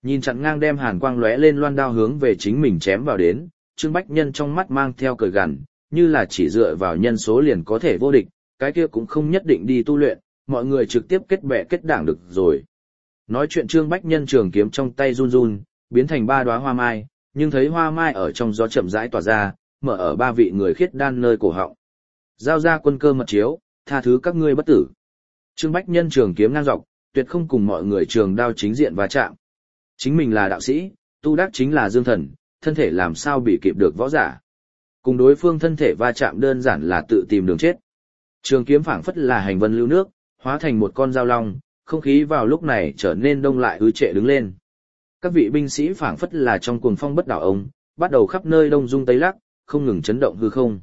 Nhìn chặn ngang đem hàn quang lóe lên loan đao hướng về chính mình chém vào đến, Trương Bách Nhân trong mắt mang theo cười gằn, như là chỉ dựa vào nhân số liền có thể vô địch, cái kia cũng không nhất định đi tu luyện, mọi người trực tiếp kết bè kết đảng được rồi. Nói chuyện Trương Bách Nhân trường kiếm trong tay run run, biến thành 3 đóa hoa mai, nhưng thấy hoa mai ở trong gió chậm rãi tỏa ra, mở ở 3 vị người khiết đan nơi cổ họng. Giao ra quân cơ mật chiếu, tha thứ các ngươi bất tử. Trương Bách Nhân trường kiếm ngang dọc, tuyệt không cùng mọi người trường đao chính diện va chạm. Chính mình là đạo sĩ, tu đắc chính là dương thần, thân thể làm sao bị kịp được võ giả. Cùng đối phương thân thể va chạm đơn giản là tự tìm đường chết. Trường kiếm phảng phất là hành vân lưu nước, hóa thành một con dao long, không khí vào lúc này trở nên đông lại ứ trệ đứng lên. Các vị binh sĩ phảng phất là trong cuồng phong bất đảo ông, bắt đầu khắp nơi đông dung tây lắc, không ngừng chấn động hư không.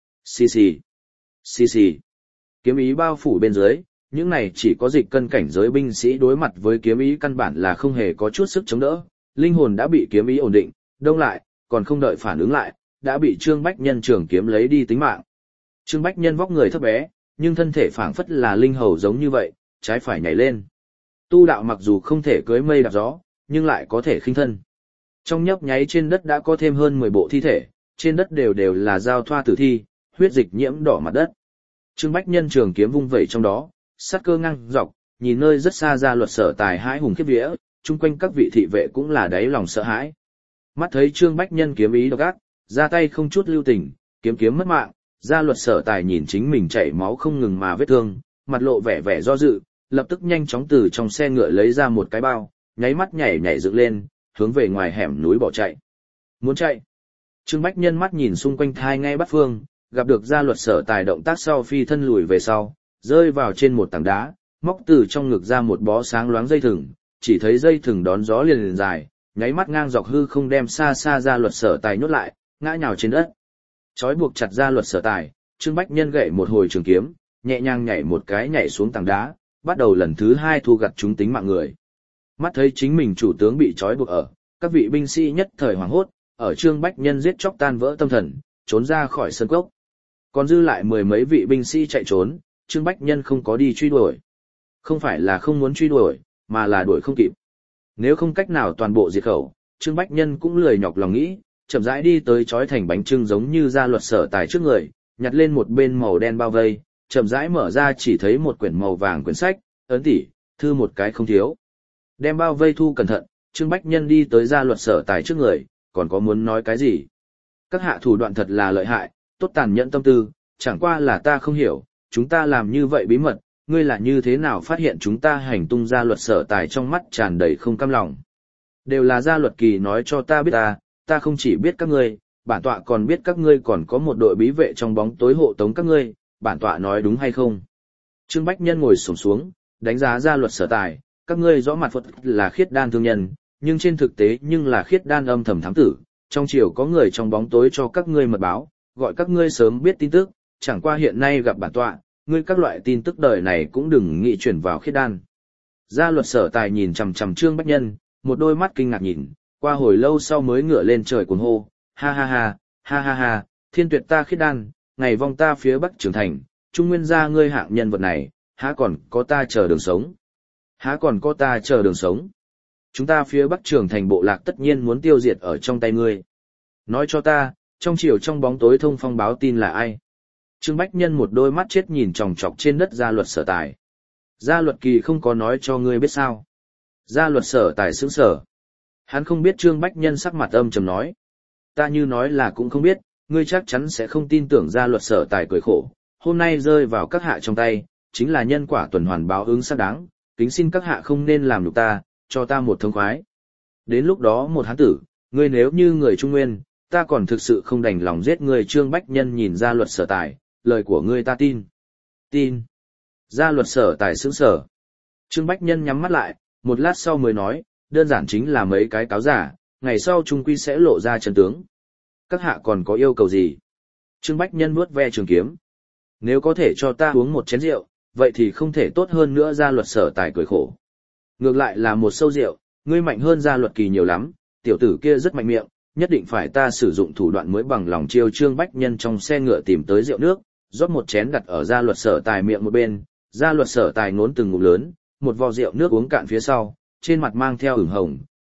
Xì xì, xì xì. Kiếm ý bao phủ bên dưới, những này chỉ có dịch cân cảnh giới binh sĩ đối mặt với kiếm ý căn bản là không hề có chút sức chống đỡ, linh hồn đã bị kiếm ý ổn định, đông lại, còn không đợi phản ứng lại, đã bị Trương Bách Nhân trường kiếm lấy đi tính mạng. Trương Bách Nhân vóc người thấp bé, nhưng thân thể phảng phất là linh hầu giống như vậy, trái phải nhảy lên. Tu đạo mặc dù không thể cưỡi mây đạp gió, nhưng lại có thể khinh thân. Trong nhấp nháy trên đất đã có thêm hơn 10 bộ thi thể, trên đất đều là giao thoa tử thi, huyết dịch nhiễm đỏ mặt đất. Trương Bách Nhân trường kiếm vung vẩy trong đó, sát cơ ngang dọc, nhìn nơi rất xa ra luật sở tài hãi hùng khiếp vía, chung quanh các vị thị vệ cũng là đáy lòng sợ hãi. Mắt thấy Trương Bách Nhân kiếm ý độc ác, ra tay không chút lưu tình, kiếm mất mạng, gia luật sở tài nhìn chính mình chảy máu không ngừng mà vết thương, mặt lộ vẻ do dự, lập tức nhanh chóng từ trong xe ngựa lấy ra một cái bao, nháy mắt nhảy dựng lên, hướng về ngoài hẻm núi bỏ chạy. Muốn chạy. Trương Bách Nhân mắt nhìn xung quanh thai ngay bắt phương, gặp được gia luật sở tài động tác sau phi thân lùi về sau, rơi vào trên một tảng đá, móc từ trong ngực ra một bó sáng loáng dây thừng, chỉ thấy dây thừng đón gió liền dài, nháy mắt ngang dọc hư không đem xa gia luật sở tài nhốt lại, ngã nhào trên đất. Chói buộc chặt gia luật sở tài, Trương Bách Nhân gậy một hồi trường kiếm, nhẹ nhàng nhảy một cái nhảy xuống tảng đá, bắt đầu lần thứ 2 thu gặt chúng tính mạng người. Mắt thấy chính mình chủ tướng bị trói buộc ở, các vị binh sĩ nhất thời hoảng hốt, ở Trương Bách Nhân giết chóc tan vỡ tâm thần, trốn ra khỏi sân cốc. Còn dư lại 10 mấy vị binh sĩ chạy trốn, Trương Bách Nhân không có đi truy đuổi. Không phải là không muốn truy đuổi, mà là đuổi không kịp. Nếu không cách nào toàn bộ diệt khẩu, Trương Bách Nhân cũng lười nhọc lòng nghĩ, chậm rãi đi tới trói thành bánh trưng giống như gia luật sở tài trước người, nhặt lên một bên màu đen bao vây, chậm rãi mở ra chỉ thấy một quyển màu vàng quyển sách, ấn tỉ, thư một cái không thiếu. Đem bao vây thu cẩn thận, Trương Bách Nhân đi tới gia luật sở tài trước người, còn có muốn nói cái gì? Các hạ thủ đoạn thật là lợi hại, tốt tàn nhẫn tâm tư, chẳng qua là ta không hiểu, chúng ta làm như vậy bí mật, ngươi là như thế nào phát hiện chúng ta hành tung gia luật sở tài trong mắt tràn đầy không cam lòng. Đều là gia luật kỳ nói cho ta biết ta không chỉ biết các ngươi, bản tọa còn biết các ngươi còn có một đội bí vệ trong bóng tối hộ tống các ngươi, bản tọa nói đúng hay không? Trương Bách Nhân ngồi xổm xuống, đánh giá gia luật sở tài, các ngươi rõ mặt Phật là khiết đan thương nhân, nhưng trên thực tế nhưng là khiết đan âm thầm thám tử, trong triều có người trong bóng tối cho các ngươi mật báo, gọi các ngươi sớm biết tin tức, chẳng qua hiện nay gặp bản tọa, ngươi các loại tin tức đời này cũng đừng nghĩ chuyển vào khiết đan. Gia luật sở tài nhìn chằm chằm Trương Bách Nhân, một đôi mắt kinh ngạc nhìn, qua hồi lâu sau mới ngửa lên trời cuồng hô, ha ha ha, ha ha ha, thiên tuyệt ta khiết đan, ngày vong ta phía bắc trưởng thành, trung nguyên gia ngươi hạng nhân vật này, há còn có ta chờ đường sống. Há còn có ta chờ đường sống. Chúng ta phía bắc trưởng thành bộ lạc tất nhiên muốn tiêu diệt ở trong tay ngươi. Nói cho ta, trong chiều trong bóng tối thông phong báo tin là ai? Trương Bách Nhân một đôi mắt chết nhìn chòng chọc trên đất gia luật sở tài. Gia luật kỳ không có nói cho ngươi biết sao? Gia luật sở tài sững sờ. Hắn không biết Trương Bách Nhân sắc mặt âm trầm nói. Ta như nói là cũng không biết, ngươi chắc chắn sẽ không tin tưởng gia luật sở tài cười khổ. Hôm nay rơi vào các hạ trong tay, chính là nhân quả tuần hoàn báo ứng xác đáng, kính xin các hạ không nên làm nhục ta, cho ta một thông khoái. Đến lúc đó một hán tử, ngươi nếu như người Trung Nguyên, ta còn thực sự không đành lòng giết ngươi. Trương Bách Nhân nhìn gia luật sở tài, lời của ngươi ta tin. Tin. Gia luật sở tài sững sờ. Trương Bách Nhân nhắm mắt lại, một lát sau mới nói, đơn giản chính là mấy cái cáo giả, ngày sau trung quy sẽ lộ ra chân tướng. Các hạ còn có yêu cầu gì? Trương Bách Nhân vuốt ve trường kiếm. Nếu có thể cho ta uống một chén rượu, vậy thì không thể tốt hơn nữa. Gia luật sở tài cười khổ. Ngược lại là một sâu rượu, ngươi mạnh hơn gia luật kỳ nhiều lắm, tiểu tử kia rất mạnh miệng, nhất định phải ta sử dụng thủ đoạn mới bằng lòng chiêu. Trương Bách Nhân trong xe ngựa tìm tới rượu nước, rót một chén đặt ở gia luật sở tài miệng một bên, gia luật sở tài ngốn từng ngụm lớn, một vò rượu nước uống cạn phía sau, trên mặt mang theo ửng hồng,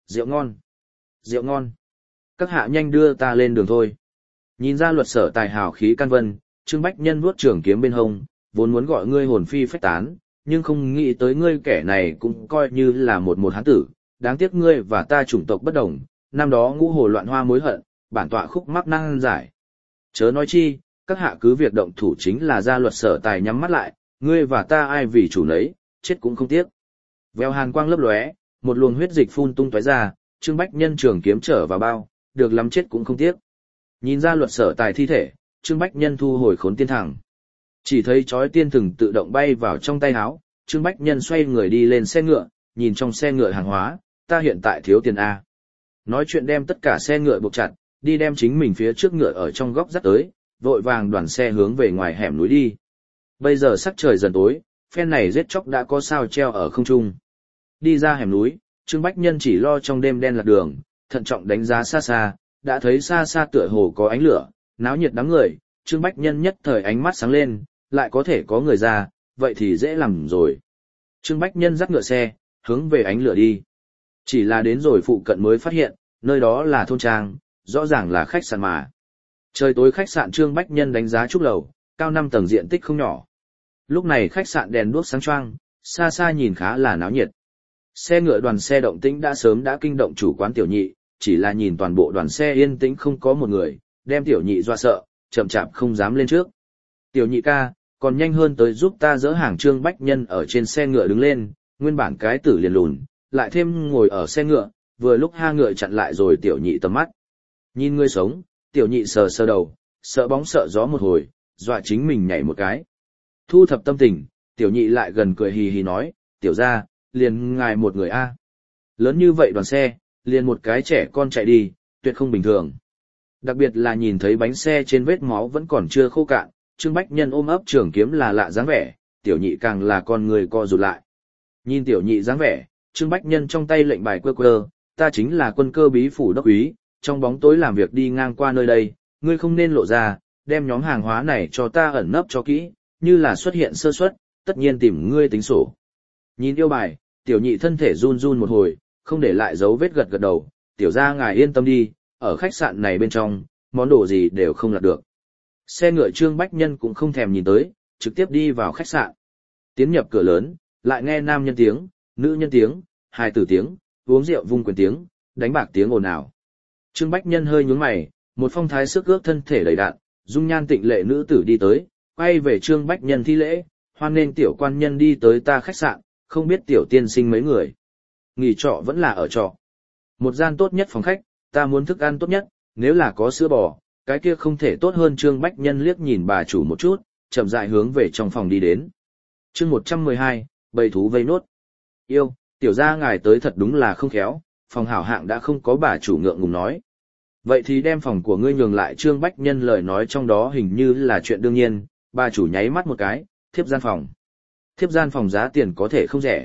rượu ngon, rượu ngon. Các hạ nhanh đưa ta lên đường thôi. Nhìn ra luật sở tài hào khí can vân, Trương Bách Nhân vuốt trường kiếm bên hông, vốn muốn gọi ngươi hồn phi phách tán, nhưng không nghĩ tới ngươi kẻ này cũng coi như là một hán tử, đáng tiếc ngươi và ta chủng tộc bất đồng, năm đó ngũ hồ loạn hoa mối hận, bản tọa khúc mắc năng giải. Chớ nói chi, các hạ cứ việc động thủ chính là gia luật sở tài nhắm mắt lại, ngươi và ta ai vì chủ nấy, chết cũng không tiếc. Vèo hàn quang lấp lóe, một luồng huyết dịch phun tung tóe ra, Trương Bách Nhân trường kiếm trở vào bao, được lắm chết cũng không tiếc. Nhìn ra luật sở tài thi thể, Trương Bách Nhân thu hồi khốn tiên thẳng. Chỉ thấy chói tiên thừng tự động bay vào trong tay áo, Trương Bách Nhân xoay người đi lên xe ngựa, nhìn trong xe ngựa hàng hóa, ta hiện tại thiếu tiền A. Nói chuyện đem tất cả xe ngựa buộc chặt, đi đem chính mình phía trước ngựa ở trong góc dắt tới, vội vàng đoàn xe hướng về ngoài hẻm núi đi. Bây giờ sắc trời dần tối, phen này giết chóc đã có sao treo ở không trung. Đi ra hẻm núi, Trương Bách Nhân chỉ lo trong đêm đen lạc đường, thận trọng đánh giá xa xa, đã thấy xa xa tựa hồ có ánh lửa, náo nhiệt đám người, Trương Bách Nhân nhất thời ánh mắt sáng lên, lại có thể có người ra, vậy thì dễ làm rồi. Trương Bách Nhân dắt ngựa xe, hướng về ánh lửa đi. Chỉ là đến rồi phụ cận mới phát hiện, nơi đó là thôn trang, rõ ràng là khách sạn mà. Trời tối khách sạn Trương Bách Nhân đánh giá trúc lầu, cao 5 tầng diện tích không nhỏ. Lúc này khách sạn đèn đuốc sáng choang, xa xa nhìn khá là náo nhiệt. Xe ngựa đoàn xe động tĩnh đã sớm đã kinh động chủ quán tiểu nhị, chỉ là nhìn toàn bộ đoàn xe yên tĩnh không có một người, đem tiểu nhị dọa sợ, chậm chạp không dám lên trước. Tiểu nhị ca, còn nhanh hơn tới giúp ta dỡ hàng. Trương Bách Nhân ở trên xe ngựa đứng lên, nguyên bản cái tử liền lùn, lại thêm ngồi ở xe ngựa, vừa lúc ha ngựa chặn lại rồi tiểu nhị tầm mắt. Nhìn ngươi sống, tiểu nhị sờ sờ đầu, sợ bóng sợ gió một hồi, dọa chính mình nhảy một cái. Thu thập tâm tình, tiểu nhị lại gần cười hì hì nói, tiểu gia, liền ngài một người a. Lớn như vậy đoàn xe, liền một cái trẻ con chạy đi, tuyệt không bình thường. Đặc biệt là nhìn thấy bánh xe trên vết máu vẫn còn chưa khô cạn, Trương Bách Nhân ôm ấp trường kiếm là lạ dáng vẻ, tiểu nhị càng là con người co rụt lại. Nhìn tiểu nhị dáng vẻ, Trương Bách Nhân trong tay lệnh bài quơ quơ, ta chính là quân cơ bí phủ đốc úy, trong bóng tối làm việc đi ngang qua nơi đây, ngươi không nên lộ ra, đem nhóm hàng hóa này cho ta ẩn nấp cho kỹ, như là xuất hiện sơ suất, tất nhiên tìm ngươi tính sổ. Nhìn yêu bài, tiểu nhị thân thể run run một hồi, không để lại dấu vết gật gật đầu, tiểu gia ngài yên tâm đi, ở khách sạn này bên trong, món đồ gì đều không lật được. Xe ngựa Trương Bách Nhân cũng không thèm nhìn tới, trực tiếp đi vào khách sạn. Tiến nhập cửa lớn, lại nghe nam nhân tiếng, nữ nhân tiếng, hài tử tiếng, uống rượu vung quyền tiếng, đánh bạc tiếng ồn ào. Trương Bách Nhân hơi nhướng mày, một phong thái sức ước thân thể đầy đặn, dung nhan tịnh lệ nữ tử đi tới, quay về Trương Bách Nhân thi lễ, hoan nên tiểu quan nhân đi tới ta khách sạn, không biết tiểu tiên sinh mấy người. Nghỉ trọ vẫn là ở trọ. Một gian tốt nhất phòng khách, ta muốn thức ăn tốt nhất, nếu là có sữa bò, cái kia không thể tốt hơn. Trương Bách Nhân liếc nhìn bà chủ một chút, chậm rãi hướng về trong phòng đi đến. Chương 112, bầy thú vây nốt. Yêu, tiểu gia ngài tới thật đúng là không khéo, phòng hảo hạng đã không có. Bà chủ ngượng ngùng nói. Vậy thì đem phòng của ngươi nhường lại. Trương Bách Nhân lời nói trong đó hình như là chuyện đương nhiên, bà chủ nháy mắt một cái, thiếp gian phòng. Thiếp gian phòng giá tiền có thể không rẻ.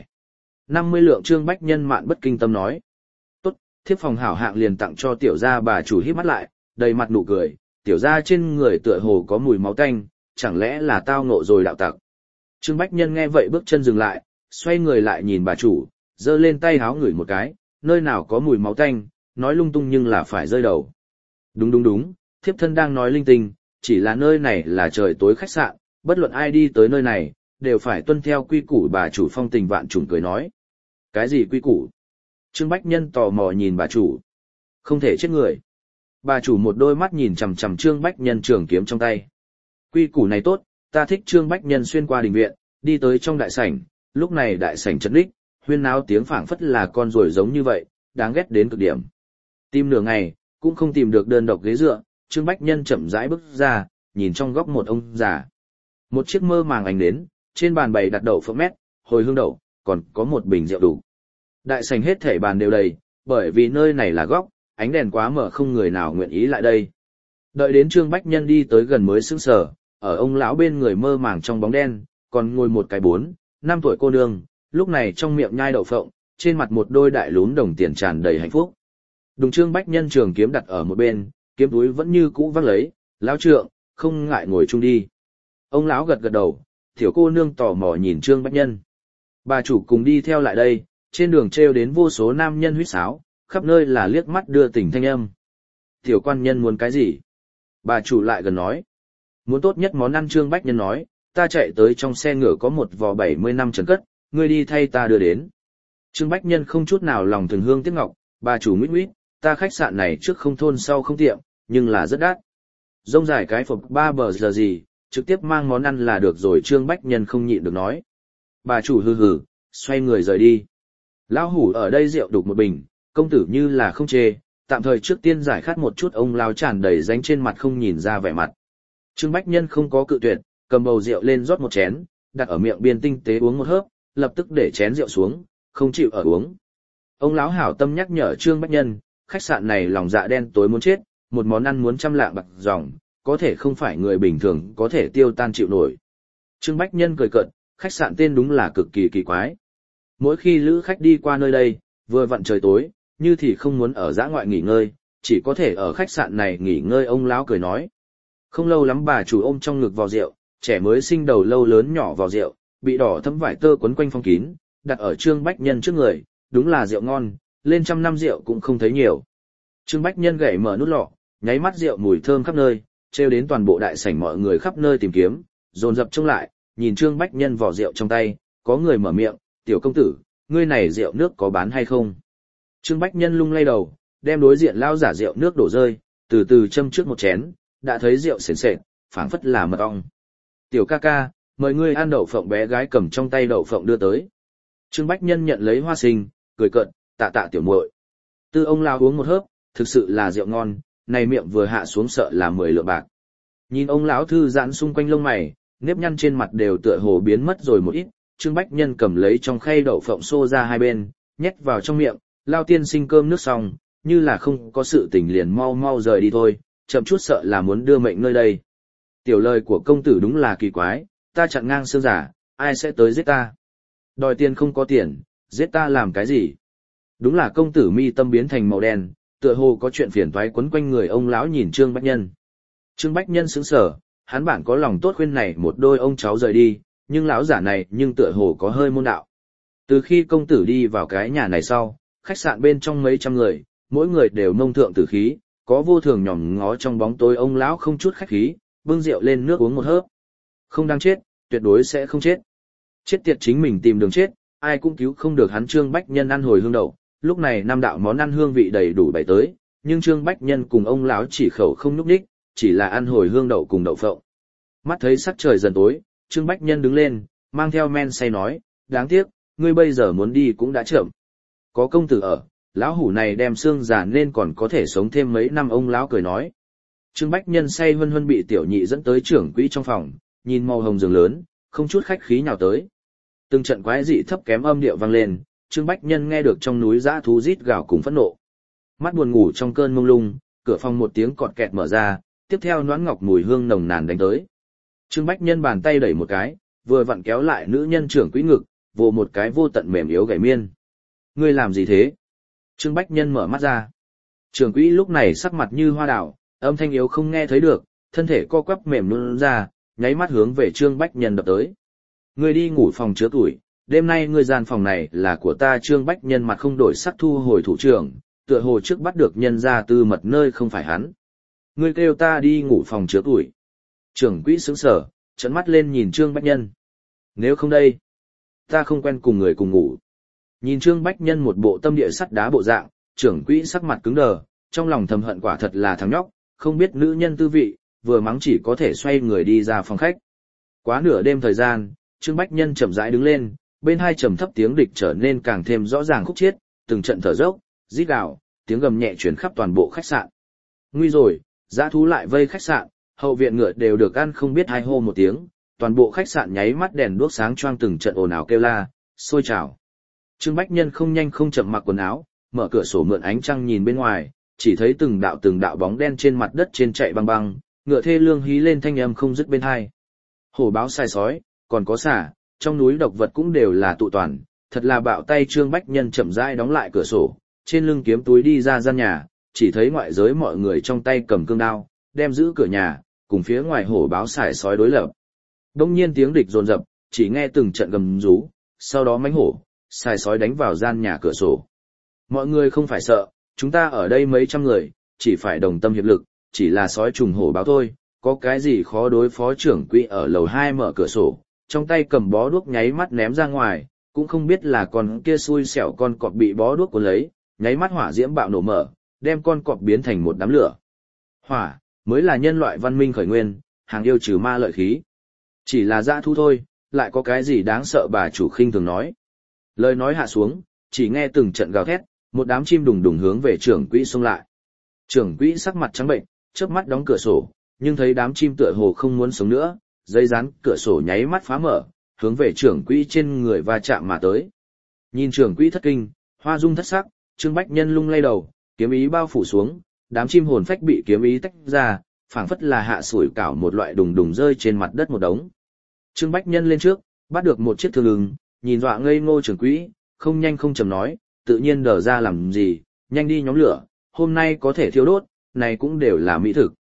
50 lượng. Trương Bách Nhân mạn bất kinh tâm nói. Tốt, thiếp phòng hảo hạng liền tặng cho tiểu gia. Bà chủ híp mắt lại, đầy mặt nụ cười, tiểu gia trên người tựa hồ có mùi máu tanh, chẳng lẽ là tao ngộ rồi đạo tặc. Trương Bách Nhân nghe vậy bước chân dừng lại, xoay người lại nhìn bà chủ, giơ lên tay háo ngửi một cái, nơi nào có mùi máu tanh, nói lung tung nhưng là phải rơi đầu. Đúng, thiếp thân đang nói linh tinh, chỉ là nơi này là trời tối khách sạn, bất luận ai đi tới nơi này, đều phải tuân theo quy củ. Bà chủ phong tình vạn trùng cười nói. Cái gì quy củ? Trương Bách Nhân tò mò nhìn bà chủ. Không thể chết người. Bà chủ một đôi mắt nhìn chằm chằm Trương Bách Nhân trường kiếm trong tay. Quy củ này tốt, ta thích. Trương Bách Nhân xuyên qua đình viện, đi tới trong đại sảnh, lúc này đại sảnh chật ních, huyên náo tiếng phảng phất là con ruồi giống như vậy, đáng ghét đến cực điểm. Tìm nửa ngày, cũng không tìm được đơn độc ghế dựa, Trương Bách Nhân chậm rãi bước ra, nhìn trong góc một ông già. Một chiếc mơ màng ánh đến, trên bàn bày đặt đậu phộng mét, hồi hương đậu, còn có một bình rượu đủ. Đại sảnh hết thảy bàn đều đầy, bởi vì nơi này là góc, ánh đèn quá mở không người nào nguyện ý lại đây. Đợi đến Trương Bách Nhân đi tới gần mới sững sờ, ở ông lão bên người mơ màng trong bóng đen, còn ngồi một cái 4-5 tuổi cô nương, lúc này trong miệng nhai đậu phộng, trên mặt một đôi đại lún đồng tiền tràn đầy hạnh phúc. Đùng. Trương Bách Nhân trường kiếm đặt ở một bên, kiếm túi vẫn như cũ vác lấy, lão trượng, không ngại ngồi chung đi. Ông lão gật gật đầu, tiểu cô nương tò mò nhìn Trương Bách Nhân. Bà chủ cùng đi theo lại đây, trên đường trêu đến vô số nam nhân huýt sáo, khắp nơi là liếc mắt đưa tình thanh âm. Tiểu quan nhân muốn cái gì? Bà chủ lại gần nói. Muốn tốt nhất món ăn. Trương Bách Nhân nói, ta chạy tới trong xe ngựa có một vò 70 năm trần cất, ngươi đi thay ta đưa đến. Trương Bách Nhân không chút nào lòng thường hương tiếc ngọc, bà chủ nguyết nguyết, ta khách sạn này trước không thôn sau không tiệm, nhưng là rất đắt. Rông dài cái phục 3 bờ giờ gì, trực tiếp mang món ăn là được rồi. Trương Bách Nhân không nhịn được nói. Bà chủ hừ hừ, xoay người rời đi. Lão hủ ở đây rượu đục một bình, công tử như là không chê, tạm thời trước tiên giải khát một chút. Ông lao tràn đầy dánh trên mặt không nhìn ra vẻ mặt. Trương Bách Nhân không có cự tuyệt, cầm bầu rượu lên rót một chén, đặt ở miệng biên tinh tế uống một hớp, lập tức để chén rượu xuống, không chịu ở uống. Ông lão hảo tâm nhắc nhở Trương Bách Nhân, khách sạn này lòng dạ đen tối muốn chết, một món ăn muốn 100 lạng bạc dòng, có thể không phải người bình thường có thể tiêu tan chịu nổi. Trương Bách Nhân cười cợt, khách sạn tên đúng là cực kỳ kỳ quái. Mỗi khi lữ khách đi qua nơi đây, vừa vặn trời tối, như thì không muốn ở dã ngoại nghỉ ngơi, chỉ có thể ở khách sạn này nghỉ ngơi. Ông lão cười nói. Không lâu lắm bà chủ ôm trong ngực vò rượu, trẻ mới sinh đầu lâu lớn nhỏ vò rượu, bị đỏ thấm vải tơ quấn quanh phong kín, đặt ở Trương Bách Nhân trước người, đúng là rượu ngon, lên 100 năm rượu cũng không thấy nhiều. Trương Bách Nhân gảy mở nút lọ, nháy mắt rượu mùi thơm khắp nơi, trêu đến toàn bộ đại sảnh mọi người khắp nơi tìm kiếm, dồn dập trông lại, nhìn Trương Bách Nhân vò rượu trong tay, có người mở miệng, tiểu công tử, ngươi này rượu nước có bán hay không? Trương Bách Nhân lung lay đầu, đem đối diện lao giả rượu nước đổ rơi, từ từ châm trước một chén, đã thấy rượu sền sệt, phảng phất là mật ong. Tiểu ca ca, mời ngươi ăn đậu phộng. Bé gái cầm trong tay đậu phộng đưa tới. Trương Bách Nhân nhận lấy hoa sinh, cười cợt, tạ tạ tiểu muội. Tư ông lao uống một hớp, thực sự là rượu ngon, này miệng vừa hạ xuống sợ là 10 lượng bạc. Nhìn ông lão thư giãn xung quanh lông mày, nếp nhăn trên mặt đều tựa hồ biến mất rồi một ít. Trương Bách Nhân cầm lấy trong khay đậu phộng xô ra hai bên, nhét vào trong miệng, lao tiên sinh cơm nước xong, như là không có sự tình liền mau mau rời đi thôi, chậm chút sợ là muốn đưa mệnh nơi đây. Tiểu lời của công tử đúng là kỳ quái, ta chặn ngang xương giả, ai sẽ tới giết ta? Đòi tiền không có tiền, giết ta làm cái gì? Đúng là công tử mi tâm biến thành màu đen, tựa hồ có chuyện phiền toái quấn quanh người. Ông lão nhìn Trương Bách Nhân. Trương Bách Nhân sững sờ, hắn bản có lòng tốt khuyên này một đôi ông cháu rời đi, nhưng lão giả này nhưng tựa hồ có hơi môn đạo. Từ khi công tử đi vào cái nhà này sau, khách sạn bên trong mấy trăm người, mỗi người đều mông thượng tử khí, có vô thường nhòm ngó trong bóng tối. Ông lão không chút khách khí, bưng rượu lên nước uống một hớp. Không đáng chết, tuyệt đối sẽ không chết. Chết tiệt chính mình tìm đường chết, ai cũng cứu không được hắn. Trương Bách Nhân ăn hồi hương đậu, lúc này năm đạo món ăn hương vị đầy đủ bày tới, nhưng Trương Bách Nhân cùng ông lão chỉ khẩu không nhúc nhích, chỉ là ăn hồi hương đậu cùng đậu phộng. Mắt thấy sắc trời dần tối, Trương Bách Nhân đứng lên, mang theo men say nói, đáng tiếc, ngươi bây giờ muốn đi cũng đã chậm. Có công tử ở, lão hủ này đem xương già nên còn có thể sống thêm mấy năm. Ông lão cười nói. Trương Bách Nhân say hân hân bị tiểu nhị dẫn tới trưởng quỹ trong phòng, nhìn màu hồng giường lớn, không chút khách khí nhào tới. Từng trận quái dị thấp kém âm điệu vang lên, Trương Bách Nhân nghe được trong núi dã thú rít gào cùng phẫn nộ. Mắt buồn ngủ trong cơn mông lung, cửa phòng một tiếng cọt kẹt mở ra, tiếp theo noãn ngọc mùi hương nồng nàn đánh tới. Trương Bách Nhân bàn tay đẩy một cái, vừa vặn kéo lại nữ nhân trưởng quỹ ngực, vồ một cái vô tận mềm yếu gảy miên. Ngươi làm gì thế? Trương Bách Nhân mở mắt ra. Trưởng quỹ lúc này sắc mặt như hoa đào, âm thanh yếu không nghe thấy được, thân thể co quắp mềm nhũn ra, nháy mắt hướng về Trương Bách Nhân đập tới. Ngươi đi ngủ phòng chứa tuổi, đêm nay ngươi gian phòng này là của ta. Trương Bách Nhân mặt không đổi sắc thu hồi thủ trưởng, tựa hồ trước bắt được nhân ra tư mật nơi không phải hắn. Ngươi kêu ta đi ngủ phòng chứa tuổi. Trưởng quỹ sững sờ, trợn mắt lên nhìn Trương Bách Nhân. Nếu không đây, ta không quen cùng người cùng ngủ. Nhìn Trương Bách Nhân một bộ tâm địa sắt đá bộ dạng, trưởng quỹ sắc mặt cứng đờ, trong lòng thầm hận quả thật là thằng nhóc, không biết nữ nhân tư vị, vừa mắng chỉ có thể xoay người đi ra phòng khách. Quá nửa đêm thời gian, Trương Bách Nhân chậm rãi đứng lên, bên hai trầm thấp tiếng địch trở nên càng thêm rõ ràng khúc chiết, từng trận thở dốc, rít gào, tiếng gầm nhẹ truyền khắp toàn bộ khách sạn. Nguy rồi, dã thú lại vây khách sạn, hậu viện ngựa đều được ăn không biết hai hô một tiếng, toàn bộ khách sạn nháy mắt đèn đuốc sáng choang, từng trận ồn ào kêu la, sôi trào. Trương Bách Nhân không nhanh không chậm mặc quần áo, mở cửa sổ mượn ánh trăng nhìn bên ngoài, chỉ thấy từng đạo bóng đen trên mặt đất trên chạy băng băng, ngựa thê lương hí lên thanh âm không dứt bên hai. Hổ báo sai sói, còn có xả, trong núi độc vật cũng đều là tụ toàn, thật là bạo tay. Trương Bách Nhân chậm rãi đóng lại cửa sổ, trên lưng kiếm túi đi ra gian nhà, chỉ thấy ngoại giới mọi người trong tay cầm cương đao, đem giữ cửa nhà, cùng phía ngoài hổ báo xài sói đối lập. Đông nhiên tiếng địch dồn dập, chỉ nghe từng trận gầm rú, sau đó mãnh hổ, xài sói đánh vào gian nhà cửa sổ. Mọi người không phải sợ, chúng ta ở đây mấy trăm người, chỉ phải đồng tâm hiệp lực, chỉ là sói trùng hổ báo thôi, có cái gì khó đối phó. Trưởng quỹ ở lầu 2 mở cửa sổ, trong tay cầm bó đuốc nháy mắt ném ra ngoài, cũng không biết là con kia xui xẻo con cọp bị bó đuốc cuốn lấy, nháy mắt hỏa diễm bạo nổ mở, đem con cọp biến thành một đám lửa. Hỏa mới là nhân loại văn minh khởi nguyên, hàng yêu trừ ma lợi khí. Chỉ là dã thú thôi, lại có cái gì đáng sợ. Bà chủ khinh thường nói. Lời nói hạ xuống, chỉ nghe từng trận gào thét, một đám chim đùng đùng hướng về trưởng quỹ xông lại. Trưởng quỹ sắc mặt trắng bệnh, chớp mắt đóng cửa sổ, nhưng thấy đám chim tựa hồ không muốn sống nữa, giấy dán cửa sổ nháy mắt phá mở, hướng về trưởng quỹ trên người va chạm mà tới. Nhìn trưởng quỹ thất kinh, hoa dung thất sắc, Trương Bách Nhân lung lay đầu, kiếm ý bao phủ xuống, đám chim hồn phách bị kiếm ý tách ra, phảng phất là hạ sủi cảo một loại đùng đùng rơi trên mặt đất một đống. Trương Bách Nhân lên trước, bắt được một chiếc thương ưng, nhìn dọa ngây ngô trưởng quỹ, không nhanh không chậm nói, tự nhiên đờ ra làm gì, nhanh đi nhóm lửa, hôm nay có thể thiêu đốt, này cũng đều là mỹ thực.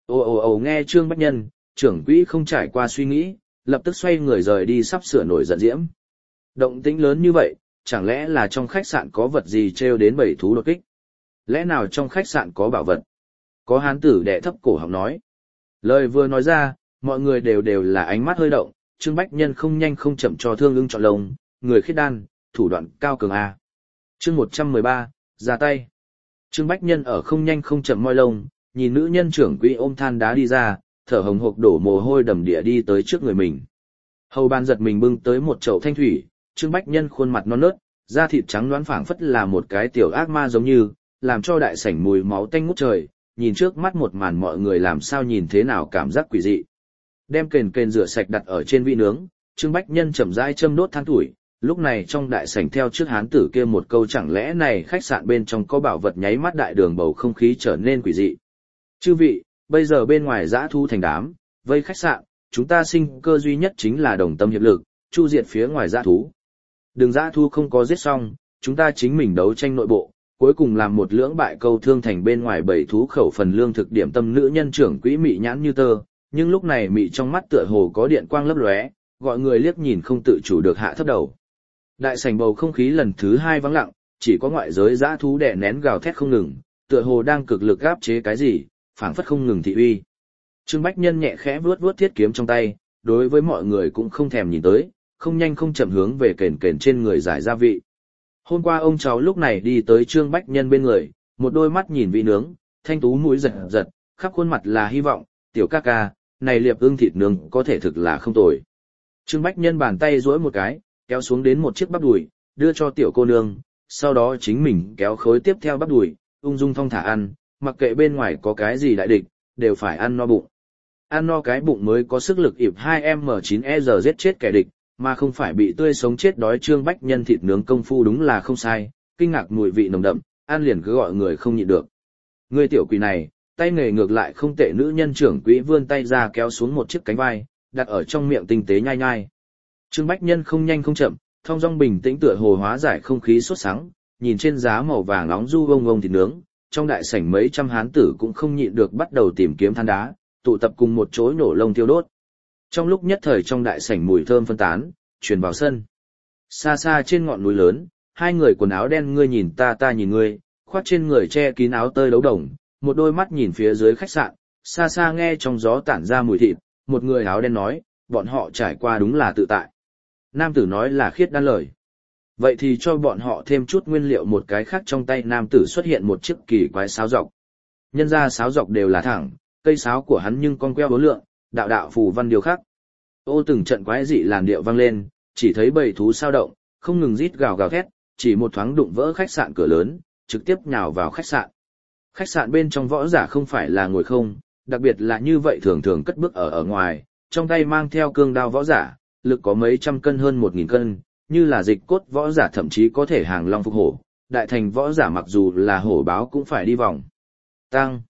Ồ nghe Trương Bách Nhân, trưởng quỹ không trải qua suy nghĩ, lập tức xoay người rời đi sắp sửa nổi giận diễm. Động tĩnh lớn như vậy, chẳng lẽ là trong khách sạn có vật gì trêu đến bầy thú đột kích? Lẽ nào trong khách sạn có bảo vật? Có hán tử đệ thấp cổ họng nói. Lời vừa nói ra, mọi người đều là ánh mắt hơi động, Trương Bách Nhân không nhanh không chậm cho thương ưng chọn lông, người khiết đan, thủ đoạn cao cường A. Chương 113, ra tay. Trương Bách Nhân ở không nhanh không chậm moi lông, nhìn nữ nhân trưởng quỹ ôm than đá đi ra, thở hồng hộc đổ mồ hôi đầm địa đi tới trước người mình. Hầu ban giật mình bưng tới một chậu thanh thủy, Trương Bách Nhân khuôn mặt non nớt, da thịt trắng nõn phảng phất là một cái tiểu ác ma giống như, làm cho đại sảnh mùi máu tanh ngút trời, nhìn trước mắt một màn mọi người làm sao nhìn thế nào cảm giác quỷ dị. Đem kền rửa sạch đặt ở trên vị nướng, Trương Bách Nhân chậm rãi châm đốt than tuổi, lúc này trong đại sảnh theo trước hán tử kia một câu chẳng lẽ này khách sạn bên trong có bảo vật nháy mắt đại đường bầu không khí trở nên quỷ dị. Chư vị, bây giờ bên ngoài dã thu thành đám, vây khách sạn, chúng ta sinh cơ duy nhất chính là đồng tâm hiệp lực, chu diệt phía ngoài dã thú. Đường dã thu không có giết xong, chúng ta chính mình đấu tranh nội bộ, cuối cùng làm một lưỡng bại câu thương thành bên ngoài bầy thú khẩu phần lương thực điểm tâm. Nữ nhân trưởng quỹ mị nhãn như tơ, nhưng lúc này mị trong mắt tựa hồ có điện quang lấp lóe, gọi người liếc nhìn không tự chủ được hạ thấp đầu. Đại sảnh bầu không khí lần thứ 2 vắng lặng, chỉ có ngoại giới dã thú đè nén gào thét không ngừng, tựa hồ đang cực lực áp chế cái gì, phảng phất không ngừng thị uy. Trương Bách Nhân nhẹ khẽ vuốt thiết kiếm trong tay, đối với mọi người cũng không thèm nhìn tới, không nhanh không chậm hướng về kền trên người giải gia vị. Hôm qua ông cháu lúc này đi tới Trương Bách Nhân bên người, một đôi mắt nhìn vị nướng, thanh tú mũi giật giật, khắp khuôn mặt là hy vọng, tiểu ca ca, này liệp ương thịt nướng có thể thực là không tồi. Trương Bách Nhân bàn tay duỗi một cái, kéo xuống đến một chiếc bắp đùi, đưa cho tiểu cô nương, sau đó chính mình kéo khối tiếp theo bắp đùi, ung dung thong thả ăn, mặc kệ bên ngoài có cái gì đại địch, đều phải ăn no bụng. Ăn no cái bụng mới có sức lực ịp 2M9ER giết chết kẻ địch, mà không phải bị tươi sống chết đói. Trương Bách Nhân thịt nướng công phu đúng là không sai, kinh ngạc mùi vị nồng đậm, ăn liền cứ gọi người không nhịn được. Người tiểu quỷ này, tay nghề ngược lại không tệ. Nữ nhân trưởng quỹ vươn tay ra kéo xuống một chiếc cánh vai, đặt ở trong miệng tinh tế nhai nhai. Trương Bách Nhân không nhanh không chậm, thong dong bình tĩnh tựa hồ hóa giải không khí sốt sắng, nhìn trên giá màu vàng nóng du bông bông thịt nướng, trong đại sảnh mấy trăm hán tử cũng không nhịn được bắt đầu tìm kiếm than đá, tụ tập cùng một chỗ nổ lông tiêu đốt. Trong lúc nhất thời trong đại sảnh mùi thơm phân tán, truyền vào sân. Xa xa trên ngọn núi lớn, hai người quần áo đen ngươi nhìn ta ta nhìn ngươi, khoác trên người che kín áo tơi đấu đồng, một đôi mắt nhìn phía dưới khách sạn, xa xa nghe trong gió tản ra mùi thịt, một người áo đen nói, bọn họ trải qua đúng là tự tại. Nam tử nói là khiết đan lời. Vậy thì cho bọn họ thêm chút nguyên liệu. Một cái khác trong tay nam tử xuất hiện một chiếc kỳ quái sáo dọc. Nhân ra sáo dọc đều là thẳng, cây sáo của hắn nhưng con queo bốn lượng, đạo đạo phù văn điều khác. Ô từng trận quái dị làn điệu vang lên, chỉ thấy bầy thú sao động, không ngừng rít gào gào thét, chỉ một thoáng đụng vỡ khách sạn cửa lớn, trực tiếp nhào vào khách sạn. Khách sạn bên trong võ giả không phải là ngồi không, đặc biệt là như vậy thường thường cất bước ở ngoài, trong tay mang theo cương đao võ giả, lực có mấy trăm cân hơn 1000 cân, như là dịch cốt võ giả thậm chí có thể hàng long phục hổ, đại thành võ giả mặc dù là hổ báo cũng phải đi vòng. Tăng.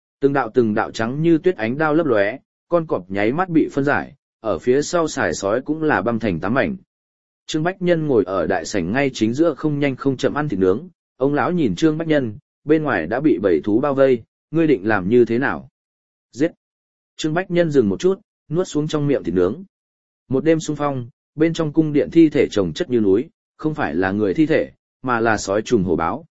Từng đạo trắng như tuyết ánh đao lấp lóe, con cọp nháy mắt bị phân giải, ở phía sau xài sói cũng là băm thành 8 mảnh. Trương Bách Nhân ngồi ở đại sảnh ngay chính giữa không nhanh không chậm ăn thịt nướng, ông lão nhìn Trương Bách Nhân, bên ngoài đã bị bầy thú bao vây, ngươi định làm như thế nào? Giết. Trương Bách Nhân dừng một chút, nuốt xuống trong miệng thịt nướng. Một đêm xung phong, bên trong cung điện thi thể chồng chất như núi, không phải là người thi thể, mà là sói trùng hổ báo.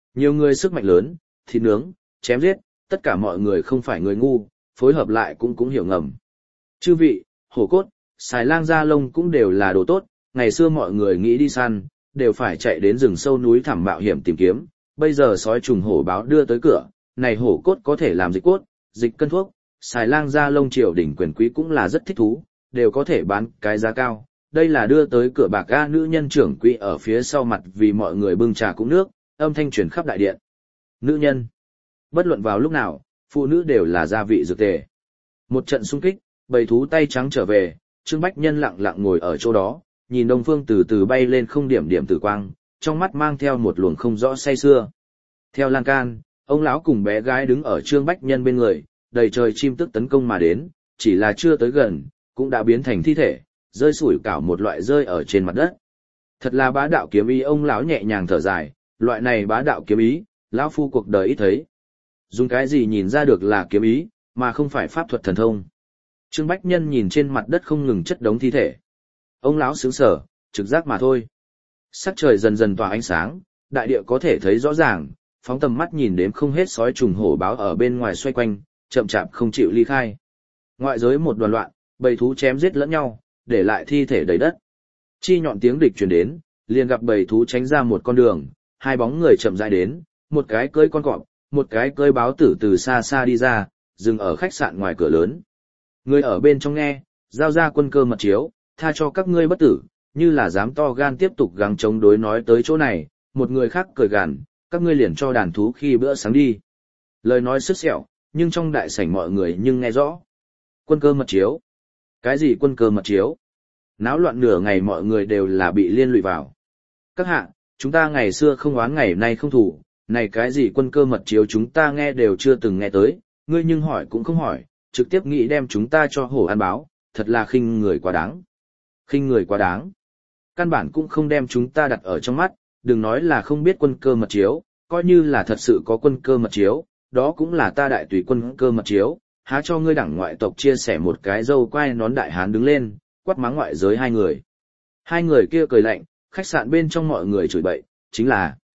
Nhiều người sức mạnh lớn, thịt nướng, chém giết, tất cả mọi người không phải người ngu, phối hợp lại cũng hiểu ngầm. Chư vị, hổ cốt, xài lang da lông cũng đều là đồ tốt, ngày xưa mọi người nghĩ đi săn, đều phải chạy đến rừng sâu núi thẳm mạo hiểm tìm kiếm, bây giờ sói trùng hổ báo đưa tới cửa, này hổ cốt có thể làm dịch cốt, dịch cân thuốc, xài lang da lông triều đỉnh quyền quý cũng là rất thích thú, đều có thể bán cái giá cao. Đây là đưa tới cửa bạc ga nữ nhân trưởng quỹ ở phía sau mặt vì mọi người bưng trà cũng nước, âm thanh truyền khắp đại điện. Nữ nhân. Bất luận vào lúc nào, phụ nữ đều là gia vị dược tề. Một trận xung kích, bầy thú tay trắng trở về, Trương Bách Nhân lặng lặng ngồi ở chỗ đó, nhìn Đông Phương từ từ bay lên không điểm điểm tử quang, trong mắt mang theo một luồng không rõ say sưa. Theo lan can, ông lão cùng bé gái đứng ở Trương Bách Nhân bên người, đầy trời chim tức tấn công mà đến, chỉ là chưa tới gần, cũng đã biến thành thi thể, rơi sủi cảo một loại rơi ở trên mặt đất. Thật là bá đạo kiếm ý, ông lão nhẹ nhàng thở dài, loại này bá đạo kiếm ý, lão phu cuộc đời ít thấy. Dùng cái gì nhìn ra được là kiếm ý, mà không phải pháp thuật thần thông. Trương Bách Nhân nhìn trên mặt đất không ngừng chất đống thi thể. Ông lão sững sờ, trực giác mà thôi. Sắc trời dần dần tỏa ánh sáng, đại địa có thể thấy rõ ràng, phóng tầm mắt nhìn đếm không hết sói trùng hổ báo ở bên ngoài xoay quanh, chậm chạp không chịu ly khai. Ngoại giới một đoàn loạn, bầy thú chém giết lẫn nhau, để lại thi thể đầy đất. Chi nhọn tiếng địch truyền đến, liền gặp bầy thú tránh ra một con đường, hai bóng người chậm rãi đến, một cái cưỡi con cọp, một cái cưỡi báo tử từ xa xa đi ra, dừng ở khách sạn ngoài cửa lớn. Người ở bên trong nghe, giao ra quân cơ mật chiếu, tha cho các ngươi bất tử, như là dám to gan tiếp tục gắng chống đối nói tới chỗ này, một người khác cười gằn, các ngươi liền cho đàn thú khi bữa sáng đi. Lời nói sứt sẹo, nhưng trong đại sảnh mọi người nhưng nghe rõ. Quân cơ mật chiếu? Cái gì quân cơ mật chiếu? Náo loạn nửa ngày mọi người đều là bị liên lụy vào. Các hạ, chúng ta ngày xưa không oán ngày nay không thủ, này cái gì quân cơ mật chiếu chúng ta nghe đều chưa từng nghe tới, ngươi nhưng hỏi cũng không hỏi, trực tiếp nghĩ đem chúng ta cho hổ ăn báo, thật là khinh người quá đáng. Khinh người quá đáng. Căn bản cũng không đem chúng ta đặt ở trong mắt, đừng nói là không biết quân cơ mật chiếu, coi như là thật sự có quân cơ mật chiếu, đó cũng là ta đại tùy quân cơ mật chiếu, há cho ngươi đảng ngoại tộc chia sẻ một cái dâu quai nón đại hán đứng lên, quát mắng ngoại giới hai người. Hai người kia cười lạnh, khách sạn bên trong mọi người chửi bậy, chính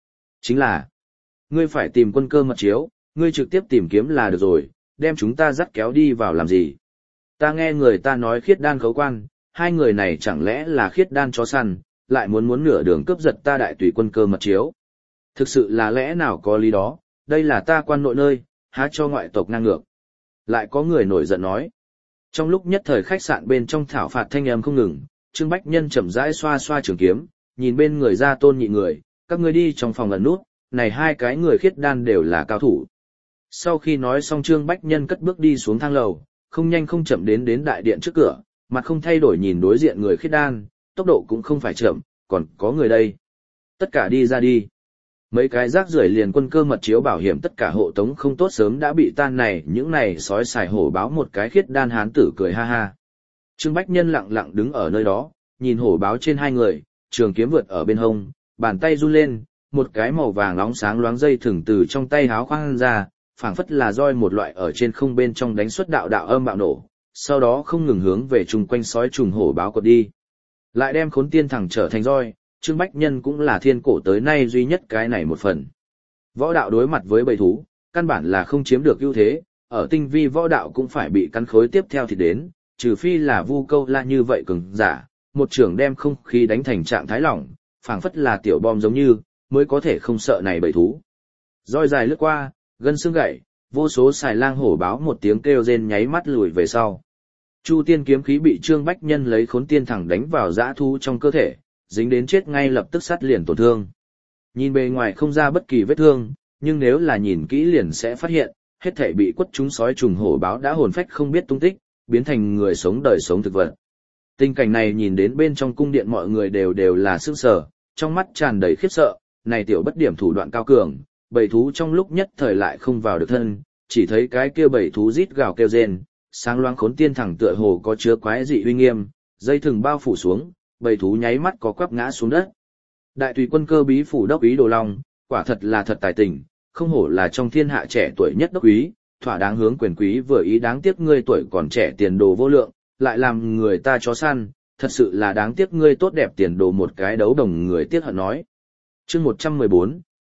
là, ngươi phải tìm quân cơ mật chiếu, ngươi trực tiếp tìm kiếm là được rồi, đem chúng ta dắt kéo đi vào làm gì. Ta nghe người ta nói khiết đan khấu quan, hai người này chẳng lẽ là khiết đan chó săn, lại muốn nửa đường cướp giật ta đại tùy quân cơ mật chiếu. Thực sự là lẽ nào có lý đó, đây là ta quan nội nơi, há cho ngoại tộc ngang ngược. Lại có người nổi giận nói. Trong lúc nhất thời khách sạn bên trong thảo phạt thanh âm không ngừng, Trương Bách Nhân chậm rãi xoa xoa trường kiếm, nhìn bên người ra tôn nhị người, các ngươi đi trong phòng ẩn nút, này hai cái người khiết đan đều là cao thủ. Sau khi nói xong Trương Bách Nhân cất bước đi xuống thang lầu, không nhanh không chậm đến đại điện trước cửa, mặt không thay đổi nhìn đối diện người khiết đan, tốc độ cũng không phải chậm, còn có người đây. Tất cả đi ra đi. Mấy cái rác rưởi liền quân cơ mật chiếu bảo hiểm tất cả hộ tống không tốt sớm đã bị tan này, những này sói xài hổ báo một cái khiết đan hán tử cười ha ha. Trương Bách Nhân lặng lặng đứng ở nơi đó, nhìn hổ báo trên hai người, trường kiếm vượt ở bên hông, bàn tay run lên, một cái màu vàng nóng sáng loáng dây thừng từ trong tay háo khoang ra, phảng phất là roi một loại ở trên không bên trong đánh xuất đạo đạo âm bạo nổ, sau đó không ngừng hướng về chung quanh sói trùng hổ báo cột đi. Lại đem khốn tiên thẳng trở thành roi, Trương Bách Nhân cũng là thiên cổ tới nay duy nhất cái này một phần. Võ đạo đối mặt với bầy thú, căn bản là không chiếm được ưu thế, ở tinh vi võ đạo cũng phải bị cắn khối tiếp theo thì đến, trừ phi là Vu Câu La như vậy cường giả, một trưởng đem không khí đánh thành trạng thái lỏng, phảng phất là tiểu bom giống như, mới có thể không sợ này bầy thú. Roi dài lướt qua, gân xương gãy, vô số xài lang hổ báo một tiếng kêu rên nháy mắt lùi về sau. Chu tiên kiếm khí bị Trương Bách Nhân lấy khốn tiên thẳng đánh vào dã thú trong cơ thể, dính đến chết ngay lập tức sát liền tổn thương. Nhìn bề ngoài không ra bất kỳ vết thương, nhưng nếu là nhìn kỹ liền sẽ phát hiện, hết thảy bị quất trúng sói trùng hổ báo đã hồn phách không biết tung tích, biến thành người sống đời sống thực vật. Tình cảnh này nhìn đến bên trong cung điện mọi người đều là sửng sở, trong mắt tràn đầy khiếp sợ, này tiểu bất điểm thủ đoạn cao cường, bầy thú trong lúc nhất thời lại không vào được thân, chỉ thấy cái kia bầy thú rít gào kêu rên, sáng loáng khốn tiên thẳng tựa hồ có chứa quái dị uy nghiêm, dây thừng bao phủ xuống, bầy thú nháy mắt có quắp ngã xuống đất. Đại tùy quân cơ bí phủ đốc úy Đồ Long, quả thật là thật tài tình, không hổ là trong thiên hạ trẻ tuổi nhất đốc úy, thỏa đáng hướng quyền quý vừa ý, đáng tiếc ngươi tuổi còn trẻ tiền đồ vô lượng, lại làm người ta chó săn, thật sự là đáng tiếc ngươi tốt đẹp tiền đồ một cái đấu đồng người tiếc hận nói. Chương 114,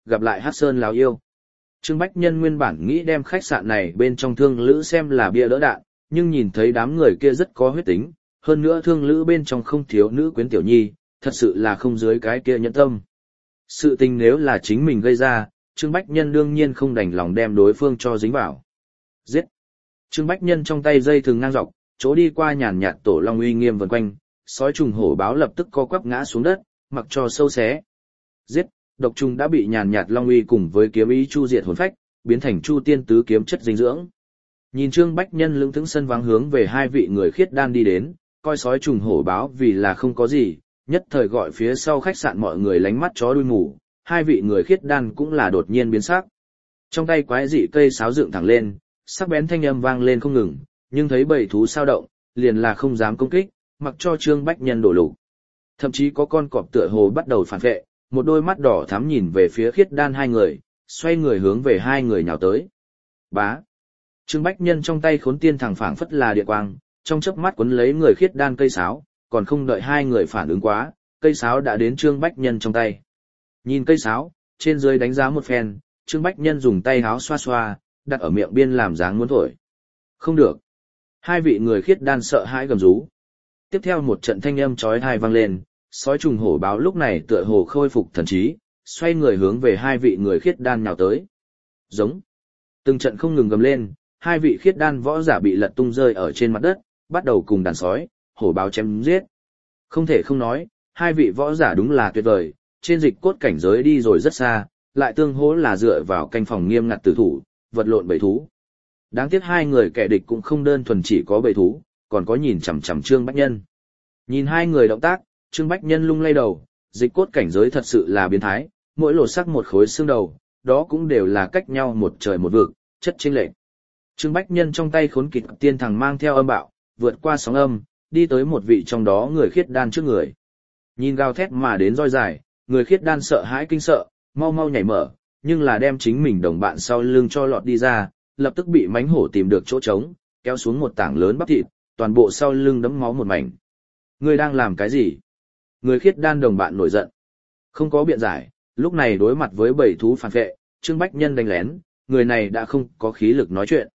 gặp lại Hắc Sơn lão yêu. Trương Bách Nhân nguyên bản nghĩ đem khách sạn này bên trong thương lữ xem là bia đỡ đạn, nhưng nhìn thấy đám người kia rất có huyết tính, hơn nữa thương lữ bên trong không thiếu nữ quyến tiểu nhi, thật sự là không dưới cái kia nhẫn tâm. Sự tình nếu là chính mình gây ra, Trương Bách Nhân đương nhiên không đành lòng đem đối phương cho dính vào. Giết! Trương Bách Nhân trong tay dây thừng ngang dọc, chỗ đi qua nhàn nhạt tổ long uy nghiêm vần quanh, sói trùng hổ báo lập tức co quắp ngã xuống đất, mặc cho sâu xé. Giết! Độc trùng đã bị nhàn nhạt long uy cùng với kiếm ý chu diệt hồn phách, biến thành chu tiên tứ kiếm chất dinh dưỡng. Nhìn Trương Bách Nhân lững thững sân vắng hướng về hai vị người khiết đan đi đến, coi sói trùng hổ báo vì là không có gì, nhất thời gọi phía sau khách sạn mọi người lánh mắt chó đuôi mù, hai vị người khiết đan cũng là đột nhiên biến sắc. Trong tay quái dị cây sáo dựng thẳng lên, sắc bén thanh âm vang lên không ngừng, nhưng thấy bầy thú sao động, liền là không dám công kích, mặc cho Trương Bách Nhân đổ lục. Thậm chí có con cọp tựa hồ bắt đầu phản vệ, một đôi mắt đỏ thắm nhìn về phía khiết đan hai người, xoay người hướng về hai người nhào tới. Bá! Trương Bách Nhân trong tay khốn tiên thẳng phảng phất là địa quang, trong chớp mắt quấn lấy người khiết đan cây sáo, còn không đợi hai người phản ứng quá, cây sáo đã đến Trương Bách Nhân trong tay. Nhìn cây sáo, trên dưới đánh giá một phen, Trương Bách Nhân dùng tay háo xoa xoa, đặt ở miệng biên làm dáng muốn thổi. Không được. Hai vị người khiết đan sợ hãi gầm rú. Tiếp theo một trận thanh âm chói tai vang lên, sói trùng hổ báo lúc này tựa hồ khôi phục thần trí, xoay người hướng về hai vị người khiết đan nhào tới. Giống. Từng trận không ngừng gầm lên, hai vị khiết đan võ giả bị lật tung rơi ở trên mặt đất, bắt đầu cùng đàn sói, hổ báo chém giết. Không thể không nói, hai vị võ giả đúng là tuyệt vời, trên dịch cốt cảnh giới đi rồi rất xa, lại tương hỗ là dựa vào canh phòng nghiêm ngặt tử thủ, vật lộn bầy thú. Đáng tiếc hai người kẻ địch cũng không đơn thuần chỉ có bầy thú, còn có nhìn chằm chằm Trương Bách Nhân. Nhìn hai người động tác, Trương Bách Nhân lung lay đầu, dịch cốt cảnh giới thật sự là biến thái, mỗi lột sắc một khối xương đầu, đó cũng đều là cách nhau một trời một vực, chất chênh lệch. Trương Bách Nhân trong tay khốn kịt tiên thằng mang theo âm bạo, vượt qua sóng âm, đi tới một vị trong đó người khiết đan trước người. Nhìn gào thét mà đến roi dài, người khiết đan sợ hãi kinh sợ, mau mau nhảy mở, nhưng là đem chính mình đồng bạn sau lưng cho lọt đi ra, lập tức bị mánh hổ tìm được chỗ trống, kéo xuống một tảng lớn bắp thịt, toàn bộ sau lưng đẫm máu một mảnh. Người đang làm cái gì? Người khiết đan đồng bạn nổi giận. Không có biện giải, lúc này đối mặt với bầy thú phản vệ, Trương Bách Nhân đánh lén, người này đã không có khí lực nói chuyện.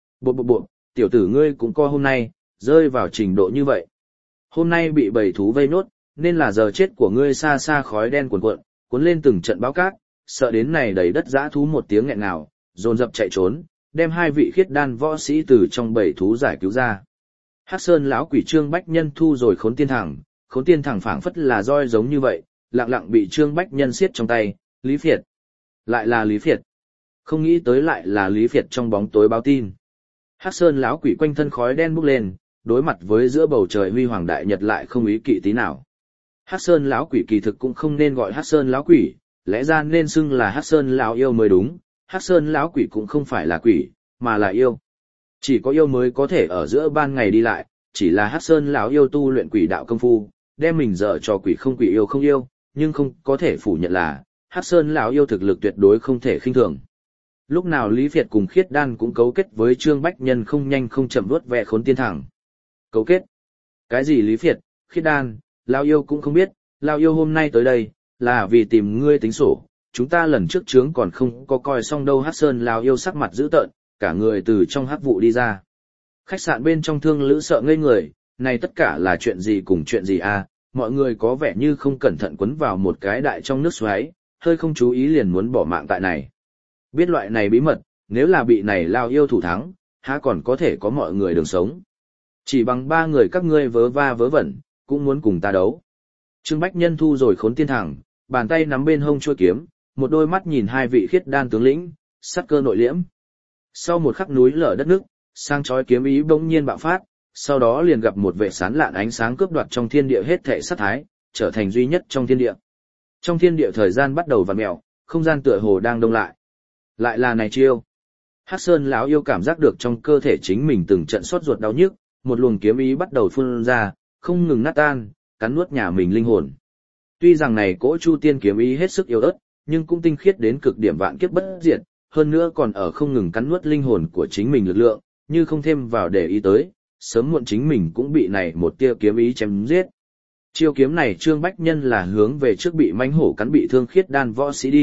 Bộ, tiểu tử ngươi cũng co hôm nay, rơi vào trình độ như vậy. Hôm nay bị bầy thú vây nốt, nên là giờ chết của ngươi xa xa khói đen cuồn cuộn, cuốn lên từng trận báo cát, sợ đến này đầy đất dã thú một tiếng nghẹn ngào, dồn dập chạy trốn, đem hai vị khiết đan võ sĩ từ trong bầy thú giải cứu ra. Hắc Sơn lão quỷ Trương Bách Nhân thu rồi khốn tiên thẳng phảng phất là roi giống như vậy, lặng lặng bị Trương Bách Nhân siết trong tay, Lý Phiệt. Lại là Lý Phiệt. Không nghĩ tới lại là Lý Phiệt trong bóng tối báo tin. Hắc Sơn lão quỷ quanh thân khói đen bốc lên, đối mặt với giữa bầu trời huy hoàng đại nhật lại không ý kỵ tí nào. Hắc Sơn lão quỷ kỳ thực cũng không nên gọi Hắc Sơn lão quỷ, lẽ ra nên xưng là Hắc Sơn lão yêu mới đúng. Hắc Sơn lão quỷ cũng không phải là quỷ, mà là yêu. Chỉ có yêu mới có thể ở giữa ban ngày đi lại, chỉ là Hắc Sơn lão yêu tu luyện quỷ đạo công phu, đem mình dở cho quỷ yêu không yêu, nhưng không có thể phủ nhận là Hắc Sơn lão yêu thực lực tuyệt đối không thể khinh thường. Lúc nào Lý Việt cùng Khiết Đan cũng cấu kết với Trương Bách Nhân không nhanh không chậm vuốt ve khốn tiên thẳng. Cấu kết? Cái gì Lý Việt, Khiết Đan, lão yêu cũng không biết, lão yêu hôm nay tới đây là vì tìm ngươi tính sổ, chúng ta lần trước chướng còn không có coi xong đâu. Hắc Sơn lão yêu sắc mặt dữ tợn, cả người từ trong hắc vụ đi ra. Khách sạn bên trong thương lữ sợ ngây người, này tất cả là chuyện gì cùng chuyện gì à, mọi người có vẻ như không cẩn thận quấn vào một cái đại trong nước xoáy, hơi không chú ý liền muốn bỏ mạng tại này. Biết loại này bí mật, nếu là bị này lao yêu thủ thắng, há còn có thể có mọi người đường sống. Chỉ bằng 3 người các ngươi vớ va vớ vẩn, cũng muốn cùng ta đấu. Trương Bách Nhân thu rồi khốn tiên thẳng, bàn tay nắm bên hông chuôi kiếm, một đôi mắt nhìn hai vị Khiết Đan tướng lĩnh, sát cơ nội liễm. Sau một khắc núi lở đất nước, sang chói kiếm ý bỗng nhiên bạo phát, sau đó liền gặp một vệ sán lạn ánh sáng cướp đoạt trong thiên địa hết thảy sát thái, trở thành duy nhất trong thiên địa. Trong thiên địa thời gian bắt đầu vặn mèo, không gian tựa hồ đang đông lại. Lại là này chiêu. Hắc Sơn lão yêu cảm giác được trong cơ thể chính mình từng trận xót ruột đau nhức, một luồng kiếm ý bắt đầu phun ra, không ngừng nát tan, cắn nuốt nhà mình linh hồn. Tuy rằng này cỗ Chu Tiên kiếm ý hết sức yếu ớt, nhưng cũng tinh khiết đến cực điểm vạn kiếp bất diệt, hơn nữa còn ở không ngừng cắn nuốt linh hồn của chính mình lực lượng, như không thêm vào để ý tới, sớm muộn chính mình cũng bị này một tia kiếm ý chém giết. Chiêu kiếm này Trương Bách Nhân là hướng về trước bị mãnh hổ cắn bị thương Khiết Đan võ sĩ đi,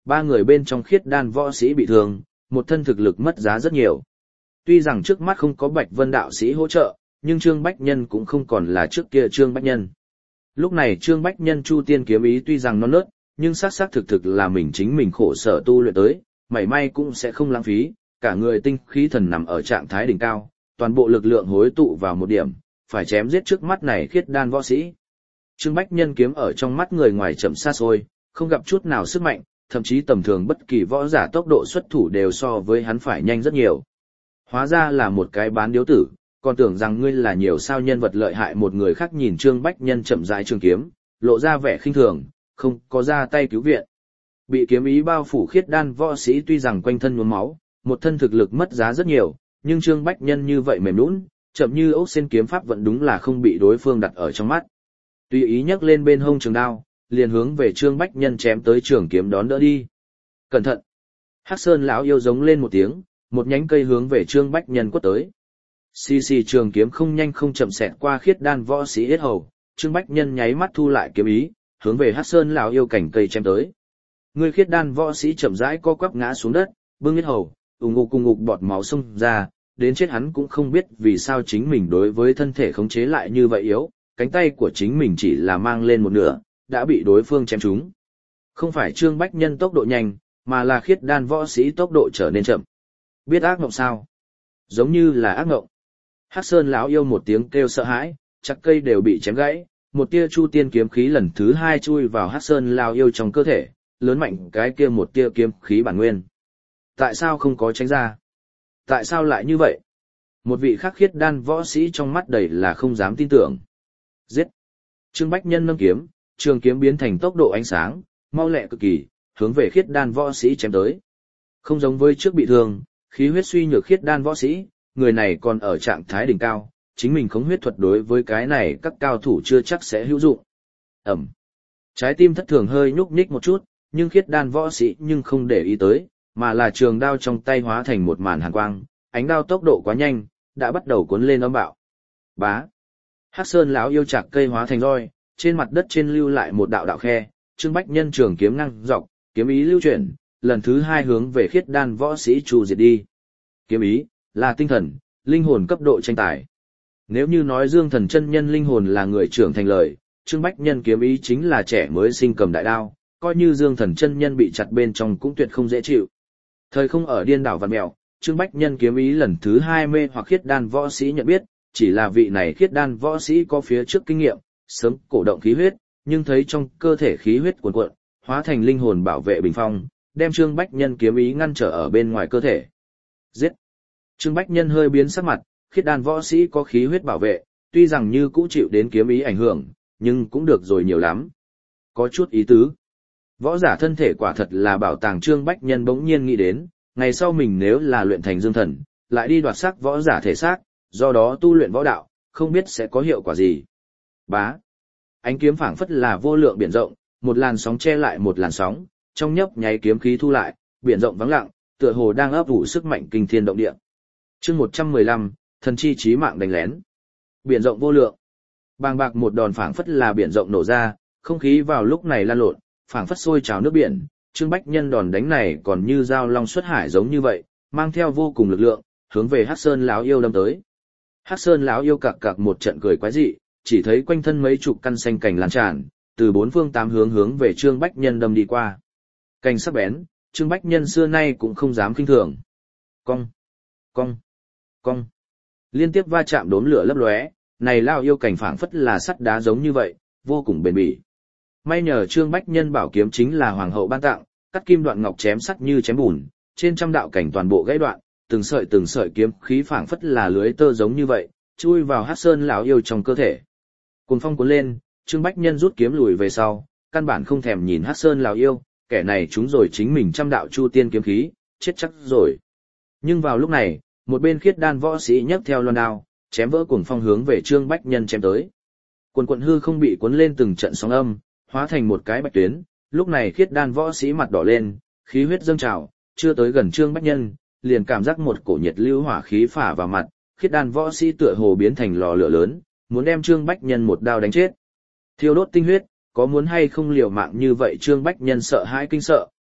ba người bên trong khiết đan võ sĩ bị thương, một thân thực lực mất giá rất nhiều. Tuy rằng trước mắt không có Bạch Vân đạo sĩ hỗ trợ, nhưng Trương Bách Nhân cũng không còn là trước kia Trương Bách Nhân. Lúc này Trương Bách Nhân Chu Tiên kiếm ý tuy rằng non nớt, nhưng xác xác thực thực là mình chính mình khổ sở tu luyện tới, mảy may cũng sẽ không lãng phí, cả người tinh khí thần nằm ở trạng thái đỉnh cao, toàn bộ lực lượng hối tụ vào một điểm, phải chém giết trước mắt này khiết đan võ sĩ. Trương Bách Nhân kiếm ở trong mắt người ngoài chậm xa xôi, không gặp chút nào sức mạnh, thậm chí tầm thường bất kỳ võ giả tốc độ xuất thủ đều so với hắn phải nhanh rất nhiều. Hóa ra là một cái bán điếu tử, còn tưởng rằng ngươi là nhiều sao nhân vật lợi hại. Một người khác nhìn Trương Bách Nhân chậm rãi trường kiếm, lộ ra vẻ khinh thường, không có ra tay cứu viện. Bị kiếm ý bao phủ khiết đan võ sĩ tuy rằng quanh thân nhuốm máu, một thân thực lực mất giá rất nhiều, nhưng Trương Bách Nhân như vậy mềm nhũn, chậm như ốc sen kiếm pháp vẫn đúng là không bị đối phương đặt ở trong mắt. Tùy ý nhấc lên bên hông trường đao, liền hướng về Trương Bách Nhân chém tới, trường kiếm đón đỡ đi. Cẩn thận! Hắc Sơn lão yêu giống lên một tiếng, một nhánh cây hướng về Trương Bách Nhân quất tới. Xì xì trường kiếm không nhanh không chậm xẹt qua khiết đan võ sĩ yết hầu, Trương Bách Nhân nháy mắt thu lại kiếm ý, hướng về Hắc Sơn lão yêu cành cây chém tới. Người khiết đan võ sĩ chậm rãi co quắp ngã xuống đất, bưng yết hầu, ùng ngục bọt máu xông ra, đến chết hắn cũng không biết vì sao chính mình đối với thân thể khống chế lại như vậy yếu, cánh tay của chính mình chỉ là mang lên một nửa, đã bị đối phương chém trúng. Không phải Trương Bách Nhân tốc độ nhanh, mà là khiết đan võ sĩ tốc độ trở nên chậm. Biết ác mộng sao? Giống như là ác mộng. Hắc Sơn lão yêu một tiếng kêu sợ hãi, chắc cây đều bị chém gãy, một tia Chu Tiên kiếm khí lần thứ hai chui vào Hắc Sơn lão yêu trong cơ thể, lớn mạnh cái kia một tia kiếm khí bản nguyên. Tại sao không có tránh ra? Tại sao lại như vậy? Một vị khắc khiết đan võ sĩ trong mắt đầy là không dám tin tưởng. Giết! Trương Bách Nhân nâng kiếm, trường kiếm biến thành tốc độ ánh sáng, mau lẹ cực kỳ, hướng về khiết đan võ sĩ chém tới. Không giống với trước bị thương, khí huyết suy nhược khiết đan võ sĩ, người này còn ở trạng thái đỉnh cao, chính mình khống huyết thuật đối với cái này các cao thủ chưa chắc sẽ hữu dụng. Ẩm. Trái tim thất thường hơi nhúc nhích một chút, nhưng khiết đan võ sĩ nhưng không để ý tới, mà là trường đao trong tay hóa thành một màn hàn quang, ánh đao tốc độ quá nhanh, đã bắt đầu cuốn lên âm bạo. Bá. Hắc Sơn lão yêu chạc cây hóa thành roi, trên mặt đất trên lưu lại một đạo đạo khe, Trương Bách Nhân trường kiếm ngang dọc, kiếm ý lưu chuyển, lần thứ hai hướng về khiết đan võ sĩ trù diệt đi. Kiếm ý là tinh thần, linh hồn cấp độ tranh tài. Nếu như nói Dương Thần chân nhân linh hồn là người trưởng thành lời, Trương Bách Nhân kiếm ý chính là trẻ mới sinh cầm đại đao, coi như Dương Thần chân nhân bị chặt bên trong cũng tuyệt không dễ chịu. Thời không ở điên đảo vạn mèo, Trương Bách Nhân kiếm ý lần thứ hai mê hoặc khiết đan võ sĩ nhận biết, chỉ là vị này khiết đan võ sĩ có phía trước kinh nghiệm, sớm cổ động khí huyết, nhưng thấy trong cơ thể khí huyết cuồn cuộn, hóa thành linh hồn bảo vệ bình phong, đem Trương Bách Nhân kiếm ý ngăn trở ở bên ngoài cơ thể. Giết! Trương Bách Nhân hơi biến sắc mặt, khiết đan võ sĩ có khí huyết bảo vệ, tuy rằng như cũ chịu đến kiếm ý ảnh hưởng, nhưng cũng được rồi nhiều lắm. Có chút ý tứ. Võ giả thân thể quả thật là bảo tàng. Trương Bách Nhân bỗng nhiên nghĩ đến, ngày sau mình nếu là luyện thành dương thần, lại đi đoạt xác võ giả thể xác, do đó tu luyện võ đạo, không biết sẽ có hiệu quả gì. Bá. Ánh kiếm phảng phất là vô lượng biển rộng, một làn sóng che lại một làn sóng, trong nhấp nháy kiếm khí thu lại, biển rộng vắng lặng, tựa hồ đang ấp ủ sức mạnh kinh thiên động địa. Chương 115, thần chi chí mạng đánh lén. Biển rộng vô lượng. Bàng bạc một đòn phảng phất là biển rộng nổ ra, không khí vào lúc này lan lộn, phảng phất sôi trào nước biển. Trương Bách Nhân đòn đánh này còn như dao long xuất hải giống như vậy, mang theo vô cùng lực lượng, hướng về Hắc Sơn lão yêu đâm tới. Hắc Sơn lão yêu cặc cặc một trận cười quái dị, chỉ thấy quanh thân mấy chục căn xanh cành lan tràn, từ bốn phương tám hướng hướng về Trương Bách Nhân đâm đi qua. Cành sắc bén, Trương Bách Nhân xưa nay cũng không dám khinh thường. Cong, cong, cong. Liên tiếp va chạm đốm lửa lấp lóe, này lão yêu cảnh phảng phất là sắt đá giống như vậy, vô cùng bền bỉ. May nhờ Trương Bách Nhân bảo kiếm chính là hoàng hậu ban tặng, cắt kim đoạn ngọc chém sắt như chém bùn, trên trăm đạo cảnh toàn bộ gãy đoạn, từng sợi kiếm khí phảng phất là lưới tơ giống như vậy, chui vào Hắc Sơn lão yêu trong cơ thể. Cuồng phong cuốn lên, Trương Bách Nhân rút kiếm lùi về sau, căn bản không thèm nhìn Hắc Sơn lão yêu, kẻ này trúng rồi chính mình trăm đạo chu tiên kiếm khí, chết chắc rồi. Nhưng vào lúc này, một bên khiết đan võ sĩ nhấc theo loan đao, chém vỡ cuồng phong hướng về Trương Bách Nhân chém tới. Quần quận hư không bị cuốn lên từng trận sóng âm, hóa thành một cái bạch tuyến, lúc này khiết đan võ sĩ mặt đỏ lên, khí huyết dâng trào, chưa tới gần Trương Bách Nhân, liền cảm giác một cổ nhiệt lưu hỏa khí phả vào mặt, khiết đan võ sĩ tựa hồ biến thành lò lửa lớn, muốn đem Trương Bách Nhân một đao đánh chết. Thiêu đốt tinh huyết, có muốn hay không liều mạng như vậy? Trương Bách Nhân sợ hãi kinh sợ,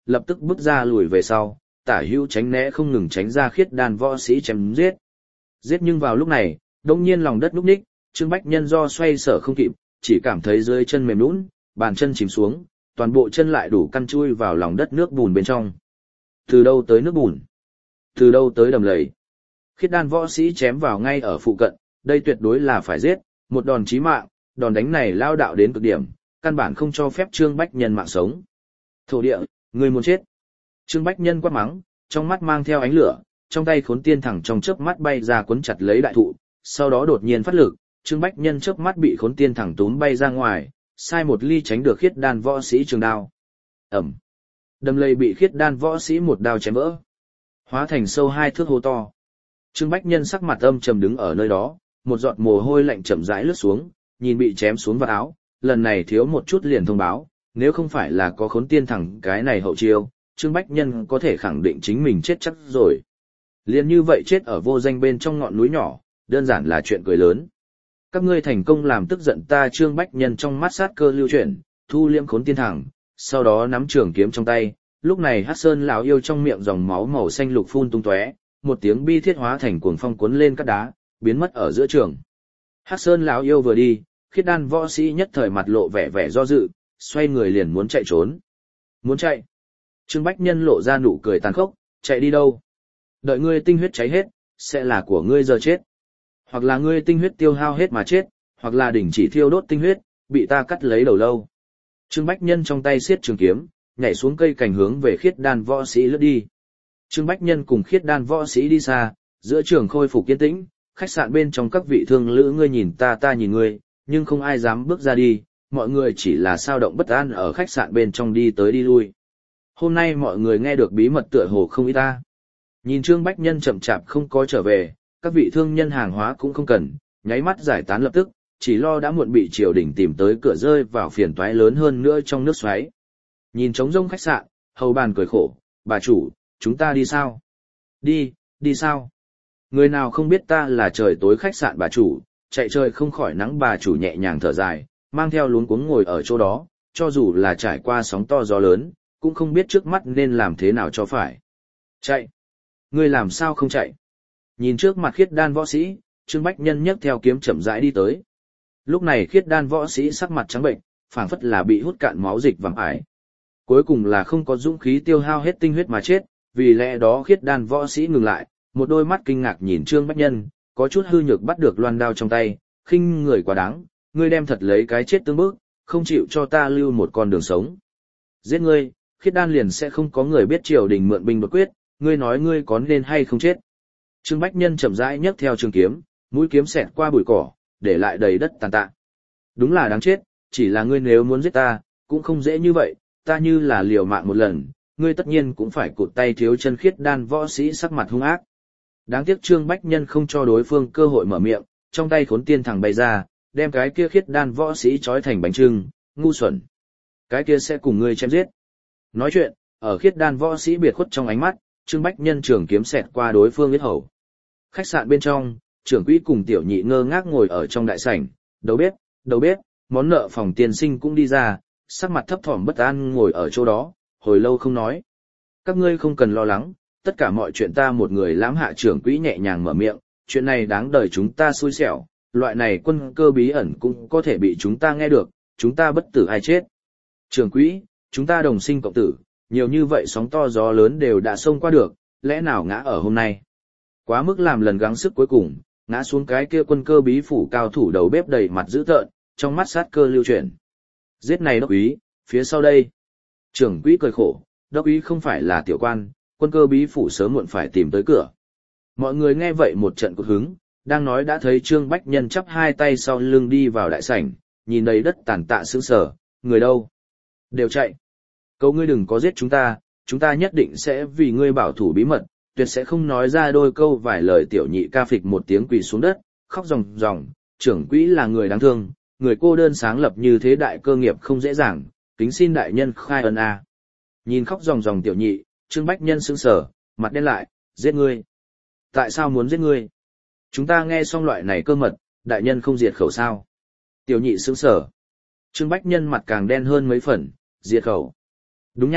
lập tức bước ra lùi về sau, tả hữu tránh né không ngừng tránh ra khiết đan võ sĩ chém giết. Giết nhưng vào lúc này, đông nhiên lòng đất núp ních, Trương Bách Nhân do xoay sở không kịp, chỉ cảm thấy dưới chân mềm nhũn, bàn chân chìm xuống, toàn bộ chân lại đủ căn chui vào lòng đất nước bùn bên trong. Từ đâu tới nước bùn? Từ đâu tới đầm lầy? Khiết đan võ sĩ chém vào ngay ở phụ cận, đây tuyệt đối là phải giết, một đòn chí mạng, đòn đánh này lao đạo đến cực điểm, căn bản không cho phép Trương Bách Nhân mạng sống. Thổ địa, người muốn chết. Trương Bách Nhân quát mắng, trong mắt mang theo ánh lửa, trong tay khốn tiên thẳng trong chớp mắt bay ra quấn chặt lấy đại thụ, sau đó đột nhiên phát lực, Trương Bách Nhân chớp mắt bị khốn tiên thẳng túm bay ra ngoài, sai một ly tránh được khiết đan võ sĩ trường đao. Ẩm. Đầm lầy bị khiết đan võ sĩ một đao chém vỡ, hóa thành sâu 2 thước hố to. Trương Bách Nhân sắc mặt âm trầm đứng ở nơi đó, một giọt mồ hôi lạnh chậm rãi lướt xuống, nhìn bị chém xuống vào áo, lần này thiếu một chút liền thông báo, nếu không phải là có khốn tiên thẳng cái này hậu chiêu, Trương Bách Nhân có thể khẳng định chính mình chết chắc rồi. Liền như vậy chết ở vô danh bên trong ngọn núi nhỏ, đơn giản là chuyện cười lớn. Các ngươi thành công làm tức giận ta. Trương Bách Nhân trong mắt sát cơ lưu chuyển, thu liễm khốn tiên thẳng, sau đó nắm trường kiếm trong tay, lúc này Hắc Sơn lão yêu trong miệng dòng máu màu xanh lục phun tung tóe, một tiếng bi thiết hóa thành cuồng phong cuốn lên các đá, biến mất ở giữa trường. Hắc Sơn lão yêu vừa đi, khiết đan võ sĩ nhất thời mặt lộ vẻ vẻ do dự, xoay người liền muốn chạy trốn. Muốn chạy? Trương Bách Nhân lộ ra nụ cười tàn khốc, chạy đi đâu? Đợi ngươi tinh huyết cháy hết, sẽ là của ngươi giờ chết. Hoặc là ngươi tinh huyết tiêu hao hết mà chết, hoặc là đỉnh chỉ thiêu đốt tinh huyết, bị ta cắt lấy đầu lâu. Trương Bách Nhân trong tay xiết trường kiếm, nhảy xuống cây cành hướng về khiết đan võ sĩ lướt đi. Trương Bách Nhân cùng khiết đan võ sĩ đi xa, giữa trường khôi phục yên tĩnh, khách sạn bên trong các vị thương lữ ngươi nhìn ta ta nhìn ngươi, nhưng không ai dám bước ra đi, mọi người chỉ là sao động bất an ở khách sạn bên trong đi tới đi lui. Hôm nay mọi người nghe được bí mật tựa hồ không ít ta. Nhìn Trương Bách Nhân chậm chạp không có trở về, các vị thương nhân hàng hóa cũng không cần, nháy mắt giải tán lập tức, chỉ lo đã muộn bị triều đình tìm tới cửa rơi vào phiền toái lớn hơn nữa trong nước xoáy. Nhìn trống rông khách sạn, hầu bàn cười khổ, bà chủ, chúng ta đi sao? Đi sao? Người nào không biết ta là trời tối khách sạn bà chủ, chạy trời không khỏi nắng bà chủ nhẹ nhàng thở dài, mang theo luống cuống ngồi ở chỗ đó, cho dù là trải qua sóng to gió lớn, cũng không biết trước mắt nên làm thế nào cho phải. Chạy! Ngươi làm sao không chạy? Nhìn trước mặt khiết đan võ sĩ, Trương Bách Nhân nhấc theo kiếm chậm rãi đi tới. Lúc này khiết đan võ sĩ sắc mặt trắng bệnh, phảng phất là bị hút cạn máu dịch vàng ải. Cuối cùng là không có dũng khí tiêu hao hết tinh huyết mà chết, vì lẽ đó khiết đan võ sĩ ngừng lại, một đôi mắt kinh ngạc nhìn Trương Bách Nhân, có chút hư nhược bắt được loan đao trong tay, khinh người quá đáng, ngươi đem thật lấy cái chết tương bức, không chịu cho ta lưu một con đường sống. Giết ngươi, khiết đan liền sẽ không có người biết triều đình mượn binh đột quyết, ngươi nói ngươi có nên hay không chết. Trương Bách Nhân chậm rãi nhấc theo trường kiếm, mũi kiếm xẹt qua bụi cỏ, để lại đầy đất tàn tạ. Đúng là đáng chết, chỉ là ngươi nếu muốn giết ta, cũng không dễ như vậy, ta như là liều mạng một lần, ngươi tất nhiên cũng phải cụt tay thiếu chân. Khiết đan võ sĩ sắc mặt hung ác. Đáng tiếc Trương Bách Nhân không cho đối phương cơ hội mở miệng, trong tay khốn tiên thẳng bay ra, đem cái kia khiết đan võ sĩ trói thành bánh trưng, ngu xuẩn. Cái kia sẽ cùng ngươi chém giết. Nói chuyện, ở khiết đan võ sĩ biệt khuất trong ánh mắt, Trương Bách Nhân trường kiếm xẹt qua đối phương yết hầu. Khách sạn bên trong, trưởng quỹ cùng tiểu nhị ngơ ngác ngồi ở trong đại sảnh, đầu bếp, món nợ phòng tiên sinh cũng đi ra, sắc mặt thấp thỏm bất an ngồi ở chỗ đó, hồi lâu không nói. Các ngươi không cần lo lắng, tất cả mọi chuyện ta một người lãm hạ. Trưởng quỹ nhẹ nhàng mở miệng, chuyện này đáng đời chúng ta xui xẻo, loại này quân cơ bí ẩn cũng có thể bị chúng ta nghe được, chúng ta bất tử ai chết. Trưởng quỹ, chúng ta đồng sinh cộng tử, nhiều như vậy sóng to gió lớn đều đã xông qua được, lẽ nào ngã ở hôm nay? Quá mức làm lần gắng sức cuối cùng, ngã xuống cái kia quân cơ bí phủ cao thủ đầu bếp đầy mặt dữ tợn, trong mắt sát cơ lưu chuyển. Giết này đốc úy, phía sau đây. Trưởng quỹ cười khổ, đốc úy không phải là tiểu quan, quân cơ bí phủ sớm muộn phải tìm tới cửa. Mọi người nghe vậy một trận cột hứng, đang nói đã thấy Trương Bách Nhân chắp hai tay sau lưng đi vào đại sảnh, nhìn đầy đất tàn tạ sững sờ, người đâu? Đều chạy. Cầu ngươi đừng có giết chúng ta nhất định sẽ vì ngươi bảo thủ bí mật, tuyệt sẽ không nói ra đôi câu vài lời. Tiểu nhị ca phịch một tiếng quỳ xuống đất, khóc ròng ròng, trưởng quỹ là người đáng thương, người cô đơn sáng lập như thế đại cơ nghiệp không dễ dàng, kính xin đại nhân khai ân a. Nhìn khóc ròng ròng tiểu nhị, Trương Bách Nhân sững sờ, mặt đen lại, giết ngươi. Tại sao muốn giết ngươi? Chúng ta nghe xong loại này cơ mật, đại nhân không diệt khẩu sao? Tiểu nhị sững sờ. Trương Bách Nhân mặt càng đen hơn mấy phần, diệt khẩu. Đúng nha,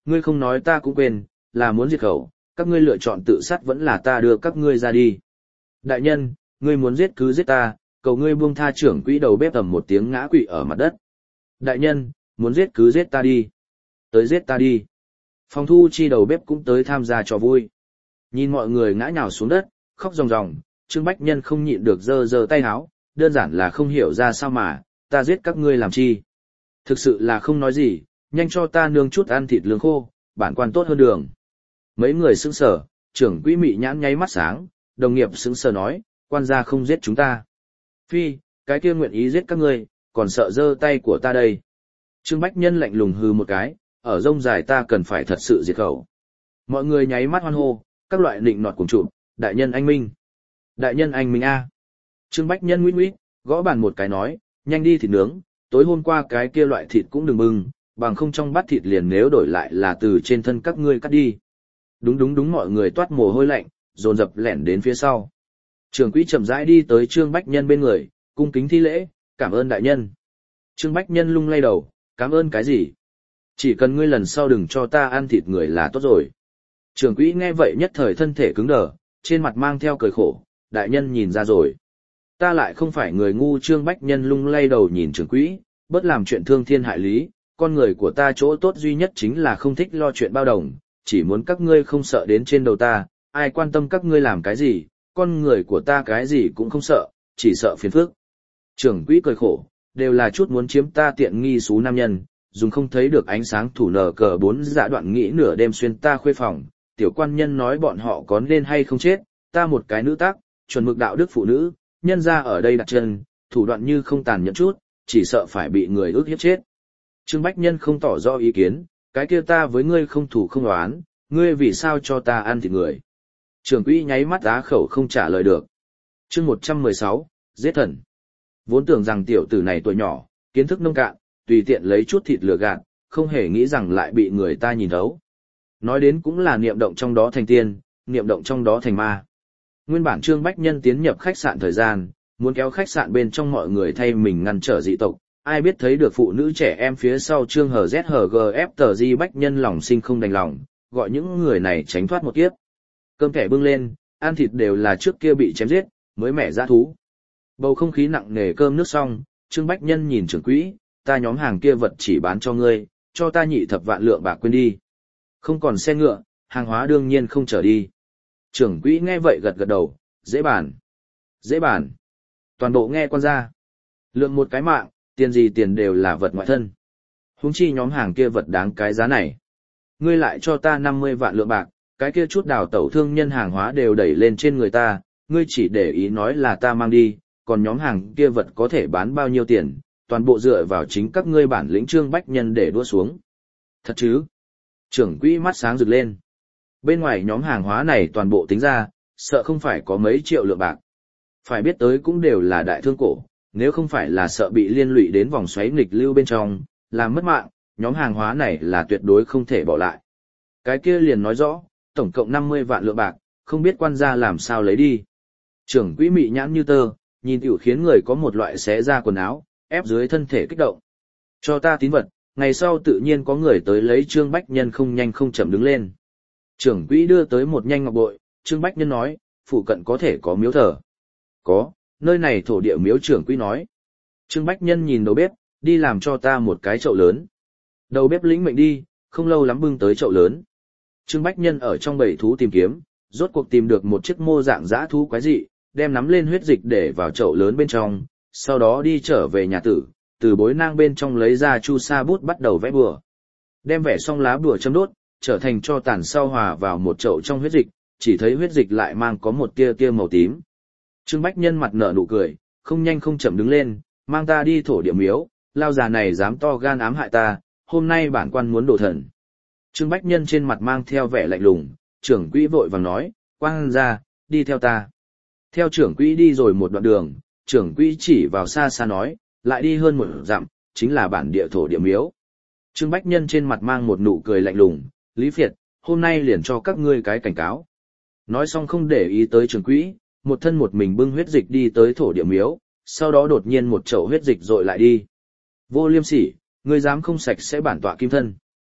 ngươi không nói ta cũng quên, là muốn diệt khẩu, các ngươi lựa chọn tự sát vẫn là ta đưa các ngươi ra đi. Đại nhân, ngươi muốn giết cứ giết ta, cầu ngươi buông tha. Trưởng quỹ đầu bếp ầm một tiếng ngã quỵ ở mặt đất. Đại nhân, muốn giết cứ giết ta đi. Tới giết ta đi. Phòng thu chi đầu bếp cũng tới tham gia trò vui. Nhìn mọi người ngã nhào xuống đất, khóc ròng ròng, Trương Bách Nhân không nhịn được giơ giơ tay háo, đơn giản là không hiểu ra sao mà, ta giết các ngươi làm chi. Thực sự là không nói gì, nhanh cho ta nướng chút ăn thịt lương khô, bản quan tốt hơn đường. Mấy người sững sờ, trưởng quỹ mị nhãn nháy mắt sáng, đồng nghiệp sững sờ nói, quan gia không giết chúng ta. Phi, cái kia nguyện ý giết các ngươi, còn sợ giơ tay của ta đây. Trương Bách Nhân lạnh lùng hừ một cái, ở rông dài ta cần phải thật sự diệt khẩu. Mọi người nháy mắt hoan hô, các loại nịnh nọt cùng chụp, đại nhân anh minh. Đại nhân anh minh a. Trương Bách Nhân nguyết nguyết, gõ bàn một cái nói, nhanh đi thịt nướng, tối hôm qua cái kia loại thịt cũng đừng bưng, bằng không trong bát thịt liền nếu đổi lại là từ trên thân các ngươi cắt đi. Đúng đúng đúng, mọi người toát mồ hôi lạnh, dồn dập lẻn đến phía sau. Trưởng quỹ chậm rãi đi tới Trương Bách Nhân bên người, cung kính thi lễ, cảm ơn đại nhân. Trương Bách Nhân lung lay đầu, cảm ơn cái gì? Chỉ cần ngươi lần sau đừng cho ta ăn thịt người là tốt rồi. Trưởng quỹ nghe vậy nhất thời thân thể cứng đờ, trên mặt mang theo cười khổ, đại nhân nhìn ra rồi. Ta lại không phải người ngu. Trương Bách Nhân lung lay đầu nhìn trưởng quỹ, bớt làm chuyện thương thiên hại lý, con người của ta chỗ tốt duy nhất chính là không thích lo chuyện bao đồng, chỉ muốn các ngươi không sợ đến trên đầu ta, ai quan tâm các ngươi làm cái gì, con người của ta cái gì cũng không sợ, chỉ sợ phiền phức. Trưởng quỹ cười khổ, đều là chút muốn chiếm ta tiện nghi xú nam nhân, dùng không thấy được ánh sáng thủ nở cờ 4 dạ đoạn nghĩ nửa đêm xuyên ta khuê phòng, tiểu quan nhân nói bọn họ có nên hay không chết, ta một cái nữ tác, chuẩn mực đạo đức phụ nữ, nhân ra ở đây đặt chân, thủ đoạn như không tàn nhẫn chút, chỉ sợ phải bị người ước hiếp chết. Trương Bách Nhân không tỏ rõ ý kiến, cái kia ta với ngươi không thủ không đoán, ngươi vì sao cho ta ăn thịt người. Trưởng quỹ nháy mắt á khẩu không trả lời được. Chương 116, giết thần. Vốn tưởng rằng tiểu tử này tuổi nhỏ, kiến thức nông cạn, tùy tiện lấy chút thịt lừa gạt, không hề nghĩ rằng lại bị người ta nhìn thấu. Nói đến cũng là niệm động trong đó thành tiên, niệm động trong đó thành ma. Nguyên bản Trương Bách Nhân tiến nhập khách sạn thời gian, muốn kéo khách sạn bên trong mọi người thay mình ngăn trở dị tộc, ai biết thấy được phụ nữ trẻ em phía sau Trương HZHGF tờ di Bách Nhân lòng sinh không đành lòng, gọi những người này tránh thoát một kiếp. Cơm kẻ bưng lên, ăn thịt đều là trước kia bị chém giết, mới mẻ dã thú. Bầu không khí nặng nề cơm nước xong, Trương Bách Nhân nhìn trưởng quỹ, ta nhóm hàng kia vật chỉ bán cho ngươi, cho ta nhị thập vạn lượng bạc quên đi. Không còn xe ngựa, hàng hóa đương nhiên không chở đi. Trưởng quỹ nghe vậy gật gật đầu, dễ bàn. Dễ bàn. Toàn bộ nghe con ra. Lượng một cái mạng, tiền gì tiền đều là vật ngoại thân. Huống chi nhóm hàng kia vật đáng cái giá này. Ngươi lại cho ta 50 vạn lượng bạc, cái kia chút đào tẩu thương nhân hàng hóa đều đẩy lên trên người ta, ngươi chỉ để ý nói là ta mang đi, còn nhóm hàng kia vật có thể bán bao nhiêu tiền, toàn bộ dựa vào chính các ngươi bản lĩnh. Trương Bách Nhân để đua xuống. Thật chứ? Trưởng quỹ mắt sáng rực lên. Bên ngoài nhóm hàng hóa này toàn bộ tính ra, sợ không phải có mấy triệu lượng bạc. Phải biết tới cũng đều là đại thương cổ, nếu không phải là sợ bị liên lụy đến vòng xoáy nghịch lưu bên trong, làm mất mạng, nhóm hàng hóa này là tuyệt đối không thể bỏ lại. Cái kia liền nói rõ, tổng cộng 50 vạn lượng bạc, không biết quan gia làm sao lấy đi. Trưởng quỹ mị nhãn như tơ, nhìn tiểu khiến người có một loại xé ra quần áo, ép dưới thân thể kích động. Cho ta tín vật, ngày sau tự nhiên có người tới lấy. Trương Bách Nhân không nhanh không chậm đứng lên. Trưởng quỹ đưa tới một nhanh ngọc bội, Trương Bách Nhân nói, phụ cận có thể có miếu thờ. Có, nơi này thổ địa miếu. Trưởng quỹ nói. Trương Bách Nhân nhìn đầu bếp, đi làm cho ta một cái chậu lớn. Đầu bếp lĩnh mệnh đi, không lâu lắm bưng tới chậu lớn. Trương Bách Nhân ở trong bầy thú tìm kiếm, rốt cuộc tìm được một chiếc mô dạng dã thú quái dị, đem nắm lên huyết dịch để vào chậu lớn bên trong, sau đó đi trở về nhà tử, từ bối nang bên trong lấy ra chu sa bút bắt đầu vẽ bùa. Đem vẽ xong lá bùa châm đốt, trở thành tro tàn sau hòa vào một chậu trong huyết dịch, chỉ thấy huyết dịch lại mang có một tia tia màu tím. Trương Bách Nhân mặt nở nụ cười, không nhanh không chậm đứng lên, mang ta đi thổ địa miếu, lao già này dám to gan ám hại ta, hôm nay bản quan muốn đổ thần. Trương Bách Nhân trên mặt mang theo vẻ lạnh lùng, trưởng quỹ vội vàng nói, quang ra, đi theo ta. Theo trưởng quỹ đi rồi một đoạn đường, trưởng quỹ chỉ vào xa xa nói, lại đi hơn một dặm, chính là bản địa thổ địa miếu. Trương Bách Nhân trên mặt mang một nụ cười lạnh lùng, Lý Việt, hôm nay liền cho các ngươi cái cảnh cáo. Nói xong không để ý tới trưởng quỹ, một thân một mình bưng huyết dịch đi tới thổ địa miếu, sau đó đột nhiên một chậu huyết dịch dội lại đi. Vô liêm sỉ, ngươi dám không sạch sẽ bản tọa kim thân.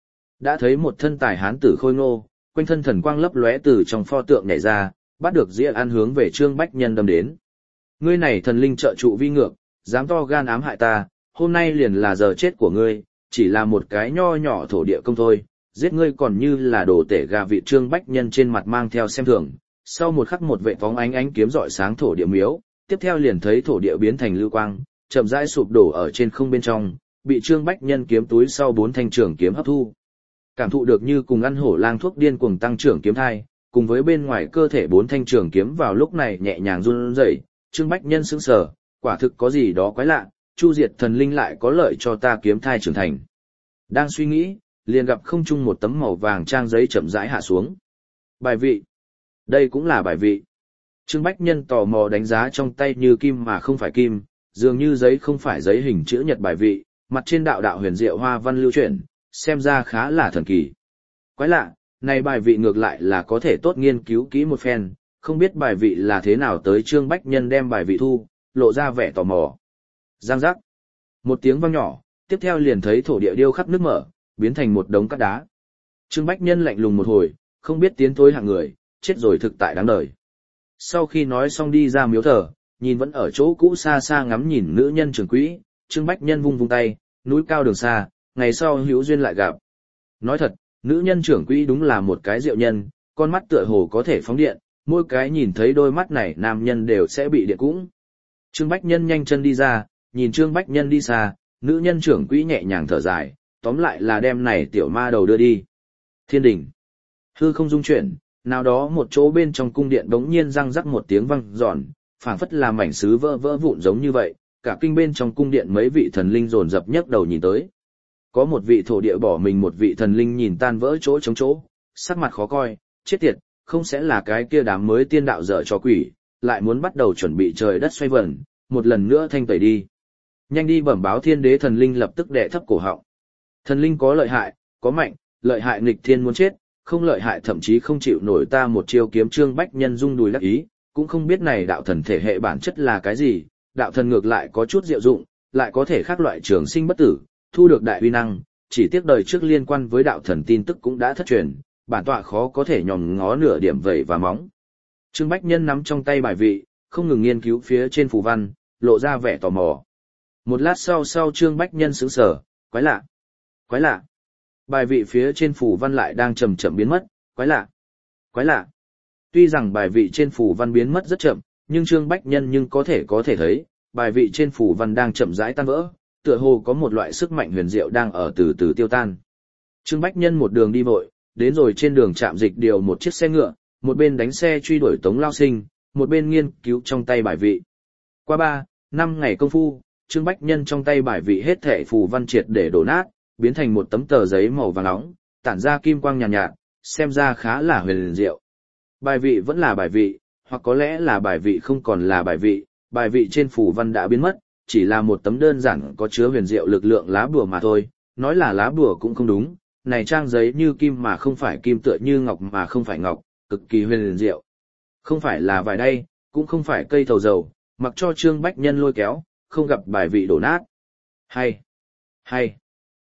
Đã thấy một thân tài hán tử khôi ngô, quanh thân thần quang lấp lóe từ trong pho tượng nhảy ra, bắt được dĩa ăn hướng về Trương Bách Nhân đâm đến. Ngươi này thần linh trợ trụ vi ngược, dám to gan ám hại ta, hôm nay liền là giờ chết của ngươi, chỉ là một cái nho nhỏ thổ địa công thôi, giết ngươi còn như là đồ tể gà vịt. Trương Bách Nhân trên mặt mang theo xem thường, sau một khắc một vệ phóng ánh kiếm rọi sáng thổ địa miếu, tiếp theo liền thấy thổ địa biến thành lưu quang, chậm rãi sụp đổ ở trên không bên trong, bị Trương Bách Nhân kiếm túi sau 4 thanh trường kiếm hấp thu. Cảm thụ được như cùng ăn hổ lang thuốc điên cuồng tăng trưởng kiếm thai, cùng với bên ngoài cơ thể 4 thanh trường kiếm vào lúc này nhẹ nhàng run rẩy, Trương Bách Nhân sững sờ, quả thực có gì đó quái lạ, Chu Diệt thần linh lại có lợi cho ta kiếm thai trưởng thành. Đang suy nghĩ, liền gặp không trung một tấm màu vàng trang giấy chậm rãi hạ xuống. Bài vị. Đây cũng là bài vị. Trương Bách Nhân tò mò đánh giá trong tay như kim mà không phải kim, dường như giấy không phải giấy hình chữ nhật bài vị, mặt trên đạo đạo huyền diệu hoa văn lưu chuyển, xem ra khá là thần kỳ. Quái lạ, này bài vị ngược lại là có thể tốt nghiên cứu kỹ một phen, không biết bài vị là thế nào tới. Trương Bách Nhân đem bài vị thu, lộ ra vẻ tò mò. Giang giác. Một tiếng vang nhỏ, tiếp theo liền thấy thổ địa điêu khắp nước mở, biến thành một đống cát đá. Trương Bách Nhân lạnh lùng một hồi, không biết tiến thối hạng người, chết rồi thực tại đáng đời. Sau khi nói xong đi ra miếu thờ, nhìn vẫn ở chỗ cũ xa xa ngắm nhìn nữ nhân trưởng quỹ, Trương Bách Nhân vung vung tay, núi cao đường xa, ngày sau hữu duyên lại gặp. Nói thật, nữ nhân trưởng quỹ đúng là một cái diệu nhân, con mắt tựa hồ có thể phóng điện, mỗi cái nhìn thấy đôi mắt này nam nhân đều sẽ bị điện cũng. Trương Bách Nhân nhanh chân đi ra, nhìn Trương Bách Nhân đi xa, nữ nhân trưởng quỹ nhẹ nhàng thở dài, tóm lại là đem này tiểu ma đầu đưa đi. Thiên đình. Hư không dung chuyển, nào đó một chỗ bên trong cung điện đống nhiên răng rắc một tiếng vang giòn, phảng phất là mảnh sứ vỡ vụn giống như vậy, cả kinh bên trong cung điện mấy vị thần linh dồn dập nhấc đầu nhìn tới. Có một vị thổ địa bỏ mình, một vị thần linh nhìn tan vỡ chỗ trống chỗ, sắc mặt khó coi, chết tiệt, không sẽ là cái kia đám mới tiên đạo dở cho quỷ, lại muốn bắt đầu chuẩn bị trời đất xoay vần, một lần nữa thanh tẩy đi. Nhanh đi bẩm báo thiên đế. Thần linh lập tức đệ thấp cổ họng. Thần linh có lợi hại, có mạnh, lợi hại nghịch thiên muốn chết, không lợi hại thậm chí không chịu nổi ta một chiêu kiếm. Trương Bách Nhân rung đùi đắc ý, cũng không biết này đạo thần thể hệ bản chất là cái gì, đạo thần ngược lại có chút diệu dụng, lại có thể khác loại trường sinh bất tử, thu được đại uy năng, chỉ tiếc đời trước liên quan với đạo thần tin tức cũng đã thất truyền, bản tọa khó có thể nhòm ngó nửa điểm vẩy và móng. Trương Bách Nhân nắm trong tay bài vị, không ngừng nghiên cứu phía trên phù văn, lộ ra vẻ tò mò. Một lát sau Trương Bách Nhân sững sờ, quái lạ, quái lạ. Bài vị phía trên phù văn lại đang chậm chậm biến mất, quái lạ, quái lạ. Tuy rằng bài vị trên phù văn biến mất rất chậm, nhưng Trương Bách Nhân có thể thấy, bài vị trên phù văn đang chậm rãi tan vỡ, tựa hồ có một loại sức mạnh huyền diệu đang ở từ từ tiêu tan. Trương Bách Nhân một đường đi vội, đến rồi trên đường trạm dịch điều một chiếc xe ngựa, một bên đánh xe truy đuổi Tống Lao Sinh, một bên nghiên cứu trong tay bài vị. Qua 3-5 ngày công phu, Trương Bách Nhân trong tay bài vị hết thảy phù văn triệt để đổ nát, biến thành một tấm tờ giấy màu vàng nóng, tản ra kim quang nhàn nhạt, xem ra khá là huyền diệu. Bài vị vẫn là bài vị, hoặc có lẽ là bài vị không còn là bài vị trên phù văn đã biến mất, chỉ là một tấm đơn giản có chứa huyền diệu lực lượng lá bùa mà thôi, nói là lá bùa cũng không đúng, này trang giấy như kim mà không phải kim, tựa như ngọc mà không phải ngọc, cực kỳ huyền diệu. Không phải là vải đay, cũng không phải cây thầu dầu, mặc cho Trương Bách Nhân lôi kéo, không gặp bài vị đổ nát. Hay.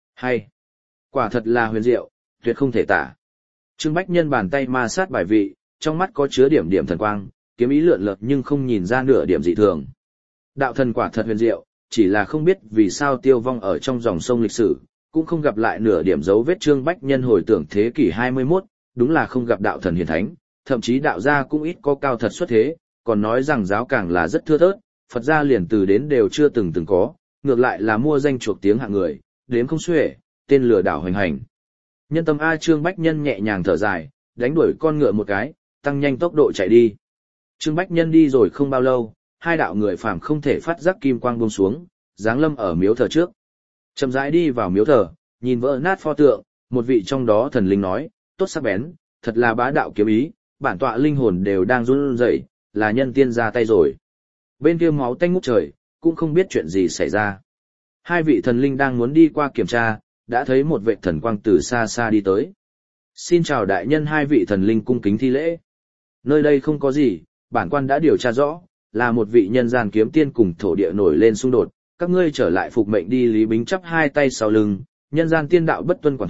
Quả thật là huyền diệu, tuyệt không thể tả. Trương Bách Nhân bàn tay ma sát bài vị, trong mắt có chứa điểm thần quang, kiếm ý lượn lờ nhưng không nhìn ra nửa điểm dị thường. Đạo thần quả thật huyền diệu, chỉ là không biết vì sao tiêu vong ở trong dòng sông lịch sử, cũng không gặp lại nửa điểm dấu vết. Trương Bách Nhân hồi tưởng thế kỷ 21, đúng là không gặp đạo thần hiển thánh, thậm chí đạo gia cũng ít có cao thật xuất thế, còn nói rằng giáo càng là rất thưa thớt, Phật gia liền từ đến đều chưa từng có, ngược lại là mua danh chuộc tiếng hạng người, đếm không xuể, tên lừa đảo hoành hành. Nhân tâm A. Trương Bách Nhân nhẹ nhàng thở dài, đánh đuổi con ngựa một cái, tăng nhanh tốc độ chạy đi. Trương Bách Nhân đi rồi không bao lâu, hai đạo người phàm không thể phát giác kim quang buông xuống, giáng lâm ở miếu thờ trước. Chậm rãi đi vào miếu thờ, nhìn vỡ nát pho tượng, một vị trong đó thần linh nói, tốt sắc bén, thật là bá đạo kiếm ý, bản tọa linh hồn đều đang run rẩy, là nhân tiên ra tay rồi. Bên kia máu tanh ngút trời, cũng không biết chuyện gì xảy ra. Hai vị thần linh đang muốn đi qua kiểm tra, đã thấy một vệ thần quang từ xa xa đi tới. Xin chào đại nhân. Hai vị thần linh cung kính thi lễ. Nơi đây không có gì, bản quan đã điều tra rõ, là một vị nhân gian kiếm tiên cùng thổ địa nổi lên xung đột, các ngươi trở lại phục mệnh đi. Lý Bính chắp hai tay sau lưng, nhân gian tiên đạo bất tuân quản thúc,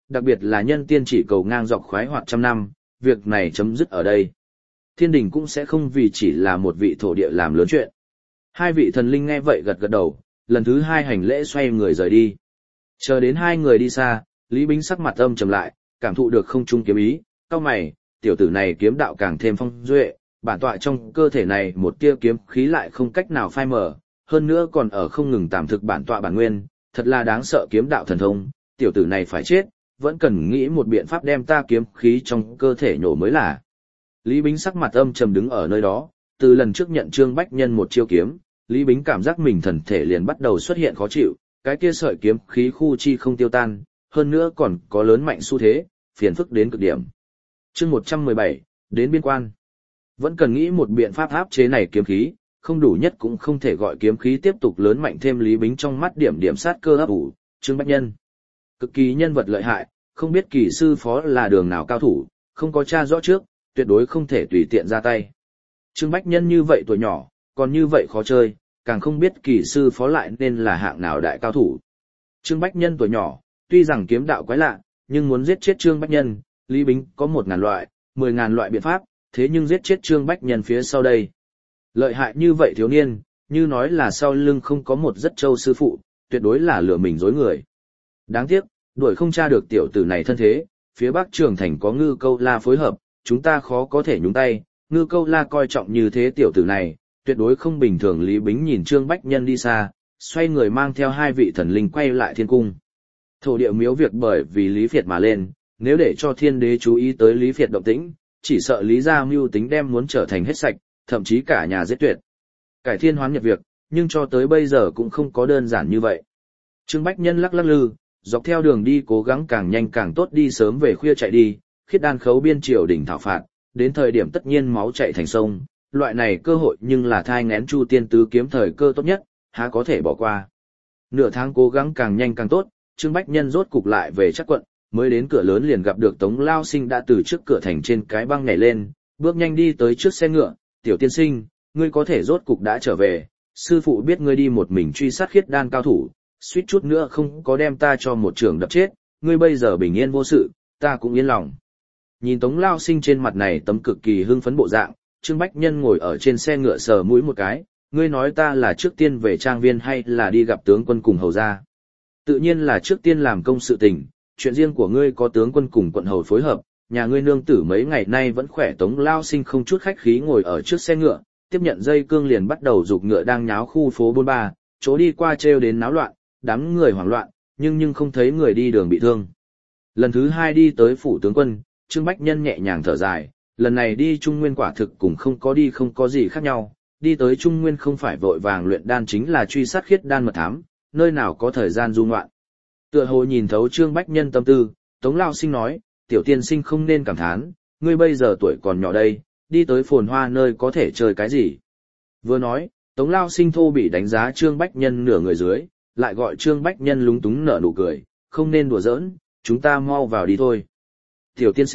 đặc biệt là nhân tiên chỉ cầu ngang dọc khoái hoạt trăm năm, việc này chấm dứt ở đây. Thiên đình cũng sẽ không vì chỉ là một vị thổ địa làm lớn chuyện. Hai vị thần linh nghe vậy gật gật đầu, lần thứ hai hành lễ xoay người rời đi. Chờ đến hai người đi xa, Lý Bính sắc mặt âm trầm lại, cảm thụ được không trung kiếm ý, cau mày, tiểu tử này kiếm đạo càng thêm phong duệ, bản tọa trong cơ thể này một tia kiếm khí lại không cách nào phai mờ, hơn nữa còn ở không ngừng tạm thực bản tọa bản nguyên, thật là đáng sợ kiếm đạo thần thông, tiểu tử này phải chết, vẫn cần nghĩ một biện pháp đem ta kiếm khí trong cơ thể nhổ mới là. Lý Bính sắc mặt âm trầm đứng ở nơi đó, từ lần trước nhận Trương Bách Nhân một chiêu kiếm, Lý Bính cảm giác mình thần thể liền bắt đầu xuất hiện khó chịu, cái kia sợi kiếm khí khu chi không tiêu tan, hơn nữa còn có lớn mạnh xu thế, phiền phức đến cực điểm. Chương 117, đến biên quan. Vẫn cần nghĩ một biện pháp áp chế này kiếm khí, không đủ nhất cũng không thể gọi kiếm khí tiếp tục lớn mạnh thêm. Lý Bính trong mắt điểm điểm sát cơ ấp ủ, Trương Bách Nhân. Cực kỳ nhân vật lợi hại, không biết kỳ sư phó là đường nào cao thủ, không có tra rõ trước, tuyệt đối không thể tùy tiện ra tay. Trương Bách Nhân như vậy tuổi nhỏ, còn như vậy khó chơi, càng không biết kỳ sư phó lại nên là hạng nào đại cao thủ. Trương Bách Nhân tuổi nhỏ, tuy rằng kiếm đạo quái lạ, nhưng muốn giết chết Trương Bách Nhân, Lý Bính có 1.000 loại, 10.000 loại biện pháp, thế nhưng giết chết Trương Bách Nhân phía sau đây. Lợi hại như vậy thiếu niên, như nói là sau lưng không có một rất châu sư phụ, tuyệt đối là lừa mình dối người. Đáng tiếc, đuổi không tra được tiểu tử này thân thế, phía Bắc Trường Thành có Ngư Câu La phối hợp, chúng ta khó có thể nhúng tay, Ngư Câu La coi trọng như thế tiểu tử này, tuyệt đối không bình thường. Lý Bính nhìn Trương Bách Nhân đi xa, xoay người mang theo hai vị thần linh quay lại thiên cung. Thổ địa miếu việc bởi vì Lý Việt mà lên, nếu để cho thiên đế chú ý tới Lý Việt động tĩnh, chỉ sợ Lý gia mưu tính đem muốn trở thành hết sạch, thậm chí cả nhà giết tuyệt. Cải thiên hoán nhật việc, nhưng cho tới bây giờ cũng không có đơn giản như vậy. Trương Bách Nhân lắc lắc lư, dọc theo đường đi cố gắng càng nhanh càng tốt, đi sớm về khuya chạy đi, khiết đan khấu biên triều đỉnh thảo phạt, đến thời điểm tất nhiên máu chạy thành sông, loại này cơ hội nhưng là thai nghén Chu Tiên tứ kiếm thời cơ tốt nhất, há có thể bỏ qua. Nửa tháng cố gắng càng nhanh càng tốt, Trương Bách Nhân rốt cục lại về Trắc Quận, mới đến cửa lớn liền gặp được Tống Lao Sinh đã từ trước cửa thành trên cái băng nhảy lên, bước nhanh đi tới trước xe ngựa. Tiểu tiên sinh, ngươi có thể rốt cục đã trở về, sư phụ biết ngươi đi một mình truy sát khiết đan cao thủ, suýt chút nữa không có đem ta cho một trường đập chết, ngươi bây giờ bình yên vô sự, ta cũng yên lòng. Nhìn Tống Lao Sinh trên mặt này tấm cực kỳ hưng phấn bộ dạng, Trương Bách Nhân ngồi ở trên xe ngựa sờ mũi một cái, ngươi nói ta là trước tiên về trang viên hay là đi gặp tướng quân cùng hầu gia? Tự nhiên là trước tiên làm công sự tình, chuyện riêng của ngươi có tướng quân cùng quận hầu phối hợp, nhà ngươi nương tử mấy ngày nay vẫn khỏe. Tống Lao Sinh không chút khách khí ngồi ở trước xe ngựa, tiếp nhận dây cương liền bắt đầu giục ngựa đang nháo khu phố bôn ba, chỗ đi qua trêu đến náo loạn, đám người hoảng loạn, nhưng không thấy người đi đường bị thương. Lần thứ hai đi tới phủ tướng quân, Trương Bách Nhân nhẹ nhàng thở dài, lần này đi Trung Nguyên quả thực cũng không có đi không có gì khác nhau, đi tới Trung Nguyên không phải vội vàng luyện đan chính là truy sát khiết đan mật thám, nơi nào có thời gian du ngoạn. Tựa hồ nhìn thấu Trương Bách Nhân tâm tư, Tống Lao Sinh nói, tiểu tiên sinh không nên cảm thán, ngươi bây giờ tuổi còn nhỏ đây, đi tới phồn hoa nơi có thể chơi cái gì. Vừa nói, Tống Lao Sinh thô bị đánh giá Trương Bách Nhân nửa người dưới, lại gọi Trương Bách Nhân lúng túng nở nụ cười, không nên đùa giỡn, chúng ta mau vào đi thôi. Tiểu tiên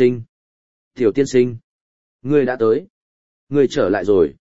sinh, ngươi đã tới, ngươi trở lại rồi.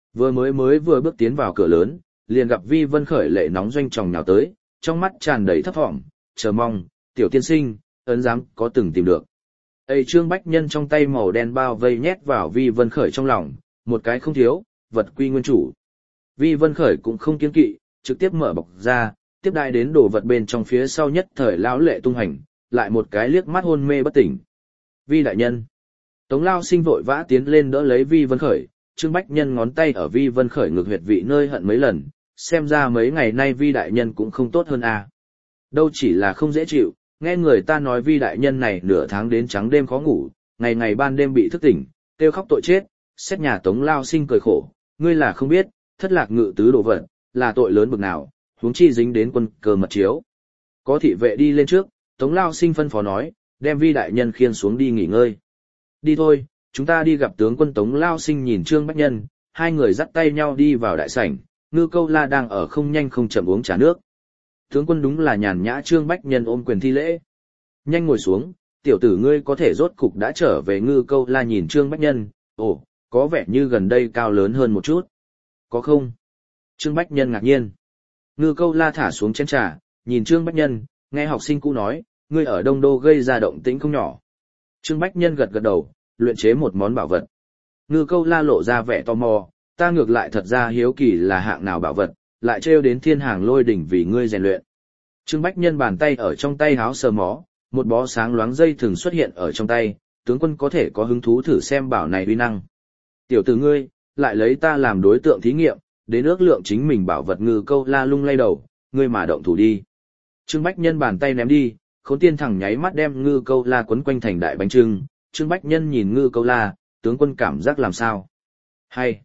Vừa bước tiến vào cửa lớn, liền gặp Vi Vân khởi lệ nóng doanh tròng nhào tới, trong mắt tràn đầy thấp thỏm, chờ mong, tiểu tiên sinh, ấn giám có từng tìm được. Ây Trương Bách Nhân trong tay màu đen bao vây nhét vào Vi Vân khởi trong lòng, một cái không thiếu, vật quy nguyên chủ. Vi Vân khởi cũng không kiêng kỵ, trực tiếp mở bọc ra, tiếp đai đến đồ vật bên trong phía sau nhất thời lão lệ tung hành, lại một cái liếc mắt hôn mê bất tỉnh. Vi đại nhân. Tống Lao Sinh vội vã tiến lên đỡ lấy Vi Vân khởi, Trương Bách Nhân ngón tay ở Vi Vân khởi ngực huyệt vị nơi hận mấy lần, xem ra mấy ngày nay Vi đại nhân cũng không tốt hơn à. Đâu chỉ là không dễ chịu, nghe người ta nói Vi đại nhân này nửa tháng đến trắng đêm khó ngủ, ngày ngày ban đêm bị thức tỉnh, kêu khóc tội chết, xét nhà Tống Lao Sinh cười khổ, ngươi là không biết, thất lạc ngự tứ đồ vật, là tội lớn bực nào, huống chi dính đến quân cờ mật chiếu. Có thị vệ đi lên trước, Tống Lao Sinh phân phó nói, đem Vi đại nhân khiêng xuống đi nghỉ ngơi. Đi thôi, chúng ta đi gặp tướng quân. Tống Lao Sinh nhìn Trương Bách Nhân, hai người dắt tay nhau đi vào đại sảnh, Ngư Câu La đang ở không nhanh không chậm uống trà nước. Tướng quân đúng là nhàn nhã. Trương Bách Nhân ôm quyền thi lễ. Nhanh ngồi xuống, tiểu tử ngươi có thể rốt cục đã trở về. Ngư Câu La nhìn Trương Bách Nhân, ồ, có vẻ như gần đây cao lớn hơn một chút. Có không? Trương Bách Nhân ngạc nhiên. Ngư Câu La thả xuống chén trà, nhìn Trương Bách Nhân, nghe học sinh cũ nói, ngươi ở Đông Đô gây ra động tĩnh không nhỏ. Trương Bách Nhân gật gật đầu, luyện chế một món bảo vật. Ngư Câu La lộ ra vẻ tò mò, ta ngược lại thật ra hiếu kỳ là hạng nào bảo vật, lại trêu đến Thiên Hàng Lôi Đỉnh vì ngươi rèn luyện. Trương Bách Nhân bàn tay ở trong tay háo sờ mó, một bó sáng loáng dây thừng xuất hiện ở trong tay, tướng quân có thể có hứng thú thử xem bảo này uy năng. Tiểu tử ngươi, lại lấy ta làm đối tượng thí nghiệm, đến ước lượng chính mình bảo vật. Ngư Câu La lung lay đầu, ngươi mà động thủ đi. Trương Bách Nhân bàn tay ném đi, Khốn Tiên thẳng nháy mắt đem Ngư Câu La quấn quanh thành đại bánh trưng. Trương Bách Nhân nhìn Ngư Câu La, tướng quân cảm giác làm sao? Hay,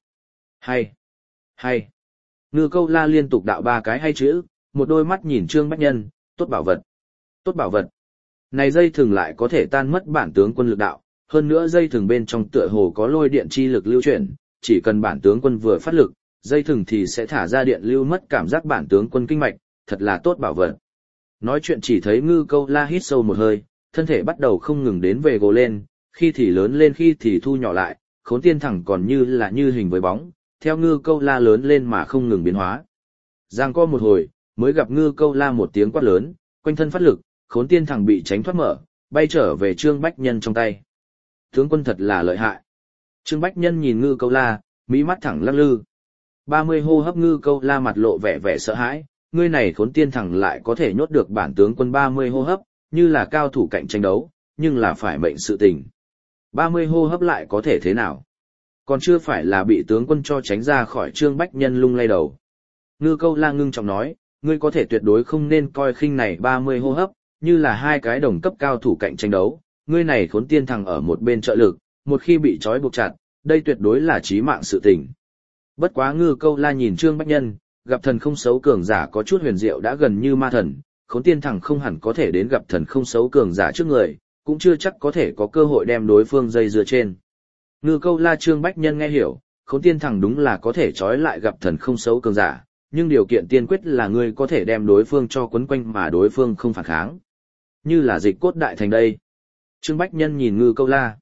hay. Ngư Câu La liên tục đạo 3 cái hay chữ, một đôi mắt nhìn Trương Bách Nhân, tốt bảo vật. Tốt bảo vật. Này dây thừng lại có thể tan mất bản tướng quân lực đạo, hơn nữa dây thừng bên trong tựa hồ có lôi điện chi lực lưu chuyển, chỉ cần bản tướng quân vừa phát lực, dây thừng thì sẽ thả ra điện lưu mất cảm giác bản tướng quân kinh mạch, thật là tốt bảo vật. Nói chuyện chỉ thấy Ngư Câu La hít sâu một hơi, thân thể bắt đầu không ngừng đến về gồ lên, khi thì lớn lên khi thì thu nhỏ lại, Khốn Tiên thẳng còn như là như hình với bóng, theo Ngư Câu La lớn lên mà không ngừng biến hóa. Giang co một hồi, mới gặp Ngư Câu La một tiếng quát lớn, quanh thân phát lực, Khốn Tiên thẳng bị tránh thoát mở, bay trở về Trương Bách Nhân trong tay. Tướng quân thật là lợi hại. Trương Bách Nhân nhìn Ngư Câu La, mỹ mắt thẳng lắc lư. 30 hô hấp Ngư Câu La mặt lộ vẻ sợ hãi, ngươi này Khốn Tiên thẳng lại có thể nhốt được bản tướng quân 30 hô hấp, như là cao thủ cạnh tranh đấu, nhưng là phải mệnh sự tình. 30 hô hấp lại có thể thế nào? Còn chưa phải là bị tướng quân cho tránh ra khỏi. Trương Bách Nhân lung lay đầu. Ngư Câu La ngưng trọng nói, ngươi có thể tuyệt đối không nên coi khinh này 30 hô hấp, như là hai cái đồng cấp cao thủ cạnh tranh đấu, ngươi này Khốn Tiên thằng ở một bên trợ lực, một khi bị trói buộc chặt, đây tuyệt đối là chí mạng sự tình. Bất quá Ngư Câu La nhìn Trương Bách Nhân, gặp thần không xấu cường giả có chút huyền diệu đã gần như ma thần, Khốn Tiên thằng không hẳn có thể đến gặp thần không xấu cường giả trước người, cũng chưa chắc có thể có cơ hội đem đối phương dây dưa trên. Ngư Câu La Trương Bách Nhân nghe hiểu, Khốn Tiên thằng đúng là có thể trói lại gặp thần không xấu cường giả, nhưng điều kiện tiên quyết là ngươi có thể đem đối phương cho quấn quanh mà đối phương không phản kháng. Như là Dịch Cốt Đại Thành đây. Trương Bách Nhân nhìn Ngư Câu La.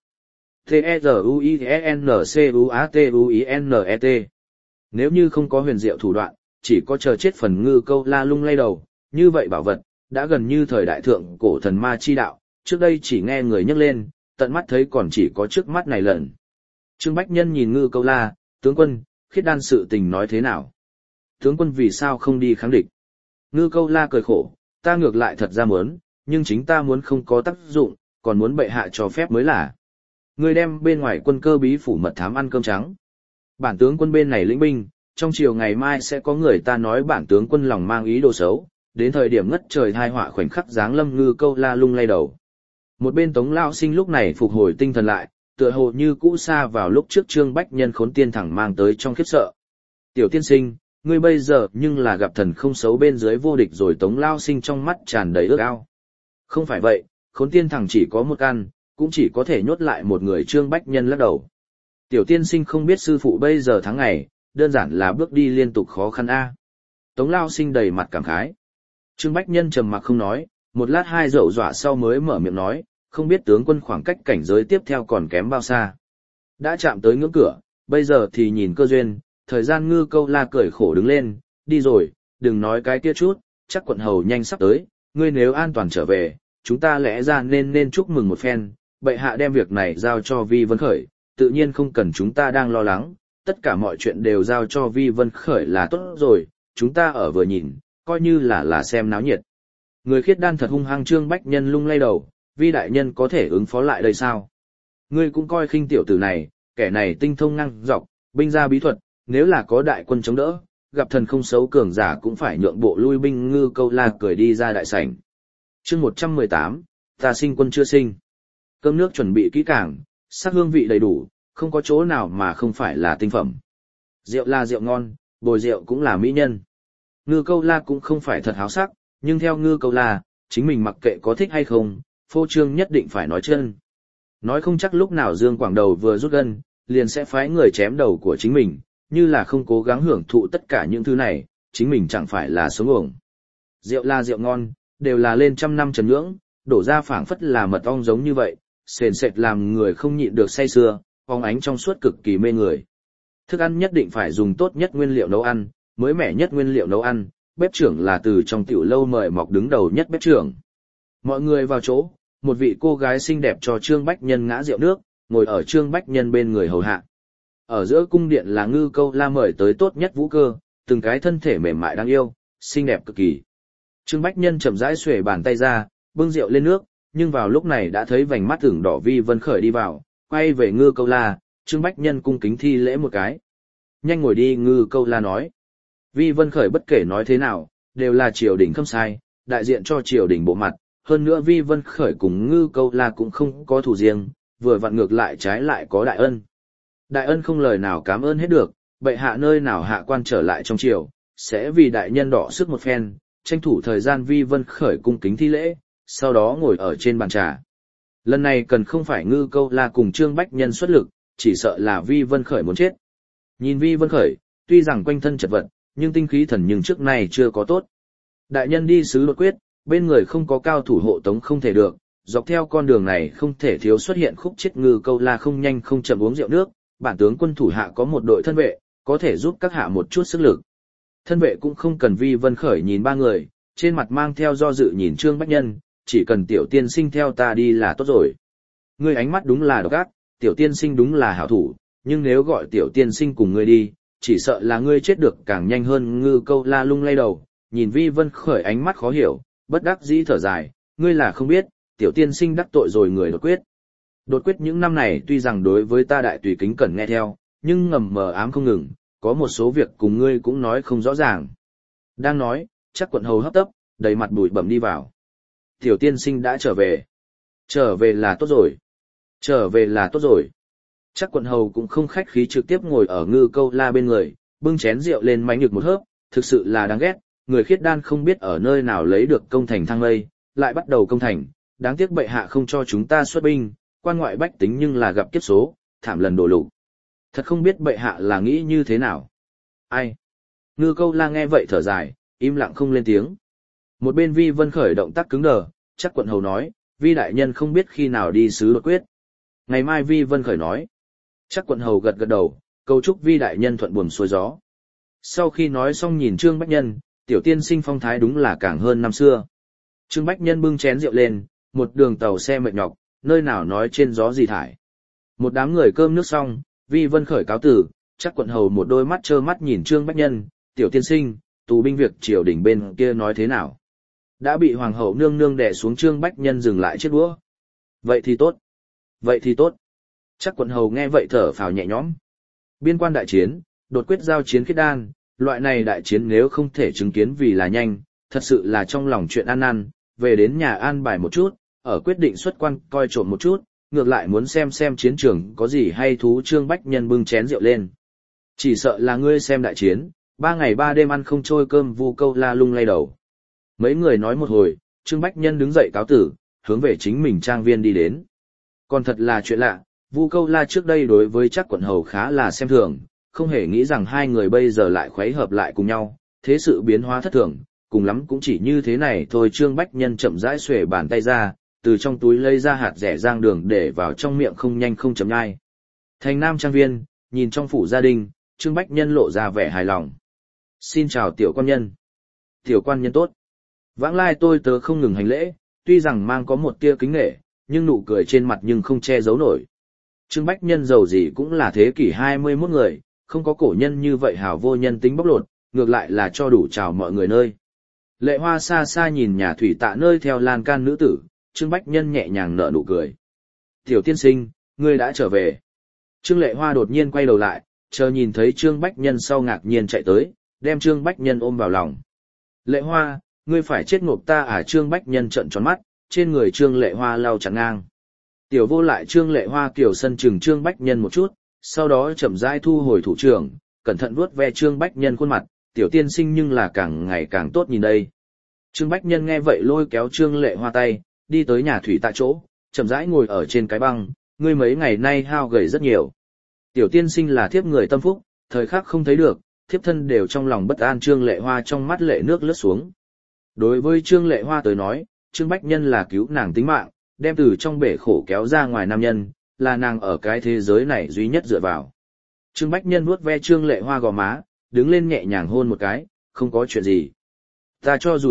T-E-Z-U-I-N-C-U-A-T-U-I-N-E-T. Nếu như không có huyền diệu thủ đoạn, chỉ có chờ chết phần. Ngư Câu La lung lay đầu, như vậy bảo vật, đã gần như thời đại thượng cổ thần ma chi đạo, trước đây chỉ nghe người nhắc lên, tận mắt thấy còn chỉ có trước mắt này lần. Trương Bách Nhân nhìn Ngư Câu La, tướng quân, Khiết Đan sự tình nói thế nào? Tướng quân vì sao không đi kháng địch? Ngư Câu La cười khổ, ta ngược lại thật ra muốn, nhưng chính ta muốn không có tác dụng, còn muốn bệ hạ cho phép mới là. Ngươi đem bên ngoài quân Cơ Bí phủ mật thám ăn cơm trắng. Bản tướng quân bên này lĩnh binh, trong chiều ngày mai sẽ có người ta nói bản tướng quân lòng mang ý đồ xấu, đến thời điểm ngất trời tai họa khoảnh khắc giáng lâm. Ngư Câu La lung lay đầu. Một bên Tống Lao Sinh lúc này phục hồi tinh thần lại, tựa hồ như cũ xa vào lúc trước Trương Bách Nhân Khốn Tiên thẳng mang tới trong khiếp sợ. Tiểu tiên sinh, ngươi bây giờ nhưng là gặp thần không xấu bên dưới vô địch rồi. Tống Lao Sinh trong mắt tràn đầy ước ao. Không phải vậy, Khốn Tiên thẳng chỉ có một căn, cũng chỉ có thể nhốt lại một người. Trương Bách Nhân lắc đầu. Tiểu tiên sinh không biết sư phụ bây giờ tháng ngày, đơn giản là bước đi liên tục khó khăn a. Tống Lao Sinh đầy mặt cảm khái. Trương Bách Nhân trầm mặc không nói, một lát hai dậu dọa sau mới mở miệng nói, không biết tướng quân khoảng cách cảnh giới tiếp theo còn kém bao xa. Đã chạm tới ngưỡng cửa, bây giờ thì nhìn cơ duyên. Thời gian. Ngư Câu La cười khổ đứng lên, đi rồi, đừng nói cái kia chút, chắc quận hầu nhanh sắp tới, ngươi nếu an toàn trở về, chúng ta lẽ ra nên chúc mừng một phen, bệ hạ đem việc này giao cho Vi Vân Khởi, tự nhiên không cần chúng ta đang lo lắng, tất cả mọi chuyện đều giao cho Vi Vân Khởi là tốt rồi, chúng ta ở vừa nhìn, coi như là xem náo nhiệt. Người Khiết Đan thật hung hăng. Trương Bách Nhân lung lay đầu, Vi đại nhân có thể ứng phó lại đây sao? Ngươi cũng coi khinh tiểu tử này, kẻ này tinh thông năng dọc, binh gia bí thuật, nếu là có đại quân chống đỡ, gặp thần không xấu cường giả cũng phải nhượng bộ lui binh. Ngư Câu La cười đi ra đại sảnh. Chương 118, ta sinh quân chưa sinh. Cơm nước chuẩn bị kỹ càng, sắc hương vị đầy đủ, không có chỗ nào mà không phải là tinh phẩm. Rượu là rượu ngon, bồi rượu cũng là mỹ nhân. Ngư Câu La cũng không phải thật háo sắc, nhưng theo Ngư Câu La, chính mình mặc kệ có thích hay không, phô trương nhất định phải nói chân. Nói không chắc lúc nào Dương Quảng Đầu vừa rút gân, liền sẽ phái người chém đầu của chính mình, như là không cố gắng hưởng thụ tất cả những thứ này, chính mình chẳng phải là sống uổng. Rượu là rượu ngon, đều là lên trăm năm trần nhưỡng, đổ ra phảng phất là mật ong giống như vậy, sền sệt làm người không nhịn được say sưa, phóng ánh trong suốt cực kỳ mê người. Thức ăn nhất định phải dùng tốt nhất nguyên liệu nấu ăn, mới mẻ nhất nguyên liệu nấu ăn, bếp trưởng là từ trong tiểu lâu mời mọc đứng đầu nhất bếp trưởng. Mọi người vào chỗ, một vị cô gái xinh đẹp cho Trương Bách Nhân ngã rượu nước, ngồi ở Trương Bách Nhân bên người hầu hạ. Ở giữa cung điện là Ngư Câu La mời tới tốt nhất vũ cơ, từng cái thân thể mềm mại đáng yêu, xinh đẹp cực kỳ. Trương Bách Nhân chậm rãi xuề bàn tay ra, bưng rượu lên nước, nhưng vào lúc này đã thấy vành mắt ửng đỏ Vi Vân Khởi đi vào, quay về Ngư Câu La, Trương Bách Nhân cung kính thi lễ một cái. Nhanh ngồi đi, Ngư Câu La nói. Vi Vân Khởi bất kể nói thế nào, đều là triều đình không sai, đại diện cho triều đình bộ mặt, hơn nữa Vi Vân Khởi cùng Ngư Câu La cũng không có thù riêng, vừa vặn ngược lại trái lại có đại ân. Đại ân không lời nào cảm ơn hết được, bệ hạ nơi nào hạ quan trở lại trong triều, sẽ vì đại nhân đỏ sức một phen, tranh thủ thời gian. Vi Vân Khởi cung kính thi lễ, sau đó ngồi ở trên bàn trà. Lần này cần không phải Ngư Câu La cùng Trương Bách Nhân xuất lực, chỉ sợ là Vi Vân Khởi muốn chết. Nhìn Vi Vân Khởi, tuy rằng quanh thân chật vật, nhưng tinh khí thần nhưng trước nay chưa có tốt. Đại nhân đi sứ đột quyết, bên người không có cao thủ hộ tống không thể được, dọc theo con đường này không thể thiếu xuất hiện khúc chết. Ngư Câu La không nhanh không chậm uống rượu nước, bản tướng quân thủ hạ có một đội thân vệ, có thể giúp các hạ một chút sức lực. Thân vệ cũng không cần. Vi Vân Khởi nhìn ba người, trên mặt mang theo do dự nhìn Trương Bách Nhân, chỉ cần tiểu tiên sinh theo ta đi là tốt rồi. Ngươi ánh mắt đúng là độc ác, tiểu tiên sinh đúng là hảo thủ, nhưng nếu gọi tiểu tiên sinh cùng ngươi đi, chỉ sợ là ngươi chết được càng nhanh hơn. Ngư Câu La lung lay đầu, nhìn Vi Vân Khởi ánh mắt khó hiểu, bất đắc dĩ thở dài, ngươi là không biết, tiểu tiên sinh đắc tội rồi người đột quyết. Đột quyết những năm này tuy rằng đối với ta đại tùy kính cẩn nghe theo, nhưng ngầm mờ ám không ngừng, có một số việc cùng ngươi cũng nói không rõ ràng. Đang nói, chắc quận hầu hấp tấp, đầy mặt bụi bặm đi vào. Tiểu tiên sinh đã trở về. Trở về là tốt rồi. Trở về là tốt rồi. Chắc quận hầu cũng không khách khí, trực tiếp ngồi ở Ngư Câu La bên người, bưng chén rượu lên mánh nhược một hớp, thực sự là đáng ghét, người khiết đan không biết ở nơi nào lấy được công thành thăng lây, lại bắt đầu công thành, đáng tiếc bệ hạ không cho chúng ta xuất binh, quan ngoại bách tính nhưng là gặp kiếp số, thảm lần đổ lục. Thật không biết bệ hạ là nghĩ như thế nào. Ai? Ngư Câu La nghe vậy thở dài, im lặng không lên tiếng. Một bên Vi Vân Khởi động tác cứng đờ, chắc quận hầu nói, Vi đại nhân không biết khi nào đi sứ đột quyết. Ngày mai. Vi Vân Khởi nói. Chắc quận hầu gật gật đầu, cầu chúc Vi đại nhân thuận buồm xuôi gió. Sau khi nói xong nhìn Trương Bách Nhân, tiểu tiên sinh phong thái đúng là càng hơn năm xưa. Trương Bách Nhân bưng chén rượu lên, một đường tàu xe mệt nhọc, nơi nào nói trên gió gì thải. Một đám người cơm nước xong, Vi Vân Khởi cáo tử, chắc quận hầu một đôi mắt trơ mắt nhìn Trương Bách Nhân, tiểu tiên sinh, tù binh việc triều đình bên kia nói thế nào. Đã bị hoàng hậu nương nương đè xuống. Trương Bách Nhân dừng lại chiếc đũa. Vậy thì tốt. Vậy thì tốt. Chắc quận hầu nghe vậy thở phào nhẹ nhõm. Biên quan đại chiến, đột quyết giao chiến khiết đan, loại này đại chiến nếu không thể chứng kiến vì là nhanh, thật sự là trong lòng chuyện ăn năn, về đến nhà an bài một chút, ở quyết định xuất quan coi trộm một chút, ngược lại muốn xem chiến trường có gì hay thú. Trương Bách Nhân bưng chén rượu lên. Chỉ sợ là ngươi xem đại chiến, 3 ngày 3 đêm ăn không trôi cơm. Vu Câu La lung lay đầu. Mấy người nói một hồi, Trương Bách Nhân đứng dậy cáo tử, hướng về chính mình trang viên đi đến. Còn thật là chuyện lạ, Vu Câu La trước đây đối với chắc quận hầu khá là xem thường, không hề nghĩ rằng hai người bây giờ lại khuấy hợp lại cùng nhau, thế sự biến hóa thất thường, cùng lắm cũng chỉ như thế này thôi. Trương Bách Nhân chậm rãi xuề bàn tay ra, từ trong túi lấy ra hạt rẻ rang đường để vào trong miệng không nhanh không chậm nhai. Thành Nam trang viên, nhìn trong phủ gia đình, Trương Bách Nhân lộ ra vẻ hài lòng. Xin chào tiểu quan nhân. Tiểu quan nhân tốt. Vãng lai tôi tớ không ngừng hành lễ, tuy rằng mang có một tia kính nể, nhưng nụ cười trên mặt nhưng không che giấu nổi. Trương Bách Nhân giàu gì cũng là thế kỷ 21 người, không có cổ nhân như vậy hào vô nhân tính bóc lột, ngược lại là cho đủ chào mọi người nơi. Lệ Hoa xa xa nhìn nhà thủy tạ nơi theo lan can nữ tử, Trương Bách Nhân nhẹ nhàng nở nụ cười. Tiểu tiên sinh, ngươi đã trở về. Trương Lệ Hoa đột nhiên quay đầu lại, chờ nhìn thấy Trương Bách Nhân sau ngạc nhiên chạy tới, đem Trương Bách Nhân ôm vào lòng. Lệ Hoa, ngươi phải chết ngộp ta à? Trương Bách Nhân trợn tròn mắt, trên người Trương Lệ Hoa lau chắn ngang. Tiểu vô lại Trương Lệ Hoa kiểu sân chừng Trương Bách Nhân một chút, sau đó chậm rãi thu hồi thủ trưởng, cẩn thận vuốt ve Trương Bách Nhân khuôn mặt, tiểu tiên sinh nhưng là càng ngày càng tốt nhìn đây. Trương Bách Nhân nghe vậy lôi kéo Trương Lệ Hoa tay, đi tới nhà thủy tại chỗ, chậm rãi ngồi ở trên cái băng, ngươi mấy ngày nay hao gầy rất nhiều. Tiểu tiên sinh là thiếp người tâm phúc, thời khắc không thấy được, thiếp thân đều trong lòng bất an. Trương Lệ Hoa trong mắt lệ nước lướt xuống. Đối với Trương Lệ Hoa tới nói, Trương Bách Nhân là cứu nàng tính mạng, đem từ trong bể khổ kéo ra ngoài nam nhân, là nàng ở cái thế giới này duy nhất dựa vào. Trương Bách Nhân vuốt ve Trương Lệ Hoa gò má, đứng lên nhẹ nhàng hôn một cái, không có chuyện gì. Ta cho dù chết,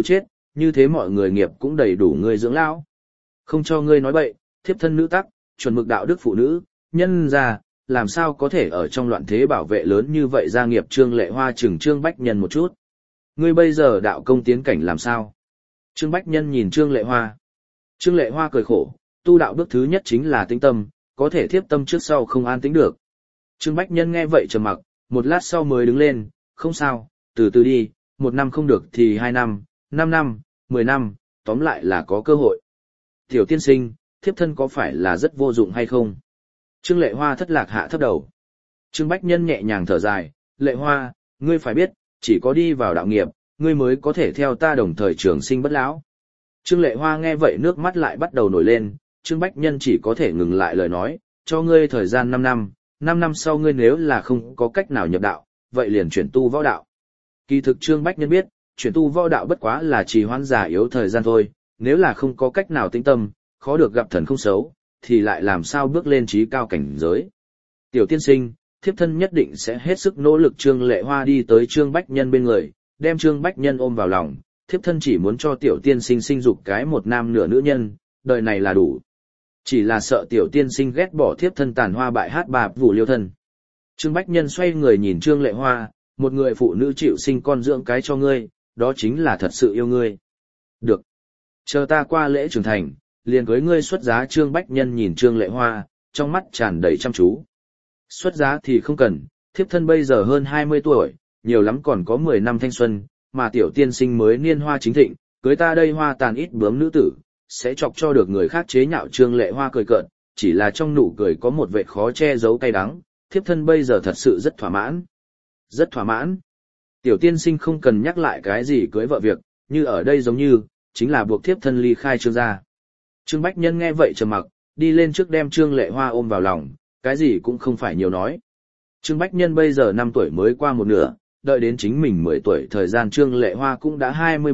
như thế mọi người nghiệp cũng đầy đủ ngươi dưỡng lão. Không cho ngươi nói bậy, thiếp thân nữ tắc, chuẩn mực đạo đức phụ nữ, nhân ra, làm sao có thể ở trong loạn thế bảo vệ lớn như vậy gia nghiệp. Trương Lệ Hoa chừng Trương Bách Nhân một chút. Ngươi bây giờ đạo công tiến cảnh làm sao? Trương Bách Nhân nhìn Trương Lệ Hoa. Trương Lệ Hoa cười khổ, tu đạo bước thứ nhất chính là tĩnh tâm, có thể thiếp tâm trước sau không an tĩnh được. Trương Bách Nhân nghe vậy trầm mặc, một lát sau mới đứng lên, không sao, từ từ đi, 1 năm không được thì 2 năm, 5 năm, 10 năm, tóm lại là có cơ hội. Tiểu tiên sinh, thiếp thân có phải là rất vô dụng hay không? Trương Lệ Hoa thất lạc hạ thấp đầu. Trương Bách Nhân nhẹ nhàng thở dài, Lệ Hoa, ngươi phải biết, chỉ có đi vào đạo nghiệp, ngươi mới có thể theo ta đồng thời trường sinh bất lão. Trương Lệ Hoa nghe vậy nước mắt lại bắt đầu nổi lên, Trương Bách Nhân chỉ có thể ngừng lại lời nói, cho ngươi thời gian 5 năm, 5 năm sau ngươi nếu là không có cách nào nhập đạo, vậy liền chuyển tu võ đạo. Kỳ thực Trương Bách Nhân biết, chuyển tu võ đạo bất quá là trì hoãn già yếu thời gian thôi, nếu là không có cách nào tĩnh tâm, khó được gặp thần không xấu, thì lại làm sao bước lên trí cao cảnh giới. Tiểu tiên sinh, thiếp thân nhất định sẽ hết sức nỗ lực. Trương Lệ Hoa đi tới Trương Bách Nhân bên người, đem Trương Bách Nhân ôm vào lòng, thiếp thân chỉ muốn cho tiểu tiên sinh sinh dục cái một nam nửa nữ nhân, đời này là đủ. Chỉ là sợ tiểu tiên sinh ghét bỏ thiếp thân tàn hoa bại hát bà vụ liêu thân. Trương Bách Nhân xoay người nhìn Trương Lệ Hoa, một người phụ nữ chịu sinh con dưỡng cái cho ngươi, đó chính là thật sự yêu ngươi. Được. Chờ ta qua lễ trưởng thành, liền cưới ngươi xuất giá. Trương Bách Nhân nhìn Trương Lệ Hoa, trong mắt tràn đầy chăm chú. Xuất giá thì không cần, thiếp thân bây giờ hơn 20 tuổi, nhiều lắm còn có 10 năm thanh xuân, mà tiểu tiên sinh mới niên hoa chính thịnh, cưới ta đây hoa tàn ít bướm nữ tử, sẽ chọc cho được người khác chế nhạo. Trương Lệ Hoa cười cợt, chỉ là trong nụ cười có một vẻ khó che giấu cay đắng, thiếp thân bây giờ thật sự rất thỏa mãn. Rất thỏa mãn. Tiểu tiên sinh không cần nhắc lại cái gì cưới vợ việc, như ở đây giống như, chính là buộc thiếp thân ly khai Trương gia. Trương Bách Nhân nghe vậy trầm mặc, đi lên trước đem Trương Lệ Hoa ôm vào lòng, cái gì cũng không phải nhiều nói. Trương Bách Nhân bây giờ 5 tuổi mới qua một nửa, đợi đến chính mình 10 tuổi thời gian Trương Lệ Hoa cũng đã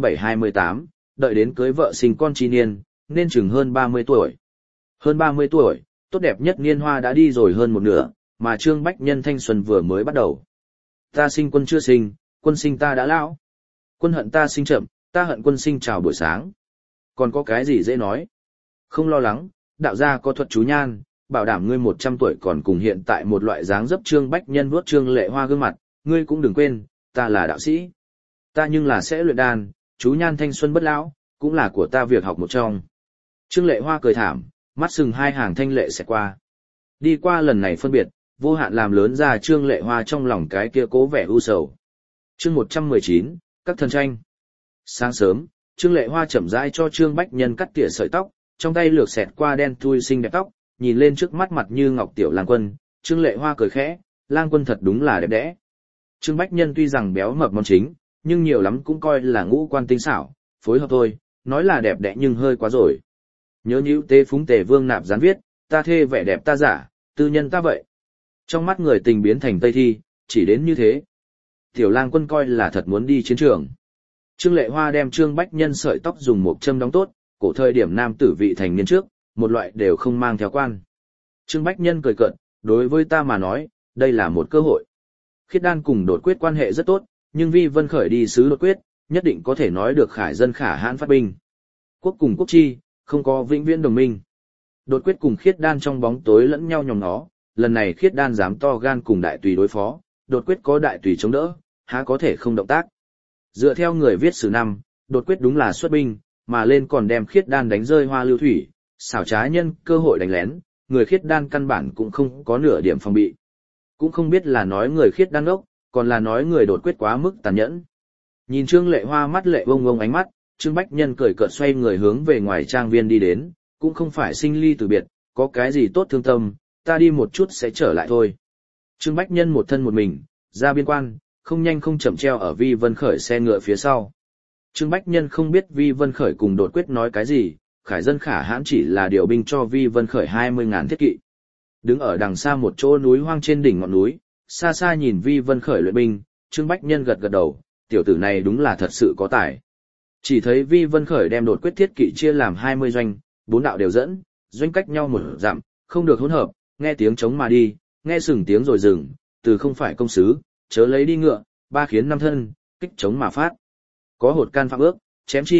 27-28, đợi đến cưới vợ sinh con chi niên, nên chừng hơn 30 tuổi. Hơn 30 tuổi, tốt đẹp nhất niên hoa đã đi rồi hơn một nửa, mà Trương Bách Nhân thanh xuân vừa mới bắt đầu. Ta sinh quân chưa sinh, quân sinh ta đã lão. Quân hận ta sinh chậm, ta hận quân sinh chào buổi sáng. Còn có cái gì dễ nói? Không lo lắng, đạo gia có thuật chú nhan, bảo đảm ngươi 100 tuổi còn cùng hiện tại một loại dáng dấp. Trương Bách Nhân vuốt Trương Lệ Hoa gương mặt, ngươi cũng đừng quên, ta là đạo sĩ. Ta nhưng là sẽ luyện đan, chú nhan thanh xuân bất lão, cũng là của ta việc học một trong. Trương Lệ Hoa cười thảm, mắt sừng hai hàng thanh lệ sẽ qua. Đi qua lần này phân biệt, vô hạn làm lớn ra Trương Lệ Hoa trong lòng cái kia cố vẻ u sầu. Chương 119, các thần tranh. Sáng sớm, Trương Lệ Hoa chậm rãi cho Trương Bách Nhân cắt tỉa sợi tóc, trong tay lược xẹt qua đen thui xinh đẹp tóc, nhìn lên trước mắt mặt như ngọc tiểu Lang Quân, Trương Lệ Hoa cười khẽ, Lang Quân thật đúng là đẹp đẽ. Trương Bách Nhân tuy rằng béo mập món chính, nhưng nhiều lắm cũng coi là ngũ quan tinh xảo, phối hợp thôi, nói là đẹp đẽ nhưng hơi quá rồi. Nhớ nhữu tế phúng tề vương nạp gián viết, ta thê vẻ đẹp ta giả, tư nhân ta vậy. Trong mắt người tình biến thành tây thi, chỉ đến như thế. Tiểu Lang Quân coi là thật muốn đi chiến trường. Trương Lệ Hoa đem Trương Bách Nhân sợi tóc dùng một châm đóng tốt, cổ thời điểm nam tử vị thành niên trước, một loại đều không mang theo quan. Trương Bách Nhân cười cợt, đối với ta mà nói, đây là một cơ hội. Khiết đan cùng đột quyết quan hệ rất tốt, nhưng Vi Vân Khởi đi sứ đột quyết, nhất định có thể nói được khải dân khả hãn phát binh. Quốc cùng quốc chi, không có vĩnh viễn đồng minh. Đột quyết cùng khiết đan trong bóng tối lẫn nhau nhòm ngó, lần này khiết đan dám to gan cùng đại tùy đối phó, đột quyết có đại tùy chống đỡ, há có thể không động tác. Dựa theo người viết sử năm, đột quyết đúng là xuất binh, mà lên còn đem khiết đan đánh rơi Hoa Lưu Thủy, xảo trá nhân cơ hội đánh lén, người khiết đan căn bản cũng không có nửa điểm phòng bị. Cũng không biết là nói người khiết đan ốc, còn là nói người đột quyết quá mức tàn nhẫn. Nhìn Trương Lệ Hoa mắt lệ vông vông ánh mắt, Trương Bách Nhân cười cợt xoay người hướng về ngoài trang viên đi đến, cũng không phải sinh ly từ biệt, có cái gì tốt thương tâm, ta đi một chút sẽ trở lại thôi. Trương Bách Nhân một thân một mình, ra biên quan, không nhanh không chậm treo ở Vi Vân Khởi xe ngựa phía sau. Trương Bách Nhân không biết Vi Vân Khởi cùng đột quyết nói cái gì, khải dân khả hãn chỉ là điều binh cho Vi Vân Khởi 20.000 thiết kỵ. Đứng ở đằng xa một chỗ núi hoang trên đỉnh ngọn núi, xa xa nhìn Vi Vân Khởi luyện binh, Trương Bách Nhân gật gật đầu, tiểu tử này đúng là thật sự có tài. Chỉ thấy Vi Vân Khởi đem đột quyết thiết kỵ chia làm 20 doanh, 4 đạo đều dẫn, doanh cách nhau một dặm, không được hỗn hợp, nghe tiếng trống mà đi, nghe sừng tiếng rồi dừng, từ không phải công sứ, chớ lấy đi ngựa, ba khiến năm thân, kích trống mà phát. Có hột can phạm ước, chém chi,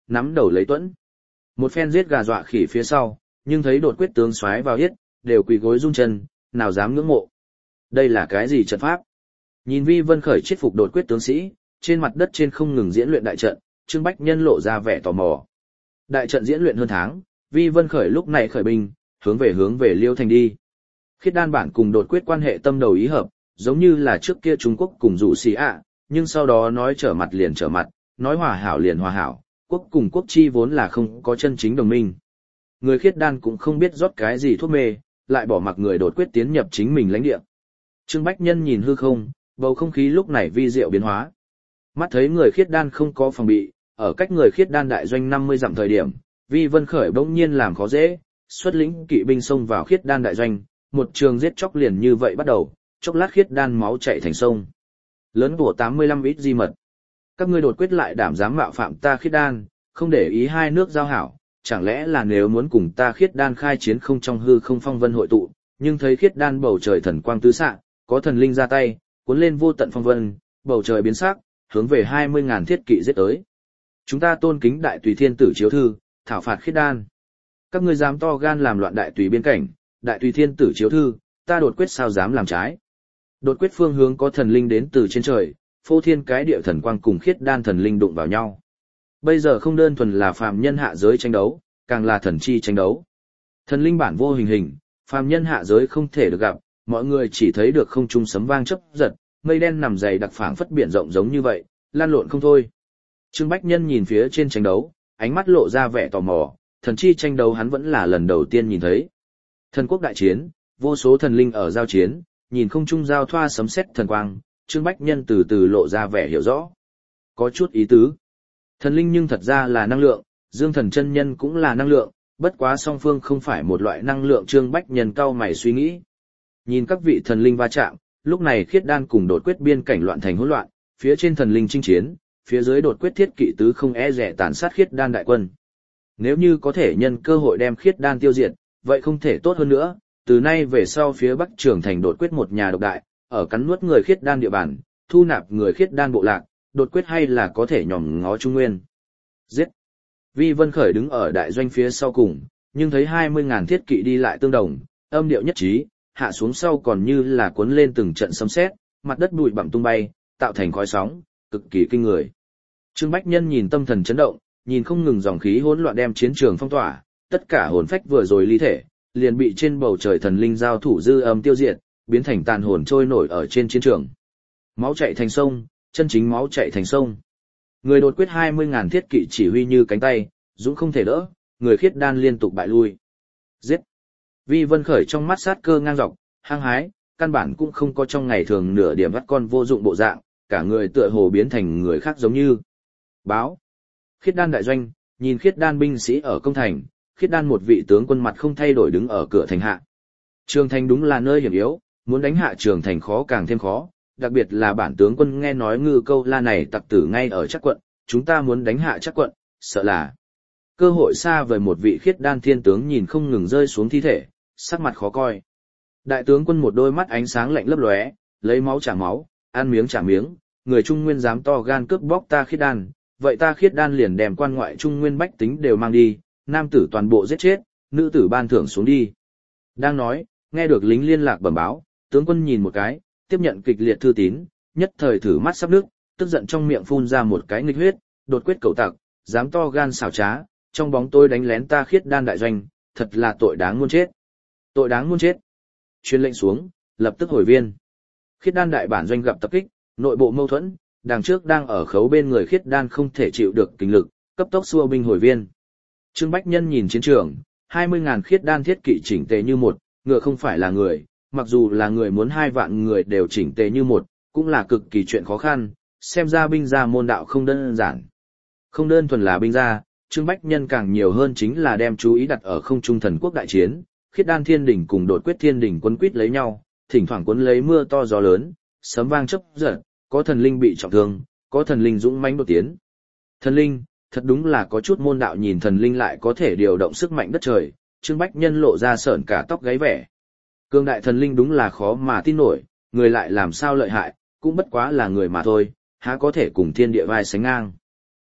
nắm đầu lấy tuẫn. Một phen giết gà dọa khỉ phía sau, nhưng thấy đột quyết tướng xoáy vào yết, đều quỳ gối run chân, nào dám ngưỡng mộ. Đây là cái gì trận pháp? Nhìn Vi Vân Khởi chết phục đột quyết tướng sĩ, trên mặt đất trên không ngừng diễn luyện đại trận, Trương Bách Nhân lộ ra vẻ tò mò. Đại trận diễn luyện hơn tháng, Vi Vân Khởi lúc này khởi binh, hướng về Liêu Thành đi. Khiết Đan bản cùng đột quyết quan hệ tâm đầu ý hợp, giống như là trước kia Trung Quốc cùng dụ xì ạ, nhưng sau đó nói trở mặt liền trở mặt, nói hòa hảo liền hòa hảo, quốc cùng quốc chi vốn là không có chân chính đồng minh. Người Khiết Đan cũng không biết rót cái gì thuốc mê, lại bỏ mặc người đột quyết tiến nhập chính mình lãnh địa. Trương Bách Nhân nhìn hư không, bầu không khí lúc này vi diệu biến hóa. Mắt thấy người Khiết Đan không có phòng bị, ở cách người Khiết Đan đại doanh 50 dặm thời điểm, Vi Vân Khởi bỗng nhiên làm khó dễ, xuất lĩnh kỵ binh xông vào Khiết Đan đại doanh, một trường giết chóc liền như vậy bắt đầu, chốc lát Khiết Đan máu chảy thành sông. Lớn của 85 ít di mật. Các ngươi đột quyết lại đảm dám mạo phạm ta Khiết Đan, không để ý hai nước giao hảo, chẳng lẽ là nếu muốn cùng ta Khiết Đan khai chiến không trong hư không phong vân hội tụ, nhưng thấy Khiết Đan bầu trời thần quang tứ xạ, có thần linh ra tay, cuốn lên vô tận phong vân, bầu trời biến sắc, hướng về 20.000 thiết kỵ giết tới. Chúng ta tôn kính đại tùy thiên tử chiếu thư, thảo phạt Khiết Đan. Các ngươi dám to gan làm loạn đại tùy biên cảnh, đại tùy thiên tử chiếu thư, ta đột quyết sao dám làm trái. Đột quyết phương hướng có thần linh đến từ trên trời, phô thiên cái địa thần quang cùng Khiết Đan thần linh đụng vào nhau. Bây giờ không đơn thuần là phàm nhân hạ giới tranh đấu, càng là thần chi tranh đấu. Thần linh bản vô hình hình, phàm nhân hạ giới không thể được gặp, mọi người chỉ thấy được không trung sấm vang chớp giật, mây đen nằm dày đặc phảng phất biển rộng giống như vậy, lan lộn không thôi. Trương Bách Nhân nhìn phía trên tranh đấu, ánh mắt lộ ra vẻ tò mò, thần chi tranh đấu hắn vẫn là lần đầu tiên nhìn thấy. Thần quốc đại chiến, vô số thần linh ở giao chiến, nhìn không trung giao thoa sấm sét thần quang, Trương Bách Nhân từ từ lộ ra vẻ hiểu rõ. Có chút ý tứ. Thần linh nhưng thật ra là năng lượng, Dương Thần chân nhân cũng là năng lượng, bất quá song phương không phải một loại năng lượng. Trương Bách Nhân cau mày suy nghĩ. Nhìn các vị thần linh va chạm, lúc này Khiết Đan cùng đột quyết biên cảnh loạn thành hỗn loạn, phía trên thần linh chinh chiến, phía dưới đột quyết thiết kỵ tứ không e dè tàn sát Khiết Đan đại quân. Nếu như có thể nhân cơ hội đem Khiết Đan tiêu diệt, vậy không thể tốt hơn nữa. Từ nay về sau phía Bắc Trường Thành đột quyết một nhà độc đại, ở cắn nuốt người Khiết Đan địa bàn, thu nạp người Khiết Đan bộ lạc, đột quyết hay là có thể nhòm ngó Trung Nguyên. Giết! Vi Vân Khởi đứng ở đại doanh phía sau cùng, nhưng thấy 20.000 thiết kỵ đi lại tương đồng, âm điệu nhất trí, hạ xuống sau còn như là cuốn lên từng trận sấm sét, mặt đất bụi bặm tung bay, tạo thành khói sóng, cực kỳ kinh người. Trương Bách Nhân nhìn tâm thần chấn động, nhìn không ngừng dòng khí hỗn loạn đem chiến trường phong tỏa, tất cả hồn phách vừa rồi ly thể, liền bị trên bầu trời thần linh giao thủ dư âm tiêu diệt, biến thành tàn hồn trôi nổi ở trên chiến trường. Máu chảy thành sông, chân chính máu chảy thành sông. Người đột quyết 20.000 thiết kỵ chỉ huy như cánh tay, dũng không thể đỡ, người Khiết Đan liên tục bại lui. Giết! Vi Vân Khởi trong mắt sát cơ ngang dọc, hăng hái, căn bản cũng không có trong ngày thường nửa điểm vắt con vô dụng bộ dạng, cả người tựa hồ biến thành người khác giống như. Báo! Khiết Đan đại doanh, nhìn Khiết Đan binh sĩ ở công thành, Khiết Đan một vị tướng quân mặt không thay đổi đứng ở cửa thành hạ. Trường thành đúng là nơi hiểm yếu, muốn đánh hạ trường thành khó càng thêm khó, đặc biệt là bản tướng quân nghe nói Ngư Câu La này tặc tử ngay ở Trắc quận, chúng ta muốn đánh hạ Trắc quận, sợ là cơ hội xa vời. Một vị Khiết Đan thiên tướng nhìn không ngừng rơi xuống thi thể, sắc mặt khó coi. Đại tướng quân một đôi mắt ánh sáng lạnh lấp lóe, lấy máu trả máu, ăn miếng trả miếng, người Trung Nguyên dám to gan cướp bóc ta Khiết Đan, vậy ta Khiết Đan liền đem quan ngoại Trung Nguyên bách tính đều mang đi, nam tử toàn bộ giết chết, nữ tử ban thưởng xuống đi. Đang nói, nghe được lính liên lạc bẩm báo, tướng quân nhìn một cái, tiếp nhận kịch liệt thư tín, nhất thời thử mắt sắp nước, tức giận trong miệng phun ra một cái nghịch huyết, đột quyết cẩu tặc, dám to gan xảo trá, trong bóng tối đánh lén ta Khiết Đan đại doanh, thật là tội đáng muôn chết. Tội đáng muôn chết. Truyền lệnh xuống, lập tức hồi viên. Khiết Đan đại bản doanh gặp tập kích, nội bộ mâu thuẫn, đằng trước đang ở khấu bên người Khiết Đan không thể chịu được kình lực, cấp tốc xua binh hồi viên. Trương Bách Nhân nhìn chiến trường, 20.000 Khiết Đan thiết kỵ chỉnh tề như một, ngựa không phải là người, mặc dù là người muốn 2 vạn người đều chỉnh tề như một, cũng là cực kỳ chuyện khó khăn, xem ra binh gia môn đạo không đơn giản. Không đơn thuần là binh gia, Trương Bách Nhân càng nhiều hơn chính là đem chú ý đặt ở không trung thần quốc đại chiến, Khiết Đan thiên đỉnh cùng đột quyết thiên đỉnh quấn quýt lấy nhau, thỉnh thoảng cuốn lấy mưa to gió lớn, sấm vang chớp giật, có thần linh bị trọng thương, có thần linh dũng mãnh đột tiến. Thần linh, thật đúng là có chút môn đạo, nhìn thần linh lại có thể điều động sức mạnh đất trời, Trương Bách Nhân lộ ra sởn cả tóc gáy vẻ. Cường đại thần linh đúng là khó mà tin nổi, người lại làm sao lợi hại, cũng bất quá là người mà thôi, há có thể cùng thiên địa vai sánh ngang.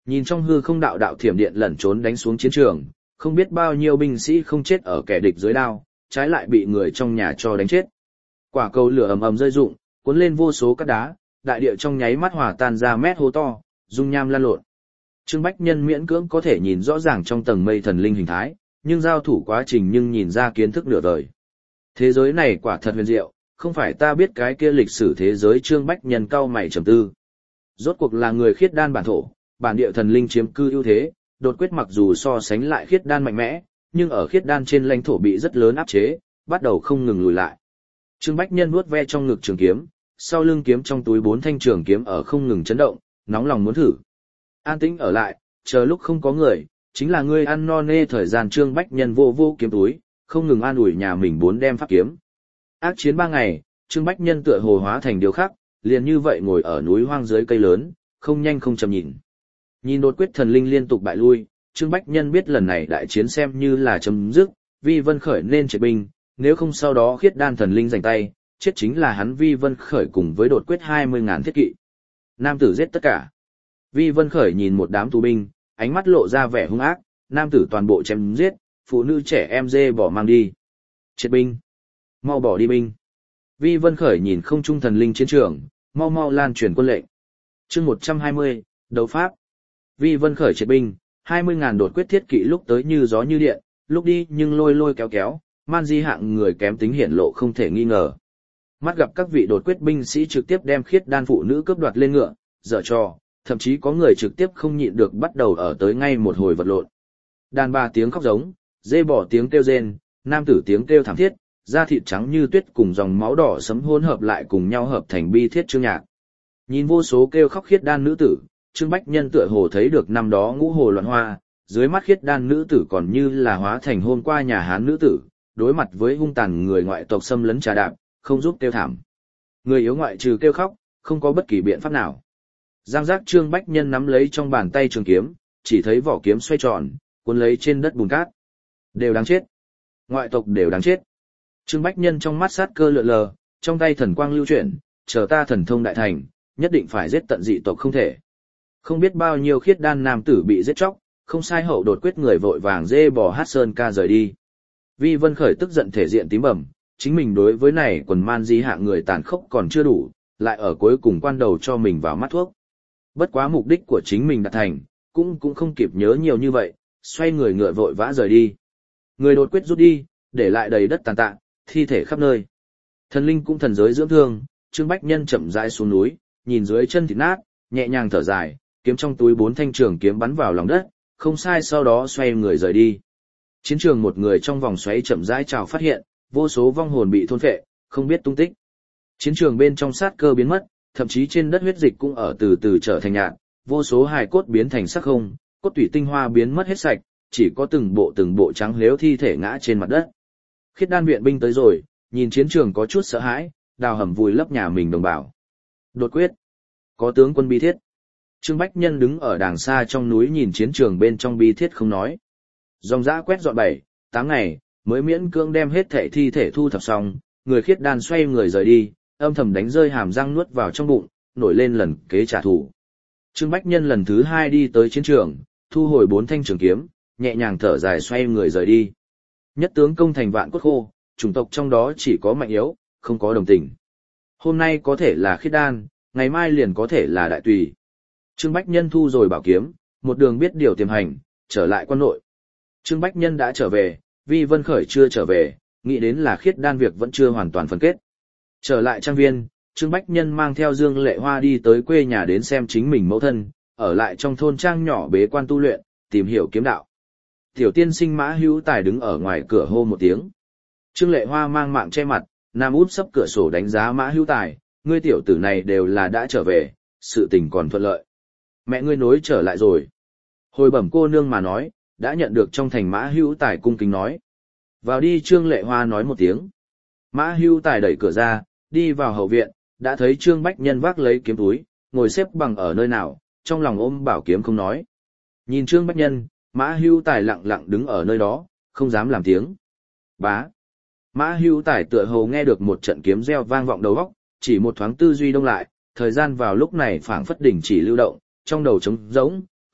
Nhìn trong hư không đạo đạo thiểm điện lẩn trốn đánh xuống chiến trường, không biết bao nhiêu binh sĩ không chết ở kẻ địch dưới đao, trái lại bị người trong nhà cho đánh chết. Quả cầu lửa ầm ầm rơi rụng, cuốn lên vô số cát đá, đại địa trong nháy mắt hòa tan ra mét hố to, dung nham lan lộn. Trương Bách Nhân miễn cưỡng có thể nhìn rõ ràng trong tầng mây thần linh hình thái, nhưng giao thủ quá trình nhưng nhìn ra kiến thức nửa đời. Thế giới này quả thật huyền diệu, không phải ta biết cái kia lịch sử thế giới. Trương Bách Nhân cau mày trầm tư. Rốt cuộc là người khiết đan bản thổ, bản địa thần linh chiếm cư ưu thế, đột quyết mặc dù so sánh lại khiết đan mạnh mẽ, nhưng ở khiết đan trên lãnh thổ bị rất lớn áp chế, bắt đầu không ngừng lùi lại. Trương Bách Nhân vuốt ve trong ngực trường kiếm, sau lưng kiếm trong túi 4 thanh trường kiếm ở không ngừng chấn động, nóng lòng muốn thử. An tĩnh ở lại, chờ lúc không có người, chính là ngươi ăn no nê thời gian. Trương Bách Nhân vô vô kiếm túi, không ngừng an ủi nhà mình 4 đem pháp kiếm. Ác chiến 3 ngày, Trương Bách Nhân tựa hồ hóa thành điều khác, liền như vậy ngồi ở núi hoang dưới cây lớn, không nhanh không chậm nhìn. Nhìn đột quyết thần linh liên tục bại lui, Trương Bách Nhân biết lần này đại chiến xem như là chấm dứt, Vi Vân Khởi nên triệt binh, nếu không sau đó khiết đan thần linh giành tay, chết chính là hắn Vi Vân Khởi cùng với đột quyết 20.000 thiết kỵ. Nam tử giết tất cả. Vi Vân Khởi nhìn một đám tù binh, ánh mắt lộ ra vẻ hung ác, nam tử toàn bộ chém giết, phụ nữ trẻ em dê bỏ mang đi. Triệt binh. Mau bỏ đi binh. Vi Vân Khởi nhìn không trung thần linh chiến trường, mau mau lan truyền quân lệnh. Chương 120, đấu pháp. Vi Vân Khởi triệt binh, 20.000 đột quyết thiết kỵ lúc tới như gió như điện, lúc đi nhưng lôi lôi kéo kéo, man di hạng người kém tính hiển lộ không thể nghi ngờ. Mắt gặp các vị đột quyết binh sĩ trực tiếp đem khiết đan phụ nữ cướp đoạt lên ngựa, dở trò, thậm chí có người trực tiếp không nhịn được bắt đầu ở tới ngay một hồi vật lộn. Đàn bà tiếng khóc giống, dê bỏ tiếng kêu rên, nam tử tiếng kêu thảm thiết, da thịt trắng như tuyết cùng dòng máu đỏ sẫm hỗn hợp lại cùng nhau hợp thành bi thiết chương nhạc. Nhìn vô số kêu khóc khiết đan nữ tử, Trương Bách Nhân tựa hồ thấy được năm đó ngũ hồ loạn hoa, dưới mắt khiết đan nữ tử còn như là hóa thành hôm qua nhà Hán nữ tử, đối mặt với hung tàn người ngoại tộc xâm lấn trà đạp, không giúp kêu thảm. Người yếu ngoại trừ kêu khóc, không có bất kỳ biện pháp nào. Giang giác. Trương Bách Nhân nắm lấy trong bàn tay trường kiếm, chỉ thấy vỏ kiếm xoay tròn, cuốn lấy trên đất bùn cát. Đều đáng chết. Ngoại tộc đều đáng chết. Trương Bách Nhân trong mắt sát cơ lượn lờ, trong tay thần quang lưu chuyển, chờ ta thần thông đại thành, nhất định phải giết tận dị tộc không thể. Không biết bao nhiêu khiết đan nam tử bị giết chóc, không sai hậu đột quyết người vội vàng dê bò hát sơn ca rời đi. Vi Vân Khởi tức giận thể diện tím bầm, chính mình đối với này quần man di hạng người tàn khốc còn chưa đủ, lại ở cuối cùng quan đầu cho mình vào mắt thuốc. Bất quá mục đích của chính mình đạt thành, cũng không kịp nhớ nhiều như vậy, xoay người ngựa vội vã rời đi. Người đột quyết rút đi, để lại đầy đất tàn tạ, thi thể khắp nơi. Thần linh cũng thần giới dưỡng thương, Trương Bách Nhân chậm rãi xuống núi, nhìn dưới chân thịt nát, nhẹ nhàng thở dài, kiếm trong túi 4 thanh trường kiếm bắn vào lòng đất, không sai sau đó xoay người rời đi. Chiến trường một người trong vòng xoáy chậm rãi trào phát hiện, vô số vong hồn bị thôn phệ, không biết tung tích. Chiến trường bên trong sát cơ biến mất, thậm chí trên đất huyết dịch cũng ở từ từ trở thành nhạt, vô số hài cốt biến thành sắc không, cốt tủy tinh hoa biến mất hết sạch, chỉ có từng bộ trắng lếu thi thể ngã trên mặt đất. Khiết đan viện binh tới rồi, nhìn chiến trường có chút sợ hãi, đào hầm vùi lấp nhà mình đồng bào. Đột quyết, có tướng quân bi thiết. Trương Bách Nhân đứng ở đàng xa trong núi nhìn chiến trường bên trong bi thiết không nói. Dòng dã quét dọn 7-8 ngày, mới miễn cưỡng đem hết thảy thi thể thu thập xong, người khiết đan xoay người rời đi, âm thầm đánh rơi hàm răng nuốt vào trong bụng, nổi lên lần kế trả thù. Trương Bách Nhân lần thứ 2 đi tới chiến trường, thu hồi 4 thanh trường kiếm, nhẹ nhàng thở dài xoay người rời đi. Nhất tướng công thành vạn cốt khô, chủng tộc trong đó chỉ có mạnh yếu, không có đồng tình. Hôm nay có thể là khiết đan, ngày mai liền có thể là đại tùy. Trương Bách Nhân thu rồi bảo kiếm, một đường biết điều tiềm hành, trở lại quan nội. Trương Bách Nhân đã trở về, Vi Vân Khởi chưa trở về, nghĩ đến là khiết đan việc vẫn chưa hoàn toàn phân kết. Trở lại trang viên, Trương Bách Nhân mang theo Dương Lệ Hoa đi tới quê nhà đến xem chính mình mẫu thân, ở lại trong thôn trang nhỏ bế quan tu luyện, tìm hiểu kiếm đạo. Tiểu tiên sinh Mã Hữu Tài đứng ở ngoài cửa hô một tiếng. Trương Lệ Hoa mang mạng che mặt, nam út sấp cửa sổ đánh giá Mã Hữu Tài, ngươi tiểu tử này đều là đã trở về, sự tình còn thuận lợi. Mẹ ngươi nối trở lại rồi. Hồi bẩm cô nương mà nói, đã nhận được trong thành. Mã Hữu Tài cung kính nói. Vào đi. Trương Lệ Hoa nói một tiếng. Mã Hữu Tài đẩy cửa ra, đi vào hậu viện, đã thấy Trương Bách Nhân vác lấy kiếm túi, ngồi xếp bằng ở nơi nào, trong lòng ôm bảo kiếm không nói. Nhìn Trương Bách Nhân, Mã Hữu Tài lặng lặng đứng ở nơi đó, không dám làm tiếng. Bá. Mã Hữu Tài tựa hồ nghe được một trận kiếm reo vang vọng đầu óc, chỉ một thoáng tư duy đông lại, thời gian vào lúc này phảng phất đình chỉ lưu động, trong đầu trống rỗng,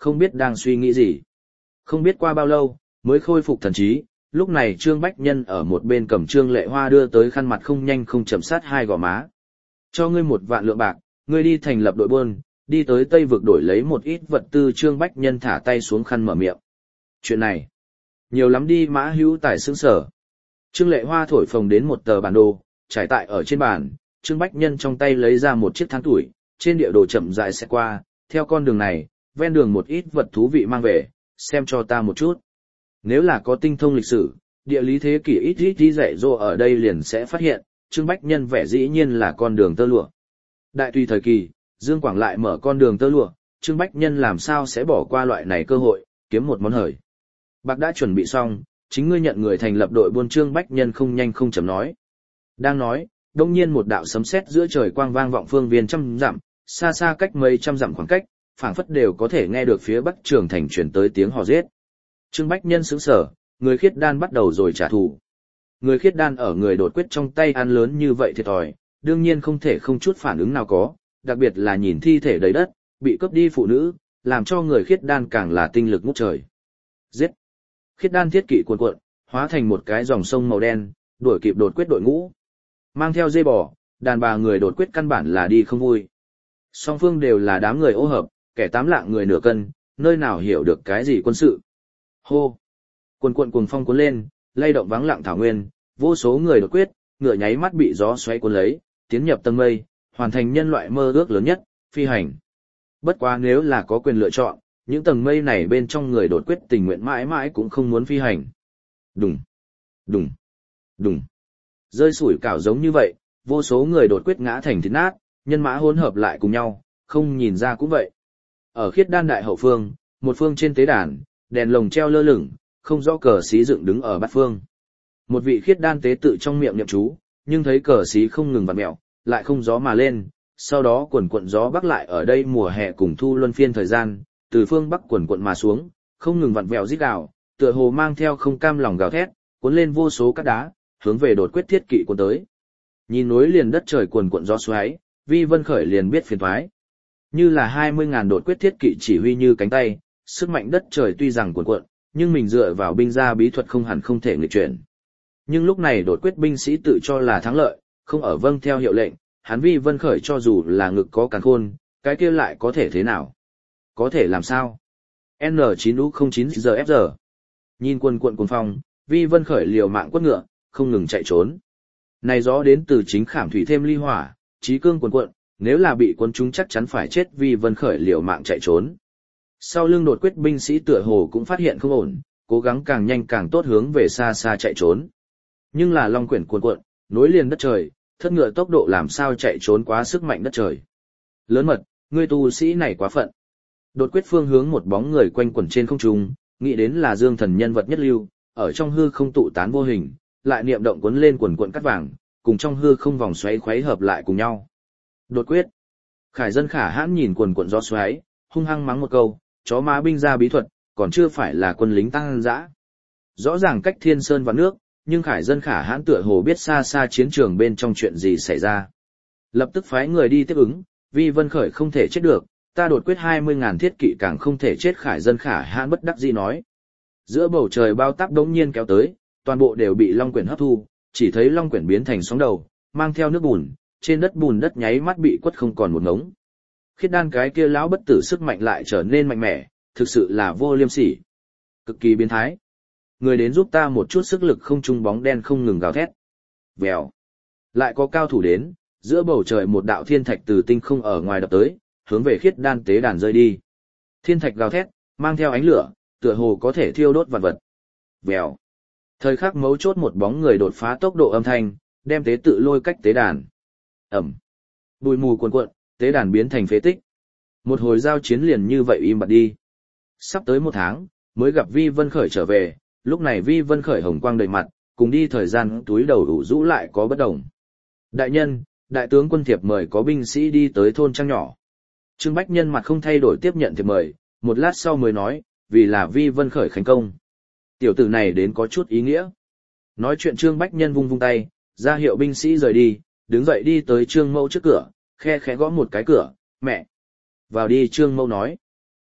không biết đang suy nghĩ gì. Không biết qua bao lâu, mới khôi phục thần trí, lúc này Trương Bách Nhân ở một bên cầm Trương Lệ Hoa đưa tới khăn mặt không nhanh không chậm sát hai gò má. Cho ngươi 1.000.000 bạc, ngươi đi thành lập đội buôn, đi tới Tây Vực đổi lấy một ít vật tư. Trương Bách Nhân thả tay xuống khăn mở miệng. Chuyện này, nhiều lắm đi. Mã Hữu Tài sững sờ. Trương Lệ Hoa thổi phồng đến một tờ bản đồ, trải tại ở trên bàn, Trương Bách Nhân trong tay lấy ra một chiếc tháng tuổi, trên địa đồ chậm rãi sẽ qua, theo con đường này, ven đường một ít vật thú vị mang về, xem cho ta một chút. Nếu là có tinh thông lịch sử, địa lý thế kỷ ít dạy dỗ ở đây liền sẽ phát hiện, Trương Bách Nhân vẻ dĩ nhiên là con đường tơ lụa. Đại tùy thời kỳ, Dương Quảng lại mở con đường tơ lụa, Trương Bách Nhân làm sao sẽ bỏ qua loại này cơ hội, kiếm một món hời. Bạc đã chuẩn bị xong, chính ngươi nhận người thành lập đội buôn. Trương Bách Nhân không nhanh không chậm nói. Đang nói, đông nhiên một đạo sấm sét giữa trời quang vang vọng phương viên trăm dặm, xa xa cách mấy trăm dặm khoảng cách, phảng phất đều có thể nghe được phía bắc Trường Thành truyền tới tiếng hò giết. Trương Bách Nhân sững sờ, người khiết đan bắt đầu rồi trả thù. Người khiết đan ở người đột quyết trong tay ăn lớn như vậy thiệt thòi, đương nhiên không thể không chút phản ứng nào có, đặc biệt là nhìn thi thể đầy đất, bị cướp đi phụ nữ, làm cho người khiết đan càng là tinh lực ngút trời. Giết! Khiết đan thiết kỵ cuồn cuộn, hóa thành một cái dòng sông màu đen, đuổi kịp đột quyết đội ngũ. Mang theo dây bò, đàn bà người đột quyết căn bản là đi không vui. Song phương đều là đám người ô hợp, kẻ 8 lạng người nửa cân, nơi nào hiểu được cái gì quân sự. Hô! Cuồn cuộn cuồng phong cuốn lên, lay động vắng lặng thảo nguyên, vô số người đột quyết, ngựa nháy mắt bị gió xoáy cuốn lấy, tiến nhập tầng mây, hoàn thành nhân loại mơ ước lớn nhất, phi hành. Bất quá nếu là có quyền lựa chọn, những tầng mây này bên trong người đột quyết tình nguyện mãi mãi cũng không muốn phi hành. Đùng, đùng, đùng. Rơi sủi cảo giống như vậy, vô số người đột quyết ngã thành thịt nát, nhân mã hỗn hợp lại cùng nhau, không nhìn ra cũng vậy. Ở khiết đan đại hậu phương, một phương trên tế đàn, đèn lồng treo lơ lửng, không rõ cờ xí dựng đứng ở bát phương. Một vị khiết đan tế tự trong miệng niệm chú, nhưng thấy cờ xí không ngừng vặn mèo, lại không gió mà lên, sau đó quần quận gió bắc lại ở đây mùa hè cùng thu luân phiên thời gian, từ phương bắc quần quận mà xuống, không ngừng vặn vẹo rít gào, tựa hồ mang theo không cam lòng gào thét, cuốn lên vô số cát đá, hướng về đột quyết thiết kỵ cuốn tới. Nhìn núi liền đất trời quần quận gió xoáy, Vi Vân Khởi liền biết phiền toái. Như là 20.000 đột quyết thiết kỵ chỉ huy như cánh tay, sức mạnh đất trời tuy rằng cuồn cuộn, nhưng mình dựa vào binh gia bí thuật không hẳn không thể nghịch chuyển. Nhưng lúc này đột quyết binh sĩ tự cho là thắng lợi, không ở vâng theo hiệu lệnh, hắn Vi Vân Khởi cho dù là ngực có càn khôn, cái kia lại có thể thế nào? Có thể làm sao? N9U09GFG. Nhìn quân quận cuồng phong, Vi Vân Khởi liều mạng quất ngựa, không ngừng chạy trốn. Này gió đến từ chính khảm thủy thêm ly hỏa, chí cương cuồn cuộn, nếu là bị quân chúng chắc chắn phải chết. Vi Vân Khởi liều mạng chạy trốn. Sau lưng đột quyết binh sĩ tựa hồ cũng phát hiện không ổn, cố gắng càng nhanh càng tốt hướng về xa xa chạy trốn. Nhưng là long quyển cuồn cuộn, nối liền đất trời, thất ngựa tốc độ làm sao chạy trốn quá sức mạnh đất trời. Lớn mật, ngươi tu sĩ này quá phận. Đột quyết phương hướng một bóng người quanh quẩn trên không trung, nghĩ đến là Dương Thần nhân vật nhất lưu, ở trong hư không tụ tán vô hình, lại niệm động cuốn lên quần cuộn cắt vàng, cùng trong hư không vòng xoáy khuấy hợp lại cùng nhau. Đột quyết. Khải Dân Khả hãn nhìn quần cuộn gió xoáy, hung hăng mắng một câu, chó má binh ra bí thuật, còn chưa phải là quân lính tăng dã. Rõ ràng cách thiên sơn và nước, nhưng Khải Dân Khả hãn tựa hồ biết xa xa chiến trường bên trong chuyện gì xảy ra. Lập tức phái người đi tiếp ứng, Vi Vân Khởi không thể chết được, ta đột quyết 20.000 thiết kỵ càng không thể chết. Khải Dân Khả hãn bất đắc dĩ nói. Giữa bầu trời bao táp đống nhiên kéo tới, toàn bộ đều bị long quyển hấp thu, chỉ thấy long quyển biến thành sóng đầu, mang theo nước bùn, trên đất bùn đất nháy mắt bị quất không còn một ngống. Khiết đan cái kia lão bất tử sức mạnh lại trở nên mạnh mẽ, thực sự là vô liêm sỉ, cực kỳ biến thái. Người đến giúp ta một chút sức lực. Không trung bóng đen không ngừng gào thét. Vèo, lại có cao thủ đến, giữa bầu trời một đạo thiên thạch từ tinh không ở ngoài đập tới, hướng về khiết đan tế đàn rơi đi. Thiên thạch gào thét, mang theo ánh lửa, tựa hồ có thể thiêu đốt vạn vật. Vèo, thời khắc mấu chốt một bóng người đột phá tốc độ âm thanh, đem tế tự lôi cách tế đàn. Ẩm, bụi mù cuồn cuộn, tế đàn biến thành phế tích. Một hồi giao chiến liền như vậy im bặt đi. Sắp tới 1 tháng, mới gặp Vi Vân Khởi trở về, lúc này Vi Vân Khởi hồng quang đầy mặt, cùng đi thời gian túi đầu ủ rũ lại có bất đồng. Đại nhân, đại tướng quân thiệp mời có binh sĩ đi tới thôn trang nhỏ. Trương Bách Nhân mặt không thay đổi tiếp nhận thiệp mời, một lát sau mới nói, vì là Vi Vân Khởi khánh công. Tiểu tử này đến có chút ý nghĩa. Nói chuyện Trương Bách Nhân vung vung tay, ra hiệu binh sĩ rời đi, đứng dậy đi tới Trương Mẫu trước cửa, khe khẽ gõ một cái cửa, mẹ. Vào đi. Trương Mẫu nói.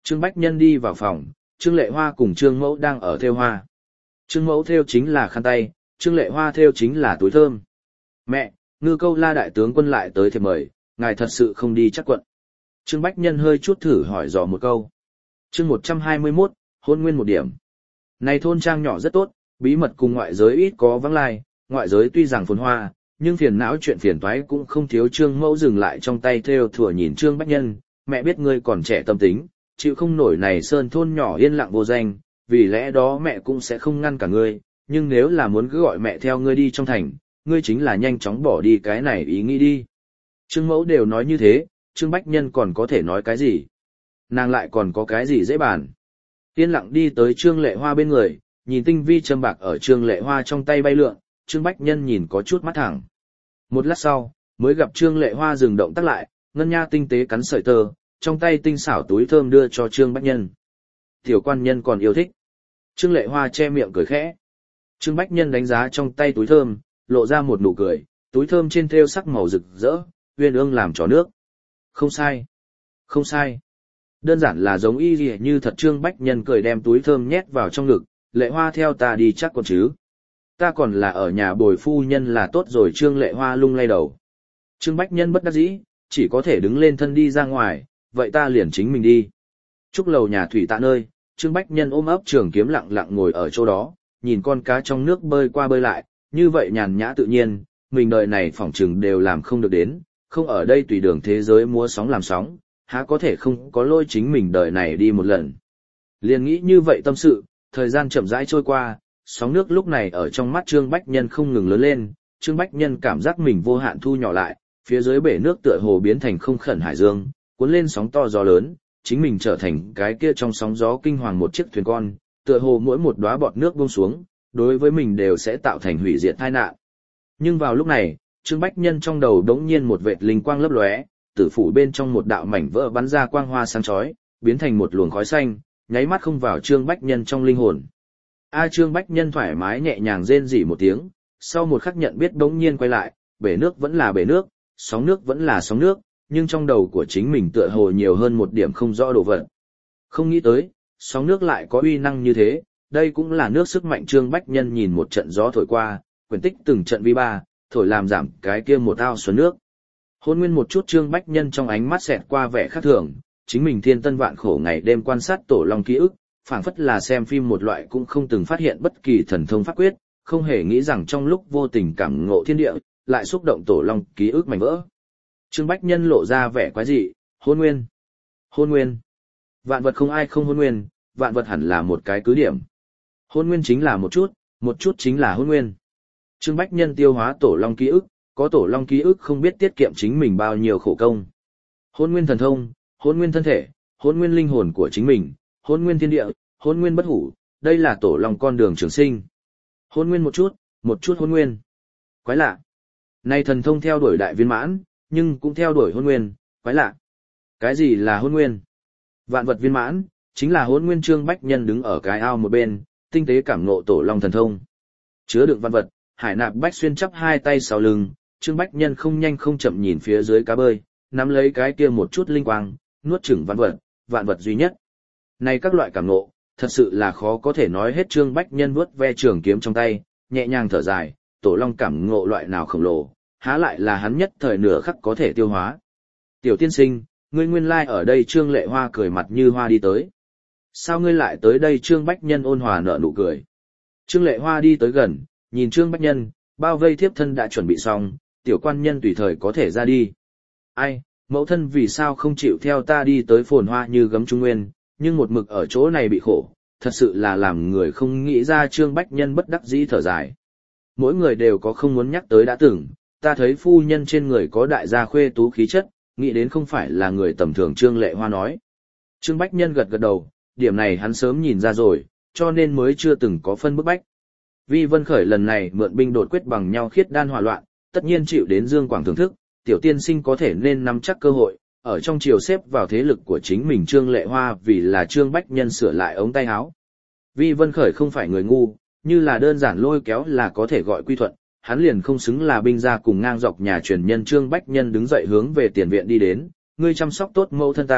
Trương Bách Nhân đi vào phòng, Trương Lệ Hoa cùng Trương Mẫu đang ở thêu hoa. Trương Mẫu thêu chính là khăn tay, Trương Lệ Hoa thêu chính là túi thơm. Mẹ, Ngư Câu La đại tướng quân lại tới thiệp mời, ngài thật sự không đi chắc quận. Trương Bách Nhân hơi chút thử hỏi dò một câu. Chương 121, hôn nguyên một điểm. Này thôn trang nhỏ rất tốt, bí mật cùng ngoại giới ít có vắng lai, ngoại giới tuy rằng phồn hoa, nhưng phiền não chuyện phiền toái cũng không thiếu. Trương Mẫu dừng lại trong tay thêu thủa nhìn Trương Bách Nhân, mẹ biết ngươi còn trẻ tâm tính, chịu không nổi này sơn thôn nhỏ yên lặng vô danh, vì lẽ đó mẹ cũng sẽ không ngăn cả ngươi, nhưng nếu là muốn cứ gọi mẹ theo ngươi đi trong thành, ngươi chính là nhanh chóng bỏ đi cái này ý nghĩ đi. Trương Mẫu đều nói như thế, Trương Bách Nhân còn có thể nói cái gì? Nàng lại còn có cái gì dễ bàn? Yên lặng đi tới Trương Lệ Hoa bên người, nhìn tinh vi châm bạc ở Trương Lệ Hoa trong tay bay lượn, Trương Bách Nhân nhìn có chút mắt thẳng. Một lát sau, mới gặp Trương Lệ Hoa dừng động tác lại, ngân nha tinh tế cắn sợi tơ, trong tay tinh xảo túi thơm đưa cho Trương Bách Nhân. Tiểu quan nhân còn yêu thích. Trương Lệ Hoa che miệng cười khẽ. Trương Bách Nhân đánh giá trong tay túi thơm, lộ ra một nụ cười, túi thơm trên thêu sắc màu rực rỡ, uyên ương làm trò nước. Không sai. Không sai. Đơn giản là giống y lìa như thật. Trương Bách Nhân cười đem túi thơm nhét vào trong ngực, Lệ Hoa theo ta đi chắc còn chứ. Ta còn là ở nhà bồi phu nhân là tốt rồi. Trương Lệ Hoa lung lay đầu. Trương Bách Nhân bất đắc dĩ, chỉ có thể đứng lên thân đi ra ngoài, vậy ta liền chính mình đi. Trúc lầu nhà thủy tạ nơi, Trương Bách Nhân ôm ấp trường kiếm lặng lặng ngồi ở chỗ đó, nhìn con cá trong nước bơi qua bơi lại, như vậy nhàn nhã tự nhiên, mình đời này phỏng chừng đều làm không được đến, không ở đây tùy đường thế giới múa sóng làm sóng, há có thể không có lôi chính mình đời này đi một lần. Liền nghĩ như vậy tâm sự, thời gian chậm rãi trôi qua, sóng nước lúc này ở trong mắt Trương Bách Nhân không ngừng lớn lên, Trương Bách Nhân cảm giác mình vô hạn thu nhỏ lại, phía dưới bể nước tựa hồ biến thành không khẩn hải dương, cuốn lên sóng to gió lớn, chính mình trở thành cái kia trong sóng gió kinh hoàng một chiếc thuyền con, tựa hồ mỗi một đóa bọt nước buông xuống, đối với mình đều sẽ tạo thành hủy diệt tai nạn. Nhưng vào lúc này, Trương Bách Nhân trong đầu đống nhiên một vệt linh quang lấp lóe, tử phủ bên trong một đạo mảnh vỡ bắn ra quang hoa sáng chói, biến thành một luồng khói xanh, nháy mắt không vào Trương Bách Nhân trong linh hồn. Trương Bách Nhân thoải mái nhẹ nhàng rên rỉ một tiếng, sau một khắc nhận biết đống nhiên quay lại, bể nước vẫn là bể nước, sóng nước vẫn là sóng nước, nhưng trong đầu của chính mình tựa hồ nhiều hơn một điểm không rõ đồ vật. Không nghĩ tới, sóng nước lại có uy năng như thế, đây cũng là nước sức mạnh. Trương Bách Nhân nhìn một trận gió thổi qua, quyển tích từng trận vi ba, thổi làm giảm cái kia một ao xuân nước. Hôn nguyên một chút. Trương Bách Nhân trong ánh mắt xẹt qua vẻ khác thường, chính mình thiên tân vạn khổ ngày đêm quan sát tổ long ký ức, phảng phất là xem phim một loại, cũng không từng phát hiện bất kỳ thần thông pháp quyết, không hề nghĩ rằng trong lúc vô tình cảm ngộ thiên địa, lại xúc động tổ long ký ức mảnh vỡ. Trương Bách Nhân lộ ra vẻ quái dị, hôn nguyên. Hôn nguyên. Vạn vật không ai không hôn nguyên, vạn vật hẳn là một cái cứ điểm. Hôn nguyên chính là một chút chính là hôn nguyên. Trương Bách Nhân tiêu hóa tổ long ký ức, có tổ long ký ức không biết tiết kiệm chính mình bao nhiêu khổ công. Hôn nguyên thần thông, hôn nguyên thân thể, hôn nguyên linh hồn của chính mình, hôn nguyên thiên địa, hôn nguyên bất hủ, đây là tổ long con đường trường sinh. Hôn nguyên một chút hôn nguyên. Quái lạ. Này thần thông theo đuổi đại viên mãn, nhưng cũng theo đuổi hôn nguyên, quái lạ. Cái gì là hôn nguyên? Vạn vật viên mãn, chính là hôn nguyên. Trương Bách Nhân đứng ở cái ao một bên, tinh tế cảm ngộ tổ long thần thông. Chứa đựng vạn vật, Hải Nạp Bách Xuyên chắp hai tay sau lưng, Trương Bách Nhân không nhanh không chậm nhìn phía dưới cá bơi, nắm lấy cái kia một chút linh quang, nuốt chửng vạn vật duy nhất. Này các loại cảm ngộ, thật sự là khó có thể nói hết. Trương Bách Nhân vuốt ve trường kiếm trong tay, nhẹ nhàng thở dài, tổ long cảm ngộ loại nào khổng lồ, há lại là hắn nhất thời nửa khắc có thể tiêu hóa. Tiểu tiên sinh, ngươi nguyên lai ở đây. Trương Lệ Hoa cười mặt như hoa đi tới. Sao ngươi lại tới đây? Trương Bách Nhân ôn hòa nở nụ cười. Trương Lệ Hoa đi tới gần, nhìn Trương Bách Nhân, bao vây thiếp thân đã chuẩn bị xong, tiểu quan nhân tùy thời có thể ra đi. Ai, mẫu thân vì sao không chịu theo ta đi tới phồn hoa như gấm trung nguyên, nhưng một mực ở chỗ này bị khổ, thật sự là làm người không nghĩ ra. Trương Bách Nhân bất đắc dĩ thở dài. Mỗi người đều có không muốn nhắc tới đã từng, ta thấy phu nhân trên người có đại gia khuê tú khí chất, nghĩ đến không phải là người tầm thường. Trương Lệ Hoa nói. Trương Bách Nhân gật gật đầu, điểm này hắn sớm nhìn ra rồi, cho nên mới chưa từng có phân bức bách. Vi Vân Khởi lần này mượn binh đột quyết bằng nhau khiết đan hỏa loạn, tất nhiên chịu đến Dương Quảng thưởng thức, tiểu tiên sinh có thể nên nắm chắc cơ hội, ở trong triều xếp vào thế lực của chính mình. Trương Lệ Hoa vì là Trương Bách Nhân sửa lại ống tay áo. Vi Vân Khởi không phải người ngu, như là đơn giản lôi kéo là có thể gọi quy thuận, hắn liền không xứng là binh gia cùng ngang dọc nhà truyền nhân. Trương Bách Nhân đứng dậy hướng về tiền viện đi đến, ngươi chăm sóc tốt mẫu thân ta,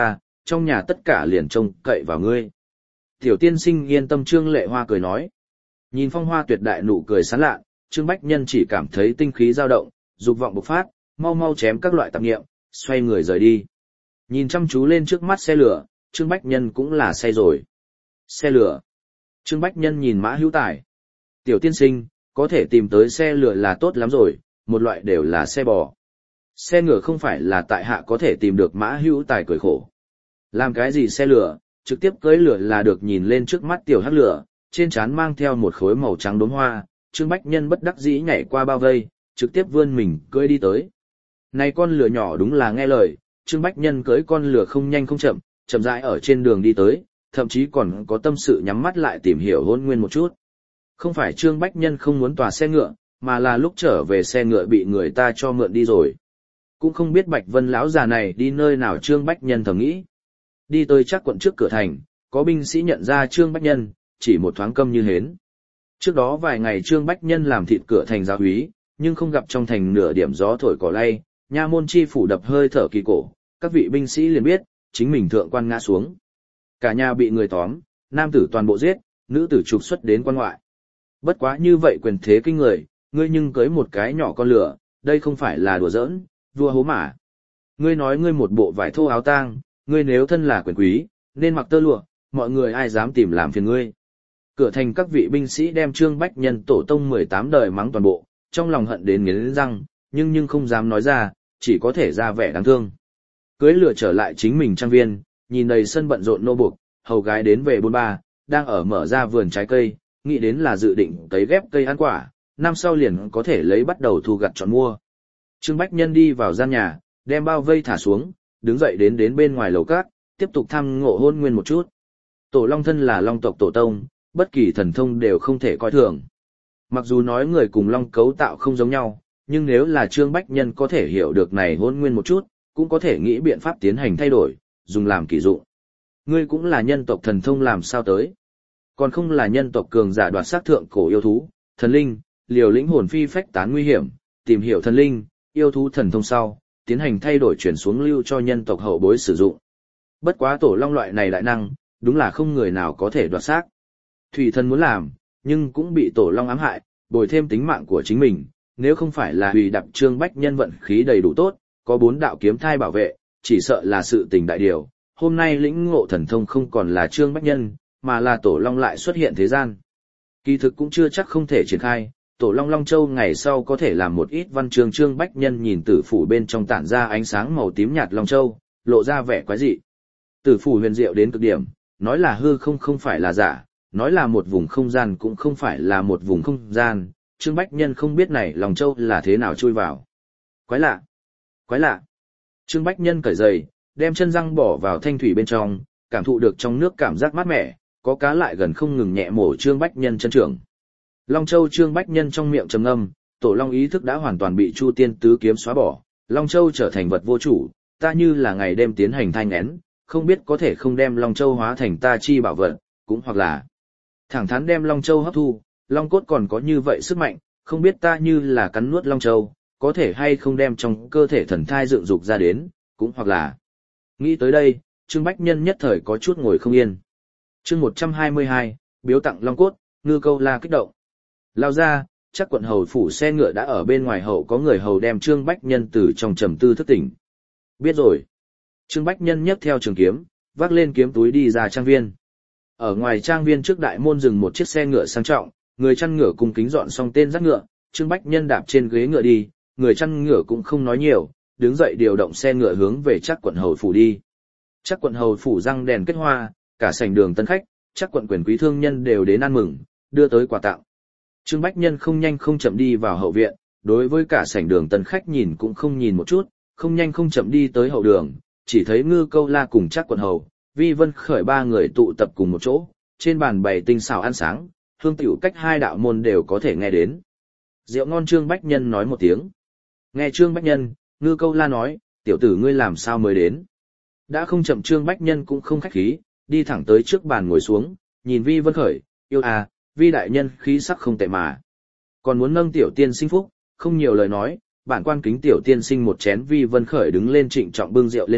trong nhà tất cả liền trông cậy vào ngươi. Tiểu tiên sinh yên tâm, Trương Lệ Hoa cười nói. Nhìn phong hoa tuyệt đại nụ cười sán lạ, Trương Bách Nhân chỉ cảm thấy tinh khí dao động, dục vọng bộc phát, mau mau chém các loại tạp niệm, xoay người rời đi. Nhìn chăm chú lên trước mắt xe lửa, Trương Bách Nhân cũng là say rồi. Xe lửa. Trương Bách Nhân nhìn Mã Hữu Tài. Tiểu tiên sinh, có thể tìm tới xe lửa là tốt lắm rồi, một loại đều là xe bò. Xe ngựa không phải là tại hạ có thể tìm được. Mã Hữu Tài cười khổ. Làm cái gì xe lửa, trực tiếp cưỡi lửa là được. Nhìn lên trước mắt tiểu hắc lửa, trên trán mang theo một khối màu trắng đốm hoa, Trương Bách Nhân bất đắc dĩ nhảy qua bao vây, trực tiếp vươn mình cưỡi đi tới. Này con lửa nhỏ đúng là nghe lời, Trương Bách Nhân cưỡi con lửa không nhanh không chậm, chậm rãi ở trên đường đi tới, thậm chí còn có tâm sự nhắm mắt lại tìm hiểu Hôn Nguyên một chút. Không phải Trương Bách Nhân không muốn tòa xe ngựa, mà là lúc trở về xe ngựa bị người ta cho mượn đi rồi. Cũng không biết Bạch Vân lão già này đi nơi nào. Trương Bách Nhân thầm nghĩ. Đi tới Trác quận trước cửa thành, có binh sĩ nhận ra Trương Bách Nhân, chỉ một thoáng câm như hến. Trước đó vài ngày Trương Bách Nhân làm thịt cửa thành giáo úy, nhưng không gặp trong thành nửa điểm gió thổi cỏ lay, nha môn chi phủ đập hơi thở kỳ cổ, các vị binh sĩ liền biết, chính mình thượng quan ngã xuống. Cả nhà bị người tóm, nam tử toàn bộ giết, nữ tử trục xuất đến quan ngoại. Bất quá như vậy quyền thế kinh người, ngươi nhưng cưới một cái nhỏ con lửa, đây không phải là đùa giỡn, vua hố mả. Ngươi nói ngươi một bộ vải thô áo tang, ngươi nếu thân là quyền quý, nên mặc tơ lụa, mọi người ai dám tìm làm phiền ngươi. Cửa thành các vị binh sĩ đem Trương Bách Nhân tổ tông 18 đời mắng toàn bộ, trong lòng hận đến nghiến răng, nhưng không dám nói ra, chỉ có thể ra vẻ đáng thương. Cưới lửa trở lại chính mình trang viên, nhìn đầy sân bận rộn nô buộc, hầu gái đến về bôn ba, đang ở mở ra vườn trái cây, nghĩ đến là dự định cấy ghép cây ăn quả, năm sau liền có thể lấy bắt đầu thu gặt chọn mua. Trương Bách Nhân đi vào gian nhà, đem bao vây thả xuống, đứng dậy đến bên ngoài lầu cát, tiếp tục thăm ngộ Hôn Nguyên một chút. Tổ Long thân là Long tộc tổ tông, bất kỳ thần thông đều không thể coi thường. Mặc dù nói người cùng Long cấu tạo không giống nhau, nhưng nếu là Trương Bách Nhân có thể hiểu được này Hôn Nguyên một chút, cũng có thể nghĩ biện pháp tiến hành thay đổi, dùng làm kỳ dụng. Ngươi cũng là nhân tộc thần thông làm sao tới? Còn không là nhân tộc cường giả đoạt xác thượng cổ yêu thú, thần linh, liều lĩnh hồn phi phách tán nguy hiểm, tìm hiểu thần linh, yêu thú thần thông sau, tiến hành thay đổi chuyển xuống lưu cho nhân tộc hậu bối sử dụng. Bất quá tổ Long loại này đại năng, đúng là không người nào có thể đoạt xác. Thủy thần muốn làm, nhưng cũng bị tổ Long ám hại, bồi thêm tính mạng của chính mình, nếu không phải là Hủy Đập Trương Bách Nhân vận khí đầy đủ tốt, có 4 đạo kiếm thai bảo vệ, chỉ sợ là sự tình đại điều. Hôm nay lĩnh ngộ thần thông không còn là Trương Bách Nhân, mà là tổ Long lại xuất hiện thế gian. Kỳ thực cũng chưa chắc không thể triển khai, tổ Long Long Châu ngày sau có thể làm một ít văn chương. Trương Bách Nhân nhìn tử phủ bên trong tản ra ánh sáng màu tím nhạt Long Châu, lộ ra vẻ quái dị. Tử phủ huyền diệu đến cực điểm, nói là hư không không phải là giả, nói là một vùng không gian cũng không phải là một vùng không gian. Trương Bách Nhân không biết này Long Châu là thế nào chui vào. Quái lạ, quái lạ. Trương Bách Nhân cởi giày, đem chân răng bỏ vào thanh thủy bên trong, cảm thụ được trong nước cảm giác mát mẻ, có cá lại gần không ngừng nhẹ mổ Trương Bách Nhân chân trưởng. Long Châu Trương Bách Nhân trong miệng trầm ngâm, tổ Long ý thức đã hoàn toàn bị Chu Tiên tứ kiếm xóa bỏ, Long Châu trở thành vật vô chủ, ta như là ngày đêm tiến hành thanh én, không biết có thể không đem Long Châu hóa thành ta chi bảo vật, cũng hoặc là thẳng thắn đem Long Châu hấp thu, Long cốt còn có như vậy sức mạnh, không biết ta như là cắn nuốt Long Châu, có thể hay không đem trong cơ thể thần thai dựng dục ra đến, cũng hoặc là. Nghĩ tới đây, Trương Bách Nhân nhất thời có chút ngồi không yên. Chương 122, biếu tặng Long cốt, Ngư Câu La kích động. Lao ra, chắc quận hầu phủ xe ngựa đã ở bên ngoài hậu, có người hầu đem Trương Bách Nhân từ trong trầm tư thức tỉnh. Biết rồi. Trương Bách Nhân nhấc theo trường kiếm, vác lên kiếm túi đi ra trang viên. Ở ngoài trang viên trước đại môn dừng một chiếc xe ngựa sang trọng, người chăn ngựa cung kính dọn xong tên dắt ngựa, Trương Bách Nhân đạp trên ghế ngựa đi, người chăn ngựa cũng không nói nhiều, đứng dậy điều động xe ngựa hướng về chắc quận hầu phủ đi. Chắc quận hầu phủ răng đèn kết hoa, cả sảnh đường tân khách, chắc quận quyền quý thương nhân đều đến ăn mừng, đưa tới quà tặng. Trương Bách Nhân không nhanh không chậm đi vào hậu viện, đối với cả sảnh đường tân khách nhìn cũng không nhìn một chút, không nhanh không chậm đi tới hậu đường, chỉ thấy Ngư Câu La cùng chắc quận hầu, Vi Vân Khởi 3 người tụ tập cùng một chỗ, trên bàn bày tinh xào ăn sáng, hương tiểu cách 2 đạo môn đều có thể nghe đến. Rượu ngon. Trương Bách Nhân nói một tiếng. Nghe Trương Bách Nhân, Ngư Câu La nói, tiểu tử ngươi làm sao mới đến. Đã không chậm. Trương Bách Nhân cũng không khách khí, đi thẳng tới trước bàn ngồi xuống, nhìn Vi Vân Khởi, yêu à, Vi đại nhân khí sắc không tệ mà. Còn muốn nâng tiểu tiên sinh phúc, không nhiều lời nói, bản quan kính tiểu tiên sinh một chén. Vi Vân Khởi đứng lên trịnh trọng bưng rượu lên nước,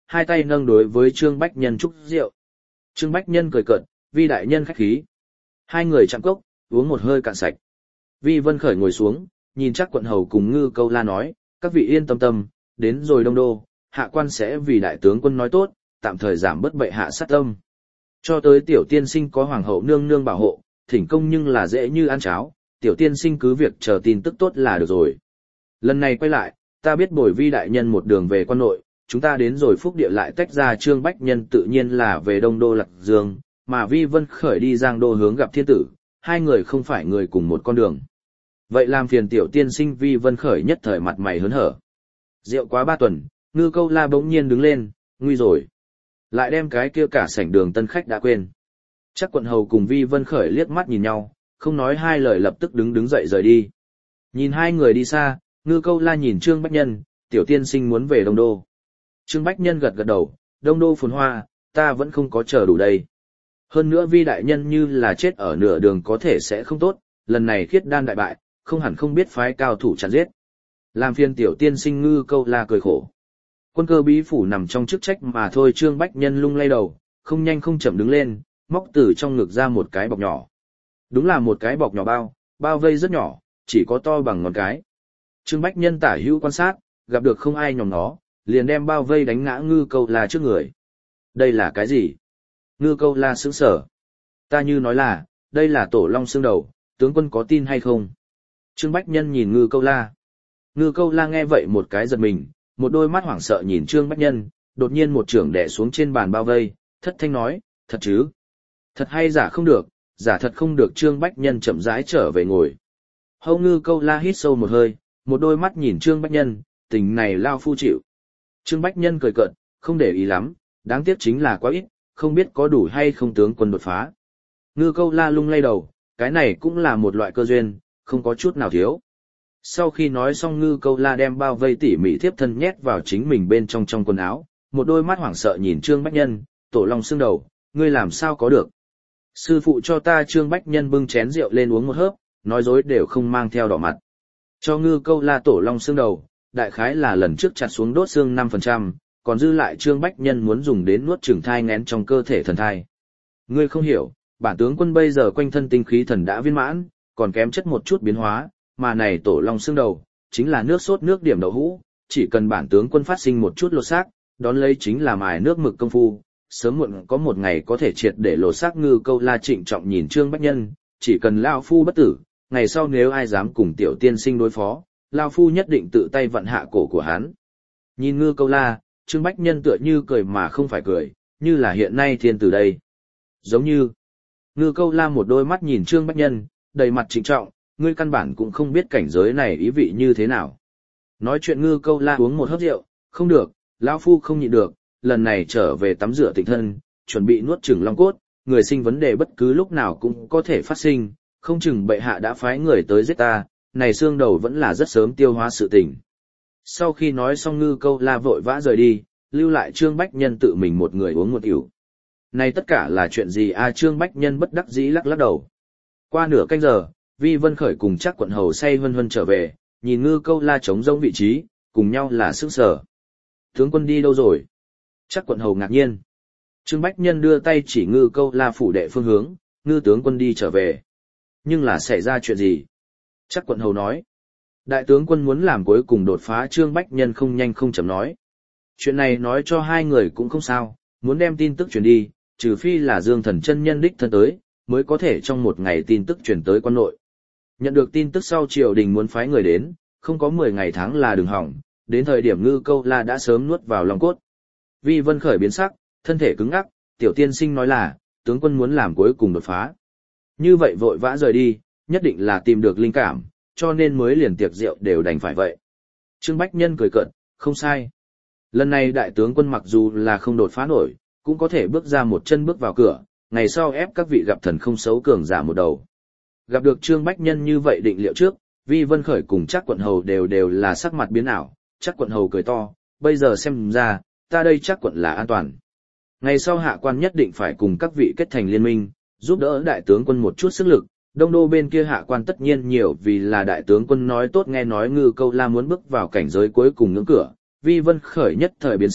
hai tay nâng đối với Trương Bách Nhân chúc rượu. Trương Bách Nhân cười cợt, Vi đại nhân khách khí. Hai người chạm cốc, uống một hơi cạn sạch. Vi Vân Khởi ngồi xuống, nhìn Trác Quận Hầu cùng Ngư Câu La nói, các vị yên tâm tâm, đến rồi Đông Đô, hạ quan sẽ vì đại tướng quân nói tốt, tạm thời giảm bớt bệ hạ sát tâm. Cho tới tiểu tiên sinh có hoàng hậu nương nương bảo hộ, thỉnh công nhưng là dễ như ăn cháo, tiểu tiên sinh cứ việc chờ tin tức tốt là được rồi. Lần này quay lại, ta biết bồi Vi đại nhân một đường về quan nội, chúng ta đến rồi Phúc Địa lại tách ra. Trương Bách Nhân tự nhiên là về Đông Đô Lạc Dương, mà Vi Vân Khởi đi Giang Đô hướng gặp thiên tử, hai người không phải người cùng một con đường. Vậy làm phiền tiểu tiên sinh. Vi Vân Khởi nhất thời mặt mày hớn hở. Rượu quá 3 tuần, Ngư Câu La bỗng nhiên đứng lên, nguy rồi. Lại đem cái kia cả sảnh đường tân khách đã quên. Trác Quận Hầu cùng Vi Vân Khởi liếc mắt nhìn nhau, không nói hai lời lập tức đứng dậy rời đi. Nhìn hai người đi xa, Ngư Câu La nhìn Trương Bách Nhân, tiểu tiên sinh muốn về Đông Đô. Trương Bách Nhân gật đầu, Đông Đô phồn hoa, ta vẫn không có chờ đủ đây. Hơn nữa Vi đại nhân như là chết ở nửa đường có thể sẽ không tốt, lần này Khiết Đan đại bại, không hẳn không biết phái cao thủ chặn giết. Làm phiền tiểu tiên sinh. Ngư Câu La cười khổ. Quân cơ bí phủ nằm trong chức trách mà thôi. Trương Bách Nhân lung lay đầu, không nhanh không chậm đứng lên, móc từ trong ngực ra một cái bọc nhỏ. Đúng là một cái bọc nhỏ bao vây rất nhỏ, chỉ có to bằng ngón cái. Trương Bách Nhân tả hữu quan sát, gặp được không ai nhòm nó, liền đem bao vây đánh ngã Ngư Câu La trước người. Đây là cái gì? Ngư Câu La sững sờ. Ta như nói là, đây là tổ long xương đầu, tướng quân có tin hay không? Trương Bách Nhân nhìn Ngư Câu La. Ngư Câu La nghe vậy một cái giật mình, một đôi mắt hoảng sợ nhìn Trương Bách Nhân, đột nhiên một chưởng đè xuống trên bàn bao vây, thất thanh nói, thật chứ? Thật hay giả không được, giả thật không được. Trương Bách Nhân chậm rãi trở về ngồi. Hầu Ngư Câu La hít sâu một hơi, một đôi mắt nhìn Trương Bách Nhân, tình này lao phu chịu. Trương Bách Nhân cười cợt, không để ý lắm, đáng tiếc chính là quá ít, không biết có đủ hay không tướng quân đột phá. Ngư Câu La lung lay đầu, cái này cũng là một loại cơ duyên, không có chút nào thiếu. Sau khi nói xong, Ngư Câu La đem bao vây tỉ mỉ thiếp thân nhét vào chính mình bên trong quần áo, một đôi mắt hoảng sợ nhìn Trương Bách Nhân, tổ long xương đầu, ngươi làm sao có được? Sư phụ cho ta. Trương Bách Nhân bưng chén rượu lên uống một hớp, nói dối đều không mang theo đỏ mặt. Cho Ngư Câu La tổ long xương đầu, đại khái là lần trước chặt xuống đốt xương 5%, còn dư lại Trương Bách Nhân muốn dùng đến nuốt chửng thai nghén trong cơ thể thần thai. Ngươi không hiểu, bản tướng quân bây giờ quanh thân tinh khí thần đã viên mãn, còn kém chất một chút biến hóa, mà này tổ long xương đầu, chính là nước sốt nước điểm đậu hũ, chỉ cần bản tướng quân phát sinh một chút lột xác, đón lấy chính là mài nước mực công phu, sớm muộn có một ngày có thể triệt để lột xác. Ngư Câu La trịnh trọng nhìn Trương Bách Nhân, chỉ cần lao phu bất tử, ngày sau nếu ai dám cùng tiểu tiên sinh đối phó, lao phu nhất định tự tay vặn hạ cổ của hắn. Nhìn Ngư Câu La, Trương Bách Nhân tựa như cười mà không phải cười, như là hiện nay thiên tử đây. Giống như, Ngư Câu La một đôi mắt nhìn Trương Bách Nhân, đầy mặt trịnh trọng, ngươi căn bản cũng không biết cảnh giới này ý vị như thế nào. Nói chuyện Ngư Câu La uống một hớp rượu, không được, lão phu không nhịn được, lần này trở về tắm rửa tịnh thân, chuẩn bị nuốt chửng long cốt, người sinh vấn đề bất cứ lúc nào cũng có thể phát sinh, không chừng bệ hạ đã phái người tới giết ta, này xương đầu vẫn là rất sớm tiêu hóa sự tình. Sau khi nói xong, Ngư Câu La vội vã rời đi, lưu lại Trương Bách Nhân tự mình một người uống một ỉu. Này tất cả là chuyện gì a? Trương Bách Nhân bất đắc dĩ lắc đầu. Qua nửa canh giờ, Vi Vân Khởi cùng Trác Quận Hầu say hân hân trở về, nhìn Ngư Câu La trống rỗng vị trí, cùng nhau là sững sờ. Tướng quân đi đâu rồi? Trác Quận Hầu ngạc nhiên. Trương Bách Nhân đưa tay chỉ Ngư Câu La phủ đệ phương hướng, Ngư tướng quân đi trở về. Nhưng là xảy ra chuyện gì? Trác Quận Hầu nói. Đại tướng quân muốn làm cuối cùng đột phá. Trương Bách Nhân không nhanh không chậm nói. Chuyện này nói cho hai người cũng không sao, muốn đem tin tức truyền đi, trừ phi là Dương Thần chân nhân đích thân tới, mới có thể trong một ngày tin tức truyền tới quan nội. Nhận được tin tức sau triều đình muốn phái người đến, không có 10 ngày tháng là đừng hỏng, đến thời điểm Ngư Câu La đã sớm nuốt vào lòng cốt. Vi Vân Khởi biến sắc, thân thể cứng ngắc, tiểu tiên sinh nói là, tướng quân muốn làm cuối cùng đột phá. Như vậy vội vã rời đi, nhất định là tìm được linh cảm, cho nên mới liền tiệc rượu đều đành phải vậy. Trương Bách Nhân cười cợt, không sai. Lần này đại tướng quân mặc dù là không đột phá nổi, cũng có thể bước ra một chân bước vào cửa, ngày sau ép các vị gặp thần không xấu cường giả một đầu. Gặp được Trương Bách Nhân như vậy định liệu trước, Vi Vân Khởi cùng Trác Quận Hầu đều là sắc mặt biến ảo. Trác Quận Hầu cười to, bây giờ xem ra, ta đây Trác Quận là an toàn. Ngày sau hạ quan nhất định phải cùng các vị kết thành liên minh, giúp đỡ đại tướng quân một chút sức lực. Đông đô bên kia hạ quan tất nhiên nhiều vì là đại tướng quân nói tốt. Nghe nói Ngư Câu La muốn bước vào cảnh giới cuối cùng ngưỡng cửa, Vi Vân Khởi nhất thời biến sắc,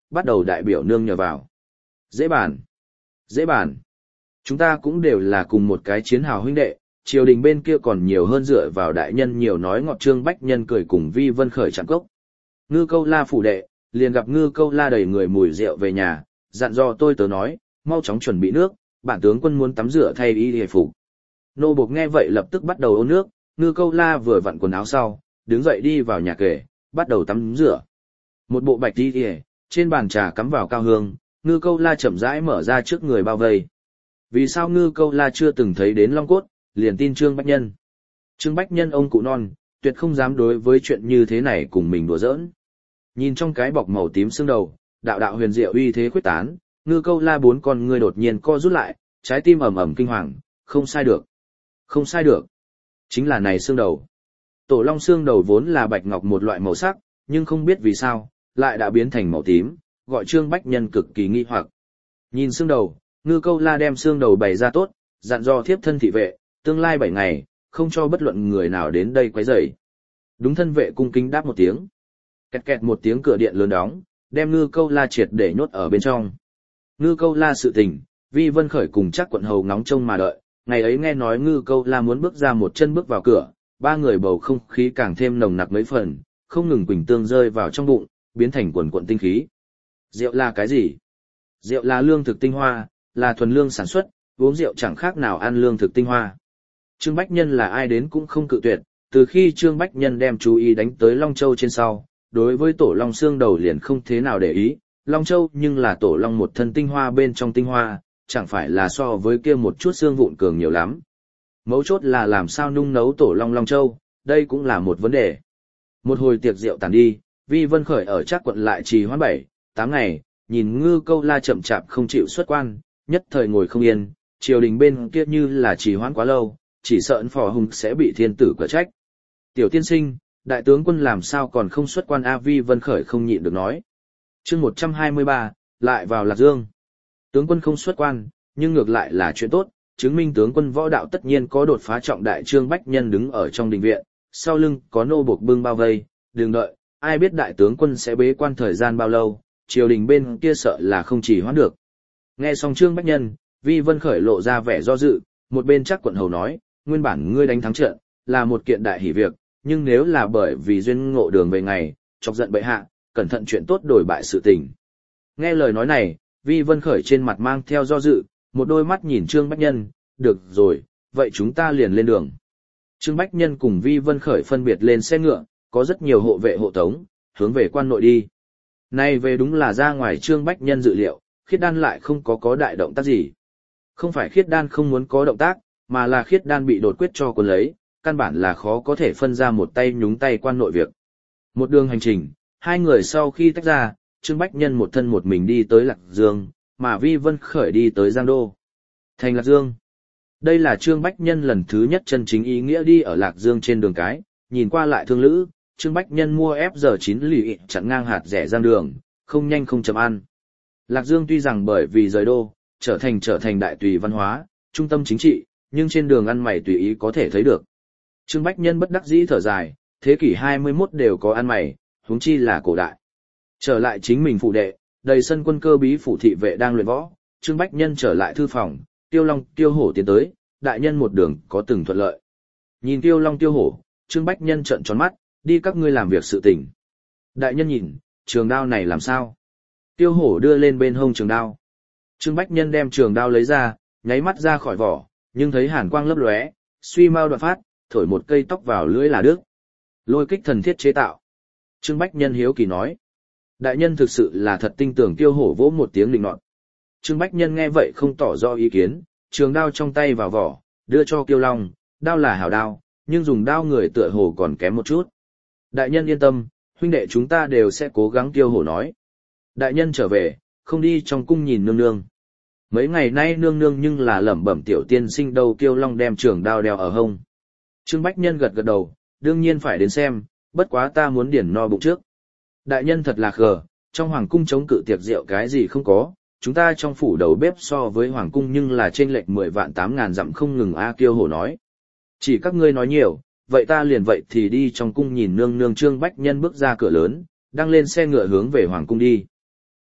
bắt đầu đại biểu nương nhờ vào. Dễ bàn. Dễ bàn. Chúng ta cũng đều là cùng một cái chiến hào huynh đệ, triều đình bên kia còn nhiều hơn dựa vào đại nhân nhiều nói ngọt. Trương Bách Nhân cười cùng Vi Vân Khởi chạm cốc. Ngư Câu La phủ đệ, liền gặp Ngư Câu La đầy người mùi rượu về nhà, dặn dò tôi tớ nói, mau chóng chuẩn bị nước, bản tướng quân muốn tắm rửa thay y hề phục. Nô bộc nghe vậy lập tức bắt đầu ôn nước, Ngư Câu La vừa vặn quần áo sau, đứng dậy đi vào nhà kề, bắt đầu tắm rửa. Một bộ bạch y hề, trên bàn trà cắm vào cao hương, Ngư Câu La chậm rãi mở ra trước người bao vây. Vì sao Ngư Câu La chưa từng thấy đến Long Cốt, liền tin Trương Bách Nhân. Trương Bách Nhân ông cụ non, tuyệt không dám đối với chuyện như thế này cùng mình đùa giỡn. Nhìn trong cái bọc màu tím xương đầu, đạo đạo huyền diệu uy thế khuếch tán, Ngư Câu La bốn con ngươi đột nhiên co rút lại, trái tim ầm ầm kinh hoàng, không sai được. Không sai được. Chính là này xương đầu. Tổ long xương đầu vốn là bạch ngọc một loại màu sắc, nhưng không biết vì sao, lại đã biến thành màu tím, gọi Trương Bách Nhân cực kỳ nghi hoặc. Nhìn xương đầu, Ngư Câu La đem xương đầu bày ra tốt, dặn dò thiếp thân thị vệ, tương lai 7 ngày, không cho bất luận người nào đến đây quấy rầy. Đúng thân vệ cung kính đáp một tiếng. Kẹt kẹt một tiếng cửa điện lớn đóng, đem Ngư Câu La triệt để nhốt ở bên trong. Ngư Câu La sự tình, Vi Vân Khởi cùng chắc quận hầu ngóng trông mà đợi, ngày ấy nghe nói Ngư Câu La muốn bước ra một chân bước vào cửa, ba người bầu không khí càng thêm nồng nặc mấy phần, không ngừng quỳnh tương rơi vào trong bụng, biến thành quần quần tinh khí. Rượu là cái gì? Rượu là lương thực tinh hoa, là thuần lương sản xuất, uống rượu chẳng khác nào ăn lương thực tinh hoa. Trương Bách Nhân là ai đến cũng không cự tuyệt, từ khi Trương Bách Nhân đem chú ý đánh tới Long Châu trên sau, đối với tổ long xương đầu liền không thế nào để ý, Long Châu nhưng là tổ long một thân tinh hoa bên trong tinh hoa, chẳng phải là so với kia một chút xương vụn cường nhiều lắm. Mấu chốt là làm sao nung nấu tổ long Long Châu, đây cũng là một vấn đề. Một hồi tiệc rượu tàn đi, Vi Vân Khởi ở Trác quận lại trì hoãn 7-8 ngày, nhìn Ngư Câu La chậm chạp không chịu xuất quan, nhất thời ngồi không yên, triều đình bên kia như là trì hoãn quá lâu, chỉ sợ Ân Phò Hùng sẽ bị thiên tử quả trách. Tiểu tiên sinh, đại tướng quân làm sao còn không xuất quan? A Vi Vân Khởi không nhịn được nói. Chương 123, lại vào Lạc Dương. Tướng quân không xuất quan, nhưng ngược lại là chuyện tốt, chứng minh tướng quân võ đạo tất nhiên có đột phá trọng đại. Trương Bách Nhân đứng ở trong đình viện, sau lưng có nô buộc bưng bao vây, đừng đợi, ai biết đại tướng quân sẽ bế quan thời gian bao lâu, triều đình bên kia sợ là không chỉ hoãn được. Nghe xong Trương Bách Nhân, Vi Vân Khởi lộ ra vẻ do dự, một bên chắc quận hầu nói, nguyên bản ngươi đánh thắng trận, là một kiện đại hỷ việc, nhưng nếu là bởi vì duyên ngộ đường về ngày, chọc giận bệ hạ, cẩn thận chuyện tốt đổi bại sự tình. Nghe lời nói này, Vi Vân Khởi trên mặt mang theo do dự, một đôi mắt nhìn Trương Bách Nhân, được rồi, vậy chúng ta liền lên đường. Trương Bách Nhân cùng Vi Vân Khởi phân biệt lên xe ngựa, có rất nhiều hộ vệ hộ tống, hướng về quan nội đi. Nay về đúng là ra ngoài Trương Bách Nhân dự liệu, Khiết Đan lại không có đại động tác gì. Không phải Khiết Đan không muốn có động tác, mà là Khiết Đan bị đột quyết cho cuốn lấy, căn bản là khó có thể phân ra một tay nhúng tay quan nội việc. Một đường hành trình, hai người sau khi tách ra, Trương Bách Nhân một thân một mình đi tới Lạc Dương, mà Vi Vân Khởi đi tới Giang Đô. Thành Lạc Dương. Đây là Trương Bách Nhân lần thứ nhất chân chính ý nghĩa đi ở Lạc Dương trên đường cái, nhìn qua lại thương lữ, Trương Bách Nhân mua FG9 lì chặn ngang hạt rẻ giang đường, không nhanh không chậm ăn. Lạc Dương tuy rằng bởi vì rời đô, trở thành đại tùy văn hóa, trung tâm chính trị, nhưng trên đường ăn mày tùy ý có thể thấy được. Trương Bách Nhân bất đắc dĩ thở dài, thế kỷ 21 đều có ăn mày, huống chi là cổ đại. Trở lại chính mình phụ đệ, đầy sân quân cơ bí phủ thị vệ đang luyện võ, Trương Bách Nhân trở lại thư phòng, Tiêu Long, Tiêu Hổ tiến tới, đại nhân một đường có từng thuận lợi. Nhìn Tiêu Long Tiêu Hổ, Trương Bách Nhân trợn tròn mắt, đi các ngươi làm việc sự tình. Đại nhân nhìn, trường đao này làm sao? Tiêu Hổ đưa lên bên hông trường đao. Trương Bách Nhân đem trường đao lấy ra, nháy mắt ra khỏi vỏ, nhưng thấy hàn quang lấp lóe, suy mau đoạn phát, thổi một cây tóc vào lưỡi là đứt. Lôi kích thần thiết chế tạo. Trương Bách Nhân hiếu kỳ nói. Đại nhân thực sự là thật tin tưởng. Tiêu Hổ vỗ một tiếng định nọt. Trương Bách Nhân nghe vậy không tỏ rõ ý kiến, trường đao trong tay vào vỏ, đưa cho Tiêu Long, đao là hảo đao, nhưng dùng đao người tựa hồ còn kém một chút. Đại nhân yên tâm, huynh đệ chúng ta đều sẽ cố gắng. Tiêu Hổ nói. Đại nhân trở về, không đi trong cung nhìn nương nương. Mấy ngày nay nương nương nhưng là lẩm bẩm tiểu tiên sinh đâu. Tiêu Long đem trường đao đeo ở hông. Trương Bách Nhân gật gật đầu, đương nhiên phải đến xem, bất quá ta muốn điển no bụng trước. Đại nhân thật là khờ, trong hoàng cung chống cự tiệc rượu cái gì không có, chúng ta trong phủ đầu bếp so với hoàng cung nhưng là chênh lệch 10 vạn 8 ngàn dặm không ngừng. A Kiêu Hổ nói. Chỉ các ngươi nói nhiều, vậy ta liền vậy thì đi trong cung nhìn nương nương. Trương Bách Nhân bước ra cửa lớn, đang lên xe ngựa hướng về hoàng cung đi.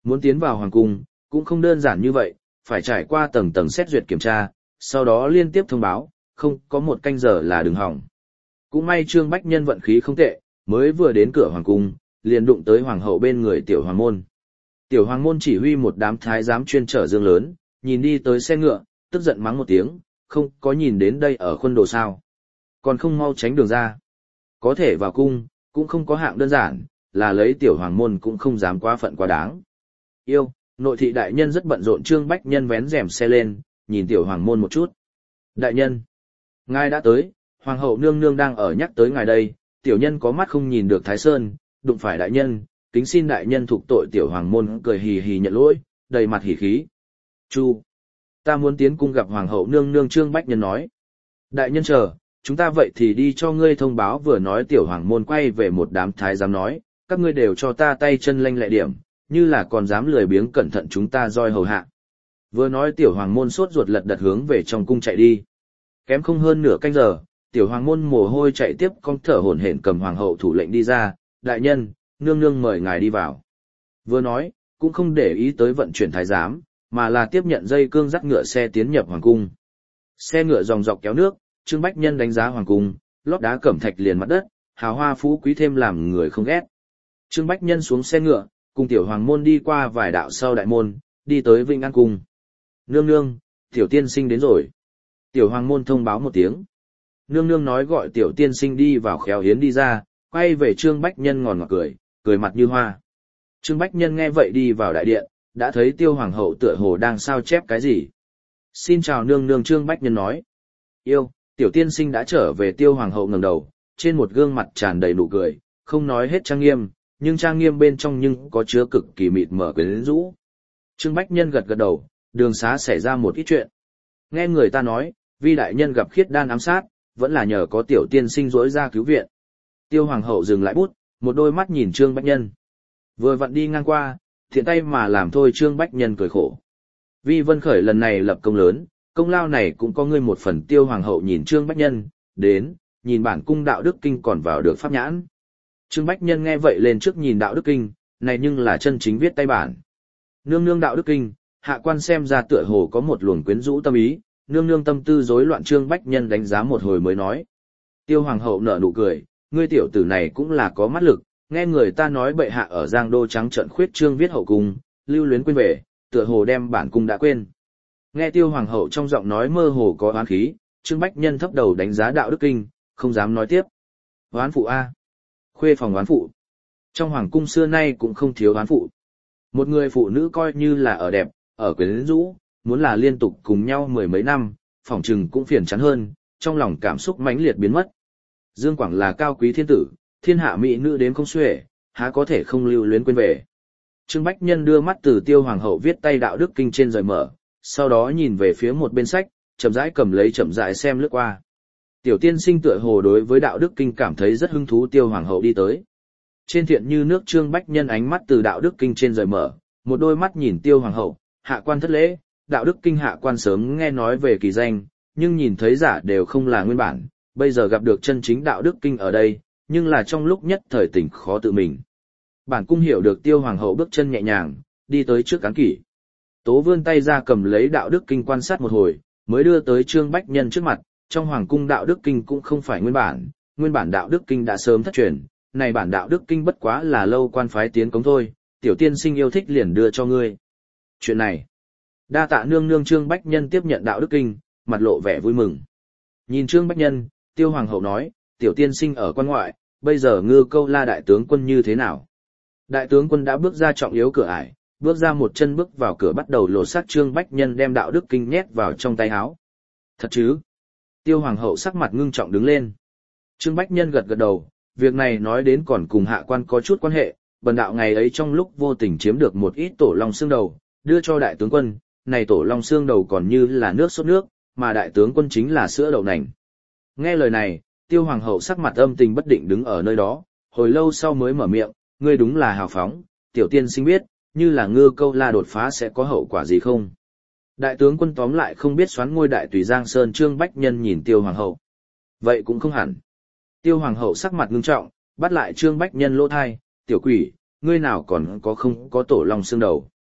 Muốn tiến vào hoàng cung, cũng không đơn giản như vậy, phải trải qua tầng tầng xét duyệt kiểm tra, sau đó liên tiếp thông báo, không có một canh giờ là đừng hỏng. Cũng may Trương Bách Nhân vận khí không tệ, mới vừa đến cửa hoàng cung, liền đụng tới hoàng hậu bên người tiểu hoàng môn. Tiểu hoàng môn chỉ huy một đám thái giám chuyên chở dương lớn, nhìn đi tới xe ngựa, tức giận mắng một tiếng, không có nhìn đến đây ở khuôn đồ sao. Còn không mau tránh đường ra. Có thể vào cung, cũng không có hạng đơn giản, là lấy tiểu hoàng môn cũng không dám quá phận quá đáng. Yêu, nội thị đại nhân rất bận rộn. Trương Bách Nhân vén rèm xe lên, nhìn tiểu hoàng môn một chút. Đại nhân, ngài đã tới, hoàng hậu nương nương đang ở nhắc tới ngài đây, tiểu nhân có mắt không nhìn được Thái Sơn, đụng phải đại nhân, kính xin đại nhân thục tội. Tiểu hoàng môn cười hì hì nhận lỗi, đầy mặt hỉ khí. Chu, ta muốn tiến cung gặp hoàng hậu nương nương. Trương Bách Nhân nói. Đại nhân chờ, chúng ta vậy thì đi cho ngươi thông báo. Vừa nói tiểu hoàng môn quay về một đám thái giám nói, các ngươi đều cho ta tay chân lanh lẹ điểm, như là còn dám lười biếng cẩn thận chúng ta roi hầu hạ. Vừa nói tiểu hoàng môn sốt ruột lật đật hướng về trong cung chạy đi. Kém không hơn nửa canh giờ, tiểu hoàng môn mồ hôi chạy tiếp con thở hổn hển cầm hoàng hậu thủ lệnh đi ra, đại nhân, nương nương mời ngài đi vào. Vừa nói, cũng không để ý tới vận chuyển thái giám, mà là tiếp nhận dây cương dắt ngựa xe tiến nhập hoàng cung. Xe ngựa dòng dọc kéo nước, Trương Bách Nhân đánh giá hoàng cung, lót đá cẩm thạch liền mặt đất, hào hoa phú quý thêm làm người không ghét. Trương Bách Nhân xuống xe ngựa, cùng tiểu hoàng môn đi qua vài đạo sau đại môn, đi tới Vĩnh An cung. Nương nương, tiểu tiên sinh đến rồi. Tiểu hoàng môn thông báo một tiếng. Nương nương nói gọi tiểu tiên sinh đi vào khéo hiến đi ra, quay về Trương Bách Nhân ngòn ngọt cười, cười mặt như hoa. Trương Bách Nhân nghe vậy đi vào đại điện, đã thấy tiêu hoàng hậu tựa hồ đang sao chép cái gì. Xin chào nương nương. Trương Bách Nhân nói. Yêu, tiểu tiên sinh đã trở về. Tiêu hoàng hậu ngẩng đầu, trên một gương mặt tràn đầy nụ cười, không nói hết trang nghiêm, nhưng trang nghiêm bên trong nhưng có chứa cực kỳ mịt mờ quyến rũ. Trương Bách Nhân gật gật đầu, đường xá xảy ra một ít chuyện. Nghe người ta nói, vi đại nhân gặp khiết đan ám sát, vẫn là nhờ có tiểu tiên sinh rỗi ra cứu viện. Tiêu hoàng hậu dừng lại bút, một đôi mắt nhìn Trương Bách Nhân. Vừa vặn đi ngang qua, thiện tay mà làm thôi. Trương Bách Nhân cười khổ. Vi Vân Khởi lần này lập công lớn, công lao này cũng có ngươi một phần. Tiêu hoàng hậu nhìn Trương Bách Nhân, đến, nhìn bản cung đạo đức kinh còn vào được pháp nhãn. Trương Bách Nhân nghe vậy lên trước nhìn đạo đức kinh, này nhưng là chân chính viết tay bản. Nương nương đạo đức kinh, hạ quan xem ra tựa hồ có một luồng quyến rũ tâm ý, nương nương tâm tư rối loạn. Trương Bách Nhân đánh giá một hồi mới nói. Tiêu hoàng hậu nở nụ cười, ngươi tiểu tử này cũng là có mắt lực, nghe người ta nói bệ hạ ở Giang Đô trắng trợn khuyết trương viết hậu cung, lưu luyến quên về, tựa hồ đem bản cung đã quên. Nghe tiêu hoàng hậu trong giọng nói mơ hồ có oán khí, Trương Bách Nhân thấp đầu đánh giá đạo đức kinh, không dám nói tiếp. Oán phụ a, khuê phòng oán phụ. Trong hoàng cung xưa nay cũng không thiếu oán phụ. Một người phụ nữ coi như là ở đẹp, ở quyến rũ, muốn là liên tục cùng nhau mười mấy năm, phỏng chừng cũng phiền chán hơn, trong lòng cảm xúc mãnh liệt biến mất. Dương Quảng là cao quý thiên tử, thiên hạ mỹ nữ đến không xuể, há có thể không lưu luyến quên về. Trương Bách Nhân đưa mắt từ tiêu hoàng hậu viết tay đạo đức kinh trên rời mở, sau đó nhìn về phía một bên sách, chậm rãi cầm lấy chậm rãi xem lướt qua. Tiểu tiên sinh tựa hồ đối với đạo đức kinh cảm thấy rất hứng thú. Tiêu hoàng hậu đi tới. Trên thiện như nước. Trương Bách Nhân ánh mắt từ đạo đức kinh trên rời mở, một đôi mắt nhìn tiêu hoàng hậu, hạ quan thất lễ, đạo đức kinh hạ quan sớm nghe nói về kỳ danh, nhưng nhìn thấy giả đều không là nguyên bản, bây giờ gặp được chân chính đạo đức kinh ở đây, nhưng là trong lúc nhất thời tỉnh khó tự mình. Bản cung hiểu được. Tiêu hoàng hậu bước chân nhẹ nhàng, đi tới trước cán kỷ. Tố vươn tay ra cầm lấy đạo đức kinh quan sát một hồi, mới đưa tới Trương Bách Nhân trước mặt. Trong hoàng cung đạo đức kinh cũng không phải nguyên bản đạo đức kinh đã sớm thất truyền, này bản đạo đức kinh bất quá là lâu quan phái tiến cống thôi, tiểu tiên sinh yêu thích liền đưa cho ngươi. Chuyện này, đa tạ nương nương. Trương Bách Nhân tiếp nhận đạo đức kinh, mặt lộ vẻ vui mừng. Nhìn Trương Bách Nhân, tiêu hoàng hậu nói, tiểu tiên sinh ở quan ngoại, bây giờ Ngư Câu La đại tướng quân như thế nào? Đại tướng quân đã bước ra trọng yếu cửa ải, bước ra một chân bước vào cửa bắt đầu lột xác. Trương Bách Nhân đem đạo đức kinh nhét vào trong tay áo. Thật chứ? Tiêu hoàng hậu sắc mặt ngưng trọng đứng lên. Trương Bách Nhân gật gật đầu, việc này nói đến còn cùng hạ quan có chút quan hệ, bần đạo ngày ấy trong lúc vô tình chiếm được một ít tổ long xương đầu, đưa cho đại tướng quân, này tổ long xương đầu còn như là nước sốt nước, mà đại tướng quân chính là sữa đậu nành. Nghe lời này, tiêu hoàng hậu sắc mặt âm tình bất định đứng ở nơi đó, hồi lâu sau mới mở miệng, ngươi đúng là hào phóng, tiểu tiên sinh biết, như là Ngư Câu La đột phá sẽ có hậu quả gì không? Đại tướng quân tóm lại không biết xoán ngôi đại tùy Giang Sơn. Trương Bách Nhân nhìn tiêu hoàng hậu. Vậy cũng không hẳn. Tiêu hoàng hậu sắc mặt ngưng trọng, bắt lại Trương Bách Nhân lỗ thai, tiểu quỷ, ngươi nào còn có không có tổ long xương đầu.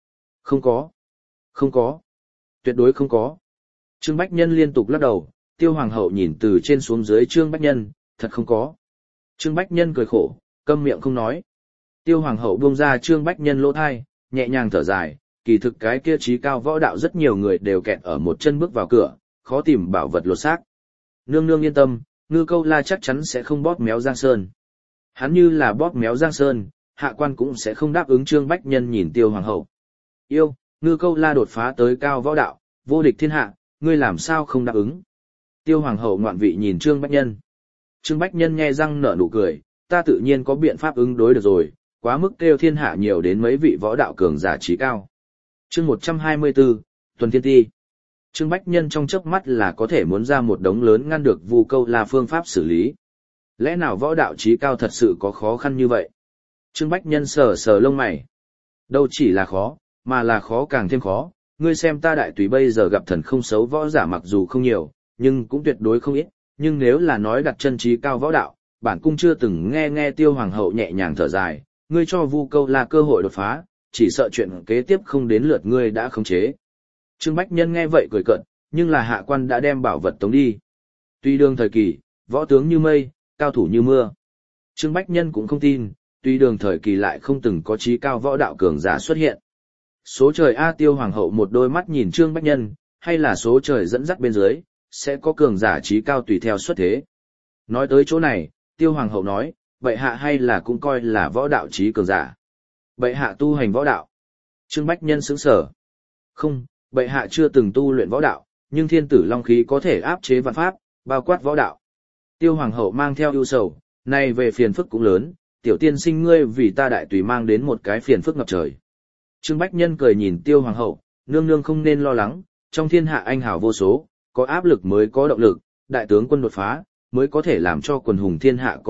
Không có. Không có. Tuyệt đối không có. Trương Bách Nhân liên tục lắc đầu, Tiêu Hoàng hậu nhìn từ trên xuống dưới Trương Bách Nhân, thật không có. Trương Bách Nhân cười khổ, câm miệng không nói. Tiêu Hoàng hậu buông ra Trương Bách Nhân lỗ thai, nhẹ nhàng thở dài, kỳ thực cái kia trí cao võ đạo rất nhiều người đều kẹt ở một chân bước vào cửa, khó tìm bảo vật lột xác. Nương nương yên tâm, Ngư Câu La chắc chắn sẽ không bóp méo Giang Sơn. Hắn như là bóp méo Giang Sơn, hạ quan cũng sẽ không đáp ứng. Trương Bách Nhân nhìn Tiêu Hoàng hậu. Yêu, Ngư Câu La đột phá tới cao võ đạo, vô địch thiên hạ, ngươi làm sao không đáp ứng? Tiêu Hoàng hậu ngoạn vị nhìn Trương Bách Nhân. Trương Bách Nhân nhe răng nở nụ cười, ta tự nhiên có biện pháp ứng đối được rồi, quá mức kêu thiên hạ nhiều đến mấy vị võ đạo cường giả trí cao. Chương 124, Tuần Thiên Ti. Trương Bách Nhân trong chớp mắt là có thể muốn ra một đống lớn ngăn được Vu Câu La phương pháp xử lý. Lẽ nào võ đạo trí cao thật sự có khó khăn như vậy? Trương Bách Nhân sờ sờ lông mày. Đâu chỉ là khó, mà là khó càng thêm khó. Ngươi xem ta Đại Tùy bây giờ gặp thần không xấu võ giả mặc dù không nhiều, nhưng cũng tuyệt đối không ít. Nhưng nếu là nói đặt chân trí cao võ đạo, bản cung chưa từng nghe. Tiêu Hoàng hậu nhẹ nhàng thở dài. Ngươi cho Vu Câu La cơ hội đột phá, chỉ sợ chuyện kế tiếp không đến lượt ngươi đã khống chế. Trương Bách Nhân nghe vậy cười cợt, nhưng là hạ quan đã đem bảo vật tống đi. Tuy đương thời kỳ, võ tướng như mây, cao thủ như mưa. Trương Bách Nhân cũng không tin, tuy đường thời kỳ lại không từng có trí cao võ đạo cường giả xuất hiện. Số trời A. Tiêu Hoàng hậu một đôi mắt nhìn Trương Bách Nhân, hay là số trời dẫn dắt bên dưới, sẽ có cường giả trí cao tùy theo xuất thế. Nói tới chỗ này, Tiêu Hoàng hậu nói, vậy hạ hay là cũng coi là võ đạo trí cường giả. Bệ hạ tu hành võ đạo. Trương Bách Nhân sững sờ. Không, bệ hạ chưa từng tu luyện võ đạo, nhưng thiên tử long khí có thể áp chế vạn pháp, bao quát võ đạo. Tiêu Hoàng hậu mang theo ưu sầu, này về phiền phức cũng lớn, tiểu tiên sinh ngươi vì ta Đại Tùy mang đến một cái phiền phức ngập trời. Trương Bách Nhân cười nhìn Tiêu Hoàng hậu, nương nương không nên lo lắng, trong thiên hạ anh hào vô số, có áp lực mới có động lực, đại tướng quân đột phá, mới có thể làm cho quần hùng thiên hạ có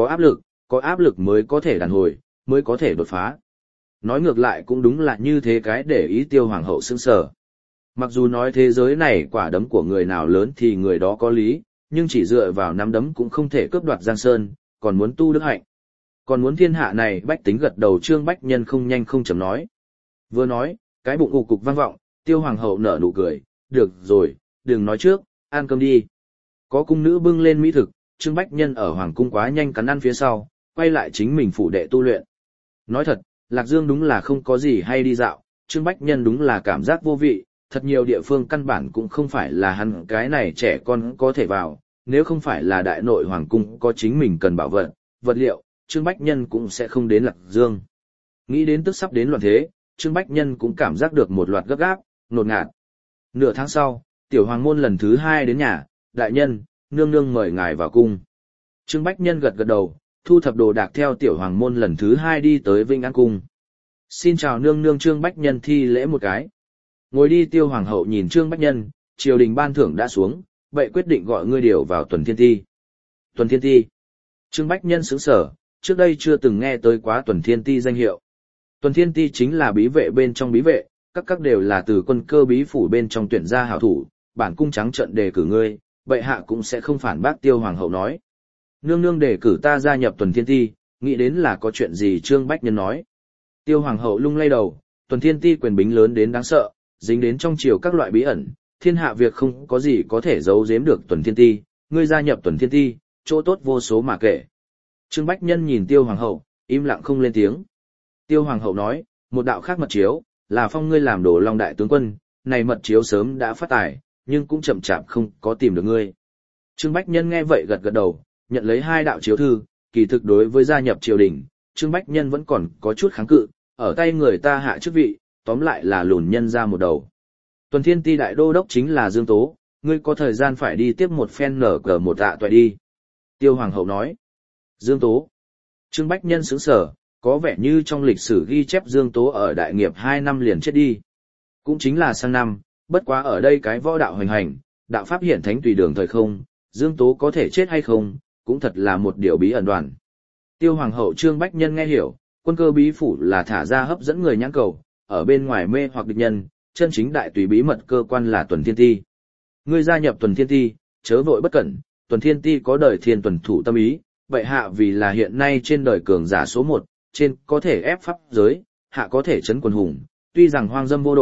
áp lực mới có thể đàn hồi, mới có thể đột phá. Nói ngược lại cũng đúng là như thế, cái để ý Tiêu Hoàng hậu sững sờ. Mặc dù nói thế giới này quả đấm của người nào lớn thì người đó có lý, nhưng chỉ dựa vào nắm đấm cũng không thể cướp đoạt Giang Sơn, còn muốn tu đức hạnh. Còn muốn thiên hạ này bách tính gật đầu. Trương Bách Nhân không nhanh không chậm nói. Vừa nói, cái bụng ù cục vang vọng, Tiêu Hoàng hậu nở nụ cười, được rồi, đừng nói trước, ăn cơm đi. Có cung nữ bưng lên mỹ thực, Trương Bách Nhân ở Hoàng cung quá nhanh cắn ăn phía sau, quay lại chính mình phủ đệ tu luyện. Nói thật, Lạc Dương đúng là không có gì hay đi dạo, Trương Bách Nhân đúng là cảm giác vô vị, thật nhiều địa phương căn bản cũng không phải là hắn cái này trẻ con có thể vào, nếu không phải là đại nội Hoàng cung có chính mình cần bảo vật, vật liệu, Trương Bách Nhân cũng sẽ không đến Lạc Dương. Nghĩ đến tức sắp đến loạn thế, Trương Bách Nhân cũng cảm giác được một loạt gấp gáp, ngột ngạt. Nửa tháng sau, tiểu hoàng môn lần thứ 2 đến nhà, đại nhân, nương nương mời ngài vào cung. Trương Bách Nhân gật gật đầu, thu thập đồ đạc theo tiểu hoàng môn lần thứ 2 đi tới Vinh An cung. Xin chào nương nương. Trương Bách Nhân thi lễ một cái. Ngồi đi. Tiêu Hoàng hậu nhìn Trương Bách Nhân, triều đình ban thưởng đã xuống, vậy quyết định gọi ngươi điều vào Tuần Thiên Ti. Tuần Thiên Ti. Trương Bách Nhân sững sờ, trước đây chưa từng nghe tới quá Tuần Thiên Ti danh hiệu. Tuần Thiên Ti chính là bí vệ bên trong bí vệ, các đều là từ quân cơ bí phủ bên trong tuyển ra hảo thủ, bản cung trắng trợn đề cử ngươi, bệ hạ cũng sẽ không phản bác. Tiêu Hoàng hậu nói. Nương nương đề cử ta gia nhập Tuần Thiên Ti, nghĩ đến là có chuyện gì? Trương Bách Nhân nói. Tiêu Hoàng hậu lung lay đầu, Tuần Thiên Ti quyền bính lớn đến đáng sợ, dính đến trong triều các loại bí ẩn, thiên hạ việc không có gì có thể giấu giếm được Tuần Thiên Ti, ngươi gia nhập Tuần Thiên Ti, chỗ tốt vô số mà kể. Trương Bách Nhân nhìn Tiêu Hoàng hậu, im lặng không lên tiếng. Tiêu Hoàng hậu nói, một đạo khác mật chiếu, là phong ngươi làm Đồ Long đại tướng quân, này mật chiếu sớm đã phát tài, nhưng cũng chậm chạp không có tìm được ngươi. Trương Bách Nhân nghe vậy gật gật đầu, nhận lấy 2 đạo chiếu thư, kỳ thực đối với gia nhập triều đình, Trương Bách Nhân vẫn còn có chút kháng cự, ở tay người ta hạ chức vị, tóm lại là lùn nhân ra một đầu. Tuần Thiên Ti đại đô đốc chính là Dương Tố, ngươi có thời gian phải đi tiếp một phen nở cờ một tạ toại đi. Tiêu Hoàng hậu nói. Dương Tố. Trương Bách Nhân sững sờ, có vẻ như trong lịch sử ghi chép Dương Tố ở đại nghiệp 2 năm liền chết đi. Cũng chính là sang năm, bất quá ở đây cái võ đạo hoành hành, đạo pháp hiển thánh tùy đường thời không, Dương Tố có thể chết hay không, cũng thật là một điều bí ẩn đoàn. Tiêu Hoàng hậu Trương Bách Nhân nghe hiểu, quân cơ bí phủ là thả ra hấp dẫn người nhãn cầu, ở bên ngoài mê hoặc địch nhân, chân chính đại tùy bí mật cơ quan là Tuần Thiên Ti. Ngươi gia nhập Tuần Thiên Ti, chớ vội bất cẩn, Tuần Thiên Ti có đời thiên tuần thủ tâm ý, vậy hạ vì là hiện nay trên đời cường giả số 1, trên có thể ép pháp giới, hạ có thể chấn quần hùng, tuy rằng hoang dâm vô độ,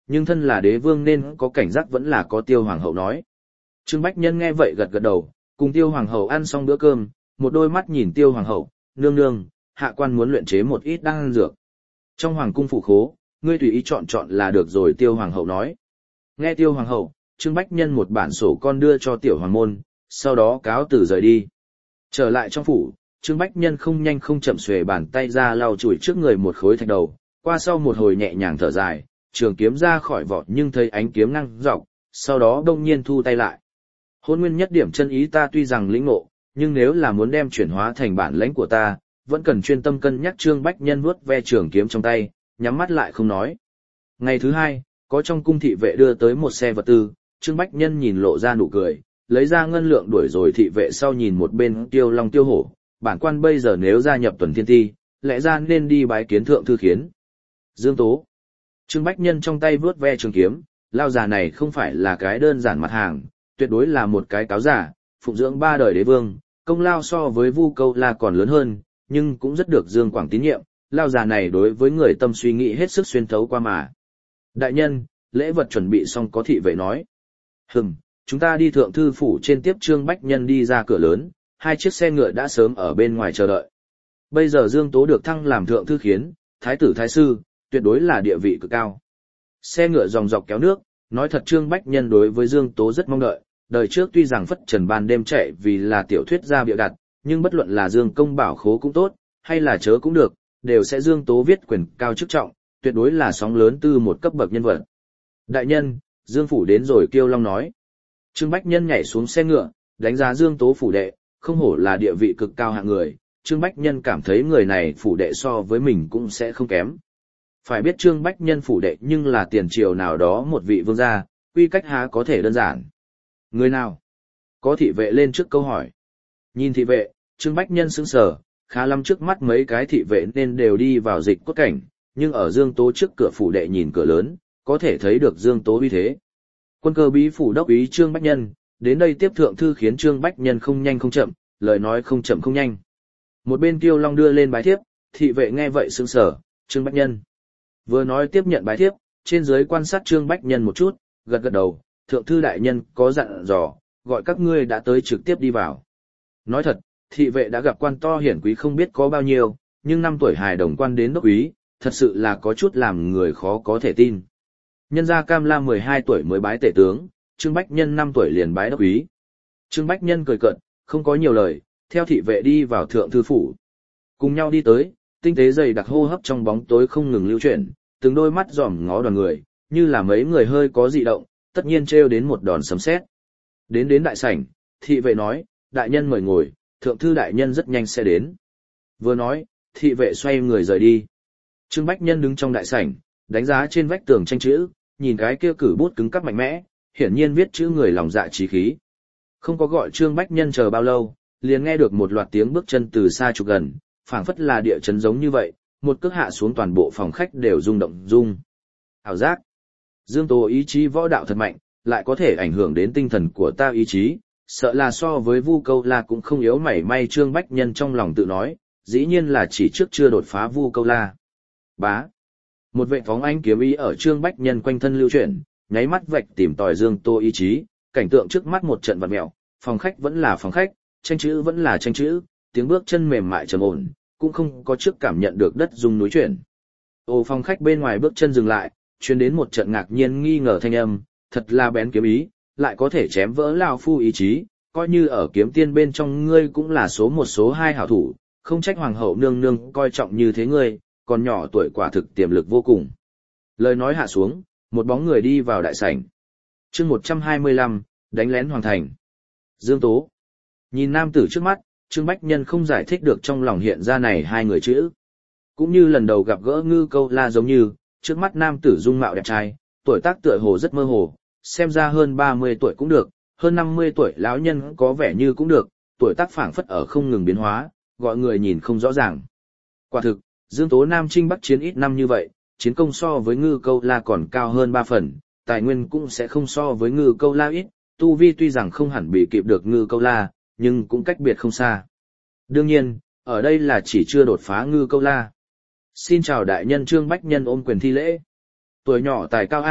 Nhưng thân là đế vương nên có cảnh giác vẫn là có Tiêu Hoàng hậu nói. Trương Bách Nhân nghe vậy gật gật đầu, cùng Tiêu Hoàng hậu ăn xong bữa cơm, một đôi mắt nhìn Tiêu Hoàng hậu, nương nương, hạ quan muốn luyện chế một ít đan dược. Trong hoàng cung phủ khố, ngươi tùy ý chọn chọn là được rồi, Tiêu Hoàng hậu nói. Nghe Tiêu Hoàng hậu, Trương Bách Nhân một bản sổ con đưa cho Tiểu Hoàng môn, sau đó cáo từ rời đi. Trở lại trong phủ, Trương Bách Nhân không nhanh không chậm xuề bàn tay ra lau chùi trước người một khối thạch đầu, qua sau một hồi nhẹ nhàng thở dài, trường kiếm ra khỏi vỏ nhưng thấy ánh kiếm ngăng dọc, sau đó đông nhiên thu tay lại. Hôn nguyên nhất điểm chân ý ta tuy rằng lĩnh ngộ, nhưng nếu là muốn đem chuyển hóa thành bản lãnh của ta, vẫn cần chuyên tâm cân nhắc. Trương Bách Nhân vuốt ve trường kiếm trong tay, nhắm mắt lại không nói. Ngày thứ hai, có trong cung thị vệ đưa tới một xe vật tư, Trương Bách Nhân nhìn lộ ra nụ cười, lấy ra ngân lượng đuổi rồi thị vệ sau nhìn một bên Tiêu Long Tiêu Hổ, bản quan bây giờ nếu gia nhập Tuần Thiên Ti, lẽ ra nên đi bái kiến thượng thư khiến. Dương Tố. Trương Bách Nhân trong tay vướt ve trường kiếm, lao già này không phải là cái đơn giản mặt hàng, tuyệt đối là một cái cáo giả, phụng dưỡng 3 đời đế vương, công lao so với Vu Câu La còn lớn hơn, nhưng cũng rất được Dương Quảng tín nhiệm, lao già này đối với người tâm suy nghĩ hết sức xuyên thấu qua mà. Đại nhân, lễ vật chuẩn bị xong, có thị vệ nói. Chúng ta đi thượng thư phủ trên tiếp. Trương Bách Nhân đi ra cửa lớn, 2 chiếc xe ngựa đã sớm ở bên ngoài chờ đợi. Bây giờ Dương Tố được thăng làm thượng thư khiến, thái tử thái sư, tuyệt đối là địa vị cực cao. Xe ngựa dòng dọc kéo nước, nói thật Trương Bách Nhân đối với Dương Tố rất mong đợi, đời trước tuy rằng phất trần ban đêm chạy vì là tiểu thuyết gia bịa đặt, nhưng bất luận là Dương công bảo khố cũng tốt, hay là chớ cũng được, đều sẽ Dương Tố viết quyền cao chức trọng, tuyệt đối là sóng lớn từ một cấp bậc nhân vật. Đại nhân, Dương phủ đến rồi. Kiêu Long nói. Trương Bách Nhân nhảy xuống xe ngựa, đánh giá Dương Tố phủ đệ, không hổ là địa vị cực cao hạng người, Trương Bách Nhân cảm thấy người này phủ đệ so với mình cũng sẽ không kém. Phải biết Trương Bách Nhân phủ đệ nhưng là tiền triều nào đó một vị vương gia, quy cách há có thể đơn giản. Người nào? Có thị vệ lên trước câu hỏi. Nhìn thị vệ, Trương Bách Nhân sững sờ, khá lắm trước mắt mấy cái thị vệ nên đều đi vào dịch cốt cảnh, nhưng ở Dương Tố trước cửa phủ đệ nhìn cửa lớn, có thể thấy được Dương Tố uy thế. Quân cơ bí phủ đốc úy Trương Bách Nhân, đến đây tiếp thượng thư khiến. Trương Bách Nhân không nhanh không chậm, lời nói không chậm không nhanh. Một bên Kiêu Long đưa lên bái thiếp, thị vệ nghe vậy sững sờ, Trương Bách Nhân. Vừa nói tiếp nhận bái thiếp, trên dưới quan sát Trương Bách Nhân một chút, gật gật đầu, thượng thư đại nhân có dặn dò, gọi các ngươi đã tới trực tiếp đi vào. Nói thật, thị vệ đã gặp quan to hiển quý không biết có bao nhiêu, nhưng 5 tuổi hài đồng quan đến đốc úy, thật sự là có chút làm người khó có thể tin. Nhân gia Cam La 12 tuổi mới bái tể tướng, Trương Bách Nhân 5 tuổi liền bái đốc úy. Trương Bách Nhân cười cợt, không có nhiều lời, theo thị vệ đi vào thượng thư phủ. Cùng nhau đi tới, tinh tế dày đặc hô hấp trong bóng tối không ngừng lưu chuyển, từng đôi mắt dòm ngó đoàn người, như là mấy người hơi có dị động, tất nhiên trêu đến một đòn sấm sét. Đến đại sảnh, thị vệ nói, đại nhân mời ngồi, thượng thư đại nhân rất nhanh sẽ đến. Vừa nói, thị vệ xoay người rời đi. Trương Bách Nhân đứng trong đại sảnh, đánh giá trên vách tường tranh chữ, nhìn cái kia cử bút cứng cắp mạnh mẽ, hiển nhiên viết chữ người lòng dạ trí khí. Không có gọi Trương Bách Nhân chờ bao lâu, liền nghe được một loạt tiếng bước chân từ xa chục gần, phảng phất là địa chấn giống như vậy, một cước hạ xuống toàn bộ phòng khách đều rung động rung. Ảo giác. Dương Tố ý chí võ đạo thật mạnh, lại có thể ảnh hưởng đến tinh thần của ta ý chí, sợ là so với Vu Câu La cũng không yếu mảy may. Trương Bách Nhân trong lòng tự nói, dĩ nhiên là chỉ trước chưa đột phá Vu Câu La. Bá. Một vệ phóng ánh kiếm ý ở Trương Bách Nhân quanh thân lưu chuyển, nháy mắt vạch tìm tòi Dương Tố ý chí, cảnh tượng trước mắt một trận vặn mèo, phòng khách vẫn là phòng khách, tranh chữ vẫn là tranh chữ, tiếng bước chân mềm mại trầm ổn, cũng không có trước cảm nhận được đất rung núi chuyển. Phòng khách bên ngoài bước chân dừng lại, truyền đến một trận ngạc nhiên nghi ngờ thanh âm, thật là bén kiếm ý, lại có thể chém vỡ lão phu ý chí, coi như ở kiếm tiên bên trong ngươi cũng là số 1 số 2 hảo thủ, không trách hoàng hậu nương nương coi trọng như thế ngươi, còn nhỏ tuổi quả thực tiềm lực vô cùng. Lời nói hạ xuống, một bóng người đi vào đại sảnh. Chương 125, đánh lén hoàng thành. Dương Tố. Nhìn nam tử trước mắt, Trương Bách Nhân không giải thích được trong lòng hiện ra này 2 người chữ. Cũng như lần đầu gặp gỡ Ngư Câu La giống như, trước mắt nam tử dung mạo đẹp trai, tuổi tác tựa hồ rất mơ hồ, xem ra hơn 30 tuổi cũng được, hơn 50 tuổi lão nhân có vẻ như cũng được, tuổi tác phảng phất ở không ngừng biến hóa, gọi người nhìn không rõ ràng. Quả thực, Dương Tố Nam Trinh Bắc chiến ít năm như vậy, chiến công so với Ngư Câu La còn cao hơn 3 phần, tài nguyên cũng sẽ không so với Ngư Câu La ít, tu vi tuy rằng không hẳn bị kịp được Ngư Câu La, nhưng cũng cách biệt không xa. Đương nhiên, ở đây là chỉ chưa đột phá Ngư Câu La. Xin chào đại nhân. Trương Bách Nhân ôm quyền thi lễ. Tuổi nhỏ tài cao A,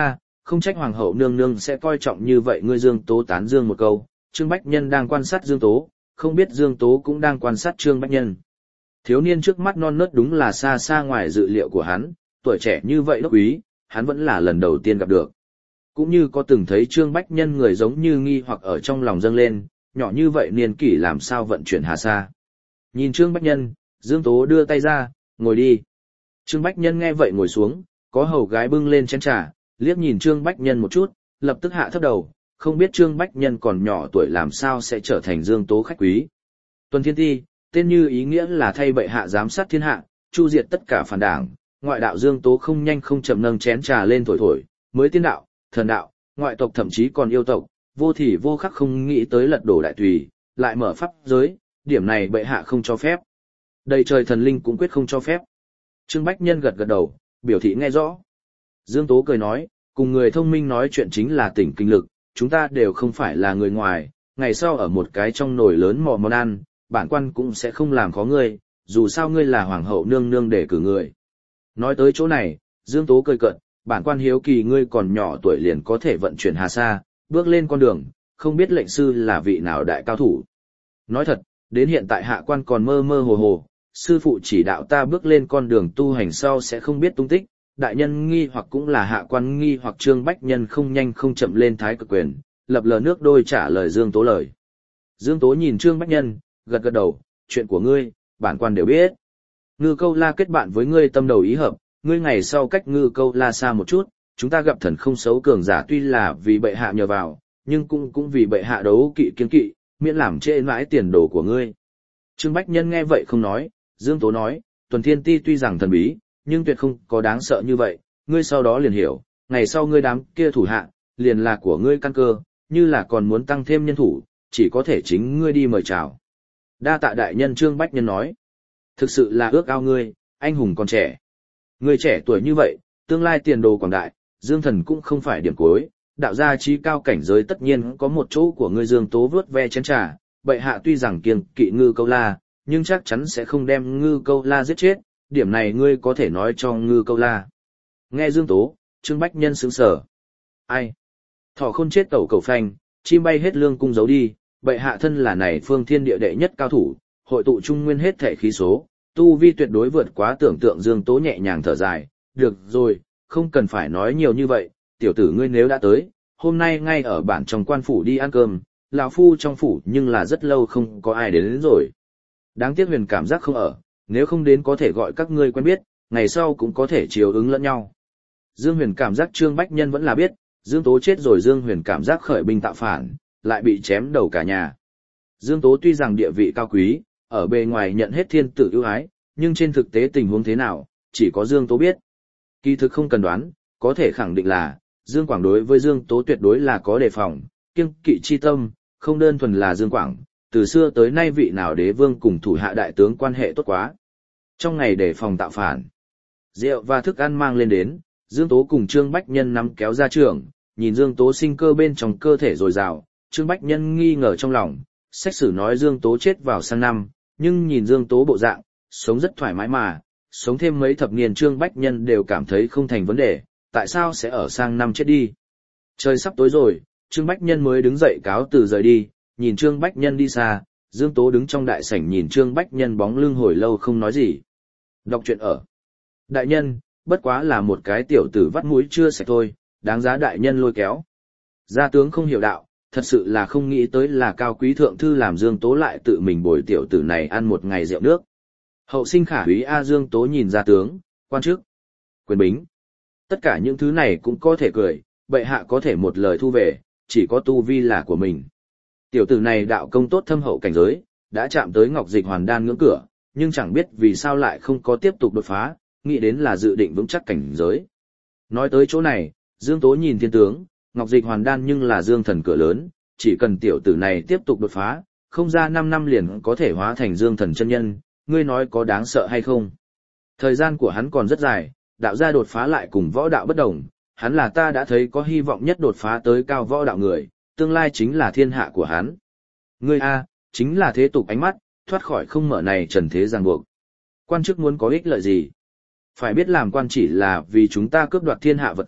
không trách hoàng hậu nương nương sẽ coi trọng như vậy. Ngươi Dương Tố tán dương một câu, Trương Bách Nhân đang quan sát Dương Tố, không biết Dương Tố cũng đang quan sát Trương Bách Nhân. Thiếu niên trước mắt non nớt đúng là xa xa ngoài dự liệu của hắn, tuổi trẻ như vậy đốc úy, hắn vẫn là lần đầu tiên gặp được. Cũng như có từng thấy Trương Bách Nhân người giống như nghi hoặc ở trong lòng dâng lên, nhỏ như vậy niên kỷ làm sao vận chuyển hà sa. Nhìn Trương Bách Nhân, Dương Tố đưa tay ra, ngồi đi. Trương Bách Nhân nghe vậy ngồi xuống, có hầu gái bưng lên chén trà, liếc nhìn Trương Bách Nhân một chút, lập tức hạ thấp đầu, không biết Trương Bách Nhân còn nhỏ tuổi làm sao sẽ trở thành Dương Tố khách quý. Tuần Thiên Ti, tên như ý nghĩa là thay bệ hạ giám sát thiên hạ, chu diệt tất cả phản đảng, ngoại đạo Dương Tố không nhanh không chậm nâng chén trà lên thổi thổi, mới tiên đạo, thần đạo, ngoại tộc thậm chí còn yêu tộc, vô thì vô khắc không nghĩ tới lật đổ đại tùy, lại mở pháp giới, điểm này bệ hạ không cho phép. Đầy trời thần linh cũng quyết không cho phép. Trương Bách Nhân gật gật đầu, biểu thị nghe rõ. Dương Tố cười nói, cùng người thông minh nói chuyện chính là tỉnh kinh lực, chúng ta đều không phải là người ngoài, ngày sau ở một cái trong nồi lớn mò món ăn, bản quan cũng sẽ không làm khó ngươi, dù sao ngươi là hoàng hậu nương nương để cử người. Nói tới chỗ này, Dương Tố cười cợt, bản quan hiếu kỳ ngươi còn nhỏ tuổi liền có thể vận chuyển hà sa, bước lên con đường, không biết lệnh sư là vị nào đại cao thủ. Nói thật, đến hiện tại hạ quan còn mơ mơ hồ hồ, sư phụ chỉ đạo ta bước lên con đường tu hành sau sẽ không biết tung tích, đại nhân nghi hoặc cũng là hạ quan nghi hoặc. Trương Bách Nhân không nhanh không chậm lên thái cực quyền, lập lờ nước đôi trả lời Dương Tố lời. Dương Tố nhìn Trương Bách Nhân, gật gật đầu, chuyện của ngươi, bản quan đều biết. Ngư Câu La kết bạn với ngươi tâm đầu ý hợp, ngươi ngày sau cách Ngư Câu La xa một chút, chúng ta gặp thần không xấu cường giả tuy là vì bệ hạ nhờ vào, nhưng cũng vì bệ hạ đấu kỵ kiên kỵ, miễn làm trễ mãi tiền đồ của ngươi. Trương Bách Nhân nghe vậy không nói, Dương Tố nói, Tuần Thiên Ti tuy rằng thần bí, nhưng tuyệt không có đáng sợ như vậy, ngươi sau đó liền hiểu, ngày sau ngươi đám kia thủ hạ, liền là của ngươi căn cơ, như là còn muốn tăng thêm nhân thủ, chỉ có thể chính ngươi đi mời chào. Đa tạ đại nhân. Trương Bách Nhân nói, thực sự là ước ao ngươi, anh hùng còn trẻ. Ngươi trẻ tuổi như vậy, tương lai tiền đồ quảng đại, Dương Thần cũng không phải điểm cuối, đạo gia trí cao cảnh giới tất nhiên có một chỗ của ngươi. Dương Tố vớt ve chén trà, bệ hạ tuy rằng kiêng kỵ Ngư Câu La, nhưng chắc chắn sẽ không đem Ngư Câu La giết chết, điểm này ngươi có thể nói cho Ngư Câu La. Nghe Dương Tố, Trương Bách Nhân sững sờ. Ai? Thỏ khôn chết tẩu cầu phanh, chim bay hết lương cung giấu đi, bệ hạ thân là này phương thiên địa đệ nhất cao thủ, hội tụ trung nguyên hết thể khí số, tu vi tuyệt đối vượt quá tưởng tượng. Dương Tố nhẹ nhàng thở dài, được rồi, không cần phải nói nhiều như vậy, tiểu tử ngươi nếu đã tới, hôm nay ngay ở bản trong quan phủ đi ăn cơm, lão phu trong phủ nhưng là rất lâu không có ai đến rồi. Đáng tiếc Huyền Cảm Giác không ở, nếu không đến có thể gọi các ngươi quen biết, ngày sau cũng có thể chiều ứng lẫn nhau. Dương Huyền Cảm Giác Trương Bách Nhân vẫn là biết, Dương Tố chết rồi Dương Huyền Cảm Giác khởi binh tạo phản, lại bị chém đầu cả nhà. Dương Tố tuy rằng địa vị cao quý, ở bề ngoài nhận hết thiên tử ưu ái, nhưng trên thực tế tình huống thế nào, chỉ có Dương Tố biết. Kỳ thực không cần đoán, có thể khẳng định là, Dương Quảng đối với Dương Tố tuyệt đối là có đề phòng, kiêng kỵ chi tâm, không đơn thuần là Dương Quảng, từ xưa tới nay vị nào đế vương cùng thủ hạ đại tướng quan hệ tốt quá. Trong ngày đề phòng tạo phản, rượu và thức ăn mang lên đến, Dương Tố cùng Trương Bách Nhân nắm kéo ra trường, nhìn Dương Tố sinh cơ bên trong cơ thể dồi dào, Trương Bách Nhân nghi ngờ trong lòng, xét xử nói Dương Tố chết vào sang năm, nhưng nhìn Dương Tố bộ dạng, sống rất thoải mái mà, sống thêm mấy thập niên. Trương Bách Nhân đều cảm thấy không thành vấn đề, tại sao sẽ ở sang năm chết đi. Trời sắp tối rồi, Trương Bách Nhân mới đứng dậy cáo từ rời đi, nhìn Trương Bách Nhân đi xa, Dương Tố đứng trong đại sảnh nhìn Trương Bách Nhân bóng lưng hồi lâu không nói gì. Đọc truyện ở. Đại nhân, bất quá là một cái tiểu tử vắt mũi chưa sạch thôi, đáng giá đại nhân lôi kéo. Gia tướng không hiểu đạo, thật sự là không nghĩ tới là cao quý thượng thư làm Dương Tố lại tự mình bồi tiểu tử này ăn một ngày rượu nước. Hậu sinh khả úy A. Dương Tố nhìn gia tướng, quan chức, quyền bính. Tất cả những thứ này cũng có thể cười, bệ hạ có thể một lời thu về, chỉ có tu vi là của mình. Tiểu tử này đạo công tốt thâm hậu cảnh giới, đã chạm tới Ngọc Dịch Hoàn Đan ngưỡng cửa, nhưng chẳng biết vì sao lại không có tiếp tục đột phá, nghĩ đến là dự định vững chắc cảnh giới. Nói tới chỗ này, Dương Tố nhìn thiên tướng, Ngọc Dịch Hoàn Đan nhưng là Dương Thần cửa lớn, chỉ cần tiểu tử này tiếp tục đột phá, không ra 5 năm liền có thể hóa thành Dương Thần chân nhân, ngươi nói có đáng sợ hay không? Thời gian của hắn còn rất dài, đạo gia đột phá lại cùng võ đạo bất đồng, hắn là ta đã thấy có hy vọng nhất đột phá tới cao võ đạo người, tương lai chính là thiên hạ của hắn. Ngươi A, chính là thế tục ánh mắt, thoát khỏi không mở này trần thế ràng buộc. Quan chức muốn có ích lợi gì? Phải biết làm quan chỉ là vì chúng ta cướp đoạt thiên hạ vật tư,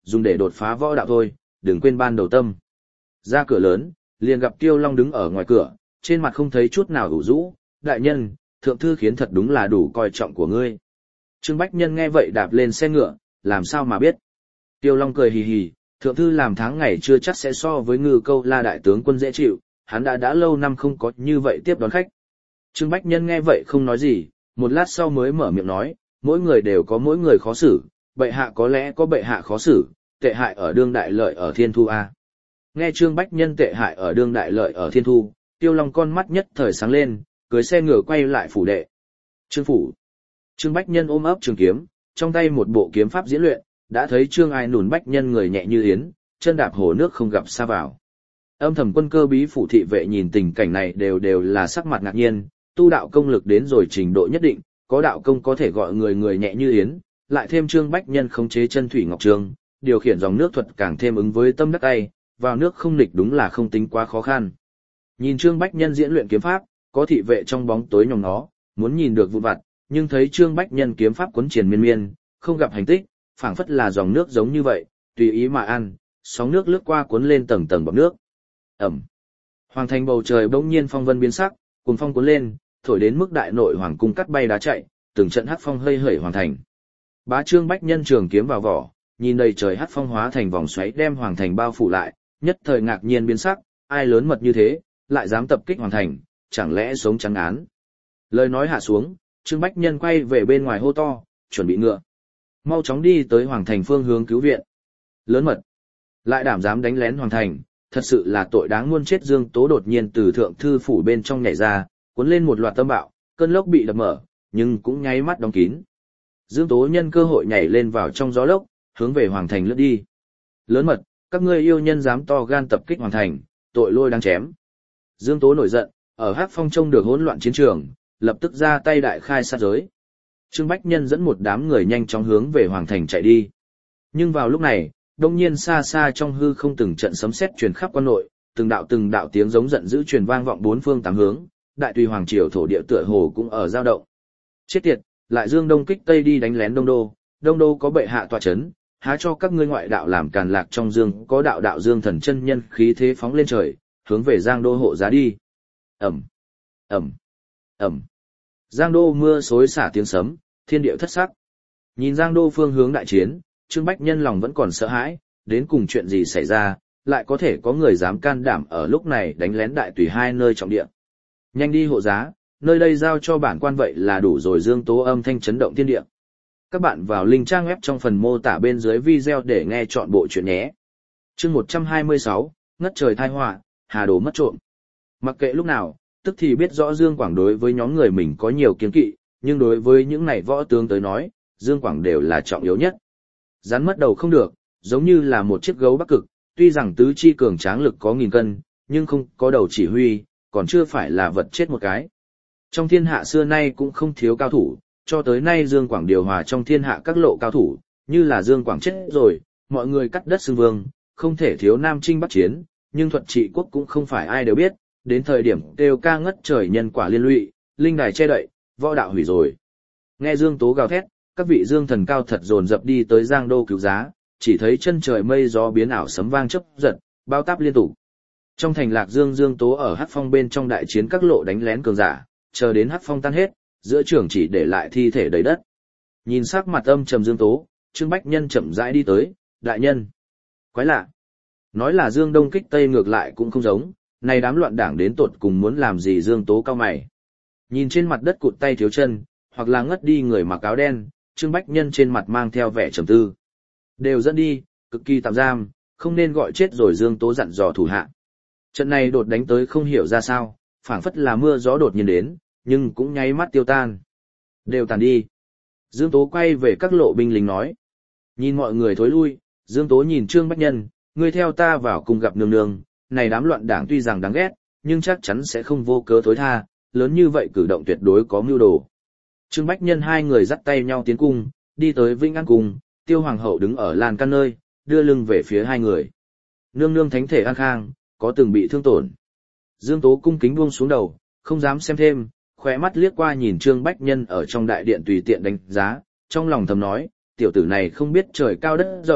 dùng để đột phá võ đạo thôi, đừng quên ban đầu tâm. Ra cửa lớn, liền gặp Tiêu Long đứng ở ngoài cửa, trên mặt không thấy chút nào ủ rũ, đại nhân, thượng thư khiến thật đúng là đủ coi trọng của ngươi. Trương Bách Nhân nghe vậy đạp lên xe ngựa, làm sao mà biết. Tiêu Long cười hì hì, thượng thư làm tháng ngày chưa chắc sẽ so với Ngư Câu La đại tướng quân dễ chịu, hắn đã lâu năm không có như vậy tiếp đón khách. Trương Bách Nhân nghe vậy không nói gì, một lát sau mới mở miệng nói, mỗi người đều có mỗi người khó xử, bệ hạ có lẽ có bệ hạ khó xử, tệ hại ở đương đại lợi ở thiên thu a. Nghe Trương Bách Nhân tệ hại ở đương đại lợi ở thiên thu, Tiêu Long con mắt nhất thời sáng lên, cưới xe ngựa quay lại phủ đệ. Trương phủ. Trương Bách Nhân ôm ấp trường kiếm, trong tay một bộ kiếm pháp diễn luyện, đã thấy Trương Ai Nùn Bách Nhân người nhẹ như yến, chân đạp hồ nước không gặp xa vào. Âm thầm quân cơ bí phủ thị vệ nhìn tình cảnh này đều là sắc mặt ngạc nhiên, tu đạo công lực đến rồi trình độ nhất định, có đạo công có thể gọi người nhẹ như yến, lại thêm Trương Bách Nhân khống chế chân thủy ngọc trường, điều khiển dòng nước thuật càng thêm ứng với tâm đắc tay, vào nước không nghịch đúng là không tính quá khó khăn. Nhìn Trương Bách Nhân diễn luyện kiếm pháp, có thị vệ trong bóng tối nhòm nó, muốn nhìn được vụn vặt, nhưng thấy Trương Bách Nhân kiếm pháp cuốn triền miên miên, không gặp hành tích, phảng phất là dòng nước giống như vậy, tùy ý mà ăn, sóng nước lướt qua cuốn lên tầng tầng bọt nước. Ẩm. Hoàng thành bầu trời bỗng nhiên phong vân biến sắc, cùng phong cuốn lên, thổi đến mức đại nội hoàng cung cắt bay đá chạy, từng trận hắc phong hơi hởi hoàng thành. Bá Trương Bách Nhân trường kiếm vào vỏ, nhìn đầy trời hắc phong hóa thành vòng xoáy đem hoàng thành bao phủ lại, nhất thời ngạc nhiên biến sắc, ai lớn mật như thế, lại dám tập kích hoàng thành, chẳng lẽ sống trắng án. Lời nói hạ xuống, Trương Bách Nhân quay về bên ngoài hô to, chuẩn bị ngựa. Mau chóng đi tới hoàng thành phương hướng cứu viện. Lớn mật. Lại đảm dám đánh lén hoàng thành, thật sự là tội đáng muôn chết. Dương Tố đột nhiên từ thượng thư phủ bên trong nhảy ra, cuốn lên một loạt tâm bạo, cơn lốc bị đập mở, nhưng cũng nháy mắt đóng kín. Dương Tố nhân cơ hội nhảy lên vào trong gió lốc, hướng về hoàng thành lướt đi. Lớn mật, các ngươi yêu nhân dám to gan tập kích hoàng thành, tội lôi đáng chém. Dương Tố nổi giận, ở Hắc Phong trông được hỗn loạn chiến trường, lập tức ra tay đại khai sát giới. Trương Bách Nhân dẫn một đám người nhanh chóng hướng về hoàng thành chạy đi. Nhưng vào lúc này, đông nhiên xa xa trong hư không từng trận sấm sét truyền khắp quan nội, từng đạo tiếng giống giận dữ truyền vang vọng bốn phương tám hướng, đại tùy hoàng triều thổ địa tựa hồ cũng ở dao động. Chết tiệt, lại dương đông kích tây đi đánh lén Đông Đô có bệ hạ tọa chấn, há cho các ngươi ngoại đạo làm càn lạc trong dương, có đạo dương thần chân nhân khí thế phóng lên trời, hướng về Giang Đô hộ giá đi. Ầm, ầm, ầm. Giang Đô mưa xối xả tiếng sấm, thiên địa thất sắc. Nhìn Giang Đô phương hướng đại chiến, Trương Bách Nhân lòng vẫn còn sợ hãi, đến cùng chuyện gì xảy ra, lại có thể có người dám can đảm ở lúc này đánh lén đại tùy hai nơi trọng địa. Nhanh đi hộ giá, nơi đây giao cho bản quan vậy là đủ rồi. Dương Tố âm thanh chấn động thiên địa. Các bạn vào link trang web trong phần mô tả bên dưới video để nghe trọn bộ chuyện nhé. Chương 126, ngất trời tai họa, hà đồ mất trộm. Mặc kệ lúc nào, tức thì biết rõ Dương Quảng đối với nhóm người mình có nhiều kiêng kỵ, nhưng đối với những này võ tướng tới nói, Dương Quảng đều là trọng yếu nhất. Rắn mất đầu không được, giống như là một chiếc gấu Bắc Cực, tuy rằng tứ chi cường tráng lực có 1000 cân, nhưng không có đầu chỉ huy, còn chưa phải là vật chết một cái. Trong thiên hạ xưa nay cũng không thiếu cao thủ, cho tới nay Dương Quảng điều hòa trong thiên hạ các lộ cao thủ, như là Dương Quảng chết rồi, mọi người cắt đất xưng vương, không thể thiếu Nam Chinh Bắc Chiến, nhưng thuật trị quốc cũng không phải ai đều biết, đến thời điểm kêu ca ngất trời nhân quả liên lụy, linh đài che đậy, võ đạo hủy rồi. Nghe Dương Tố gào thét, các vị Dương thần cao thật dồn dập đi tới Giang Đô cứu giá, chỉ thấy chân trời mây gió biến ảo sấm vang chớp giật, bao táp liên tục. Trong thành Lạc Dương, Dương Tố ở Hắc Phong bên trong đại chiến các lộ đánh lén cường giả, chờ đến Hắc Phong tan hết, giữa trường chỉ để lại thi thể đầy đất. Nhìn sắc mặt âm trầm Dương Tố, Trương Bách Nhân chậm rãi đi tới, đại nhân. Quái lạ. Nói là Dương Đông kích Tây ngược lại cũng không giống, này đám loạn đảng đến tột cùng muốn làm gì. Dương Tố cao mày. Nhìn trên mặt đất cụt tay thiếu chân, hoặc là ngất đi người mặc áo đen, Trương Bách Nhân trên mặt mang theo vẻ trầm tư. Đều dẫn đi, cực kỳ tạm giam, không nên gọi chết rồi. Dương Tố dặn dò thủ hạ. Trận này đột đánh tới không hiểu ra sao, phảng phất là mưa gió đột nhiên đến, nhưng cũng nháy mắt tiêu tan. Đều tàn đi. Dương Tố quay về các lộ binh lính nói. Nhìn mọi người thối lui, Dương Tố nhìn Trương Bách Nhân, ngươi theo ta vào cùng gặp nương nương, này đám loạn đảng tuy rằng đáng ghét, nhưng chắc chắn sẽ không vô cớ thối tha, lớn như vậy cử động tuyệt đối có mưu đồ. Trương Bách Nhân hai người dắt tay nhau tiến cung, đi tới Vĩnh An Cung, Tiêu Hoàng hậu đứng ở lan can nơi, đưa lưng về phía hai người. Nương nương thánh thể an khang, có từng bị thương tổn. Dương Tố cung kính buông xuống đầu, không dám xem thêm, khóe mắt liếc qua nhìn Trương Bách Nhân ở trong đại điện tùy tiện đánh giá, trong lòng thầm nói, tiểu tử này không biết trời cao đất rộng,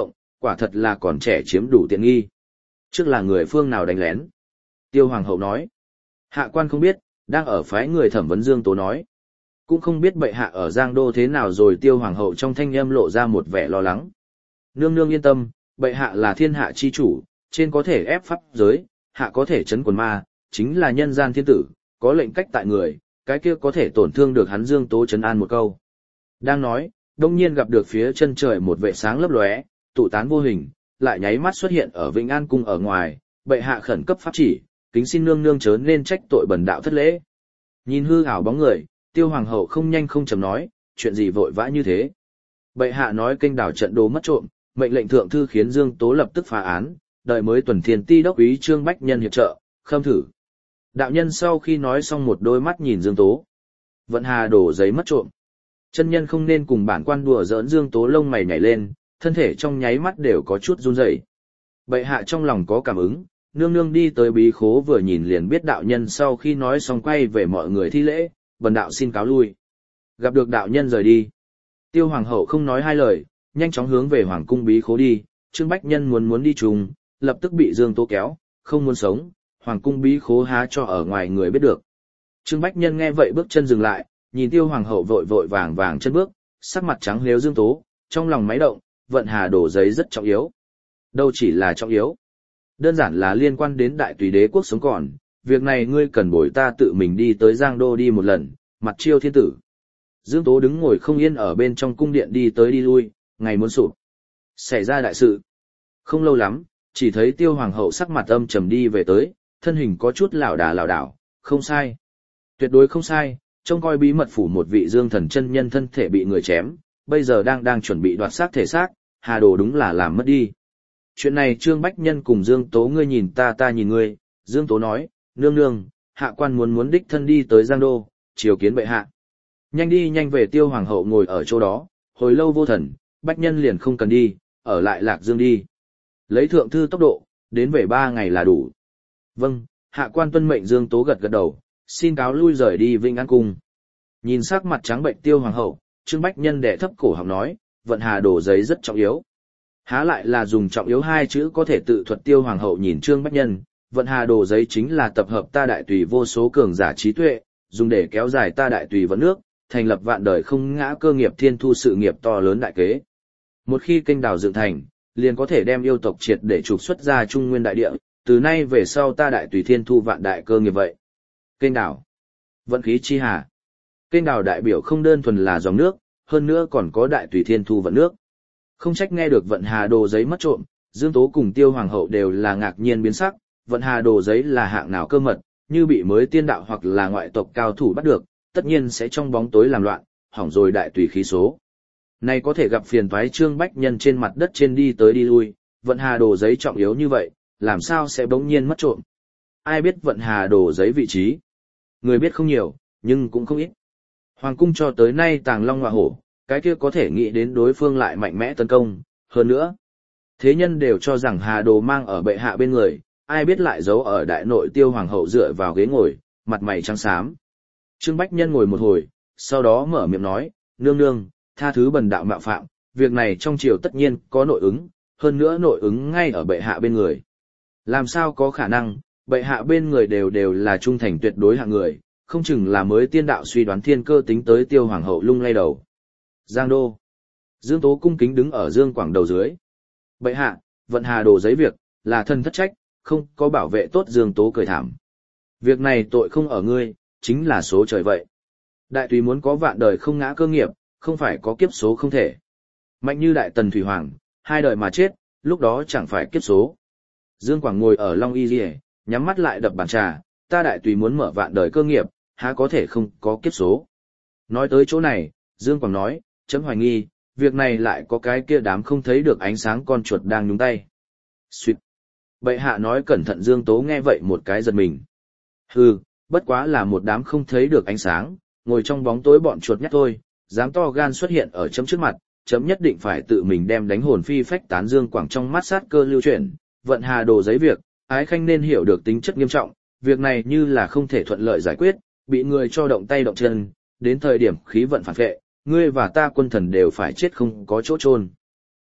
quả thật là còn trẻ chiếm đủ tiện nghi. Trước là người phương nào đánh lén? Tiêu Hoàng hậu nói. Hạ quan không biết, đang ở phái người thẩm vấn Dương Tố nói. Cũng không biết bệ hạ ở Giang Đô thế nào rồi. Tiêu Hoàng hậu trong thanh âm lộ ra một vẻ lo lắng. Nương nương yên tâm, bệ hạ là thiên hạ chi chủ, trên có thể ép pháp giới, hạ có thể trấn quần ma, chính là nhân gian thiên tử, có lệnh cách tại người, cái kia có thể tổn thương được hắn. Dương Tố trấn an một câu. Đang nói, đông nhiên gặp được phía chân trời một vệ sáng lấp lóe, tụ tán vô hình, lại nháy mắt xuất hiện ở Vĩnh An cung ở ngoài, bệ hạ khẩn cấp pháp chỉ, kính xin nương nương chớ nên trách tội bần đạo thất lễ. Nhìn hư ảo bóng người, Tiêu Hoàng hậu không nhanh không chậm nói, chuyện gì vội vã như thế? Bệ hạ nói kênh đảo trận đồ mất trộm, mệnh lệnh thượng thư khiến Dương Tố lập tức phá án, đợi mới tuần thiên ti đốc úy Trương Bách Nhân hiệp trợ, khâm thử. Đạo nhân sau khi nói xong một đôi mắt nhìn Dương Tố. Vận hà đổ giấy mất trộm. Chân nhân không nên cùng bản quan đùa giỡn. Dương Tố lông mày nhảy lên, thân thể trong nháy mắt đều có chút run rẩy. Bệ hạ trong lòng có cảm ứng, nương nương đi tới bí khố vừa nhìn liền biết đạo nhân sau khi nói xong quay về mọi người thi lễ, bần đạo xin cáo lui. Gặp được đạo nhân rời đi. Tiêu Hoàng hậu không nói hai lời, nhanh chóng hướng về Hoàng cung bí khố đi. Trương Bách Nhân muốn đi chung, lập tức bị Dương Tố kéo, không muốn sống, Hoàng cung bí khố há cho ở ngoài người biết được. Trương Bách Nhân nghe vậy bước chân dừng lại, nhìn Tiêu Hoàng hậu vội vội vàng vàng chân bước, sắc mặt trắng lếu. Dương Tố, trong lòng máy động, vận hà đổ giấy rất trọng yếu. Đâu chỉ là trọng yếu, đơn giản là liên quan đến đại tùy đế quốc sống còn, việc này ngươi cần bồi ta tự mình đi tới Giang Đô đi một lần, mặt chiêu thiên tử. Dương Tố đứng ngồi không yên ở bên trong cung điện đi tới đi lui, ngày muốn sụp. Xảy ra đại sự. Không lâu lắm, chỉ thấy Tiêu Hoàng hậu sắc mặt âm trầm đi về tới, thân hình có chút lảo đảo, không sai. Tuyệt đối không sai, trông coi bí mật phủ một vị Dương Thần chân nhân thân thể bị người chém, bây giờ đang chuẩn bị đoạt xác thể xác, hà đồ đúng là làm mất đi. Chuyện này Trương Bách Nhân cùng Dương Tố ngươi nhìn ta nhìn ngươi. Dương Tố nói, nương nương, hạ quan muốn đích thân đi tới Giang Đô, chiều kiến bệ hạ. Nhanh đi nhanh về. Tiêu Hoàng hậu ngồi ở chỗ đó, hồi lâu vô thần, Bách Nhân liền không cần đi, ở lại Lạc Dương đi. Lấy thượng thư tốc độ, đến về 3 ngày là đủ. Vâng, hạ quan tuân mệnh. Dương Tố gật đầu, xin cáo lui rời đi Vĩnh An cung. Nhìn sắc mặt trắng bệnh Tiêu Hoàng hậu, Trương Bách Nhân đè thấp cổ họng nói, vận hà đổ giấy rất trọng yếu. Há lại là dùng trọng yếu 2 chữ có thể tự thuật. Tiêu Hoàng hậu nhìn Trương Bách Nhân, vận hà đổ giấy chính là tập hợp ta đại tùy vô số cường giả trí tuệ, dùng để kéo dài ta đại tùy vận nước, thành lập vạn đời không ngã cơ nghiệp thiên thu sự nghiệp to lớn đại kế. Một khi kênh đào dựng thành, liền có thể đem yêu tộc triệt để trục xuất ra Trung Nguyên đại địa, từ nay về sau ta đại tùy thiên thu vạn đại cơ nghiệp vậy. Kênh đào, vận khí chi hà. Kênh đào đại biểu không đơn thuần là dòng nước, hơn nữa còn có đại tùy thiên thu vận nước. Không trách nghe được vận hà đồ giấy mất trộm, Dương Tố cùng Tiêu Hoàng hậu đều là ngạc nhiên biến sắc. Vận hà đồ giấy là hạng nào cơ mật, như bị mới tiên đạo hoặc là ngoại tộc cao thủ bắt được, tất nhiên sẽ trong bóng tối làm loạn, hỏng rồi đại tùy khí số. Này có thể gặp phiền toái. Trương Bách Nhân trên mặt đất trên đi tới đi lui, vận hà đồ giấy trọng yếu như vậy, làm sao sẽ bỗng nhiên mất trộm? Ai biết vận hà đồ giấy vị trí? Người biết không nhiều, nhưng cũng không ít. Hoàng cung cho tới nay tàng long ngọa hổ, cái kia có thể nghĩ đến đối phương lại mạnh mẽ tấn công, hơn nữa. Thế nhân đều cho rằng hà đồ mang ở bệ hạ bên người, ai biết lại giấu ở đại nội. Tiêu Hoàng hậu dựa vào ghế ngồi, mặt mày trắng xám. Trương Bách Nhân ngồi một hồi, sau đó mở miệng nói, nương nương, tha thứ bần đạo mạo phạm, việc này trong triều tất nhiên có nội ứng, hơn nữa nội ứng ngay ở bệ hạ bên người. Làm sao có khả năng, bệ hạ bên người đều là trung thành tuyệt đối hạng người, không chừng là mới tiên đạo suy đoán thiên cơ tính tới. Tiêu Hoàng hậu lung lay đầu. Giang Đô. Dương Tố cung kính đứng ở Dương Quảng đầu dưới. Bệ hạ, vận hà đồ giấy việc, là thân thất trách, không có bảo vệ tốt. Dương Tố cười thảm. Việc này tội không ở ngươi, chính là số trời vậy. Đại tùy muốn có vạn đời không ngã cơ nghiệp, không phải có kiếp số không thể. Mạnh như đại tần thủy hoàng, 2 đời mà chết, lúc đó chẳng phải kiếp số. Dương Quảng ngồi ở Long Y Liề, nhắm mắt lại đập bàn trà, ta đại tùy muốn mở vạn đời cơ nghiệp, há có thể không có kiếp số. Nói tới chỗ này, Dương Quảng nói, chấm hoài nghi, việc này lại có cái kia đám không thấy được ánh sáng con chuột đang nhúng tay. Xuyệt. Bệ hạ nói cẩn thận. Dương Tố nghe vậy một cái giật mình. Hừ, bất quá là một đám không thấy được ánh sáng, ngồi trong bóng tối bọn chuột nhắt thôi, dám to gan xuất hiện ở chấm trước mặt, chấm nhất định phải tự mình đem đánh hồn phi phách tán. Dương Quảng trong mắt sát cơ lưu chuyển, vận hà đồ giấy việc, ái khanh nên hiểu được tính chất nghiêm trọng, việc này như là không thể thuận lợi giải quyết, bị người cho động tay động chân, đến thời điểm khí vận phản vệ, ngươi và ta quân thần đều phải chết không có chỗ chôn.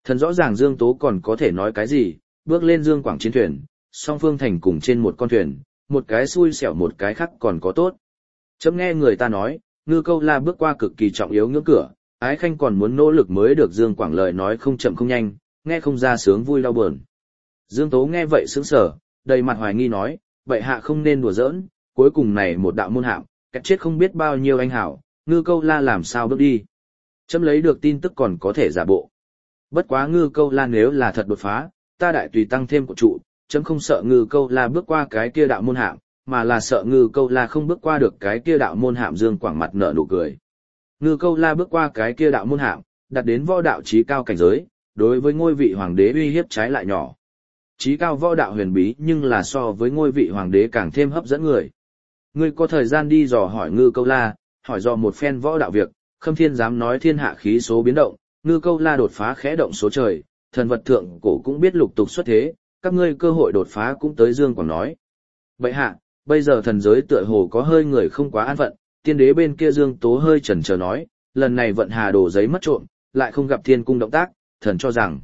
Thần rõ ràng Dương Tố còn có thể nói cái gì, bước lên Dương Quảng chiến thuyền, song phương thành cùng trên một con thuyền, một cái xui xẻo một cái khác còn có tốt. Chấm nghe người ta nói, Ngư Câu La bước qua cực kỳ trọng yếu ngưỡng cửa, Ái Khanh còn muốn nỗ lực mới được Dương Quảng lời nói không chậm không nhanh, nghe không ra sướng vui đau buồn. Dương Tố nghe vậy sững sờ, đầy mặt hoài nghi nói, vậy hạ không nên đùa giỡn, cuối cùng này một đạo môn hạm, cách chết không biết bao nhiêu anh hảo, Ngư Câu La làm sao bước đi. Chấm lấy được tin tức còn có thể giả bộ. Bất quá Ngư Câu La nếu là thật đột phá, ta đại tùy tăng thêm của trụ, chấm không sợ Ngư Câu La bước qua cái kia đạo môn hạm, mà là sợ Ngư Câu La không bước qua được cái kia đạo môn hạm. Dương Quảng mặt nở nụ cười. Ngư Câu La bước qua cái kia đạo môn hạm, đạt đến võ đạo chí cao cảnh giới, đối với ngôi vị hoàng đế uy hiếp trái lại nhỏ. Chí cao võ đạo huyền bí nhưng là so với ngôi vị hoàng đế càng thêm hấp dẫn người. Ngươi có thời gian đi dò hỏi Ngư Câu La, hỏi dò một phen võ đạo việc, Khâm Thiên dám nói thiên hạ khí số biến động, Ngư Câu La đột phá khẽ động số trời, thần vật thượng cổ cũng biết lục tục xuất thế, các ngươi cơ hội đột phá cũng tới. Dương Quảng nói. Bệ hạ, bây giờ thần giới tựa hồ có hơi người không quá an phận, tiên đế bên kia Dương Tố hơi chần chờ nói, lần này vận hà đồ giấy mất trộm, lại không gặp thiên cung động tác, thần cho rằng.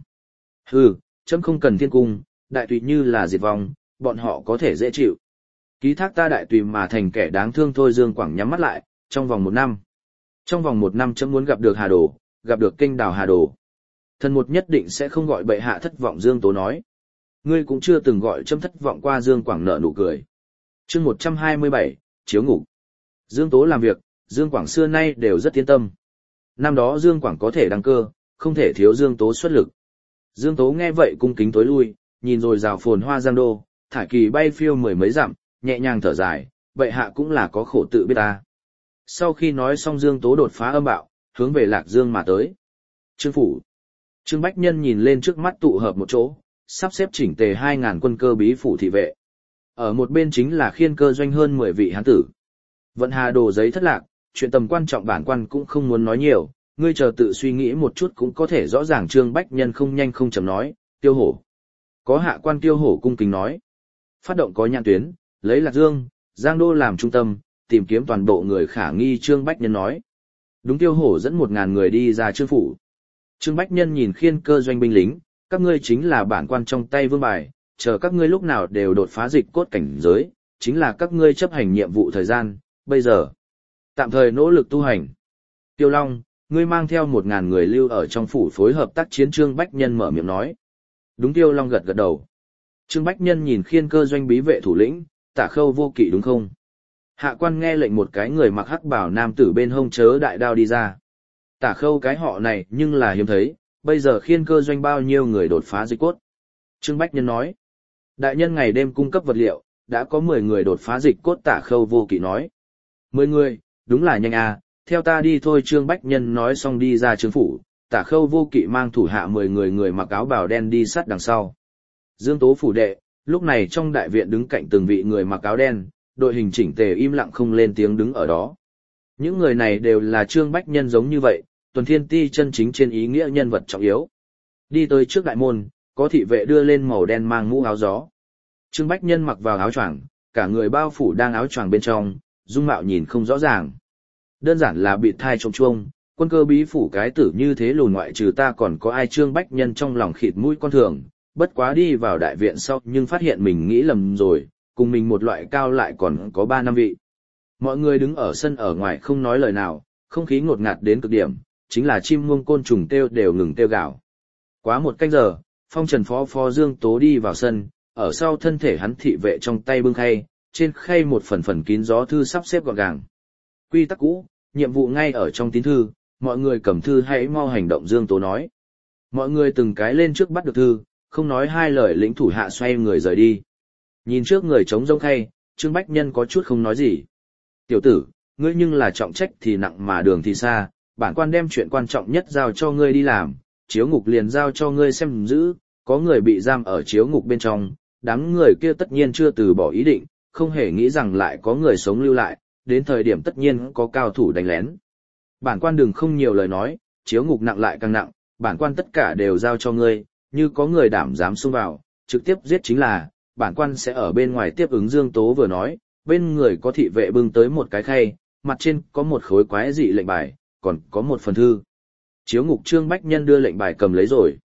Chấm không cần thiên cung, đại tùy như là diệt vong, bọn họ có thể dễ chịu. Ký thác ta đại tùy mà thành kẻ đáng thương thôi. Dương Quảng nhắm mắt lại, trong vòng 1 năm. Trong vòng 1 năm chấm muốn gặp được Hà Đồ, gặp được kênh đào Hà Đồ. Thần một nhất định sẽ không gọi bệ hạ thất vọng. Dương Tố nói. Ngươi cũng chưa từng gọi chấm thất vọng qua. Dương Quảng nở nụ cười. Chương 127, chiếu ngục. Dương Tố làm việc, Dương Quảng xưa nay đều rất yên tâm. Năm đó Dương Quảng có thể đăng cơ, không thể thiếu Dương Tố xuất lực. Dương Tố nghe vậy cung kính tối lui, nhìn rồi rào phồn hoa giang đô, thải kỳ bay phiêu 10 mấy dặm, nhẹ nhàng thở dài, bệ hạ cũng là có khổ tự biết ta. Sau khi nói xong Dương Tố đột phá âm bạo, hướng về Lạc Dương mà tới. Trương phủ. Trương Bách Nhân nhìn lên trước mắt tụ hợp một chỗ, sắp xếp chỉnh tề 2.000 quân cơ bí phủ thị vệ. Ở một bên chính là khiên cơ doanh hơn 10 vị hán tử. Vận hà đồ giấy thất lạc, chuyện tầm quan trọng bản quan cũng không muốn nói nhiều, ngươi chờ tự suy nghĩ một chút cũng có thể rõ ràng. Trương Bách Nhân không nhanh không chậm nói, Tiêu Hổ. Có hạ quan Tiêu Hổ cung kính nói. Phát động có nhãn tuyến, lấy Lạc Dương, Giang Đô làm trung tâm, tìm kiếm toàn bộ người khả nghi. Trương Bách Nhân nói. Đúng. Tiêu Hổ dẫn 1.000 người đi ra Trương phủ. Trương Bách Nhân nhìn khiên cơ doanh binh lính, các ngươi chính là bản quan trong tay vương bài, chờ các ngươi lúc nào đều đột phá dịch cốt cảnh giới, chính là các ngươi chấp hành nhiệm vụ thời gian, bây giờ. Tạm thời nỗ lực tu hành. Tiêu Long, ngươi mang theo 1.000 người lưu ở trong phủ phối hợp tác chiến. Trương Bách Nhân mở miệng nói. Đúng. Tiêu Long gật gật đầu. Trương Bách Nhân nhìn khiên cơ doanh bí vệ thủ lĩnh, Tả Khâu Vô Kỵ đúng không? Hạ quan nghe lệnh một cái người mặc hắc bào nam tử bên hông chớ đại đao đi ra. Tả Khâu cái họ này nhưng là hiếm thấy, bây giờ khiên cơ doanh bao nhiêu người đột phá dịch cốt. Trương Bách Nhân nói. Đại nhân ngày đêm cung cấp vật liệu, đã có 10 người đột phá dịch cốt. Tả Khâu Vô Kỵ nói. 10 người, đúng là nhanh à, theo ta đi thôi. Trương Bách Nhân nói xong đi ra Trương phủ, Tả Khâu Vô Kỵ mang thủ hạ 10 người mặc áo bào đen đi sát đằng sau. Dương Tố phủ đệ, lúc này trong đại viện đứng cạnh từng vị người mặc áo đen, đội hình chỉnh tề im lặng không lên tiếng đứng ở đó. Những người này đều là Trương Bách Nhân giống như vậy, tuần thiên ti chân chính trên ý nghĩa nhân vật trọng yếu. Đi tới trước đại môn, có thị vệ đưa lên màu đen mang mũ áo gió. Trương Bách Nhân mặc vào áo choàng, cả người bao phủ đang áo choàng bên trong, dung mạo nhìn không rõ ràng. Đơn giản là bị thai trông chuông, quân cơ bí phủ cái tử như thế lùn ngoại trừ ta còn có ai. Trương Bách Nhân trong lòng khịt mũi con thường, bất quá đi vào đại viện sau nhưng phát hiện mình nghĩ lầm rồi, cùng mình một loại cao lại còn có 3 năm vị. Mọi người đứng ở sân ở ngoài không nói lời nào, không khí ngột ngạt đến cực điểm, chính là chim muông côn trùng kêu đều ngừng kêu gào. Quá 1 canh giờ, phong trần phó Dương Tố đi vào sân, ở sau thân thể hắn thị vệ trong tay bưng khay, trên khay một phần kín gió thư sắp xếp gọn gàng. Quy tắc cũ, nhiệm vụ ngay ở trong tín thư, mọi người cầm thư hãy mau hành động. Dương Tố nói. Mọi người từng cái lên trước bắt được thư, không nói hai lời lĩnh thủ hạ xoay người rời đi. Nhìn trước người trống rỗng khay, Trương Bách Nhân có chút không nói gì. Tiểu tử, ngươi nhưng là trọng trách thì nặng mà đường thì xa, bản quan đem chuyện quan trọng nhất giao cho ngươi đi làm, chiếu ngục liền giao cho ngươi xem giữ, có người bị giam ở chiếu ngục bên trong, đám người kia tất nhiên chưa từ bỏ ý định, không hề nghĩ rằng lại có người sống lưu lại, đến thời điểm tất nhiên có cao thủ đánh lén. Bản quan đừng không nhiều lời nói, chiếu ngục nặng lại càng nặng, bản quan tất cả đều giao cho ngươi, như có người đảm dám xông vào, trực tiếp giết chính là, bản quan sẽ ở bên ngoài tiếp ứng. Dương Tố vừa nói, bên người có thị vệ bưng tới một cái khay, mặt trên có một khối quái dị lệnh bài, còn có một phần thư. Chiếu ngục. Trương Bách Nhân đưa lệnh bài cầm lấy rồi.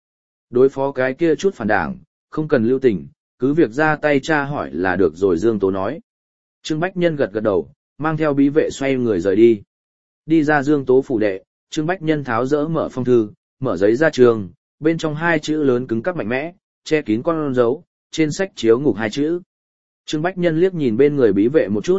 Đối phó cái kia chút phản đảng, không cần lưu tình, cứ việc ra tay tra hỏi là được rồi, Dương Tố nói. Trương Bách Nhân gật gật đầu, mang theo bí vệ xoay người rời đi. Đi ra Dương Tố phủ đệ, Trương Bách Nhân tháo dỡ mở phong thư, mở giấy ra trường, bên trong hai chữ lớn cứng cắp mạnh mẽ, che kín con dấu, trên sách chiếu ngục hai chữ. Trương Bách Nhân liếc nhìn bên người bí vệ một chút,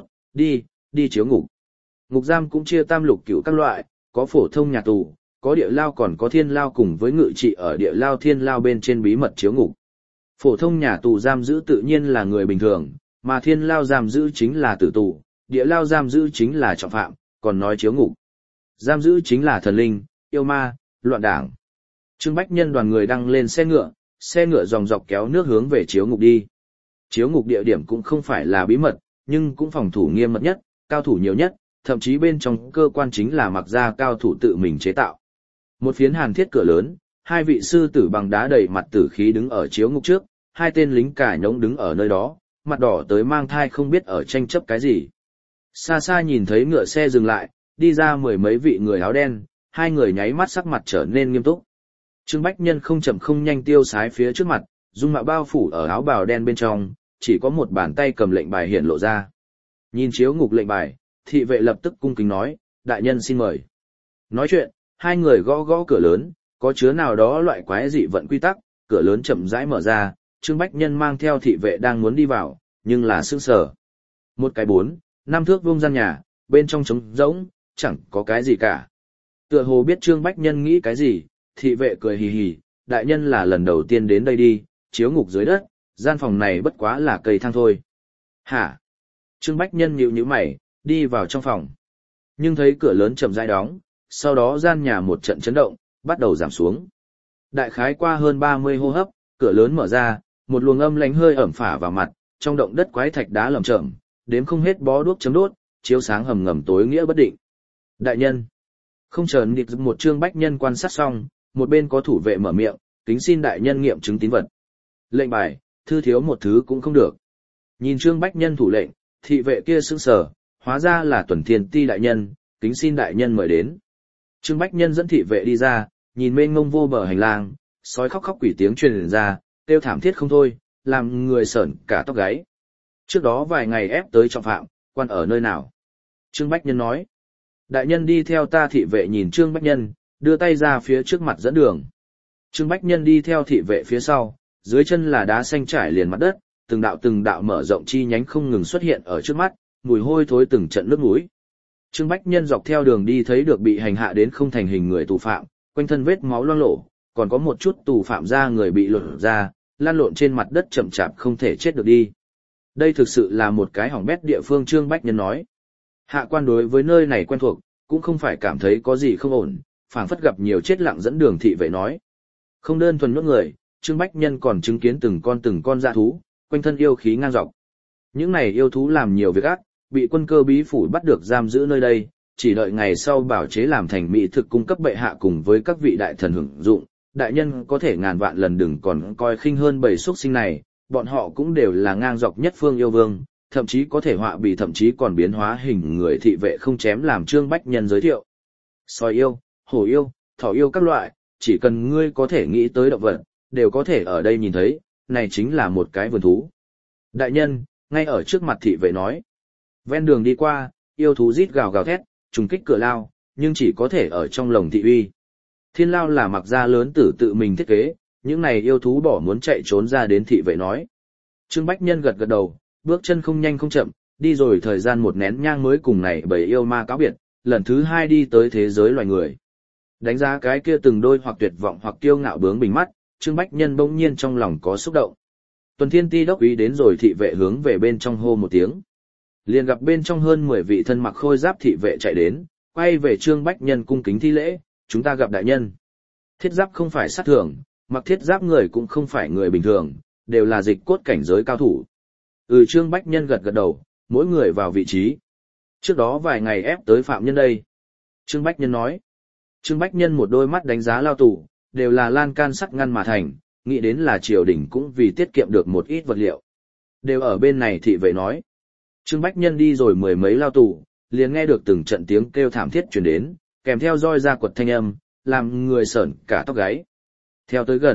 đi chiếu ngục. Ngục giam cũng chia tam lục cửu các loại, có phổ thông nhà tù, có địa lao, còn có thiên lao cùng với ngự trị ở địa lao thiên lao bên trên bí mật chiếu ngục. Phổ thông nhà tù giam giữ tự nhiên là người bình thường, mà thiên lao giam giữ chính là tử tù, địa lao giam giữ chính là trọng phạm, còn nói chiếu ngục. Giam giữ chính là thần linh, yêu ma, loạn đảng. Trương Bách Nhân đoàn người đăng lên xe ngựa dòng dọc kéo nước hướng về chiếu ngục đi. Chiếu ngục địa điểm cũng không phải là bí mật, nhưng cũng phòng thủ nghiêm mật nhất, cao thủ nhiều nhất, thậm chí bên trong cơ quan chính là mặc ra cao thủ tự mình chế tạo. Một phiến hàn thiết cửa lớn, hai vị sư tử bằng đá đầy mặt tử khí đứng ở chiếu ngục trước, hai tên lính cà nhống đứng ở nơi đó, mặt đỏ tới mang thai không biết ở tranh chấp cái gì. Xa xa nhìn thấy ngựa xe dừng lại, đi ra mười mấy vị người áo đen, hai người nháy mắt sắc mặt trở nên nghiêm túc. Trương Bách Nhân không chậm không nhanh tiêu sái phía trước mặt, dung mạo bao phủ ở áo bào đen bên trong, chỉ có một bàn tay cầm lệnh bài hiện lộ ra. Nhìn chiếu ngục lệnh bài, thị vệ lập tức cung kính nói, đại nhân xin mời. Nói chuyện, hai người gõ gõ cửa lớn, có chứa nào đó loại quái dị vận quy tắc, cửa lớn chậm rãi mở ra, Trương Bách Nhân mang theo thị vệ đang muốn đi vào, nhưng là sững sờ. Một cái 4-5 thước vuông gian nhà, bên trong trống rỗng, chẳng có cái gì cả. Tựa hồ biết Trương Bách Nhân nghĩ cái gì, thị vệ cười hì hì, đại nhân là lần đầu tiên đến đây đi, chiếu ngục dưới đất, gian phòng này bất quá là cây thang thôi. Hả? Trương Bách Nhân nhíu nhíu mày, đi vào trong phòng. Nhưng thấy cửa lớn chậm rãi đóng, sau đó gian nhà một trận chấn động, bắt đầu giảm xuống. Đại khái qua hơn 30 hô hấp, cửa lớn mở ra, một luồng âm lãnh hơi ẩm phả vào mặt, trong động đất quái thạch đá lởm chởm, đếm không hết bó đuốc chấm đốt, chiếu sáng hầm ngầm tối nghĩa bất định. Đại nhân. Không chờ nịp một Trương Bách Nhân quan sát xong, một bên có thủ vệ mở miệng, kính xin đại nhân nghiệm chứng tín vật. Lệnh bài, thư thiếu một thứ cũng không được. Nhìn Trương Bách Nhân thủ lệnh, thị vệ kia sững sờ, hóa ra là Tuần Thiên Ti đại nhân, kính xin đại nhân mời đến. Trương Bách Nhân dẫn thị vệ đi ra, nhìn mênh mông vô bờ hành lang, sói khóc khóc quỷ tiếng truyền ra, kêu thảm thiết không thôi, làm người sởn cả tóc gáy. Trước đó vài ngày ép tới trọng phạm, quan ở nơi nào? Trương Bách Nhân nói. Đại nhân đi theo ta, thị vệ nhìn Trương Bách Nhân, đưa tay ra phía trước mặt dẫn đường. Trương Bách Nhân đi theo thị vệ phía sau, dưới chân là đá xanh trải liền mặt đất, từng đạo mở rộng chi nhánh không ngừng xuất hiện ở trước mắt, mùi hôi thối từng trận nước mũi. Trương Bách Nhân dọc theo đường đi thấy được bị hành hạ đến không thành hình người tù phạm, quanh thân vết máu loang lổ, còn có một chút tù phạm ra người bị lột ra, lan lộn trên mặt đất chậm chạp không thể chết được đi. Đây thực sự là một cái hỏng bét địa phương, Trương Bách Nhân nói. Hạ quan đối với nơi này quen thuộc, cũng không phải cảm thấy có gì không ổn, phảng phất gặp nhiều chết lặng dẫn đường, thị vệ nói. Không đơn thuần nhốt người, Trương Bách Nhân còn chứng kiến từng con dã thú, quanh thân yêu khí ngang dọc. Những này yêu thú làm nhiều việc ác, bị quân cơ bí phủ bắt được giam giữ nơi đây, chỉ đợi ngày sau bảo chế làm thành mỹ thực cung cấp bệ hạ cùng với các vị đại thần hưởng dụng. Đại nhân có thể ngàn vạn lần đừng còn coi khinh hơn bầy xuất sinh này, bọn họ cũng đều là ngang dọc nhất phương yêu vương, thậm chí có thể họa bì, thậm chí còn biến hóa hình người, thị vệ không chém làm Trương Bách Nhân giới thiệu. Sói yêu, hổ yêu, thỏ yêu các loại, chỉ cần ngươi có thể nghĩ tới động vật, đều có thể ở đây nhìn thấy, này chính là một cái vườn thú. Đại nhân, ngay ở trước mặt, thị vệ nói. Ven đường đi qua, yêu thú rít gào gào thét, trùng kích cửa lao, nhưng chỉ có thể ở trong lồng thị uy. Thiên lao là mặc ra lớn tử tự mình thiết kế, những này yêu thú bỏ muốn chạy trốn ra đến, thị vệ nói. Trương Bách Nhân gật gật đầu, bước chân không nhanh không chậm, đi rồi thời gian một nén nhang mới cùng này bầy yêu ma cáo biệt, lần thứ hai đi tới thế giới loài người. Đánh giá cái kia từng đôi hoặc tuyệt vọng hoặc kiêu ngạo bướng bỉnh mắt, Trương Bách Nhân bỗng nhiên trong lòng có xúc động. Tuần Thiên Ti đốc úy đến rồi, thị vệ hướng về bên trong hô một tiếng. Liền gặp bên trong hơn 10 vị thân mặc khôi giáp thị vệ chạy đến, quay về Trương Bách Nhân cung kính thi lễ, chúng ta gặp đại nhân. Thiết giáp không phải sát thường, mặc thiết giáp người cũng không phải người bình thường, đều là dịch cốt cảnh giới cao thủ. Trương Bách Nhân gật gật đầu, mỗi người vào vị trí. Trước đó vài ngày ép tới phạm nhân đây. Trương Bách Nhân nói. Trương Bách Nhân một đôi mắt đánh giá lao tù, đều là lan can sắt ngăn mà thành, nghĩ đến là triều đình cũng vì tiết kiệm được một ít vật liệu. Đều ở bên này, thị vệ nói. Trương Bách Nhân đi rồi mười mấy lao tù, liền nghe được từng trận tiếng kêu thảm thiết truyền đến, kèm theo roi ra quật thanh âm, làm người sởn cả tóc gáy. Theo tới gần,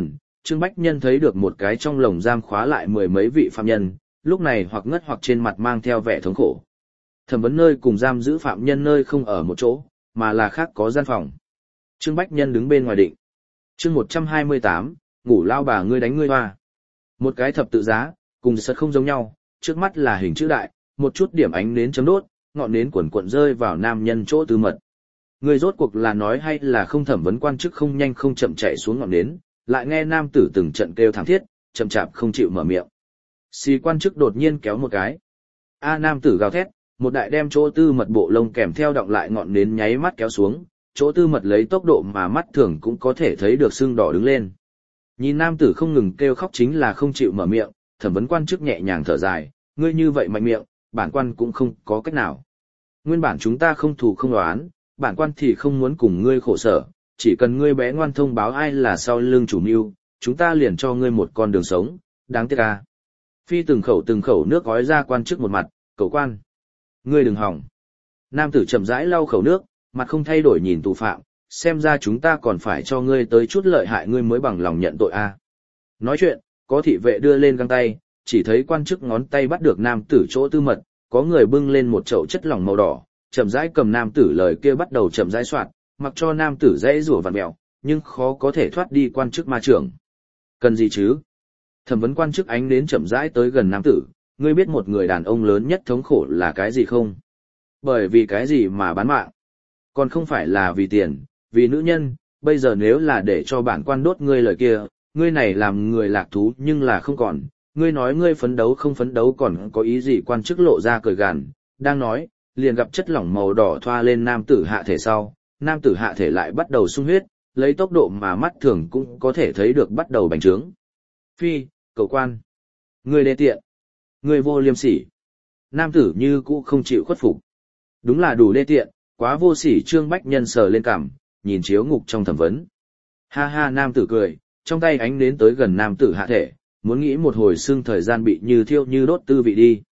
Trương Bách Nhân thấy được một cái trong lồng giam khóa lại mười mấy vị phạm nhân, lúc này hoặc ngất hoặc trên mặt mang theo vẻ thống khổ. Thẩm vấn nơi cùng giam giữ phạm nhân nơi không ở một chỗ, mà là khác có gian phòng. Trương Bách Nhân đứng bên ngoài định. Chương 128, ngủ lao bà ngươi đánh ngươi hoa. Một cái thập tự giá, cùng sật không giống nhau, trước mắt là hình chữ đại, một chút điểm ánh nến chấm đốt, ngọn nến quần quần rơi vào nam nhân chỗ tư mật. Người rốt cuộc là nói hay là không, thẩm vấn quan chức không nhanh không chậm chạy xuống ngọn nến, lại nghe nam tử từng trận kêu thảm thiết, chậm chạp không chịu mở miệng. Xì quan chức đột nhiên kéo một cái. Nam tử gào thét, một đại đem chỗ tư mật bộ lông kèm theo động lại ngọn nến nháy mắt kéo xuống, chỗ tư mật lấy tốc độ mà mắt thường cũng có thể thấy được sưng đỏ đứng lên. Nhìn nam tử không ngừng kêu khóc chính là không chịu mở miệng, thẩm vấn quan chức nhẹ nhàng thở dài, ngươi như vậy mạnh miệng, bản quan cũng không có cách nào. Nguyên bản chúng ta không thù không đoán, bản quan thì không muốn cùng ngươi khổ sở, chỉ cần ngươi bé ngoan thông báo ai là sau lưng chủ mưu, chúng ta liền cho ngươi một con đường sống, đáng tiếc à. Phi từng khẩu nước gói ra quan chức một mặt, cậu quan. Ngươi đừng hỏng. Nam tử chậm rãi lau khẩu nước, mặt không thay đổi nhìn tù phạm, xem ra chúng ta còn phải cho ngươi tới chút lợi hại ngươi mới bằng lòng nhận tội a. Nói chuyện, có thị vệ đưa lên găng tay, chỉ thấy quan chức ngón tay bắt được nam tử chỗ tư mật, có người bưng lên một chậu chất lỏng màu đỏ, chậm rãi cầm nam tử lời kia bắt đầu chậm rãi soạt, mặc cho nam tử dễ rủa vặn mèo, nhưng khó có thể thoát đi quan chức ma trưởng. Cần gì chứ? Thẩm vấn quan chức ánh đến chậm rãi tới gần nam tử, ngươi biết một người đàn ông lớn nhất thống khổ là cái gì không? Bởi vì cái gì mà bán mạng? Còn không phải là vì tiền, vì nữ nhân, bây giờ nếu là để cho bản quan đốt ngươi lời kia, ngươi này làm người lạc thú nhưng là không còn, ngươi nói ngươi phấn đấu không phấn đấu còn có ý gì? Quan chức lộ ra cười gằn, đang nói, liền gặp chất lỏng màu đỏ thoa lên nam tử hạ thể sau, nam tử hạ thể lại bắt đầu sung huyết, lấy tốc độ mà mắt thường cũng có thể thấy được bắt đầu bành trướng. Phi, cậu quan, ngươi đê tiện, ngươi vô liêm sỉ. Nam tử như cũ không chịu khuất phục. Đúng là đủ đê tiện, quá vô sỉ. Trương Bách Nhân sờ lên cằm, nhìn chiếu ngục trong thẩm vấn. Ha ha, nam tử cười, trong tay ánh đến tới gần nam tử hạ thể, muốn nghĩ một hồi xương thời gian bị như thiêu như đốt tư vị đi.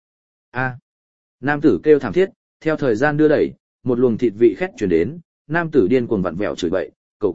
Nam tử kêu thảm thiết, theo thời gian đưa đẩy, một luồng thịt vị khét chuyển đến, nam tử điên cuồng vặn vẹo chửi bậy, cậu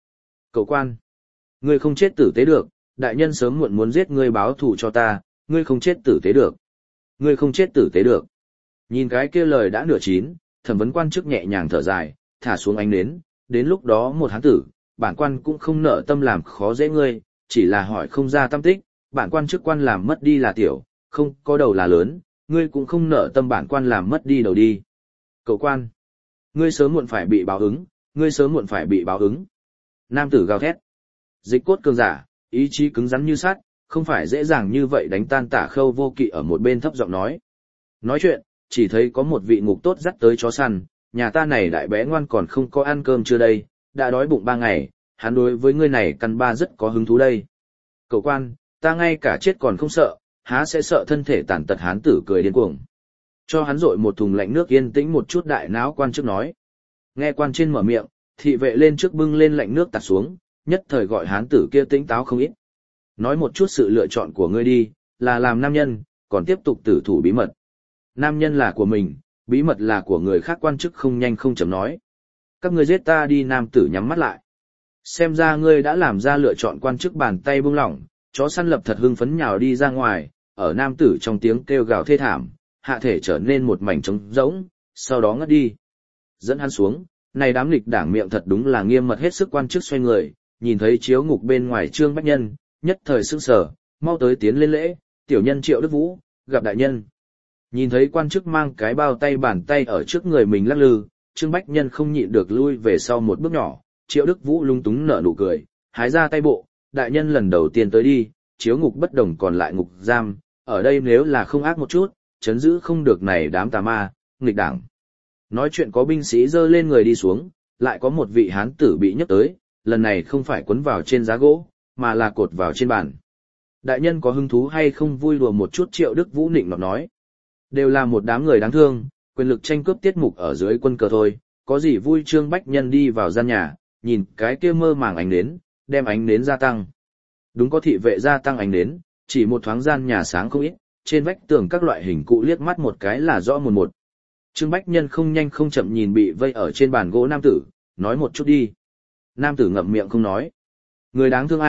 quan, ngươi không chết tử tế được, đại nhân sớm muộn muốn giết ngươi báo thù cho ta, ngươi không chết tử tế được, ngươi không chết tử tế được. Nhìn cái kia lời đã nửa chín, thẩm vấn quan chức nhẹ nhàng thở dài, thả xuống ánh nến, đến lúc đó một hán tử, bản quan cũng không nợ tâm làm khó dễ ngươi, chỉ là hỏi không ra tâm tích, bản quan chức quan làm mất đi là tiểu, không có đầu là lớn, ngươi cũng không nợ tâm bản quan làm mất đi đầu đi. Cậu quan, ngươi sớm muộn phải bị báo ứng, ngươi sớm muộn phải bị báo ứng. Nam tử gào thét. Dịch cốt cường giả, ý chí cứng rắn như sắt, không phải dễ dàng như vậy đánh tan. Tả Khâu Vô Kỵ ở một bên thấp giọng nói. Nói chuyện, chỉ thấy có một vị ngục tốt dắt tới chó săn, nhà ta này đại bé ngoan còn không có ăn cơm chưa đây, đã đói bụng 3 ngày, hắn đối với ngươi này căn ba rất có hứng thú đây. Cậu quan, ta ngay cả chết còn không sợ, há sẽ sợ thân thể tàn tật? Hán tử cười điên cuồng. Cho hắn dội một thùng lạnh nước yên tĩnh một chút. Đại náo quan trước nói. Nghe quan trên mở miệng, thị vệ lên trước bưng lên lạnh nước tạt xuống, nhất thời gọi hán tử kia tĩnh táo không ít. Nói một chút sự lựa chọn của ngươi đi, là làm nam nhân, còn tiếp tục tử thủ bí mật. Nam nhân là của mình, bí mật là của người khác. Quan chức không nhanh không chậm nói. Các ngươi giết ta đi. Nam tử nhắm mắt lại. Xem ra ngươi đã làm ra lựa chọn. Quan chức bàn tay buông lỏng, chó săn lập thật hưng phấn nhào đi ra ngoài, ở nam tử trong tiếng kêu gào thê thảm, hạ thể trở nên một mảnh trống rỗng, sau đó ngất đi. Dẫn hắn xuống, này đám nghịch đảng miệng thật đúng là nghiêm mật hết sức. Quan chức xoay người, nhìn thấy chiếu ngục bên ngoài Trương Bách Nhân, nhất thời sững sờ, mau tới tiến lên lễ, tiểu nhân Triệu Đức Vũ, gặp đại nhân. Nhìn thấy quan chức mang cái bao tay bàn tay ở trước người mình lắc lư, Trương Bách Nhân không nhịn được lui về sau một bước nhỏ. Triệu Đức Vũ lung túng nở nụ cười, hái ra tay bộ, đại nhân lần đầu tiên tới đi, chiếu ngục bất đồng còn lại ngục giam, ở đây nếu là không ác một chút, chấn giữ không được này đám tà ma, nghịch đảng. Nói chuyện có binh sĩ dơ lên người đi xuống, lại có một vị hán tử bị nhấc tới, lần này không phải quấn vào trên giá gỗ, mà là cột vào trên bàn. Đại nhân có hứng thú hay không vui đùa một chút? Triệu Đức Vũ nịnh nọt nói. Đều là một đám người đáng thương, quyền lực tranh cướp tiết mục ở dưới quân cờ thôi, có gì vui? Trương Bách Nhân đi vào gian nhà, nhìn cái kia mơ màng ánh nến, đem ánh nến gia tăng. Đúng, có thị vệ gia tăng ánh nến, chỉ một thoáng gian nhà sáng không ít, trên vách tường các loại hình cụ liếc mắt một cái là rõ một. Trương Bách Nhân không nhanh không chậm nhìn bị vây ở trên bàn gỗ nam tử, nói một chút đi. Nam tử ngậm miệng không nói. Người đáng thương a,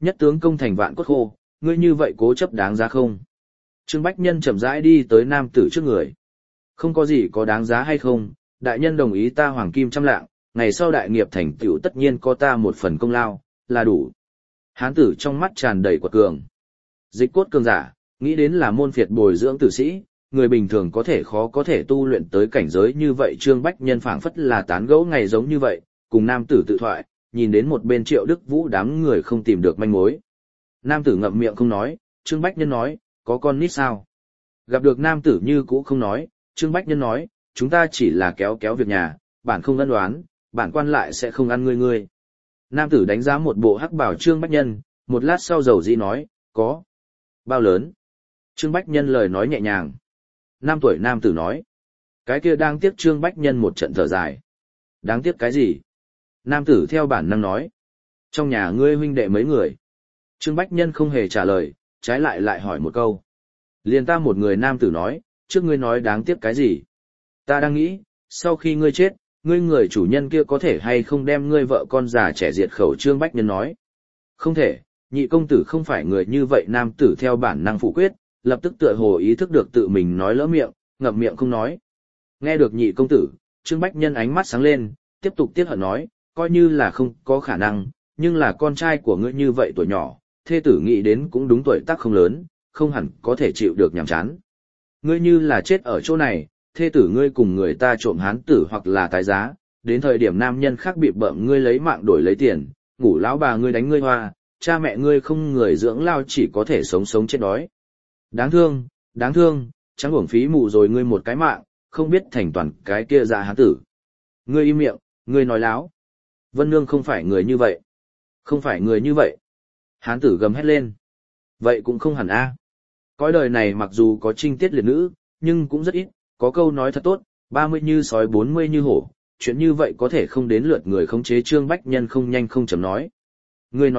Nhất tướng công thành vạn cốt khô, ngươi như vậy cố chấp đáng giá không? Trương Bách Nhân chậm rãi đi tới nam tử trước người. Không có gì có đáng giá hay không, đại nhân đồng ý ta hoàng kim trăm lạng, ngày sau đại nghiệp thành tựu tất nhiên có ta một phần công lao, là đủ. Hán tử trong mắt tràn đầy quật cường. Dịch cốt cường giả, nghĩ đến là môn phiệt bồi dưỡng tử sĩ, người bình thường khó có thể tu luyện tới cảnh giới như vậy. Trương Bách Nhân phảng phất là tán gẫu ngày giống như vậy, cùng nam tử tự thoại, nhìn đến một bên Triệu Đức Vũ đám người không tìm được manh mối. Nam tử ngậm miệng không nói, Trương Bách Nhân nói, có con nít sao? Gặp được nam tử như cũ không nói, Trương Bách Nhân nói, chúng ta chỉ là kéo kéo việc nhà, bản không ân đoán, bản quan lại sẽ không ăn ngươi. Nam tử đánh giá một bộ hắc bảo Trương Bách Nhân, một lát sau dầu dĩ nói, có. Bao lớn? Trương Bách Nhân lời nói nhẹ nhàng. 5 tuổi nam tử nói. Cái kia đang tiếc Trương Bách Nhân một trận thở dài. Đáng tiếc cái gì? Nam tử theo bản năng nói. Trong nhà ngươi huynh đệ mấy người? Trương Bách Nhân không hề trả lời, trái lại hỏi một câu. Liền ta một người. Nam tử nói, trước ngươi nói đáng tiếc cái gì? Ta đang nghĩ, sau khi ngươi chết, ngươi người chủ nhân kia có thể hay không đem ngươi vợ con già trẻ diệt khẩu. Trương Bách Nhân nói. Không thể, nhị công tử không phải người như vậy. Nam tử theo bản năng phủ quyết, lập tức tựa hồ ý thức được tự mình nói lỡ miệng, ngậm miệng không nói. Nghe được nhị công tử, Trương Bách Nhân ánh mắt sáng lên, tiếp tục tiếc hận nói, coi như là không có khả năng, nhưng là con trai của ngươi như vậy tuổi nhỏ, thê tử nghĩ đến cũng đúng tuổi tác không lớn, không hẳn có thể chịu được nhàm chán. Ngươi như là chết ở chỗ này, thê tử ngươi cùng người ta trộm hán tử hoặc là tái giá, đến thời điểm nam nhân khác bị bợm ngươi lấy mạng đổi lấy tiền, ngủ lão bà ngươi đánh ngươi hoa, cha mẹ ngươi không người dưỡng lao chỉ có thể sống chết đói. Đáng thương, chẳng uổng phí mù rồi ngươi một cái mạng, không biết thành toàn cái kia dạ hán tử. Ngươi im miệng, ngươi nói láo. Vân Nương không phải người như vậy. Không phải người như vậy. Hán tử gầm hét lên. Vậy cũng không hẳn a. Cõi đời này mặc dù có trinh tiết liệt nữ, nhưng cũng rất ít, có câu nói thật tốt, 30 như sói 40 như hổ, chuyện như vậy có thể không đến lượt người khống chế. Trương Bách Nhân không nhanh không chậm nói. Ngươi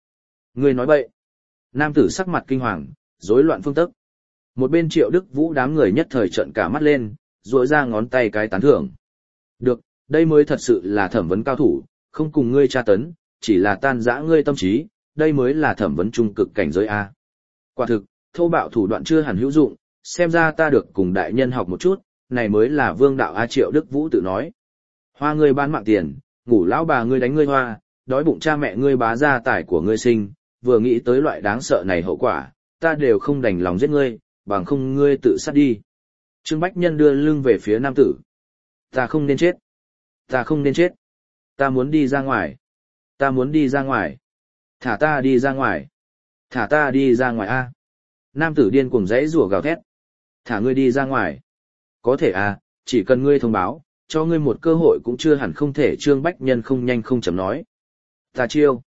nói bậy. Nam tử sắc mặt kinh hoàng, rối loạn phương tức. Một bên Triệu Đức Vũ đám người nhất thời trợn cả mắt lên, duỗi ra ngón tay cái tán thưởng. Được, đây mới thật sự là thẩm vấn cao thủ, không cùng ngươi tra tấn, chỉ là tan rã ngươi tâm trí, đây mới là thẩm vấn trung cực cảnh giới A. Quả thực, thô bạo thủ đoạn chưa hẳn hữu dụng, xem ra ta được cùng đại nhân học một chút, này mới là vương đạo A. Triệu Đức Vũ tự nói. Hoa ngươi bán mạng tiền, ngủ lão bà ngươi đánh ngươi hoa, đói bụng cha mẹ ngươi bá gia tài của ngươi sinh, vừa nghĩ tới loại đáng sợ này hậu quả, ta đều không đành lòng giết ngươi, bằng không ngươi tự sát đi. Trương Bách Nhân đưa lưng về phía nam tử. Ta không nên chết. Ta muốn đi ra ngoài. Thả ta đi ra ngoài a. Nam tử điên cuồng rẽ rủa gào thét. Thả ngươi đi ra ngoài. Có thể a, chỉ cần ngươi thông báo, cho ngươi một cơ hội cũng chưa hẳn không thể. Trương Bách Nhân không nhanh không chậm nói. Ta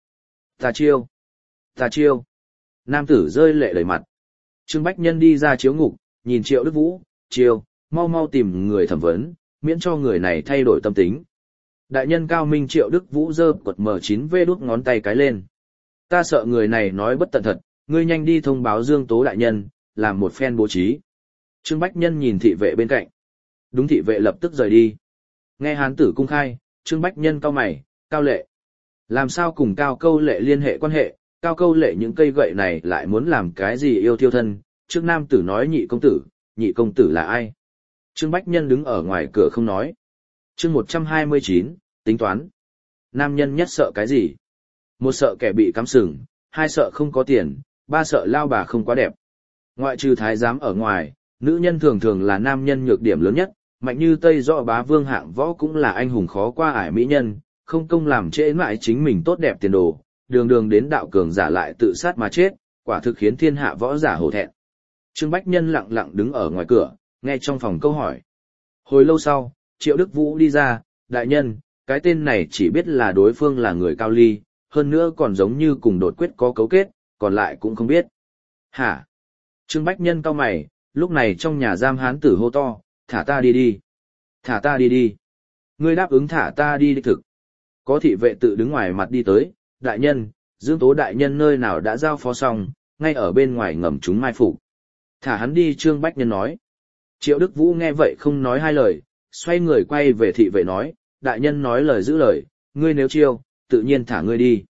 chiêu. Nam tử rơi lệ đầy mặt. Trương Bách Nhân đi ra chiếu ngục, nhìn Triệu Đức Vũ, chiêu, mau tìm người thẩm vấn, miễn cho người này thay đổi tâm tính. Đại nhân cao minh. Triệu Đức Vũ giơ quật M9V đút ngón tay cái lên. Ta sợ người này nói bất tận thật, ngươi nhanh đi thông báo Dương Tố đại nhân, làm một phen bố trí. Trương Bách Nhân nhìn thị vệ bên cạnh. Đúng, thị vệ lập tức rời đi. Nghe hán tử cung khai, Trương Bách Nhân cau mày, Cao Lệ. Làm sao cùng Cao Câu Lệ liên hệ quan hệ, Cao Câu Lệ những cây gậy này lại muốn làm cái gì yêu thiêu thân. Trước nam tử nói nhị công tử là ai? Trương Bách Nhân đứng ở ngoài cửa không nói. Chương 129, tính toán. Nam nhân nhất sợ cái gì? Một sợ kẻ bị cắm sừng, hai sợ không có tiền, ba sợ lao bà không quá đẹp. Ngoại trừ thái giám ở ngoài, nữ nhân thường là nam nhân nhược điểm lớn nhất, mạnh như Tây Dọ Bá Vương hạng võ cũng là anh hùng khó qua ải mỹ nhân, không công làm trễ mãi chính mình tốt đẹp tiền đồ, đường đến đạo cường giả lại tự sát mà chết, quả thực khiến thiên hạ võ giả hổ thẹn. Trương Bách Nhân lặng đứng ở ngoài cửa, nghe trong phòng câu hỏi. Hồi lâu sau, Triệu Đức Vũ đi ra, đại nhân, cái tên này chỉ biết là đối phương là người Cao Ly, hơn nữa còn giống như cùng đột quyết có cấu kết, còn lại cũng không biết. Hả? Trương Bách Nhân cau mày, lúc này trong nhà giam hán tử hô to, thả ta đi đi. Ngươi đáp ứng thả ta đi thực. Có thị vệ tự đứng ngoài mặt đi tới, đại nhân, Dương Tố đại nhân nơi nào đã giao phó xong, ngay ở bên ngoài ngầm chúng mai phục. Thả hắn đi. Trương Bách Nhân nói. Triệu Đức Vũ nghe vậy không nói hai lời, xoay người quay về thị vệ nói, đại nhân nói lời giữ lời, ngươi nếu chiêu, tự nhiên thả ngươi đi.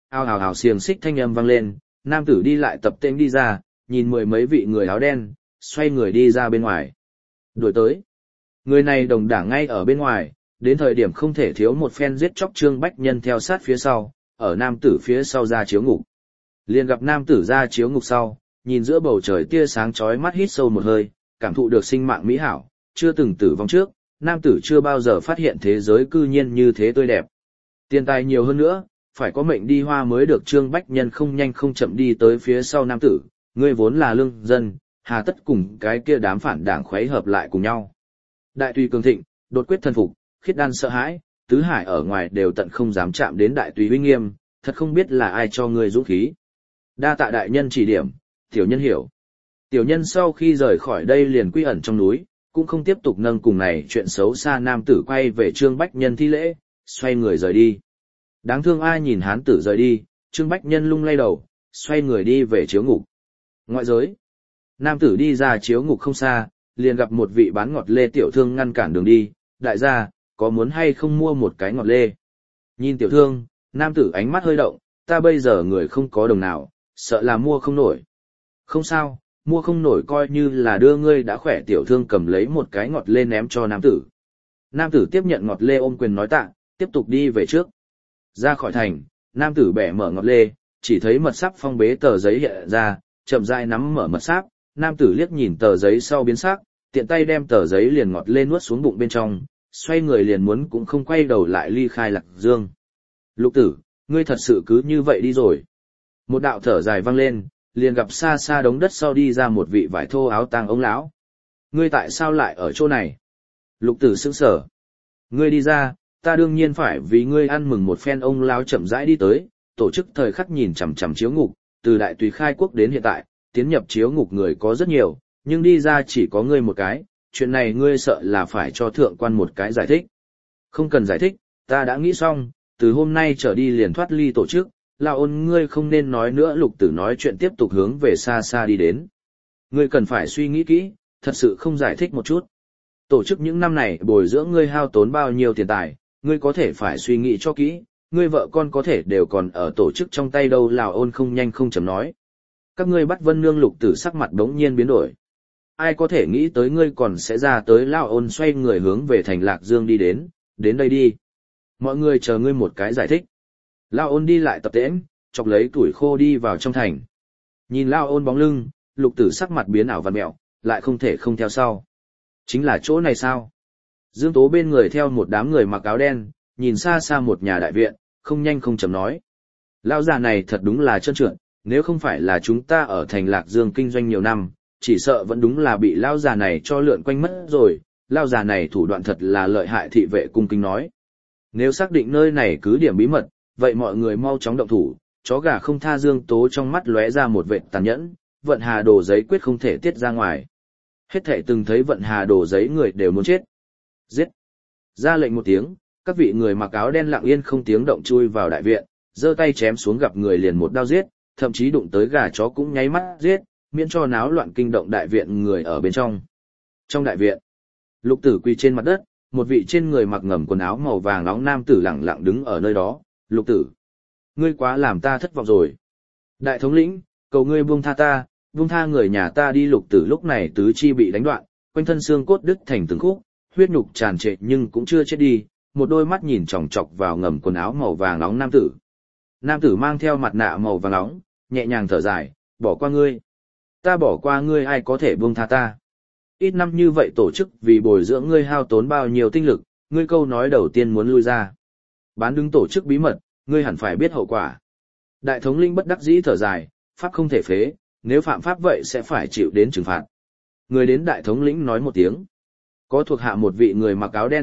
Ào ào ào xiềng xích thanh âm vang lên, nam tử đi lại tập tễnh đi ra, nhìn mười mấy vị người áo đen, xoay người đi ra bên ngoài. Đuổi tới. Người này đồng đảng ngay ở bên ngoài, đến thời điểm không thể thiếu một phen giết chóc Trương Bách Nhân theo sát phía sau, ở nam tử phía sau ra chiếu ngục. Liền gặp nam tử ra chiếu ngục sau, nhìn giữa bầu trời tia sáng chói mắt hít sâu một hơi, cảm thụ được sinh mạng mỹ hảo, chưa từng tử vong trước, nam tử chưa bao giờ phát hiện thế giới cư nhiên như thế tươi đẹp. Tiền tài nhiều hơn nữa, phải có mệnh đi hoa mới được. Trương Bách Nhân không nhanh không chậm đi tới phía sau nam tử, ngươi vốn là lương dân, hà tất cùng cái kia đám phản đảng khuấy hợp lại cùng nhau. Đại tùy cường thịnh, đột quyết thần phục, khiết đan sợ hãi, tứ hải ở ngoài đều tận không dám chạm đến đại tùy uy nghiêm, thật không biết là ai cho ngươi dũng khí. Đa tạ đại nhân chỉ điểm, tiểu nhân hiểu. Tiểu nhân sau khi rời khỏi đây liền quy ẩn trong núi, cũng không tiếp tục nâng cùng này chuyện xấu xa. Nam tử quay về Trương Bách Nhân thi lễ, xoay người rời đi. Đáng thương ai nhìn hán tử rời đi, Trương Bách Nhân lung lay đầu, xoay người đi về chiếu ngục. Ngoại giới. Nam tử đi ra chiếu ngục không xa, liền gặp một vị bán ngọt lê tiểu thương ngăn cản đường đi, đại gia, có muốn hay không mua một cái ngọt lê? Nhìn tiểu thương, nam tử ánh mắt hơi động, ta bây giờ người không có đồng nào, sợ là mua không nổi. Không sao, mua không nổi coi như là đưa ngươi đã khỏe. Tiểu thương cầm lấy một cái ngọt lê ném cho nam tử. Nam tử tiếp nhận ngọt lê ôm quyền nói tạ, tiếp tục đi về trước. Ra khỏi thành, nam tử bẻ mở ngọt lê, chỉ thấy mật sáp phong bế tờ giấy hiện ra, chậm rãi nắm mở mật sáp, nam tử liếc nhìn tờ giấy sau biến sắc, tiện tay đem tờ giấy liền ngọt lê nuốt xuống bụng bên trong, xoay người liền muốn cũng không quay đầu lại ly khai Lạc Dương. Lục tử, ngươi thật sự cứ như vậy đi rồi. Một đạo thở dài vang lên, liền gặp xa xa đống đất sau đi ra một vị vải thô áo tang ông lão. Ngươi tại sao lại ở chỗ này? Lục tử sững sờ. Ngươi đi ra, ta đương nhiên phải vì ngươi ăn mừng một phen. Ông lão chậm rãi đi tới, tổ chức thời khắc nhìn chằm chằm chiếu ngục, từ đại tùy khai quốc đến hiện tại, tiến nhập chiếu ngục người có rất nhiều, nhưng đi ra chỉ có ngươi một cái, chuyện này ngươi sợ là phải cho thượng quan một cái giải thích. Không cần giải thích, ta đã nghĩ xong, từ hôm nay trở đi liền thoát ly tổ chức. Lão Ôn, ngươi không nên nói nữa. Lục tử nói chuyện tiếp tục hướng về xa xa đi đến. Ngươi cần phải suy nghĩ kỹ, thật sự không giải thích một chút. Tổ chức những năm này bồi dưỡng ngươi hao tốn bao nhiêu tiền tài, ngươi có thể phải suy nghĩ cho kỹ, ngươi vợ con có thể đều còn ở tổ chức trong tay đâu. Lão Ôn không nhanh không chậm nói. Các ngươi bắt Vân Nương. Lục tử sắc mặt đống nhiên biến đổi. Ai có thể nghĩ tới ngươi còn sẽ ra tới. Lão Ôn xoay người hướng về thành Lạc Dương đi đến đây đi. Mọi người chờ ngươi một cái giải thích. Lão Ôn đi lại tập tễnh, chọc lấy tuổi khô đi vào trong thành. Nhìn Lão Ôn bóng lưng, lục tử sắc mặt biến ảo vặn mẹo, lại không thể không theo sau. Chính là chỗ này sao? Dương Tố bên người theo một đám người mặc áo đen, nhìn xa xa một nhà đại viện, không nhanh không chậm nói. Lão già này thật đúng là trơn trượt, nếu không phải là chúng ta ở thành Lạc Dương kinh doanh nhiều năm, chỉ sợ vẫn đúng là bị lão già này cho lượn quanh mất rồi. Lão già này thủ đoạn thật là lợi hại. Thị vệ cung kính nói. Nếu xác định nơi này cứ điểm bí mật, vậy mọi người mau chóng động thủ. Chó gà không tha. Dương Tố trong mắt lóe ra một vệt tàn nhẫn, vận hà đồ giấy quyết không thể tiết ra ngoài. Hết thảy từng thấy vận hà đồ giấy người đều muốn chết. Giết! Ra lệnh một tiếng, các vị người mặc áo đen lặng yên không tiếng động chui vào đại viện, giơ tay chém xuống gặp người liền một đao giết, thậm chí đụng tới gà chó cũng nháy mắt giết, miễn cho náo loạn kinh động đại viện người ở bên trong. Trong đại viện, lục tử quỳ trên mặt đất, một vị trên người mặc ngầm quần áo màu vàng nóng nam tử lặng lặng đứng ở nơi đó. Lục tử, ngươi quá làm ta thất vọng rồi. Đại thống lĩnh, cầu ngươi buông tha ta, buông tha người nhà ta đi. Lục tử lúc này tứ chi bị đánh đoạn, quanh thân xương cốt đứt thành từng khúc, huyết nhục tràn trệ nhưng cũng chưa chết đi, một đôi mắt nhìn chòng chọc vào ngầm quần áo màu vàng nóng nam tử. Nam tử mang theo mặt nạ màu vàng nóng, nhẹ nhàng thở dài, bỏ qua ngươi. Ta bỏ qua ngươi, ai có thể buông tha ta. Ít năm như vậy tổ chức vì bồi dưỡng ngươi hao tốn bao nhiêu tinh lực, ngươi câu nói đầu tiên muốn lui ra. Bán đứng tổ chức bí mật, ngươi hẳn phải biết hậu quả. Đại thống lĩnh bất đắc dĩ thở dài, pháp không thể phế, nếu phạm pháp vậy sẽ phải chịu đến trừng phạt. Người đến đại thống lĩnh nói một tiếng. Có thuộc hạ một vị người mặc áo đen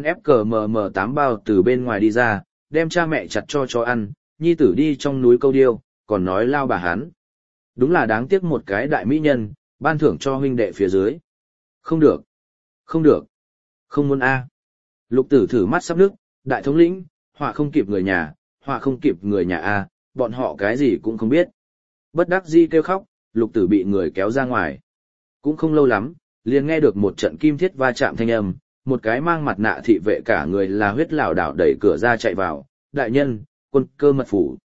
FKMM8 bao từ bên ngoài đi ra, đem cha mẹ chặt cho ăn, nhi tử đi trong núi câu điêu, còn nói lao bà hắn. Đúng là đáng tiếc một cái đại mỹ nhân, ban thưởng cho huynh đệ phía dưới. Không được, không được, không muốn a. Lục tử thử mắt sắp nước, đại thống lĩnh, họa không kịp người nhà, họa không kịp người nhà a, bọn họ cái gì cũng không biết. Bất đắc dĩ kêu khóc, lục tử bị người kéo ra ngoài. Cũng không lâu lắm, liền nghe được một trận kim thiết va chạm thanh âm, một cái mang mặt nạ thị vệ cả người là huyết lảo đảo đẩy cửa ra chạy vào. Đại nhân, quân cơ mật phủ.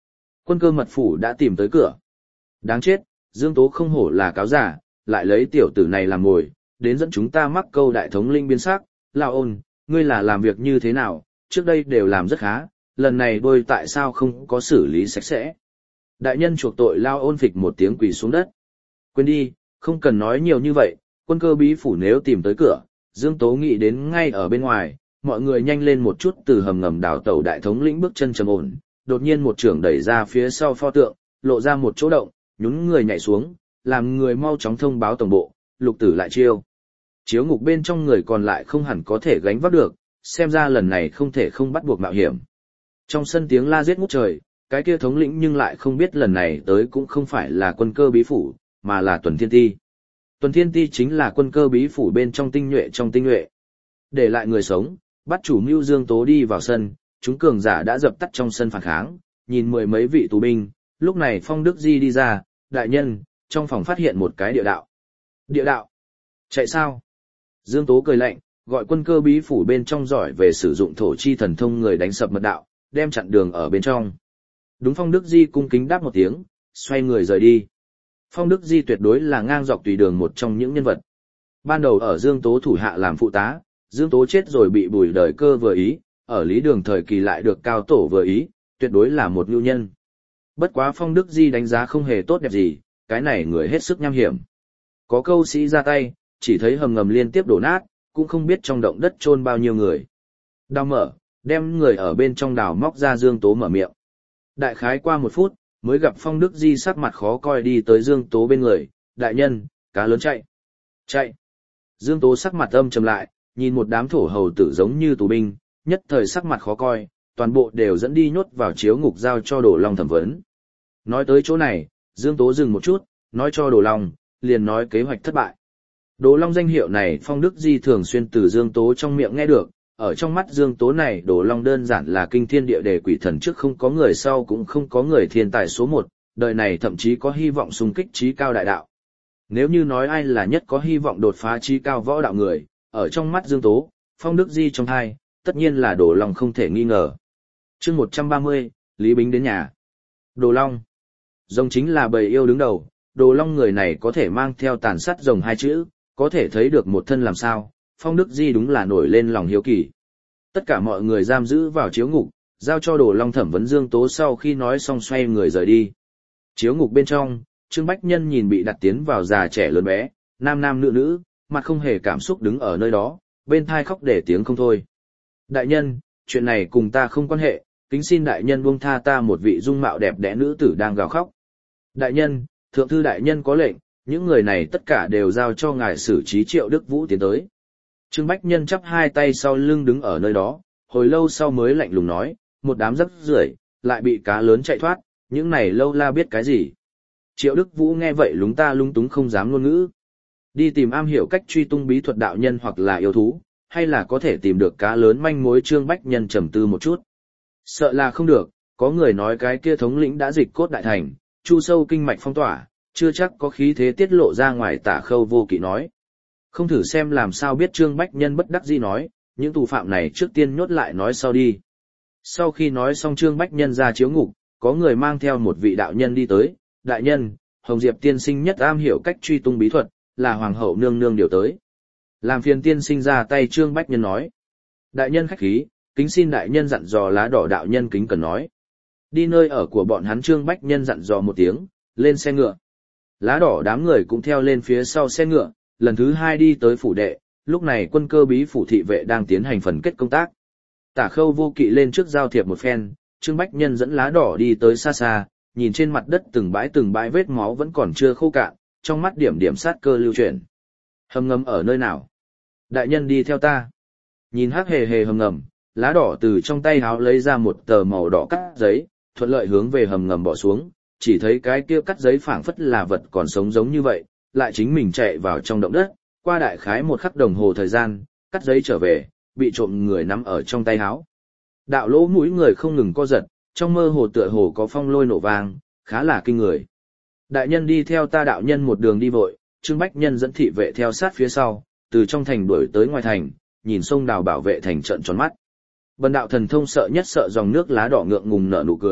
Quân cơ mật phủ đã tìm tới cửa. Đáng chết, Dương Tố không hổ là cáo giả, lại lấy tiểu tử này làm mồi, đến dẫn chúng ta mắc câu đại thống linh biến sắc. Lao ôn, ngươi là làm việc như thế nào, trước đây đều làm rất khá, lần này đôi tại sao không có xử lý sạch sẽ. Đại nhân chuộc tội Lao ôn phịch một tiếng quỳ xuống đất. Quên đi, không cần nói nhiều như vậy, quân cơ bí phủ nếu tìm tới cửa, Dương Tố nghĩ đến ngay ở bên ngoài, mọi người nhanh lên một chút từ hầm ngầm đào tẩu đại thống lĩnh bước chân trầm ổn, đột nhiên một trưởng đẩy ra phía sau pho tượng, lộ ra một chỗ động, nhún người nhảy xuống, làm người mau chóng thông báo tổng bộ, lục tử lại chiêu. Chiếu ngục bên trong người còn lại không hẳn có thể gánh vác được, xem ra lần này không thể không bắt buộc mạo hiểm. Trong sân tiếng la giết ngút trời, cái kia thống lĩnh nhưng lại không biết lần này tới cũng không phải là quân cơ bí phủ, mà là Tuần Thiên Ti. Tuần Thiên Ti chính là quân cơ bí phủ bên trong tinh nhuệ trong tinh nhuệ. Để lại người sống, bắt chủ mưu Dương Tố đi vào sân, chúng cường giả đã dập tắt trong sân phản kháng, nhìn mười mấy vị tù binh, lúc này Phong Đức Di đi ra, đại nhân, trong phòng phát hiện một cái địa đạo. Địa đạo? Chạy sao? Dương Tố cười lạnh, gọi quân cơ bí phủ bên trong giỏi về sử dụng thổ chi thần thông người đánh sập mật đạo, đem chặn đường ở bên trong. Đúng. Phong Đức Di cung kính đáp một tiếng, xoay người rời đi. Phong Đức Di tuyệt đối là ngang dọc tùy đường một trong những nhân vật. Ban đầu ở Dương Tố thủ hạ làm phụ tá, Dương Tố chết rồi bị Bùi Đời Cơ vừa ý, ở Lý Đường thời kỳ lại được Cao Tổ vừa ý, tuyệt đối là một nhu nhân. Bất quá Phong Đức Di đánh giá không hề tốt đẹp gì, cái này người hết sức nham hiểm. Có câu sĩ ra tay, chỉ thấy hầm ngầm liên tiếp đổ nát, cũng không biết trong động đất chôn bao nhiêu người. Đào mở, đem người ở bên trong đào móc ra Dương Tố mở miệng. Đại khái qua một phút, mới gặp Phong Đức Di sắc mặt khó coi đi tới Dương Tố bên người, đại nhân, cá lớn chạy. Chạy. Dương Tố sắc mặt âm trầm lại, nhìn một đám thổ hầu tử giống như tù binh, nhất thời sắc mặt khó coi, toàn bộ đều dẫn đi nhốt vào chiếu ngục giao cho Đồ Long thẩm vấn. Nói tới chỗ này, Dương Tố dừng một chút, nói cho Đồ Long, liền nói kế hoạch thất bại. Đồ Long danh hiệu này Phong Đức Di thường xuyên từ Dương Tố trong miệng nghe được, ở trong mắt Dương Tố này Đồ Long đơn giản là kinh thiên địa đề quỷ thần trước không có người sau cũng không có người thiên tài số một, đời này thậm chí có hy vọng xung kích trí cao đại đạo. Nếu như nói ai là nhất có hy vọng đột phá trí cao võ đạo người, ở trong mắt Dương Tố, Phong Đức Di trong hai, tất nhiên là Đồ Long không thể nghi ngờ. Chương 130, Lý Bính đến nhà. Đồ Long. Rồng chính là bầy yêu đứng đầu, Đồ Long người này có thể mang theo tàn sát rồng hai chữ, có thể thấy được một thân làm sao, Phong Đức Di đúng là nổi lên lòng hiếu kỳ. Tất cả mọi người giam giữ vào chiếu ngục, giao cho Đồ Long thẩm vấn Dương Tố sau khi nói xong xoay người rời đi. Chiếu ngục bên trong, Trương Bách Nhân nhìn bị đặt tiến vào già trẻ lớn bé, nam nam nữ nữ, mặt không hề cảm xúc đứng ở nơi đó, bên thai khóc để tiếng không thôi. Đại nhân, chuyện này cùng ta không quan hệ, kính xin đại nhân buông tha ta một vị dung mạo đẹp đẽ nữ tử đang gào khóc. Đại nhân, thượng thư đại nhân có lệnh, những người này tất cả đều giao cho ngài xử trí Triệu Đức Vũ tiến tới. Trương Bách Nhân chắp hai tay sau lưng đứng ở nơi đó, hồi lâu sau mới lạnh lùng nói, một đám rắc rưởi lại bị cá lớn chạy thoát, những này lâu la biết cái gì. Triệu Đức Vũ nghe vậy lúng ta lung túng không dám ngôn ngữ. Đi tìm am hiểu cách truy tung bí thuật đạo nhân hoặc là yêu thú, hay là có thể tìm được cá lớn manh mối. Trương Bách Nhân trầm tư một chút. Sợ là không được, có người nói cái kia thống lĩnh đã dịch cốt đại thành, chu sâu kinh mạch phong tỏa, chưa chắc có khí thế tiết lộ ra ngoài. Tả Khâu Vô Kỵ nói. Không thử xem làm sao biết. Trương Bách Nhân bất đắc dĩ nói, những tù phạm này trước tiên nhốt lại nói sau đi. Sau khi nói xong Trương Bách Nhân ra chiếu ngục, có người mang theo một vị đạo nhân đi tới. Đại nhân, Hồng Diệp tiên sinh nhất am hiểu cách truy tung bí thuật, là hoàng hậu nương nương điều tới. Làm phiền tiên sinh ra tay. Trương Bách Nhân nói. Đại nhân khách khí, kính xin đại nhân dặn dò Lá Đỏ đạo nhân kính cần nói. Đi nơi ở của bọn hắn. Trương Bách Nhân dặn dò một tiếng, lên xe ngựa. Lá Đỏ đám người cũng theo lên phía sau xe ngựa, lần thứ hai đi tới phủ đệ, lúc này quân cơ bí phủ thị vệ đang tiến hành phần kết công tác. Tả Khâu Vô Kỵ lên trước giao thiệp một phen, Trương Bách Nhân dẫn Lá Đỏ đi tới xa xa, nhìn trên mặt đất từng bãi vết máu vẫn còn chưa khô cạn, trong mắt điểm điểm sát cơ lưu chuyển. Hầm ngầm ở nơi nào? Đại nhân đi theo ta. Nhìn hắc hề hề hầm ngầm, Lá Đỏ từ trong tay háo lấy ra một tờ màu đỏ cắt giấy, thuận lợi hướng về hầm ngầm bỏ xuống, chỉ thấy cái kia cắt giấy phảng phất là vật còn sống giống như vậy, lại chính mình chạy vào trong động đất, qua đại khái một khắc đồng hồ thời gian, cắt giấy trở về, bị trộm người nắm ở trong tay háo. Đạo lỗ mũi người không ngừng co giật, trong mơ hồ tựa hồ có phong lôi nổ vang, khá là kinh người. Đại nhân đi theo ta. Đạo nhân một đường đi vội, Trương Bách Nhân dẫn thị vệ theo sát phía sau, từ trong thành đuổi tới ngoài thành, nhìn sông đào bảo vệ thành trợn tròn mắt. Bần đạo thần thông sợ nhất sợ dòng nước. Lá Đỏ ngượng ngùng nở nụ cười,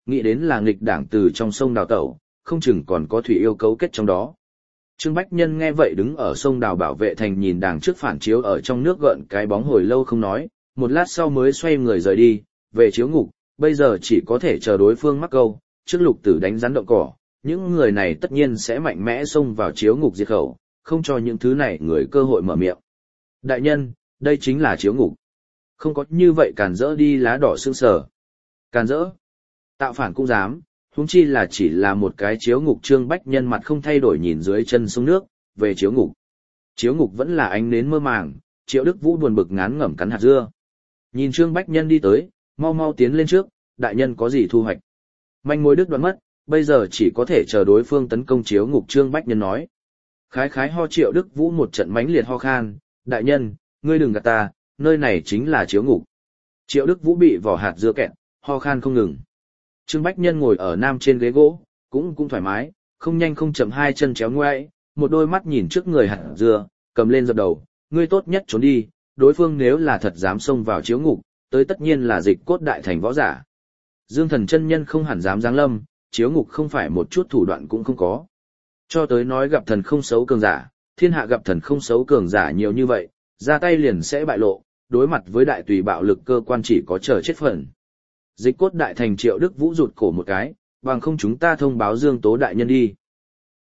nghĩ đến là nghịch đảng từ trong sông đào tẩu, không chừng còn có thủy yêu cấu kết trong đó. Trương Bách Nhân nghe vậy đứng ở sông đào bảo vệ thành nhìn đàng trước phản chiếu ở trong nước gợn cái bóng hồi lâu không nói, một lát sau mới xoay người rời đi, về chiếu ngục, bây giờ chỉ có thể chờ đối phương mắc câu, trước Lục Tử đánh rắn động cỏ, những người này tất nhiên sẽ mạnh mẽ xông vào chiếu ngục diệt khẩu, không cho những thứ này người cơ hội mở miệng. Đại nhân, đây chính là chiếu ngục. Không có như vậy càn rỡ đi lá đỏ xương sở. Càn rỡ. Tạo phản cũng dám, huống chi là chỉ là một cái chiếu ngục. Trương Bách Nhân mặt không thay đổi nhìn dưới chân sông nước, về chiếu ngục. Chiếu ngục vẫn là ánh nến mơ màng, Triệu Đức Vũ buồn bực ngán ngẩm cắn hạt dưa. Nhìn Trương Bách Nhân đi tới, mau mau tiến lên trước, đại nhân có gì thu hoạch. Manh mối đứt đoạn mất, bây giờ chỉ có thể chờ đối phương tấn công chiếu ngục. Trương Bách Nhân nói. Khái khái ho. Triệu Đức Vũ một trận mãnh liệt ho khan, đại nhân, ngươi đừng gạt ta, nơi này chính là chiếu ngục. Triệu Đức Vũ bị vỏ hạt dưa kẹt, ho khan không ngừng. Trương Bách Nhân ngồi ở nam trên ghế gỗ, cũng thoải mái, không nhanh không chậm hai chân chéo ngoại, một đôi mắt nhìn trước người hạt dưa, cầm lên dập đầu, ngươi tốt nhất trốn đi, đối phương nếu là thật dám xông vào chiếu ngục, tới tất nhiên là Dịch Cốt Đại Thành võ giả. Dương Thần chân nhân không hẳn dám giáng lâm, chiếu ngục không phải một chút thủ đoạn cũng không có. Cho tới nói gặp thần không xấu cường giả, thiên hạ gặp thần không xấu cường giả nhiều như vậy, ra tay liền sẽ bại lộ, đối mặt với đại tùy bạo lực cơ quan chỉ có chờ chết phần. Dịch Cốt Đại Thành. Triệu Đức Vũ rụt cổ một cái, bằng không chúng ta thông báo Dương Tố đại nhân đi.